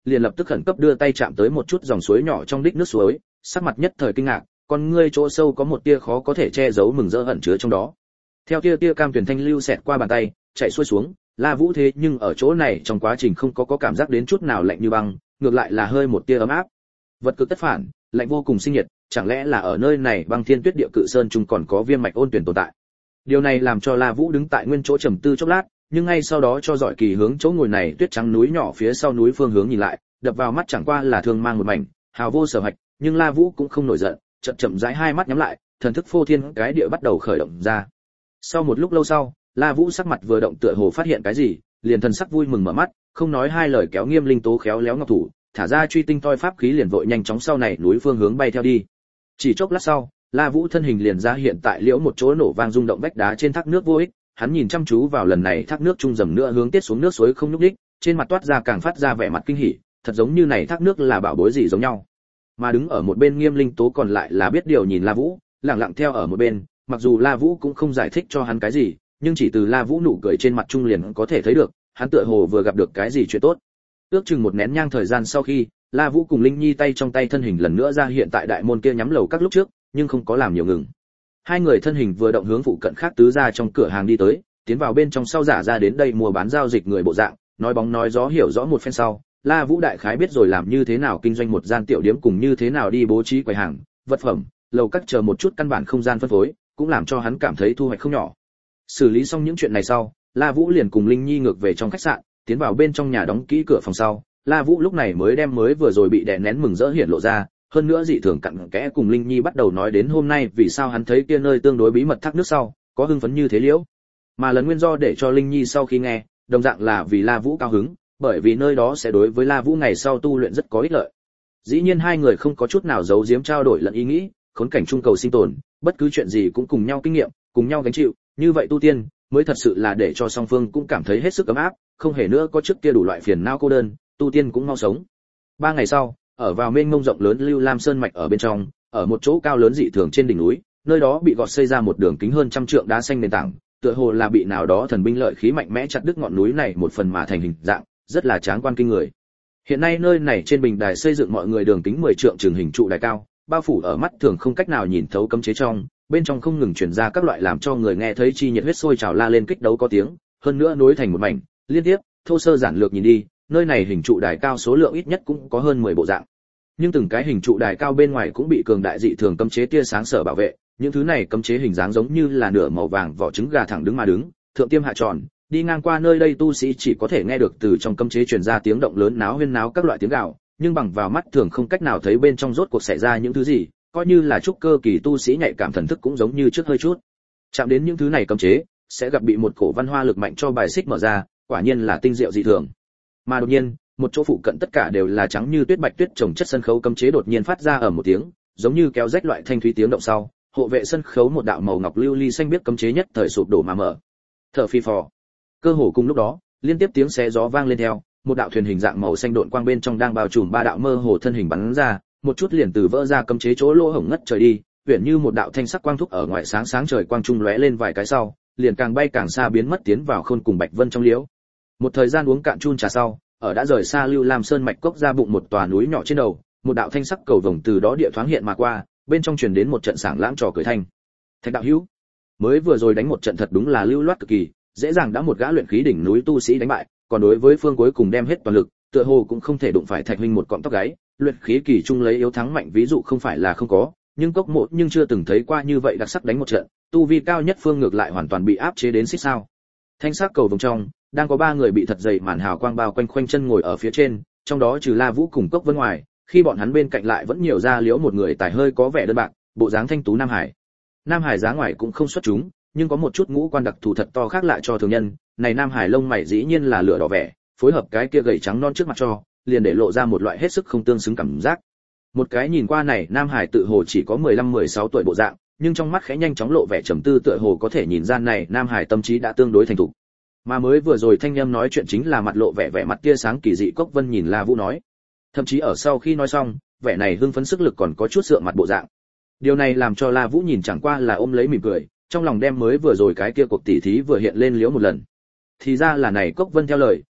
liền lập tức khẩn cấp đưa tay chạm tới một chút dòng suối nhỏ trong đích nước suối, sắc mặt nhất thời kinh ngạc, con ngươi chỗ sâu có một tia khó có thể che giấu mừng rỡ ẩn chứa trong đó. Theo tia cam tuyển thanh lưu xẹt qua bàn tay, chạy xuôi xuống, La Vũ thế nhưng ở chỗ này trong quá trình không có cảm giác đến chút nào lạnh như băng, ngược lại là hơi một tia ấm áp. Vật cực tất phản, lạnh vô cùng sinh nhiệt, chẳng lẽ là ở nơi này băng thiên tuyết địa cự sơn trung còn có viêm mạch ôn tuyển tồn tại. Điều này làm cho La Vũ đứng tại nguyên chỗ trầm tư chốc lát, nhưng ngay sau đó cho giỏi kỳ hướng chỗ ngồi này tuyết trắng núi nhỏ phía sau núi phương hướng nhìn lại, đập vào mắt chẳng qua là thương mang một mảnh, hào vô sở hạch, nhưng La Vũ cũng không nổi giận, chậm rãi hai mắt nhắm lại, thần thức phô thiên cái địa bắt đầu khởi động ra. Sau một lúc lâu sau, La Vũ sắc mặt vừa động tựa hồ phát hiện cái gì, liền thần sắc vui mừng mở mắt, không nói hai lời kéo Nghiêm Linh Tố khéo léo ngọc thủ, thả ra truy tinh toi pháp khí liền vội nhanh chóng sau này núi phương hướng bay theo đi. Chỉ chốc lát sau, La Vũ thân hình liền ra hiện tại liễu một chỗ nổ vang rung động vách đá trên thác nước vô ích, hắn nhìn chăm chú vào lần này thác nước trung dầm nữa hướng tiết xuống nước suối không nhúc nhích, trên mặt toát ra càng phát ra vẻ mặt kinh hỉ, thật giống như này thác nước là bảo bối gì giống nhau. Mà đứng ở một bên Nghiêm Linh Tố còn lại là biết điều nhìn La Vũ, lặng lặng theo ở một bên, mặc dù La Vũ cũng không giải thích cho hắn cái gì, nhưng chỉ từ La Vũ nụ cười trên mặt trung liền có thể thấy được, hắn tựa hồ vừa gặp được cái gì chuyện tốt. Ước chừng một nén nhang thời gian sau khi, La Vũ cùng Linh Nhi tay trong tay thân hình lần nữa ra hiện tại đại môn kia nhắm lầu các lúc trước, nhưng không có làm nhiều ngừng. Hai người thân hình vừa động hướng phụ cận khác tứ ra trong cửa hàng đi tới, tiến vào bên trong sau giả ra đến đây mua bán giao dịch người bộ dạng, nói bóng nói gió hiểu rõ một phen sau, La Vũ đại khái biết rồi làm như thế nào kinh doanh một gian tiểu điếm cùng như thế nào đi bố trí quầy hàng, vật phẩm, lầu các chờ một chút căn bản không gian phân phối, cũng làm cho hắn cảm thấy thu hoạch không nhỏ. Xử lý xong những chuyện này sau, La Vũ liền cùng Linh Nhi ngược về trong khách sạn, tiến vào bên trong nhà đóng kỹ cửa phòng sau, La Vũ lúc này mới đem mới vừa rồi bị đè nén mừng rỡ hiển lộ ra, hơn nữa dị thường cặn kẽ cùng Linh Nhi bắt đầu nói đến hôm nay vì sao hắn thấy kia nơi tương đối bí mật thác nước sau, có hưng phấn như thế liễu. Mà lần nguyên do để cho Linh Nhi sau khi nghe, đồng dạng là vì La Vũ cao hứng, bởi vì nơi đó sẽ đối với La Vũ ngày sau tu luyện rất có ích lợi. Dĩ nhiên hai người không có chút nào giấu giếm trao đổi lẫn ý nghĩ, khốn cảnh chung cầu sinh tồn, bất cứ chuyện gì cũng cùng nhau kinh nghiệm, cùng nhau gánh chịu, như vậy tu tiên mới thật sự là để cho song phương cũng cảm thấy hết sức ấm áp, không hề nữa có trước kia đủ loại phiền não cô đơn, tu tiên cũng mau sống. 3 ngày sau, ở vào mênh mông rộng lớn Lưu Lam Sơn mạch ở bên trong, ở một chỗ cao lớn dị thường trên đỉnh núi, nơi đó bị gọt xây ra một đường kính hơn 100 trượng đá xanh nền tảng, tựa hồ là bị nào đó thần binh lợi khí mạnh mẽ chặt đứt ngọn núi này một phần mà thành hình dạng, rất là tráng quan kinh người. Hiện nay nơi này trên bình đài xây dựng mọi người đường kính 10 trượng trường hình trụ đài cao, bao phủ ở mắt thường không cách nào nhìn thấu cấm chế trong, bên trong không ngừng truyền ra các loại làm cho người nghe thấy chi nhiệt huyết sôi trào la lên kích đấu có tiếng, hơn nữa nối thành một mảnh, liên tiếp, thô sơ giản lược nhìn đi, nơi này hình trụ đài cao số lượng ít nhất cũng có hơn 10 bộ dạng. Nhưng từng cái hình trụ đài cao bên ngoài cũng bị cường đại dị thường cấm chế tia sáng sở bảo vệ, những thứ này cấm chế hình dáng giống như là nửa màu vàng vỏ trứng gà thẳng đứng mà đứng, thượng tiêm hạ tròn, đi ngang qua nơi đây tu sĩ chỉ có thể nghe được từ trong cấm chế truyền ra tiếng động lớn náo huyên náo các loại tiếng gào, nhưng bằng vào mắt thường không cách nào thấy bên trong rốt cuộc xảy ra những thứ gì, coi như là trúc cơ kỳ tu sĩ nhạy cảm thần thức cũng giống như trước hơi chút. Chạm đến những thứ này cấm chế, sẽ gặp bị một cổ văn hoa lực mạnh cho bài xích mở ra, quả nhiên là tinh diệu dị thường. Mà đột nhiên, một chỗ phụ cận tất cả đều là trắng như tuyết bạch tuyết trồng chất sân khấu cấm chế đột nhiên phát ra ở một tiếng, giống như kéo rách loại thanh thúy tiếng động sau, hộ vệ sân khấu một đạo màu ngọc lưu ly xanh biết cấm chế nhất thời sụp đổ mà mở. Thở phi phò. Cơ hồ cùng lúc đó, liên tiếp tiếng xé gió vang lên theo, một đạo thuyền hình dạng màu xanh độn quang bên trong đang bao trùm 3 đạo mơ hồ thân hình bắn ra, một chút liền từ vỡ ra cấm chế chỗ lỗ hổng ngất trời đi, huyền như một đạo thanh sắc quang thúc ở ngoài sáng sáng trời quang trung lóe lên vài cái sau, liền càng bay càng xa biến mất tiến vào khôn cùng bạch vân trong liễu. Một thời gian uống cạn chun trà sau, ở đã rời xa Lưu Lam Sơn mạch cốc ra bụng một tòa núi nhỏ trên đầu, một đạo thanh sắc cầu vồng từ đó địa thoáng hiện mà qua, bên trong truyền đến một trận sảng lãng trò cười thanh. Thạch đạo hữu, mới vừa rồi đánh một trận thật đúng là lưu loát cực kỳ, dễ dàng đã một gã luyện khí đỉnh núi tu sĩ đánh bại, còn đối với phương cuối cùng đem hết toàn lực, tựa hồ cũng không thể đụng phải Thạch huynh một cọng tóc gáy, luyện khí kỳ trung lấy yếu thắng mạnh ví dụ không phải là không có, nhưng cốc mộ nhưng chưa từng thấy qua như vậy đặc sắc đánh một trận, tu vi cao nhất phương ngược lại hoàn toàn bị áp chế đến xích sao. Thanh sắc cầu vồng trong, đang có 3 người bị thật dày màn hào quang bao quanh khoanh chân ngồi ở phía trên, trong đó trừ La Vũ cùng Cốc Vân ngoài, khi bọn hắn bên cạnh lại vẫn nhiều ra liễu một người tài hơi có vẻ đơn bạc, bộ dáng thanh tú Nam Hải. Nam Hải giá ngoài cũng không xuất chúng, nhưng có một chút ngũ quan đặc thù thật to khác lại cho thường nhân, này Nam Hải lông mày dĩ nhiên là lửa đỏ vẻ, phối hợp cái kia gầy trắng non trước mặt cho, liền để lộ ra một loại hết sức không tương xứng cảm giác. Một cái nhìn qua này Nam Hải tự hồ chỉ có 15-16 tuổi bộ dạng, nhưng trong mắt khẽ nhanh chóng lộ vẻ trầm tư tựa hồ có thể nhìn ra này Nam Hải tâm trí đã tương đối thành thục. Mà mới vừa rồi thanh âm nói chuyện chính là mặt lộ vẻ vẻ mặt tia sáng kỳ dị Cốc Vân nhìn La Vũ nói. Thậm chí ở sau khi nói xong, vẻ này hưng phấn sức lực còn có chút sượng mặt bộ dạng. Điều này làm cho La Vũ nhìn chẳng qua là ôm lấy mỉm cười, trong lòng đem mới vừa rồi cái kia cuộc tỉ thí vừa hiện lên liễu một lần. Thì ra là này Cốc Vân theo lời,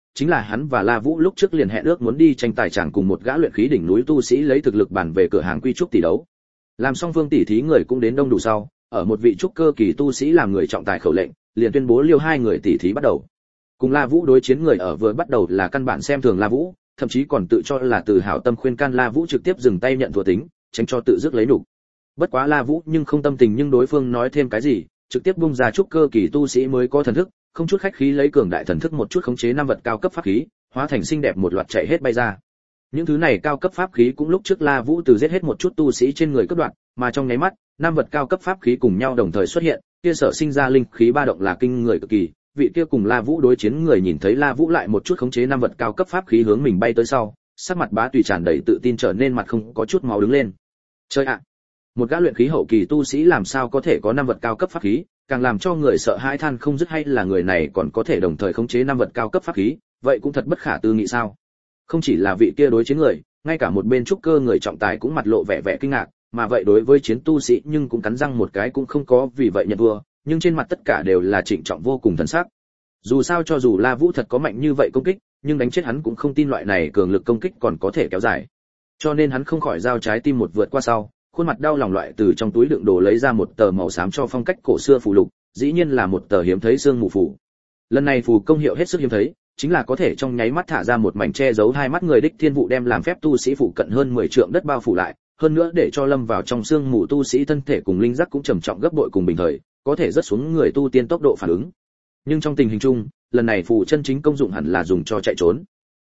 chính là hắn và La Vũ lúc trước liền hẹn ước muốn đi tranh tài chẳng cùng một gã luyện khí đỉnh núi tu sĩ lấy thực lực bản về cửa hàng quy trúc tỷ đấu. Làm xong phương tỷ thí người cũng đến đông đủ sau, ở một vị trúc cơ kỳ tu sĩ làm người trọng tài khẩu lệnh, liền tuyên bố liêu hai người tỷ thí bắt đầu. Cùng La Vũ đối chiến người ở vừa bắt đầu là căn bản xem thường La Vũ, thậm chí còn tự cho là từ hảo tâm khuyên can La Vũ trực tiếp dừng tay nhận thua tính, tránh cho tự dứt lấy đủ. Bất quá La Vũ nhưng không tâm tình, nhưng đối phương nói thêm cái gì, trực tiếp bung ra trúc cơ kỳ tu sĩ mới có thần thức, không chút khách khí lấy cường đại thần thức một chút khống chế năm vật cao cấp pháp khí, hóa thành xinh đẹp một loạt chạy hết bay ra. Những thứ này cao cấp pháp khí cũng lúc trước La Vũ từ giết hết một chút tu sĩ trên người cướp đoạt, mà trong nháy mắt, năm vật cao cấp pháp khí cùng nhau đồng thời xuất hiện, kia sở sinh ra linh khí ba động là kinh người cực kỳ. Vị kia cùng La Vũ đối chiến người nhìn thấy La Vũ lại một chút khống chế năm vật cao cấp pháp khí hướng mình bay tới sau, sắc mặt bá tùy tràn đầy tự tin trở nên mặt không có chút máu đứng lên. Chơi ạ, một gã luyện khí hậu kỳ tu sĩ làm sao có thể có năm vật cao cấp pháp khí, càng làm cho người sợ hãi than không dứt, hay là người này còn có thể đồng thời khống chế năm vật cao cấp pháp khí, vậy cũng thật bất khả tư nghị sao. Không chỉ là vị kia đối chiến người, ngay cả một bên trúc cơ người trọng tài cũng mặt lộ vẻ kinh ngạc, mà vậy đối với chiến tu sĩ nhưng cũng cắn răng một cái cũng không có vì vậy nhận thua, nhưng trên mặt tất cả đều là trịnh trọng vô cùng thần sắc. Dù sao cho dù La Vũ thật có mạnh như vậy công kích, nhưng đánh chết hắn cũng không tin loại này cường lực công kích còn có thể kéo dài. Cho nên hắn không khỏi giao trái tim một vượt qua sau, khuôn mặt đau lòng loại từ trong túi đựng đồ lấy ra một tờ màu xám cho phong cách cổ xưa phù lục, dĩ nhiên là một tờ hiếm thấy xương mù phù. Lần này phù công hiệu hết sức hiếm thấy, chính là có thể trong nháy mắt thả ra một mảnh che giấu hai mắt người đích thiên vụ, đem làm phép tu sĩ phụ cận hơn 10 trượng đất bao phủ lại, hơn nữa để cho lâm vào trong xương mù tu sĩ thân thể cùng linh giác cũng trầm trọng gấp bội cùng bình thời, có thể rất xuống người tu tiên tốc độ phản ứng. Nhưng trong tình hình chung, lần này phù chân chính công dụng hẳn là dùng cho chạy trốn.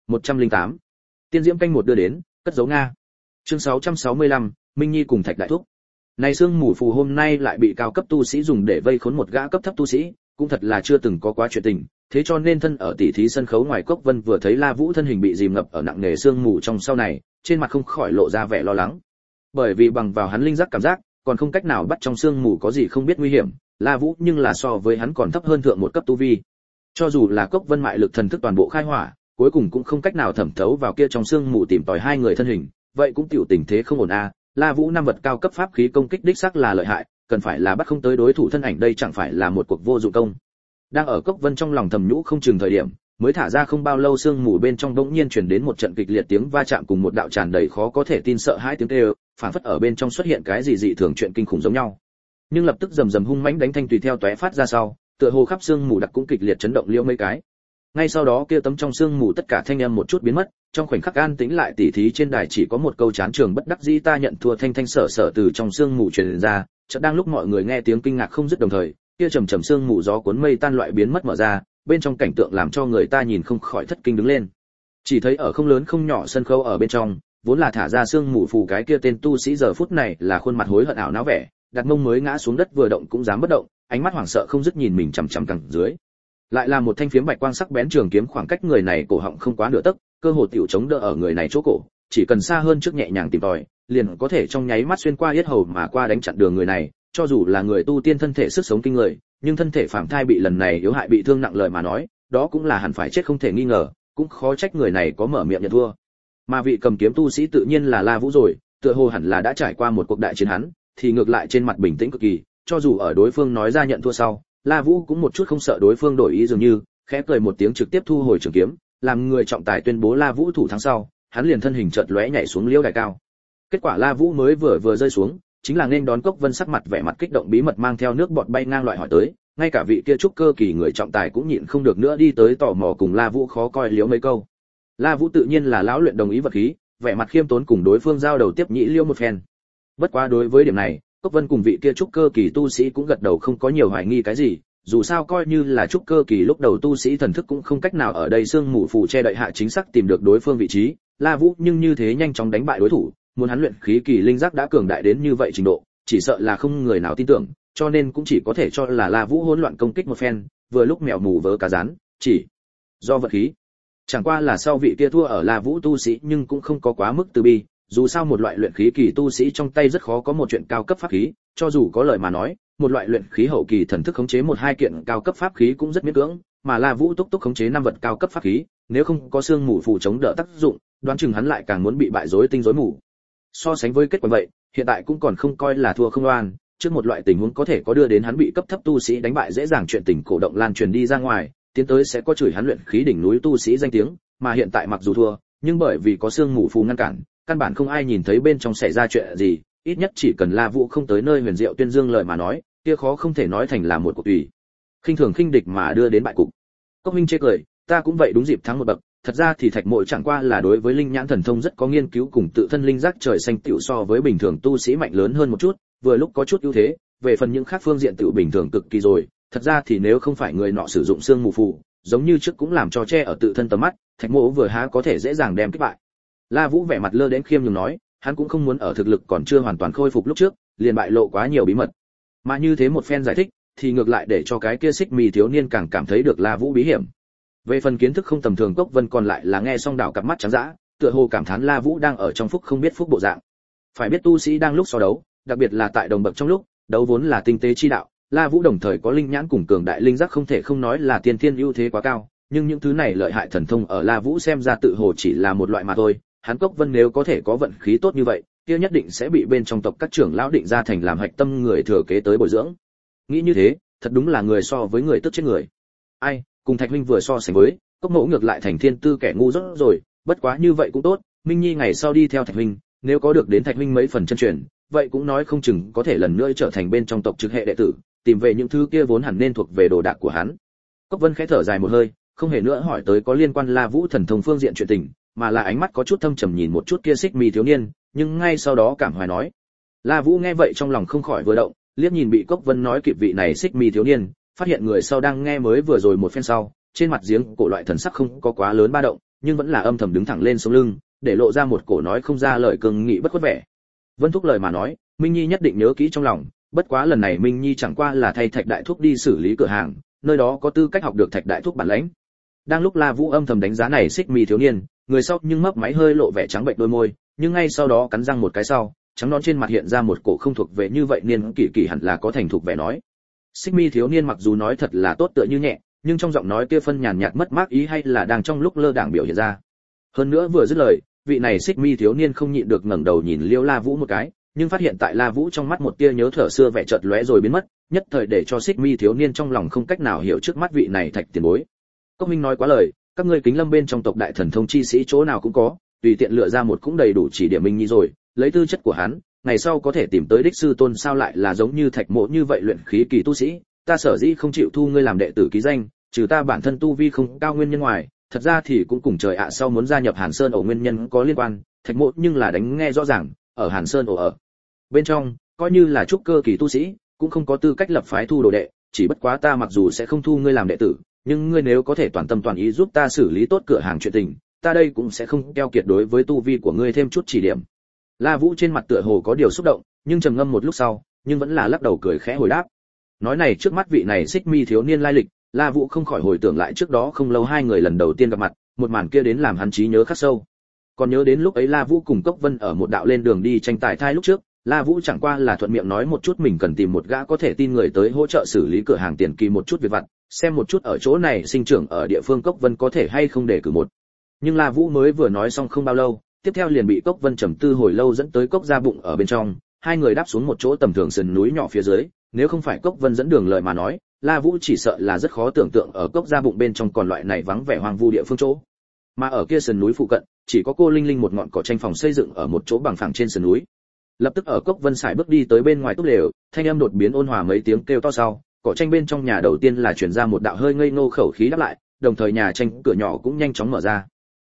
108. Tiên diễm canh một đưa đến, cất giấu Nga. Chương 665, Minh Nhi cùng Thạch Đại Thúc. Này xương mù phù hôm nay lại bị cao cấp tu sĩ dùng để vây khốn một gã cấp thấp tu sĩ, cũng thật là chưa từng có quá chuyện tình, thế cho nên thân ở tỷ thí sân khấu ngoài Cốc Vân vừa thấy La Vũ thân hình bị dìm ngập ở nặng nề xương mù trong sau này, trên mặt không khỏi lộ ra vẻ lo lắng. Bởi vì bằng vào hắn linh giác cảm giác, còn không cách nào bắt trong xương mù có gì không biết nguy hiểm, La Vũ nhưng là so với hắn còn thấp hơn thượng một cấp tu vi. Cho dù là Cốc Vân mại lực thần thức toàn bộ khai hỏa, cuối cùng cũng không cách nào thẩm thấu vào kia trong xương mù tìm tòi hai người thân hình, vậy cũng tiểu tình thế không ổn a. La Vũ năm vật cao cấp pháp khí công kích đích xác là lợi hại, cần phải là bắt không tới đối thủ thân ảnh, đây chẳng phải là một cuộc vô dụng công. Đang ở Cốc Vân trong lòng thầm nhũ không chừng thời điểm, mới thả ra không bao lâu sương mù bên trong bỗng nhiên truyền đến một trận kịch liệt tiếng va chạm cùng một đạo tràn đầy khó có thể tin sợ hãi tiếng kêu, phảng phất ở bên trong xuất hiện cái gì dị thường chuyện kinh khủng giống nhau. Nhưng lập tức rầm rầm hung mãnh đánh thanh tùy theo tóe phát ra sau, tựa hồ khắp sương mù đặc cũng kịch liệt chấn động liễu mấy cái. Ngay sau đó kia tấm trong sương mù tất cả thanh âm một chút biến mất, trong khoảnh khắc an tĩnh lại, tỉ thí trên đài chỉ có một câu chán trường bất đắc dĩ ta nhận thua thanh thanh sở sở từ trong sương mù truyền ra. Chợt đang lúc mọi người nghe tiếng kinh ngạc không dứt đồng thời, kia trầm trầm sương mù gió cuốn mây tan loại biến mất mở ra, bên trong cảnh tượng làm cho người ta nhìn không khỏi thất kinh đứng lên. Chỉ thấy ở không lớn không nhỏ sân khấu ở bên trong, vốn là thả ra sương mù phù cái kia tên tu sĩ giờ phút này là khuôn mặt hối hận ảo não vẻ, đặt mông mới ngã xuống đất vừa động cũng dám bất động, ánh mắt hoảng sợ không dứt nhìn mình chằm chằm cẳng dưới. Lại là một thanh phiếm bạch quang sắc bén trường kiếm khoảng cách người này cổ họng không quá nửa tấc, cơ hồ tiểu chống đỡ ở người này chỗ cổ, chỉ cần xa hơn trước nhẹ nhàng tìm tòi, liền có thể trong nháy mắt xuyên qua yết hầu mà qua đánh chặn đường người này. Cho dù là người tu tiên thân thể sức sống kinh người, nhưng thân thể phàm thai bị lần này yếu hại bị thương nặng lời mà nói, đó cũng là hẳn phải chết không thể nghi ngờ, cũng khó trách người này có mở miệng nhận thua. Mà vị cầm kiếm tu sĩ tự nhiên là La Vũ rồi, tựa hồ hẳn là đã trải qua một cuộc đại chiến hắn, thì ngược lại trên mặt bình tĩnh cực kỳ, cho dù ở đối phương nói ra nhận thua sau, La Vũ cũng một chút không sợ đối phương đổi ý dường như, khẽ cười một tiếng trực tiếp thu hồi trường kiếm, làm người trọng tài tuyên bố La Vũ thủ thắng sau, hắn liền thân hình chợt lóe nhảy xuống liễu đài cao. Kết quả La Vũ mới vừa rơi xuống, chính là nên đón Cốc Vân sắc mặt vẻ mặt kích động bí mật mang theo nước bọt bay ngang loại hỏi tới, ngay cả vị kia trúc cơ kỳ người trọng tài cũng nhịn không được nữa đi tới tò mò cùng La Vũ khó coi liễu mấy câu. La Vũ tự nhiên là lão luyện đồng ý vật khí, vẻ mặt khiêm tốn cùng đối phương giao đầu tiếp nhĩ liễu một phen. Bất quá đối với điểm này, Cốc Vân cùng vị kia trúc cơ kỳ tu sĩ cũng gật đầu không có nhiều hoài nghi cái gì, dù sao coi như là trúc cơ kỳ lúc đầu tu sĩ thần thức cũng không cách nào ở đây sương mù phù che đậy hạ chính xác tìm được đối phương vị trí, La Vũ nhưng như thế nhanh chóng đánh bại đối thủ, muốn hắn luyện khí kỳ linh giác đã cường đại đến như vậy trình độ, chỉ sợ là không người nào tin tưởng, cho nên cũng chỉ có thể cho là La Vũ hỗn loạn công kích một phen, vừa lúc mèo mù vớ cá rán, chỉ do vật khí. Chẳng qua là sau vị kia thua ở La Vũ tu sĩ nhưng cũng không có quá mức từ bi, dù sao một loại luyện khí kỳ tu sĩ trong tay rất khó có một chuyện cao cấp pháp khí, cho dù có lời mà nói, một loại luyện khí hậu kỳ thần thức khống chế một hai kiện cao cấp pháp khí cũng rất miễn cưỡng, mà La Vũ túc túc khống chế năm vật cao cấp pháp khí, nếu không có xương mù phù chống đỡ tác dụng, đoán chừng hắn lại càng muốn bị bại rối tinh rối mù. So sánh với kết quả vậy, hiện tại cũng còn không coi là thua không oan, trước một loại tình huống có thể có đưa đến hắn bị cấp thấp tu sĩ đánh bại dễ dàng chuyện tình cổ động lan truyền đi ra ngoài, tiến tới sẽ có chửi hắn luyện khí đỉnh núi tu sĩ danh tiếng, mà hiện tại mặc dù thua, nhưng bởi vì có sương mù phù ngăn cản, căn bản không ai nhìn thấy bên trong xảy ra chuyện gì, ít nhất chỉ cần La Vũ không tới nơi Huyền Diệu tuyên dương lời mà nói, kia khó không thể nói thành là một cuộc tùy khinh thường khinh địch mà đưa đến bại cục. Cốc Minh chê cười, ta cũng vậy đúng dịp thắng một bậc, thật ra thì Thạch Mộ chẳng qua là đối với linh nhãn thần thông rất có nghiên cứu, cùng tự thân linh giác trời xanh tiểu so với bình thường tu sĩ mạnh lớn hơn một chút, vừa lúc có chút ưu thế, về phần những khác phương diện tiểu bình thường cực kỳ rồi, thật ra thì nếu không phải người nọ sử dụng xương mù phù, giống như trước cũng làm cho che ở tự thân tầm mắt, Thạch Mộ vừa há có thể dễ dàng đem kích bại. La Vũ vẻ mặt lơ đễnh khiêm nhường nói, hắn cũng không muốn ở thực lực còn chưa hoàn toàn khôi phục lúc trước, liền bại lộ quá nhiều bí mật. Mà như thế một phen giải thích, thì ngược lại để cho cái kia Xích Mi thiếu niên càng cảm thấy được La Vũ bí hiểm. Về phần kiến thức không tầm thường, Cốc Vân còn lại là nghe xong đảo cặp mắt trắng dã, tựa hồ cảm thán La Vũ đang ở trong phúc không biết phúc bộ dạng. Phải biết tu sĩ đang lúc so đấu, đặc biệt là tại đồng bậc trong lúc, đấu vốn là tinh tế chi đạo, La Vũ đồng thời có linh nhãn cùng cường đại linh giác, không thể không nói là tiên thiên ưu thế quá cao, nhưng những thứ này lợi hại thần thông ở La Vũ xem ra tự hồ chỉ là một loại mà thôi. Hắn Cốc Vân nếu có thể có vận khí tốt như vậy, kia nhất định sẽ bị bên trong tộc các trưởng lão định ra thành làm hạch tâm người thừa kế tới bồi dưỡng. Nghĩ như thế, thật đúng là người so với người tức chết người. Ai, cùng Thạch huynh vừa so sánh với, Cốc Mẫu ngược lại thành thiên tư kẻ ngu dốt rồi, bất quá như vậy cũng tốt, Minh Nhi ngày sau đi theo Thạch huynh, nếu có được đến Thạch huynh mấy phần chân truyền, vậy cũng nói không chừng có thể lần nữa trở thành bên trong tộc trực hệ đệ tử, tìm về những thứ kia vốn hẳn nên thuộc về đồ đạc của hắn. Cốc Vân khẽ thở dài một hơi, không hề nữa hỏi tới có liên quan La Vũ thần thông phương diện chuyện tình, mà là ánh mắt có chút thâm trầm nhìn một chút kia Xích Mi thiếu niên, nhưng ngay sau đó cảm hoài nói. La Vũ nghe vậy trong lòng không khỏi vừa động, liếc nhìn bị Cốc Vân nói kịp vị này Xích Mi thiếu niên, phát hiện người sau đang nghe mới vừa rồi một phen sau, trên mặt giếng cổ loại thần sắc không có quá lớn ba động, nhưng vẫn là âm thầm đứng thẳng lên sống lưng, để lộ ra một cổ nói không ra lời cường nghị bất khuất vẻ. Vân thúc lời mà nói, Minh Nhi nhất định nhớ kỹ trong lòng, bất quá lần này Minh Nhi chẳng qua là thay Thạch đại thúc đi xử lý cửa hàng, nơi đó có tư cách học được Thạch đại thúc bản lĩnh. Đang lúc La Vũ âm thầm đánh giá này Xích Mi thiếu niên, người sau nhưng mấp máy hơi lộ vẻ trắng bệnh đôi môi, nhưng ngay sau đó cắn răng một cái sau, trắng nõn trên mặt hiện ra một cổ không thuộc về như vậy niên kỷ kỷ hẳn là có thành thục vẻ nói. Xích Mi thiếu niên mặc dù nói thật là tốt tựa như nhẹ, nhưng trong giọng nói kia phân nhàn nhạt mất mát ý hay là đang trong lúc lơ đãng biểu hiện ra. Hơn nữa vừa dứt lời, vị này Xích Mi thiếu niên không nhịn được ngẩng đầu nhìn Liêu La Vũ một cái, nhưng phát hiện tại La Vũ trong mắt một tia nhớ thở xưa vẻ chợt lóe rồi biến mất, nhất thời để cho Xích Mi thiếu niên trong lòng không cách nào hiểu trước mắt vị này Thạch tiền bối. Cốc Minh nói quá lời, các ngươi Kính Lâm bên trong tộc đại thần thông chi sĩ chỗ nào cũng có, tùy tiện lựa ra một cũng đầy đủ chỉ điểm Minh Nhi rồi, lấy tư chất của hắn, ngày sau có thể tìm tới đích sư tôn, sao lại là giống như Thạch Mộ như vậy luyện khí kỳ tu sĩ, ta sở dĩ không chịu thu ngươi làm đệ tử ký danh, trừ ta bản thân tu vi không cao nguyên nhân ngoài, thật ra thì cũng cùng trời ạ sau muốn gia nhập Hàn Sơn ổ nguyên nhân có liên quan, Thạch Mộ nhưng là đánh nghe rõ ràng, ở Hàn Sơn ổ ở bên trong, coi như là trúc cơ kỳ tu sĩ, cũng không có tư cách lập phái thu đồ đệ, chỉ bất quá ta mặc dù sẽ không thu ngươi làm đệ tử, nhưng ngươi nếu có thể toàn tâm toàn ý giúp ta xử lý tốt cửa hàng chuyện tình, ta đây cũng sẽ không keo kiệt đối với tu vi của ngươi thêm chút chỉ điểm. La Vũ trên mặt tựa hồ có điều xúc động, nhưng trầm ngâm một lúc sau, nhưng vẫn là lắc đầu cười khẽ hồi đáp. Nói này trước mắt vị này Xích Mi thiếu niên lai lịch, La Vũ không khỏi hồi tưởng lại trước đó không lâu hai người lần đầu tiên gặp mặt, một màn kia đến làm hắn trí nhớ khắc sâu. Còn nhớ đến lúc ấy La Vũ cùng Cốc Vân ở một đạo lên đường đi tranh tài thai lúc trước, La Vũ chẳng qua là thuận miệng nói một chút mình cần tìm một gã có thể tin người tới hỗ trợ xử lý cửa hàng tiền kỳ một chút việc vặt, xem một chút ở chỗ này sinh trưởng ở địa phương Cốc Vân có thể hay không để cử một. Nhưng La Vũ mới vừa nói xong không bao lâu, tiếp theo liền bị Cốc Vân trầm tư hồi lâu dẫn tới Cốc Gia Bụng ở bên trong, hai người đáp xuống một chỗ tầm thường sườn núi nhỏ phía dưới, nếu không phải Cốc Vân dẫn đường lời mà nói, La Vũ chỉ sợ là rất khó tưởng tượng ở Cốc Gia Bụng bên trong còn loại này vắng vẻ hoang vu địa phương chỗ. Mà ở kia sườn núi phụ cận, chỉ có cô Linh Linh một ngọn cỏ tranh phòng xây dựng ở một chỗ bằng phẳng trên sườn núi. Lập tức ở Cốc Vân sải bước đi tới bên ngoài túp lều, thanh âm đột biến ôn hòa mấy tiếng kêu to sau, cỏ tranh bên trong nhà đầu tiên là truyền ra một đạo hơi ngây ngô khẩu khí đáp lại, đồng thời nhà tranh cửa nhỏ cũng nhanh chóng mở ra.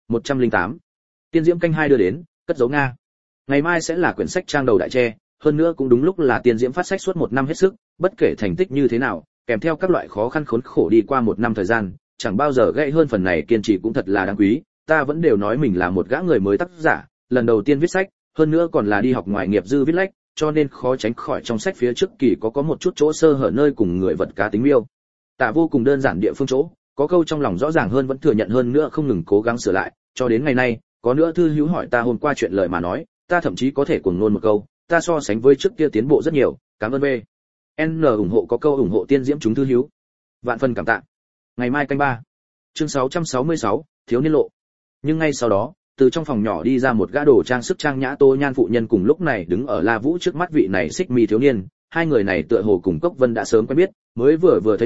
108. Tiên diễm canh 2 đưa đến, cất giấu Nga. Ngày mai sẽ là quyển sách trang đầu đại tre, hơn nữa cũng đúng lúc là tiên diễm phát sách suốt một năm hết sức, bất kể thành tích như thế nào, kèm theo các loại khó khăn khốn khổ đi qua một năm thời gian, chẳng bao giờ gãy hơn phần này kiên trì cũng thật là đáng quý. Ta vẫn đều nói mình là một gã người mới tác giả, lần đầu tiên viết sách, hơn nữa còn là đi học ngoài nghiệp dư viết lách, cho nên khó tránh khỏi trong sách phía trước kỳ có một chút chỗ sơ hở nơi cùng người vật cá tính miêu. Tạ vô cùng đơn giản địa phương chỗ, có câu trong lòng rõ ràng hơn vẫn thừa nhận hơn nữa không ngừng cố gắng sửa lại, cho đến ngày nay, có nữa thư hữu hỏi ta hôm qua chuyện lời mà nói, ta thậm chí có thể cuồng ngôn một câu, ta so sánh với trước kia tiến bộ rất nhiều, cảm ơn B. N ủng hộ có câu ủng hộ tiên diễm chúng thư hữu. Vạn phần cảm tạ. Ngày mai canh 3. Chương 666, thiếu niên lộ. Nhưng ngay sau đó, từ trong phòng nhỏ đi ra một gã đồ trang sức trang nhã Tô Nhan phụ nhân, cùng lúc này đứng ở La Vũ trước mắt vị này Xích Mi thiếu niên, hai người này tựa hồ cùng Cốc Vân đã sớm quen biết, mới vừa thấy mặt,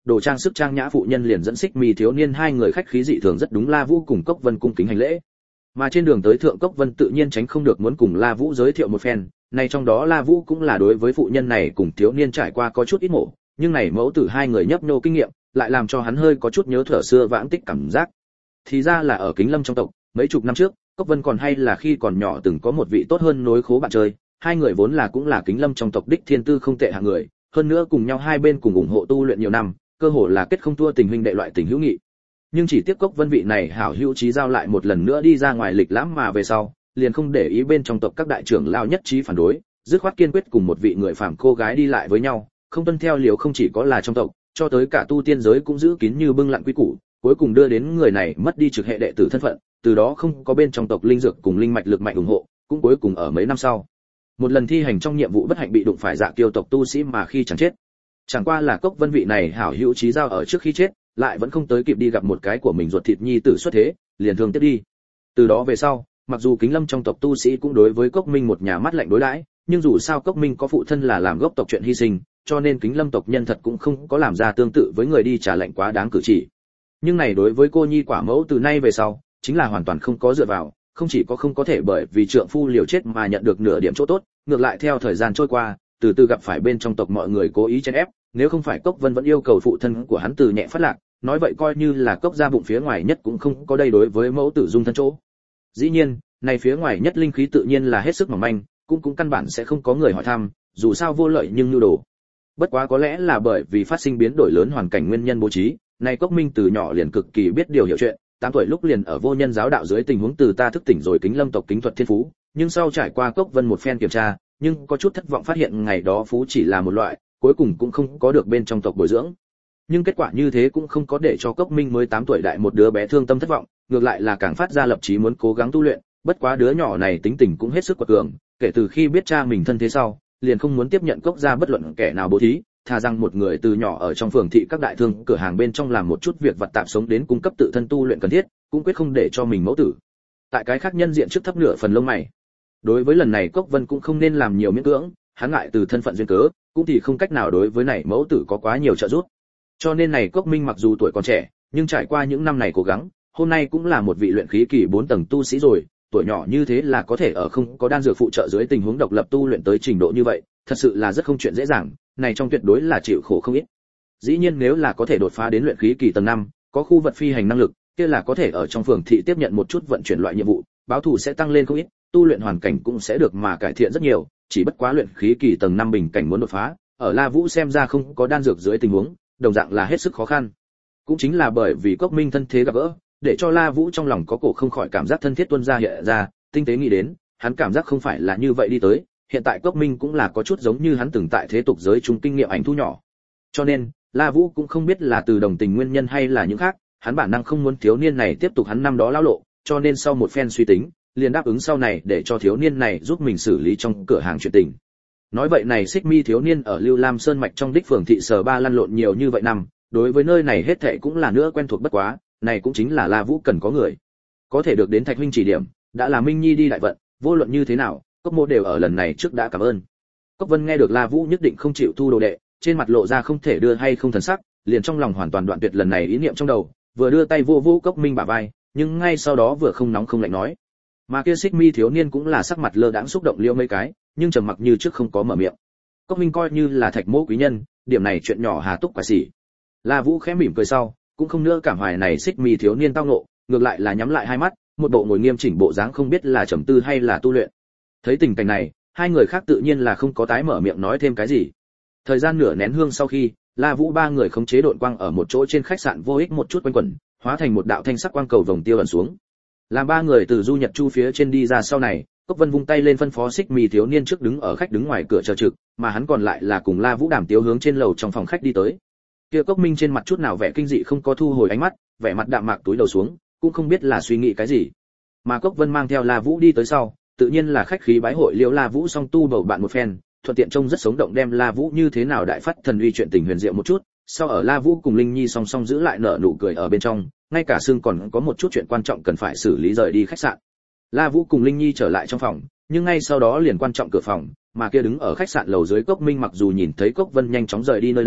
đồ trang sức trang nhã phụ nhân liền dẫn Xích Mi thiếu niên hai người khách khí dị thường rất đúng La Vũ cùng Cốc Vân cung kính hành lễ. Mà trên đường tới thượng Cốc Vân tự nhiên tránh không được muốn cùng La Vũ giới thiệu một phen, này trong đó La Vũ cũng là đối với phụ nhân này cùng thiếu niên trải qua có chút ít mổ, nhưng này mẫu tử hai người nhấp nhô kinh nghiệm, lại làm cho hắn hơi có chút nhớ thở xưa vãng tích cảm giác. Thì ra là ở Kính Lâm trong tộc, mấy chục năm trước, Cốc Vân còn hay là khi còn nhỏ từng có một vị tốt hơn nối khố bạn chơi, hai người vốn là cũng là Kính Lâm trong tộc đích thiên tư không tệ hạng người, hơn nữa cùng nhau hai bên cùng ủng hộ tu luyện nhiều năm, cơ hồ là kết không thua tình huynh đệ loại tình hữu nghị. Nhưng chỉ tiếc Cốc Vân vị này hảo hữu chí giao lại một lần nữa đi ra ngoài lịch lãm mà về sau, liền không để ý bên trong tộc các đại trưởng lao nhất trí phản đối, dứt khoát kiên quyết cùng một vị người phàm cô gái đi lại với nhau, không tuân theo liều không chỉ có là trong tộc, cho tới cả tu tiên giới cũng giữ kín như bưng lặn quy củ, cuối cùng đưa đến người này mất đi trực hệ đệ tử thân phận, từ đó không có bên trong tộc linh dược cùng linh mạch lực mạnh ủng hộ, cũng cuối cùng ở mấy năm sau, một lần thi hành trong nhiệm vụ bất hạnh bị đụng phải Dạ Kiêu tộc tu sĩ mà khi chẳng chết. Chẳng qua là Cốc Vân vị này hảo hữu chí giao ở trước khi chết, lại vẫn không tới kịp đi gặp một cái của mình ruột thịt nhi tử xuất thế, liền thương tiếc đi. Từ đó về sau, mặc dù Kính Lâm trong tộc tu sĩ cũng đối với Cốc Minh một nhà mắt lạnh đối đãi, nhưng dù sao Cốc Minh có phụ thân là làm gốc tộc chuyện hy sinh, cho nên Kính Lâm tộc nhân thật cũng không có làm ra tương tự với người đi trả lệnh quá đáng cử chỉ. Nhưng này đối với cô nhi quả mẫu từ nay về sau, chính là hoàn toàn không có dựa vào, không chỉ có không có thể bởi vì trượng phu liều chết mà nhận được nửa điểm chỗ tốt, ngược lại theo thời gian trôi qua, từ từ gặp phải bên trong tộc mọi người cố ý chen ép, nếu không phải Cốc Vân vẫn yêu cầu phụ thân của hắn từ nhẹ phát lạc, nói vậy coi như là Cốc gia bụng phía ngoài nhất cũng không có đây đối với mẫu tử dung thân chỗ. Dĩ nhiên, này phía ngoài nhất linh khí tự nhiên là hết sức mỏng manh, cũng căn bản sẽ không có người hỏi thăm, dù sao vô lợi nhưng nhu đồ. Bất quá có lẽ là bởi vì phát sinh biến đổi lớn hoàn cảnh nguyên nhân bố trí, này Cốc Minh từ nhỏ liền cực kỳ biết điều hiểu chuyện, 8 tuổi lúc liền ở vô nhân giáo đạo dưới tình huống từ ta thức tỉnh rồi Kính Lâm tộc kính thuật thiên phú, nhưng sau trải qua Cốc Vân một phen kiểm tra, nhưng có chút thất vọng phát hiện ngày đó phú chỉ là một loại, cuối cùng cũng không có được bên trong tộc bồi dưỡng. Nhưng kết quả như thế cũng không có để cho Cốc Minh mới 8 tuổi đại một đứa bé thương tâm thất vọng, ngược lại là càng phát ra lập chí muốn cố gắng tu luyện, bất quá đứa nhỏ này tính tình cũng hết sức quật cường, kể từ khi biết cha mình thân thế sau, liền không muốn tiếp nhận Cốc gia bất luận kẻ nào bố thí, thà rằng một người từ nhỏ ở trong phường thị các đại thương cửa hàng bên trong làm một chút việc vặt tạp sống đến cung cấp tự thân tu luyện cần thiết, cũng quyết không để cho mình mẫu tử. Tại cái khác nhân diện trước thấp nửa phần lông mày. Đối với lần này Cốc Vân cũng không nên làm nhiều miễn cưỡng, hắn ngại từ thân phận duyên cớ, cũng thì không cách nào đối với này mẫu tử có quá nhiều trợ giúp. Cho nên này Cốc Minh mặc dù tuổi còn trẻ, nhưng trải qua những năm này cố gắng, hôm nay cũng là một vị luyện khí kỳ 4 tầng tu sĩ rồi, tuổi nhỏ như thế là có thể ở không có đan dược phụ trợ dưới tình huống độc lập tu luyện tới trình độ như vậy, thật sự là rất không chuyện dễ dàng, này trong tuyệt đối là chịu khổ không ít. Dĩ nhiên nếu là có thể đột phá đến luyện khí kỳ tầng 5, có khu vật phi hành năng lực, kia là có thể ở trong phường thị tiếp nhận một chút vận chuyển loại nhiệm vụ, báo thủ sẽ tăng lên không ít, tu luyện hoàn cảnh cũng sẽ được mà cải thiện rất nhiều, chỉ bất quá luyện khí kỳ tầng 5 bình cảnh muốn đột phá, ở La Vũ xem ra không có đan dược dưới tình huống, đồng dạng là hết sức khó khăn. Cũng chính là bởi vì Cốc Minh thân thế gặp gỡ, để cho La Vũ trong lòng có cổ không khỏi cảm giác thân thiết tuôn ra hiện ra, tinh tế nghĩ đến, hắn cảm giác không phải là như vậy đi tới, hiện tại Cốc Minh cũng là có chút giống như hắn từng tại thế tục giới trung kinh nghiệm ảnh thu nhỏ. Cho nên, La Vũ cũng không biết là từ đồng tình nguyên nhân hay là những khác, hắn bản năng không muốn thiếu niên này tiếp tục hắn năm đó lão lộ, cho nên sau một phen suy tính, liền đáp ứng sau này để cho thiếu niên này giúp mình xử lý trong cửa hàng chuyện tình. Nói vậy này Xích Mi thiếu niên ở Lưu Lam Sơn mạch trong đích phường thị sở ba lăn lộn nhiều như vậy năm, đối với nơi này hết thảy cũng là nữa quen thuộc bất quá, này cũng chính là La Vũ cần có người. Có thể được đến Thạch huynh chỉ điểm, đã là Minh Nhi đi đại vận, vô luận như thế nào, Cốc Mô đều ở lần này trước đã cảm ơn. Cốc Vân nghe được La Vũ nhất định không chịu thu đồ đệ, trên mặt lộ ra không thể đưa hay không thần sắc, liền trong lòng hoàn toàn đoạn tuyệt lần này ý niệm trong đầu, vừa đưa tay vô vô Cốc Minh bả vai, nhưng ngay sau đó vừa không nóng không lạnh nói. Mà kia Xích Mi thiếu niên cũng là sắc mặt lơ đãng xúc động liêu mấy cái, nhưng trầm mặc như trước không có mở miệng. Cốc Minh coi như là Thạch Mỗ quý nhân, điểm này chuyện nhỏ hà túc quả xỉ. La Vũ khẽ mỉm cười sau, cũng không nữa cảm hoài này Xích Mi thiếu niên tao ngộ, ngược lại là nhắm lại hai mắt, một bộ ngồi nghiêm chỉnh bộ dáng không biết là trầm tư hay là tu luyện. Thấy tình cảnh này, hai người khác tự nhiên là không có tái mở miệng nói thêm cái gì. Thời gian nửa nén hương sau khi, La Vũ ba người khống chế độn quang ở một chỗ trên khách sạn vô ích một chút quanh quẩn, hóa thành một đạo thanh sắc quang cầu vòng tiêu ẩn xuống. Làm ba người từ Du Nhật Chu phía trên đi ra sau này, Cốc Vân vung tay lên phân phó Xích Mi thiếu niên trước đứng ở khách đứng ngoài cửa chờ trực, mà hắn còn lại là cùng La Vũ đàm tiếu hướng trên lầu trong phòng khách đi tới. Kia Cốc Minh trên mặt chút nào vẻ kinh dị không có thu hồi ánh mắt, vẻ mặt đạm mạc túi đầu xuống, cũng không biết là suy nghĩ cái gì. Mà Cốc Vân mang theo La Vũ đi tới sau, tự nhiên là khách khí bái hội liễu La Vũ song tu bầu bạn một phen, thuận tiện trông rất sống động đem La Vũ như thế nào đại phát thần uy chuyện tình huyền diệu một chút, sau ở La Vũ cùng Linh Nhi song song giữ lại nở nụ cười ở bên trong, ngay cả xương còn có một chút chuyện quan trọng cần phải xử lý rời đi khách sạn. La Vũ cùng Linh Nhi trở lại trong phòng, nhưng ngay sau đó liền quan trọng cửa phòng, mà kia đứng ở khách sạn lầu dưới Cốc Minh mặc dù nhìn thấy Cốc Vân nhanh chóng rời đi nơi đây,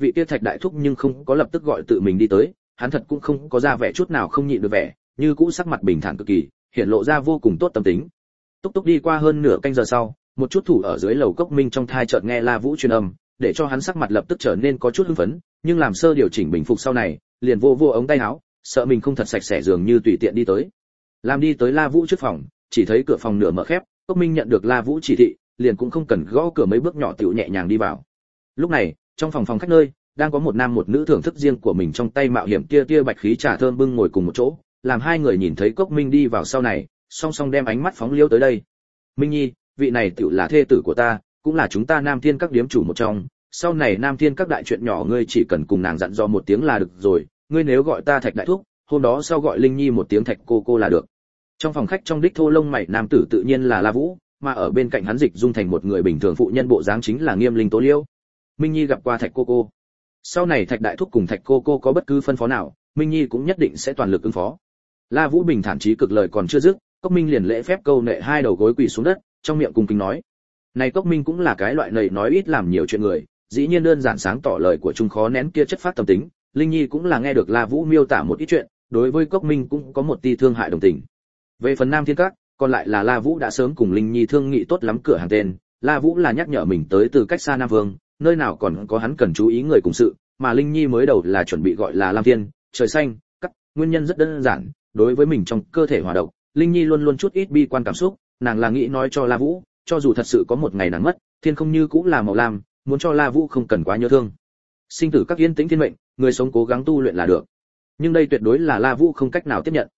vị kia Thạch đại thúc nhưng không có lập tức gọi tự mình đi tới, hắn thật cũng không có ra vẻ chút nào không nhịn được vẻ, như cũ sắc mặt bình thản cực kỳ, hiện lộ ra vô cùng tốt tâm tính. Túc túc đi qua hơn nửa canh giờ sau, một chút thủ ở dưới lầu Cốc Minh trong thai chợt nghe La Vũ truyền âm, để cho hắn sắc mặt lập tức trở nên có chút hưng phấn, nhưng làm sơ điều chỉnh bình phục sau này, liền vô ống tay áo, sợ mình không thật sạch sẽ dường như tùy tiện đi tới. Làm đi tới La Vũ trước phòng, chỉ thấy cửa phòng nửa mở khép, Cốc Minh nhận được La Vũ chỉ thị, liền cũng không cần gõ cửa mấy bước nhỏ tiểu nhẹ nhàng đi vào. Lúc này, trong phòng khách nơi, đang có một nam một nữ thưởng thức riêng của mình trong tay mạo hiểm tia bạch khí trà thơm bưng ngồi cùng một chỗ, làm hai người nhìn thấy Cốc Minh đi vào sau này, song song đem ánh mắt phóng liêu tới đây. Minh Nhi, vị này tiểu là thê tử của ta, cũng là chúng ta Nam Thiên các điếm chủ một trong, sau này Nam Thiên các đại chuyện nhỏ ngươi chỉ cần cùng nàng dặn dò một tiếng là được rồi, ngươi nếu gọi ta Thạch đại thúc, hôm đó sau gọi Linh Nhi một tiếng Thạch cô là được. Trong phòng khách trong đích thô lông mày nam tử tự nhiên là La Vũ, mà ở bên cạnh hắn dịch dung thành một người bình thường phụ nhân bộ dáng chính là Nghiêm Linh Tố Liêu. Minh Nhi gặp qua Thạch cô. Sau này Thạch đại thúc cùng Thạch cô có bất cứ phân phó nào, Minh Nhi cũng nhất định sẽ toàn lực ứng phó. La Vũ bình thản chí cực lời còn chưa dứt, Cốc Minh liền lễ phép câu nệ hai đầu gối quỳ xuống đất, trong miệng cung kính nói: "Này Cốc Minh cũng là cái loại nầy nói ít làm nhiều chuyện người, dĩ nhiên đơn giản sáng tỏ lời của chúng khó nén kia chất phát tâm tính." Linh Nhi cũng là nghe được La Vũ miêu tả một ít chuyện, đối với Cốc Minh cũng có một tia thương hại đồng tình. Về phần Nam Thiên Các, còn lại là La Vũ đã sớm cùng Linh Nhi thương nghị tốt lắm cửa hàng tên, La Vũ là nhắc nhở mình tới từ cách xa Nam Vương, nơi nào còn có hắn cần chú ý người cùng sự, mà Linh Nhi mới đầu là chuẩn bị gọi là Lam Thiên, trời xanh, các nguyên nhân rất đơn giản, đối với mình trong cơ thể hòa độc, Linh Nhi luôn luôn chút ít bi quan cảm xúc, nàng là nghĩ nói cho La Vũ, cho dù thật sự có một ngày nàng mất, thiên không như cũng là màu lam, muốn cho La Vũ không cần quá nhớ thương. Sinh tử các yên tĩnh thiên mệnh, người sống cố gắng tu luyện là được. Nhưng đây tuyệt đối là La Vũ không cách nào tiếp nhận.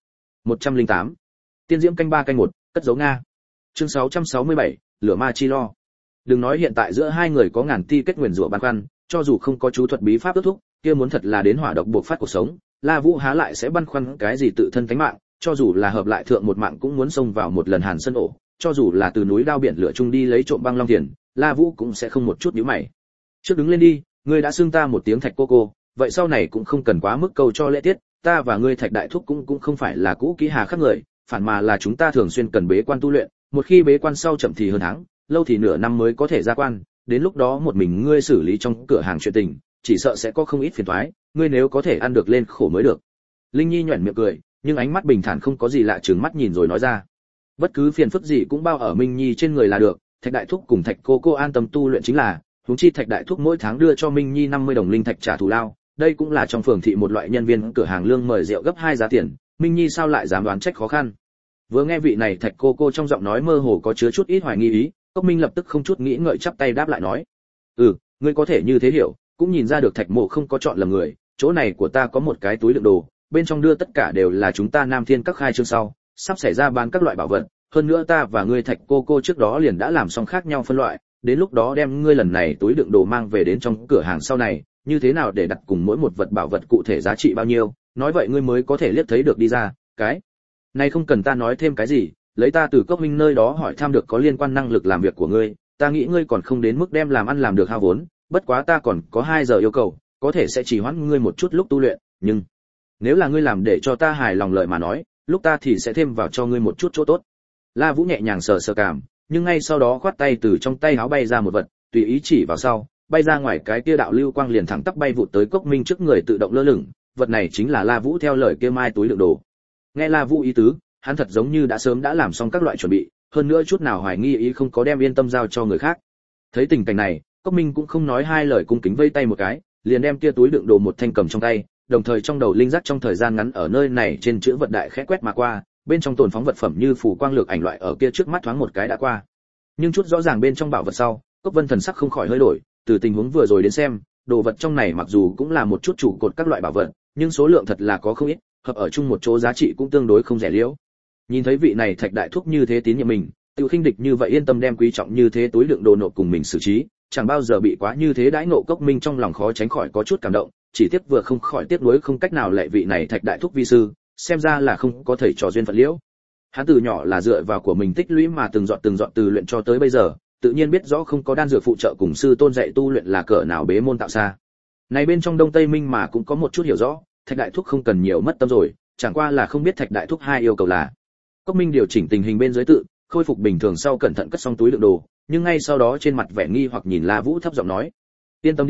108. Tiên diễm canh 3 canh 1, cất giấu Nga. Chương 667, lửa ma chi lo. Đừng nói hiện tại giữa hai người có ngàn ti kết nguyền rủa băn khoăn, cho dù không có chú thuật bí pháp ước thúc, kia muốn thật là đến hỏa độc buộc phát cuộc sống, La Vũ há lại sẽ băn khoăn cái gì tự thân tánh mạng, cho dù là hợp lại thượng một mạng cũng muốn xông vào một lần hàn sân ổ, cho dù là từ núi đao biển lửa chung đi lấy trộm băng long tiền, La Vũ cũng sẽ không một chút nhíu mày. Trước đứng lên đi, ngươi đã xưng ta một tiếng Thạch cô, vậy sau này cũng không cần quá mức câu cho lễ tiết, ta và ngươi Thạch đại thúc cũng không phải là cũ kỹ hà khắc người, phản mà là chúng ta thường xuyên cần bế quan tu luyện, một khi bế quan sau chậm thì hơn tháng, lâu thì nửa năm mới có thể ra quan, đến lúc đó một mình ngươi xử lý trong cửa hàng chuyện tình, chỉ sợ sẽ có không ít phiền toái, ngươi nếu có thể ăn được lên khổ mới được. Linh Nhi nhuyễn miệng cười, nhưng ánh mắt bình thản không có gì lạ, trừng mắt nhìn rồi nói ra: bất cứ phiền phức gì cũng bao ở Minh Nhi trên người là được, Thạch đại thúc cùng Thạch cô an tâm tu luyện chính là, huống chi Thạch đại thúc mỗi tháng đưa cho Minh Nhi 50 đồng linh thạch trả thù lao, đây cũng là trong phường thị một loại nhân viên cửa hàng lương mời rượu gấp 2 giá tiền, Minh Nhi sao lại dám đoán trách khó khăn. Vừa nghe vị này Thạch cô trong giọng nói mơ hồ có chứa chút ít hoài nghi ý, Cốc Minh lập tức không chút nghĩ ngợi chắp tay đáp lại nói: ngươi có thể như thế hiểu, cũng nhìn ra được Thạch mộ không có chọn lầm người, chỗ này của ta có một cái túi đựng đồ, bên trong đưa tất cả đều là chúng ta Nam Thiên các khai trương sau sắp xảy ra bán các loại bảo vật, hơn nữa ta và ngươi Thạch cô trước đó liền đã làm xong khác nhau phân loại, đến lúc đó đem ngươi lần này túi đựng đồ mang về đến trong cửa hàng sau này, như thế nào để đặt cùng mỗi một vật bảo vật cụ thể giá trị bao nhiêu, nói vậy ngươi mới có thể liếc thấy được đi ra, cái này không cần ta nói thêm cái gì, lấy ta từ Cốc Minh nơi đó hỏi thăm được có liên quan năng lực làm việc của ngươi, ta nghĩ ngươi còn không đến mức đem làm ăn làm được hao vốn, bất quá ta còn có 2 giờ yêu cầu, có thể sẽ chỉ hoãn ngươi một chút lúc tu luyện, nhưng nếu là ngươi làm để cho ta hài lòng lời mà nói, lúc ta thì sẽ thêm vào cho ngươi một chút chỗ tốt. La Vũ nhẹ nhàng sờ sờ cảm, nhưng ngay sau đó khoát tay từ trong tay áo bay ra một vật, tùy ý chỉ vào sau, bay ra ngoài cái kia đạo lưu quang liền thẳng tắp bay vụt tới Cốc Minh trước người tự động lơ lửng, vật này chính là La Vũ theo lời kia mai túi đựng đồ. Nghe La Vũ ý tứ, hắn thật giống như đã sớm đã làm xong các loại chuẩn bị, hơn nữa chút nào hoài nghi ý không có đem yên tâm giao cho người khác. Thấy tình cảnh này, Cốc Minh cũng không nói hai lời cung kính vây tay một cái, liền đem kia túi đựng đồ một thanh cầm trong tay, đồng thời trong đầu linh giác trong thời gian ngắn ở nơi này trên chữ vật đại khẽ quét mà qua, bên trong tồn phóng vật phẩm như phù quang lược ảnh loại ở kia trước mắt thoáng một cái đã qua. Nhưng chút rõ ràng bên trong bảo vật sau, Cốc Vân thần sắc không khỏi hơi đổi, từ tình huống vừa rồi đến xem, đồ vật trong này mặc dù cũng là một chút trụ cột các loại bảo vật, nhưng số lượng thật là có không ít, hợp ở chung một chỗ giá trị cũng tương đối không rẻ liễu. Nhìn thấy vị này Thạch đại thúc như thế tín nhiệm mình, Tiêu khinh địch như vậy yên tâm đem quý trọng như thế túi đựng đồ nộp cùng mình xử trí, chẳng bao giờ bị quá như thế đãi ngộ. Cốc Minh trong lòng khó tránh khỏi có chút cảm động, chỉ tiếc vừa không khỏi tiếc nuối không cách nào lệ vị này Thạch đại thúc vi sư, xem ra là không có thầy trò duyên phận liễu. Hắn từ nhỏ là dựa vào của mình tích lũy mà từng dọn từ luyện cho tới bây giờ, tự nhiên biết rõ không có đan dược phụ trợ cùng sư tôn dạy tu luyện là cỡ nào bế môn tạo xa. Này bên trong Đông Tây Minh mà cũng có một chút hiểu rõ, Thạch đại thúc không cần nhiều mất tâm rồi, chẳng qua là không biết Thạch đại thúc hai yêu cầu là. Cốc Minh điều chỉnh tình hình bên dưới tự, khôi phục bình thường sau cẩn thận cất xong túi đựng đồ, nhưng ngay sau đó trên mặt vẻ nghi hoặc nhìn La Vũ thấp giọng nói: "Yên tâm đi,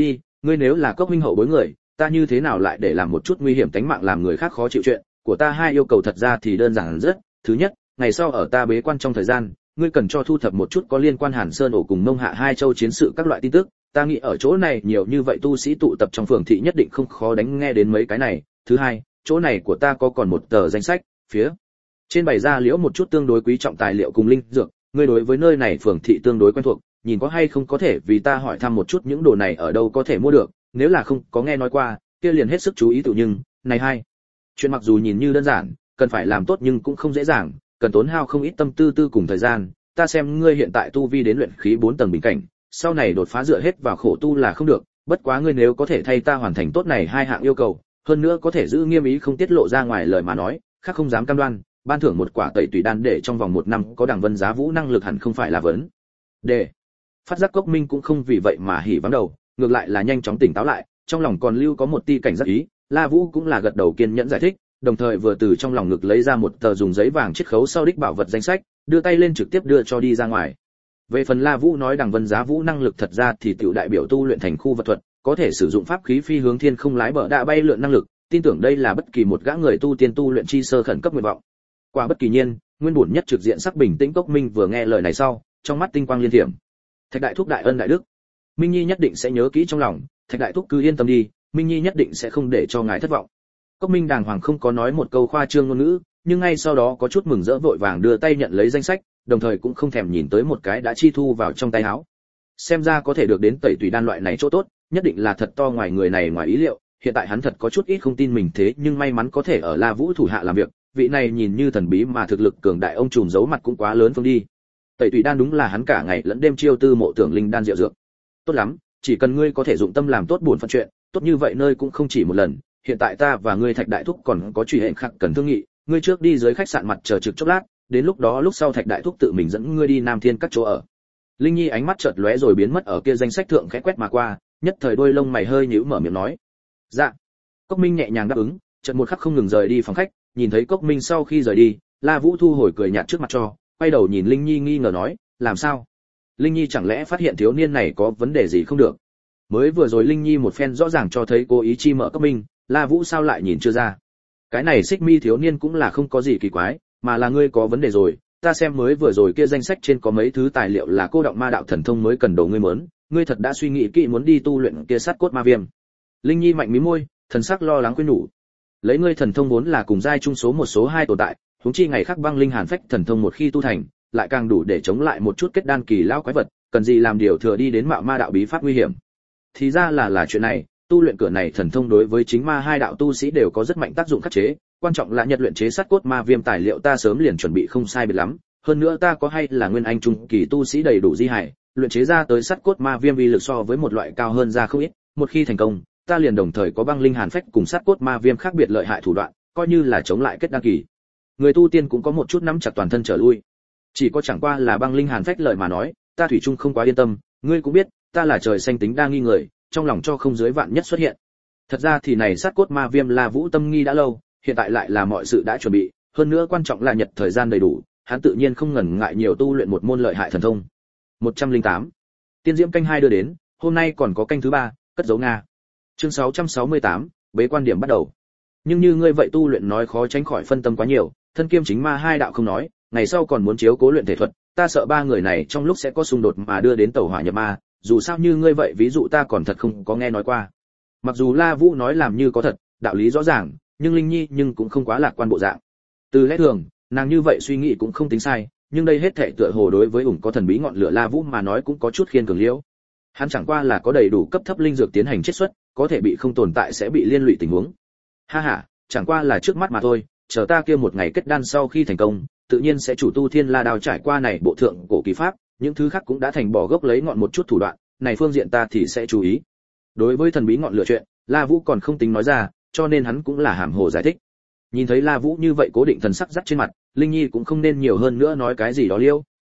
ngươi nếu là Cốc huynh hậu bối người, ta như thế nào lại để làm một chút nguy hiểm tính mạng làm người khác khó chịu chuyện, của ta hai yêu cầu thật ra thì đơn giản rất, thứ nhất, ngày sau ở ta bế quan trong thời gian, ngươi cần cho thu thập một chút có liên quan Hàn Sơn ổ cùng Mông Hạ hai châu chiến sự các loại tin tức, ta nghĩ ở chỗ này nhiều như vậy tu sĩ tụ tập trong phường thị nhất định không khó đánh nghe đến mấy cái này. Thứ hai, chỗ này của ta có còn một tờ danh sách, phía trên bày ra liễu một chút tương đối quý trọng tài liệu cùng linh dược, ngươi đối với nơi này phường thị tương đối quen thuộc, nhìn có hay không có thể vì ta hỏi thăm một chút những đồ này ở đâu có thể mua được, nếu là không có nghe nói qua, kia liền hết sức chú ý tự nhưng, này hai, chuyện mặc dù nhìn như đơn giản, cần phải làm tốt nhưng cũng không dễ dàng, cần tốn hao không ít tâm tư cùng thời gian, ta xem ngươi hiện tại tu vi đến luyện khí 4 tầng bình cảnh, sau này đột phá dựa hết vào khổ tu là không được, bất quá ngươi nếu có thể thay ta hoàn thành tốt này hai hạng yêu cầu, hơn nữa có thể giữ nghiêm ý không tiết lộ ra ngoài lời mà nói, khác không dám cam đoan, ban thưởng một quả tẩy tùy đan để trong vòng 1 năm có đẳng vân giá vũ năng lực hẳn không phải là vấn đề. Phát giác Cốc Minh cũng không vì vậy mà hỉ vắng đầu, ngược lại là nhanh chóng tỉnh táo lại, trong lòng còn lưu có một tia cảnh giác ý, La Vũ cũng là gật đầu kiên nhẫn giải thích, đồng thời vừa từ trong lòng ngực lấy ra một tờ dùng giấy vàng chiết khấu sau đích bảo vật danh sách, đưa tay lên trực tiếp đưa cho đi ra ngoài. Về phần La Vũ nói đằng vân giá vũ năng lực thật ra thì tiểu đại biểu tu luyện thành khu vật thuật, có thể sử dụng pháp khí phi hướng thiên không lái bờ đã bay lượn năng lực, tin tưởng đây là bất kỳ một gã người tu tiên tu luyện chi sơ khẩn cấp nguyện vọng. Quả bất kỳ nhiên, nguyên bổn nhất trực diện sắc bình tĩnh Cốc Minh vừa nghe lời này sau, trong mắt tinh quang liên thiểm. Thạch đại thúc đại ân đại đức, Minh Nhi nhất định sẽ nhớ kỹ trong lòng, Thạch đại thúc cứ yên tâm đi, Minh Nhi nhất định sẽ không để cho ngài thất vọng. Cốc Minh đàng hoàng không có nói một câu khoa trương ngôn ngữ, nhưng ngay sau đó có chút mừng rỡ vội vàng đưa tay nhận lấy danh sách, đồng thời cũng không thèm nhìn tới một cái đã chi thu vào trong tay áo. Xem ra có thể được đến tẩy tùy đan loại này chỗ tốt, nhất định là thật to ngoài người này ngoài ý liệu, hiện tại hắn thật có chút ít không tin mình thế nhưng may mắn có thể ở La Vũ thủ hạ làm việc, vị này nhìn như thần bí mà thực lực cường đại ông trùm giấu mặt cũng quá lớn phương đi. Tẩy tùy đan đúng là hắn cả ngày lẫn đêm chiêu tư mộ tưởng linh đan diệu dược. Tốt lắm, chỉ cần ngươi có thể dụng tâm làm tốt buồn phận chuyện, tốt như vậy nơi cũng không chỉ một lần, hiện tại ta và ngươi Thạch đại thúc còn có truy hẹn khắc cần thương nghị, ngươi trước đi dưới khách sạn mặt chờ trực chốc lát, đến lúc đó lúc sau Thạch đại thúc tự mình dẫn ngươi đi Nam Thiên các chỗ ở. Linh Nhi ánh mắt chợt lóe rồi biến mất ở kia danh sách thượng khẽ quét mà qua, nhất thời đôi lông mày hơi nhíu mở miệng nói: "Dạ." Cốc Minh nhẹ nhàng đáp ứng, chợt một khắc không ngừng rời đi phòng khách, nhìn thấy Cốc Minh sau khi rời đi, La Vũ thu hồi cười nhạt trước mặt cho, quay đầu nhìn Linh Nhi nghi ngờ nói: "Làm sao?" Linh Nhi chẳng lẽ phát hiện thiếu niên này có vấn đề gì không được? Mới vừa rồi Linh Nhi một phen rõ ràng cho thấy cố ý chi mợ Cốc Minh, La Vũ sao lại nhìn chưa ra? Cái này Xích Mi thiếu niên cũng là không có gì kỳ quái, mà là ngươi có vấn đề rồi, ta xem mới vừa rồi kia danh sách trên có mấy thứ tài liệu là cô động ma đạo thần thông mới cần đồ ngươi mớn, ngươi thật đã suy nghĩ kỹ muốn đi tu luyện kia sát cốt ma viêm. Linh Nhi mạnh mím môi, thần sắc lo lắng khuyên nhủ. Lấy ngươi thần thông vốn là cùng giai trung số một số 2 tồn tại, huống chi ngày khác băng linh hàn phách thần thông một khi tu thành, lại càng đủ để chống lại một chút kết đan kỳ lão quái vật, cần gì làm điều thừa đi đến mạo ma đạo bí pháp nguy hiểm. Thì ra là chuyện này, tu luyện cửa này thần thông đối với chính ma hai đạo tu sĩ đều có rất mạnh tác dụng khắc chế, quan trọng là nhật luyện chế sát cốt ma viêm tài liệu ta sớm liền chuẩn bị không sai biệt lắm, hơn nữa ta có hay là nguyên anh trung kỳ tu sĩ đầy đủ di hải, luyện chế ra tới sát cốt ma viêm uy lực so với một loại cao hơn ra không ít, một khi thành công, ta liền đồng thời có băng linh hàn phách cùng sát cốt ma viêm khác biệt lợi hại thủ đoạn, coi như là chống lại kết đan kỳ. Người tu tiên cũng có một chút nắm chặt toàn thân trở lui. Chỉ có chẳng qua là băng linh hàn phách lợi mà nói, ta thủy chung không quá yên tâm, ngươi cũng biết, ta là trời xanh tính đa nghi người, trong lòng cho không dưới vạn nhất xuất hiện. Thật ra thì này sát cốt ma viêm là Vũ tâm nghi đã lâu, hiện tại lại là mọi sự đã chuẩn bị, hơn nữa quan trọng là nhật thời gian đầy đủ, hắn tự nhiên không ngần ngại nhiều tu luyện một môn lợi hại thần thông. 108. Tiên diễm canh 2 đưa đến, hôm nay còn có canh thứ 3, cất giấu Nga. Chương 668, bế quan điểm bắt đầu. Nhưng như ngươi vậy tu luyện nói khó tránh khỏi phân tâm quá nhiều, thân kiêm chính ma hai đạo không nói, ngày sau còn muốn chiếu cố luyện thể thuật, ta sợ ba người này trong lúc sẽ có xung đột mà đưa đến tẩu hỏa nhập ma, dù sao như ngươi vậy ví dụ ta còn thật không có nghe nói qua. Mặc dù La Vũ nói làm như có thật, đạo lý rõ ràng, nhưng Linh Nhi nhưng cũng không quá lạc quan bộ dạng. Từ lẽ thường, nàng như vậy suy nghĩ cũng không tính sai, nhưng đây hết thảy tựa hồ đối với ủng có thần bí ngọn lửa La Vũ mà nói cũng có chút khiên cường liễu. Hắn chẳng qua là có đầy đủ cấp thấp linh dược tiến hành chiết xuất, có thể bị không tồn tại sẽ bị liên lụy tình huống. Ha ha, chẳng qua là trước mắt mà thôi, chờ ta kia một ngày kết đan sau khi thành công, tự nhiên sẽ chủ tu Thiên La Đao trải qua này bộ thượng cổ kỳ pháp, những thứ khác cũng đã thành bỏ gốc lấy ngọn một chút thủ đoạn, này phương diện ta thì sẽ chú ý. Đối với thần bí ngọn lửa chuyện, La Vũ còn không tính nói ra, cho nên hắn cũng là hàm hồ giải thích. Nhìn thấy La Vũ như vậy cố định thần sắc dắt trên mặt, Linh Nhi cũng không nên nhiều hơn nữa nói cái gì đó liêu.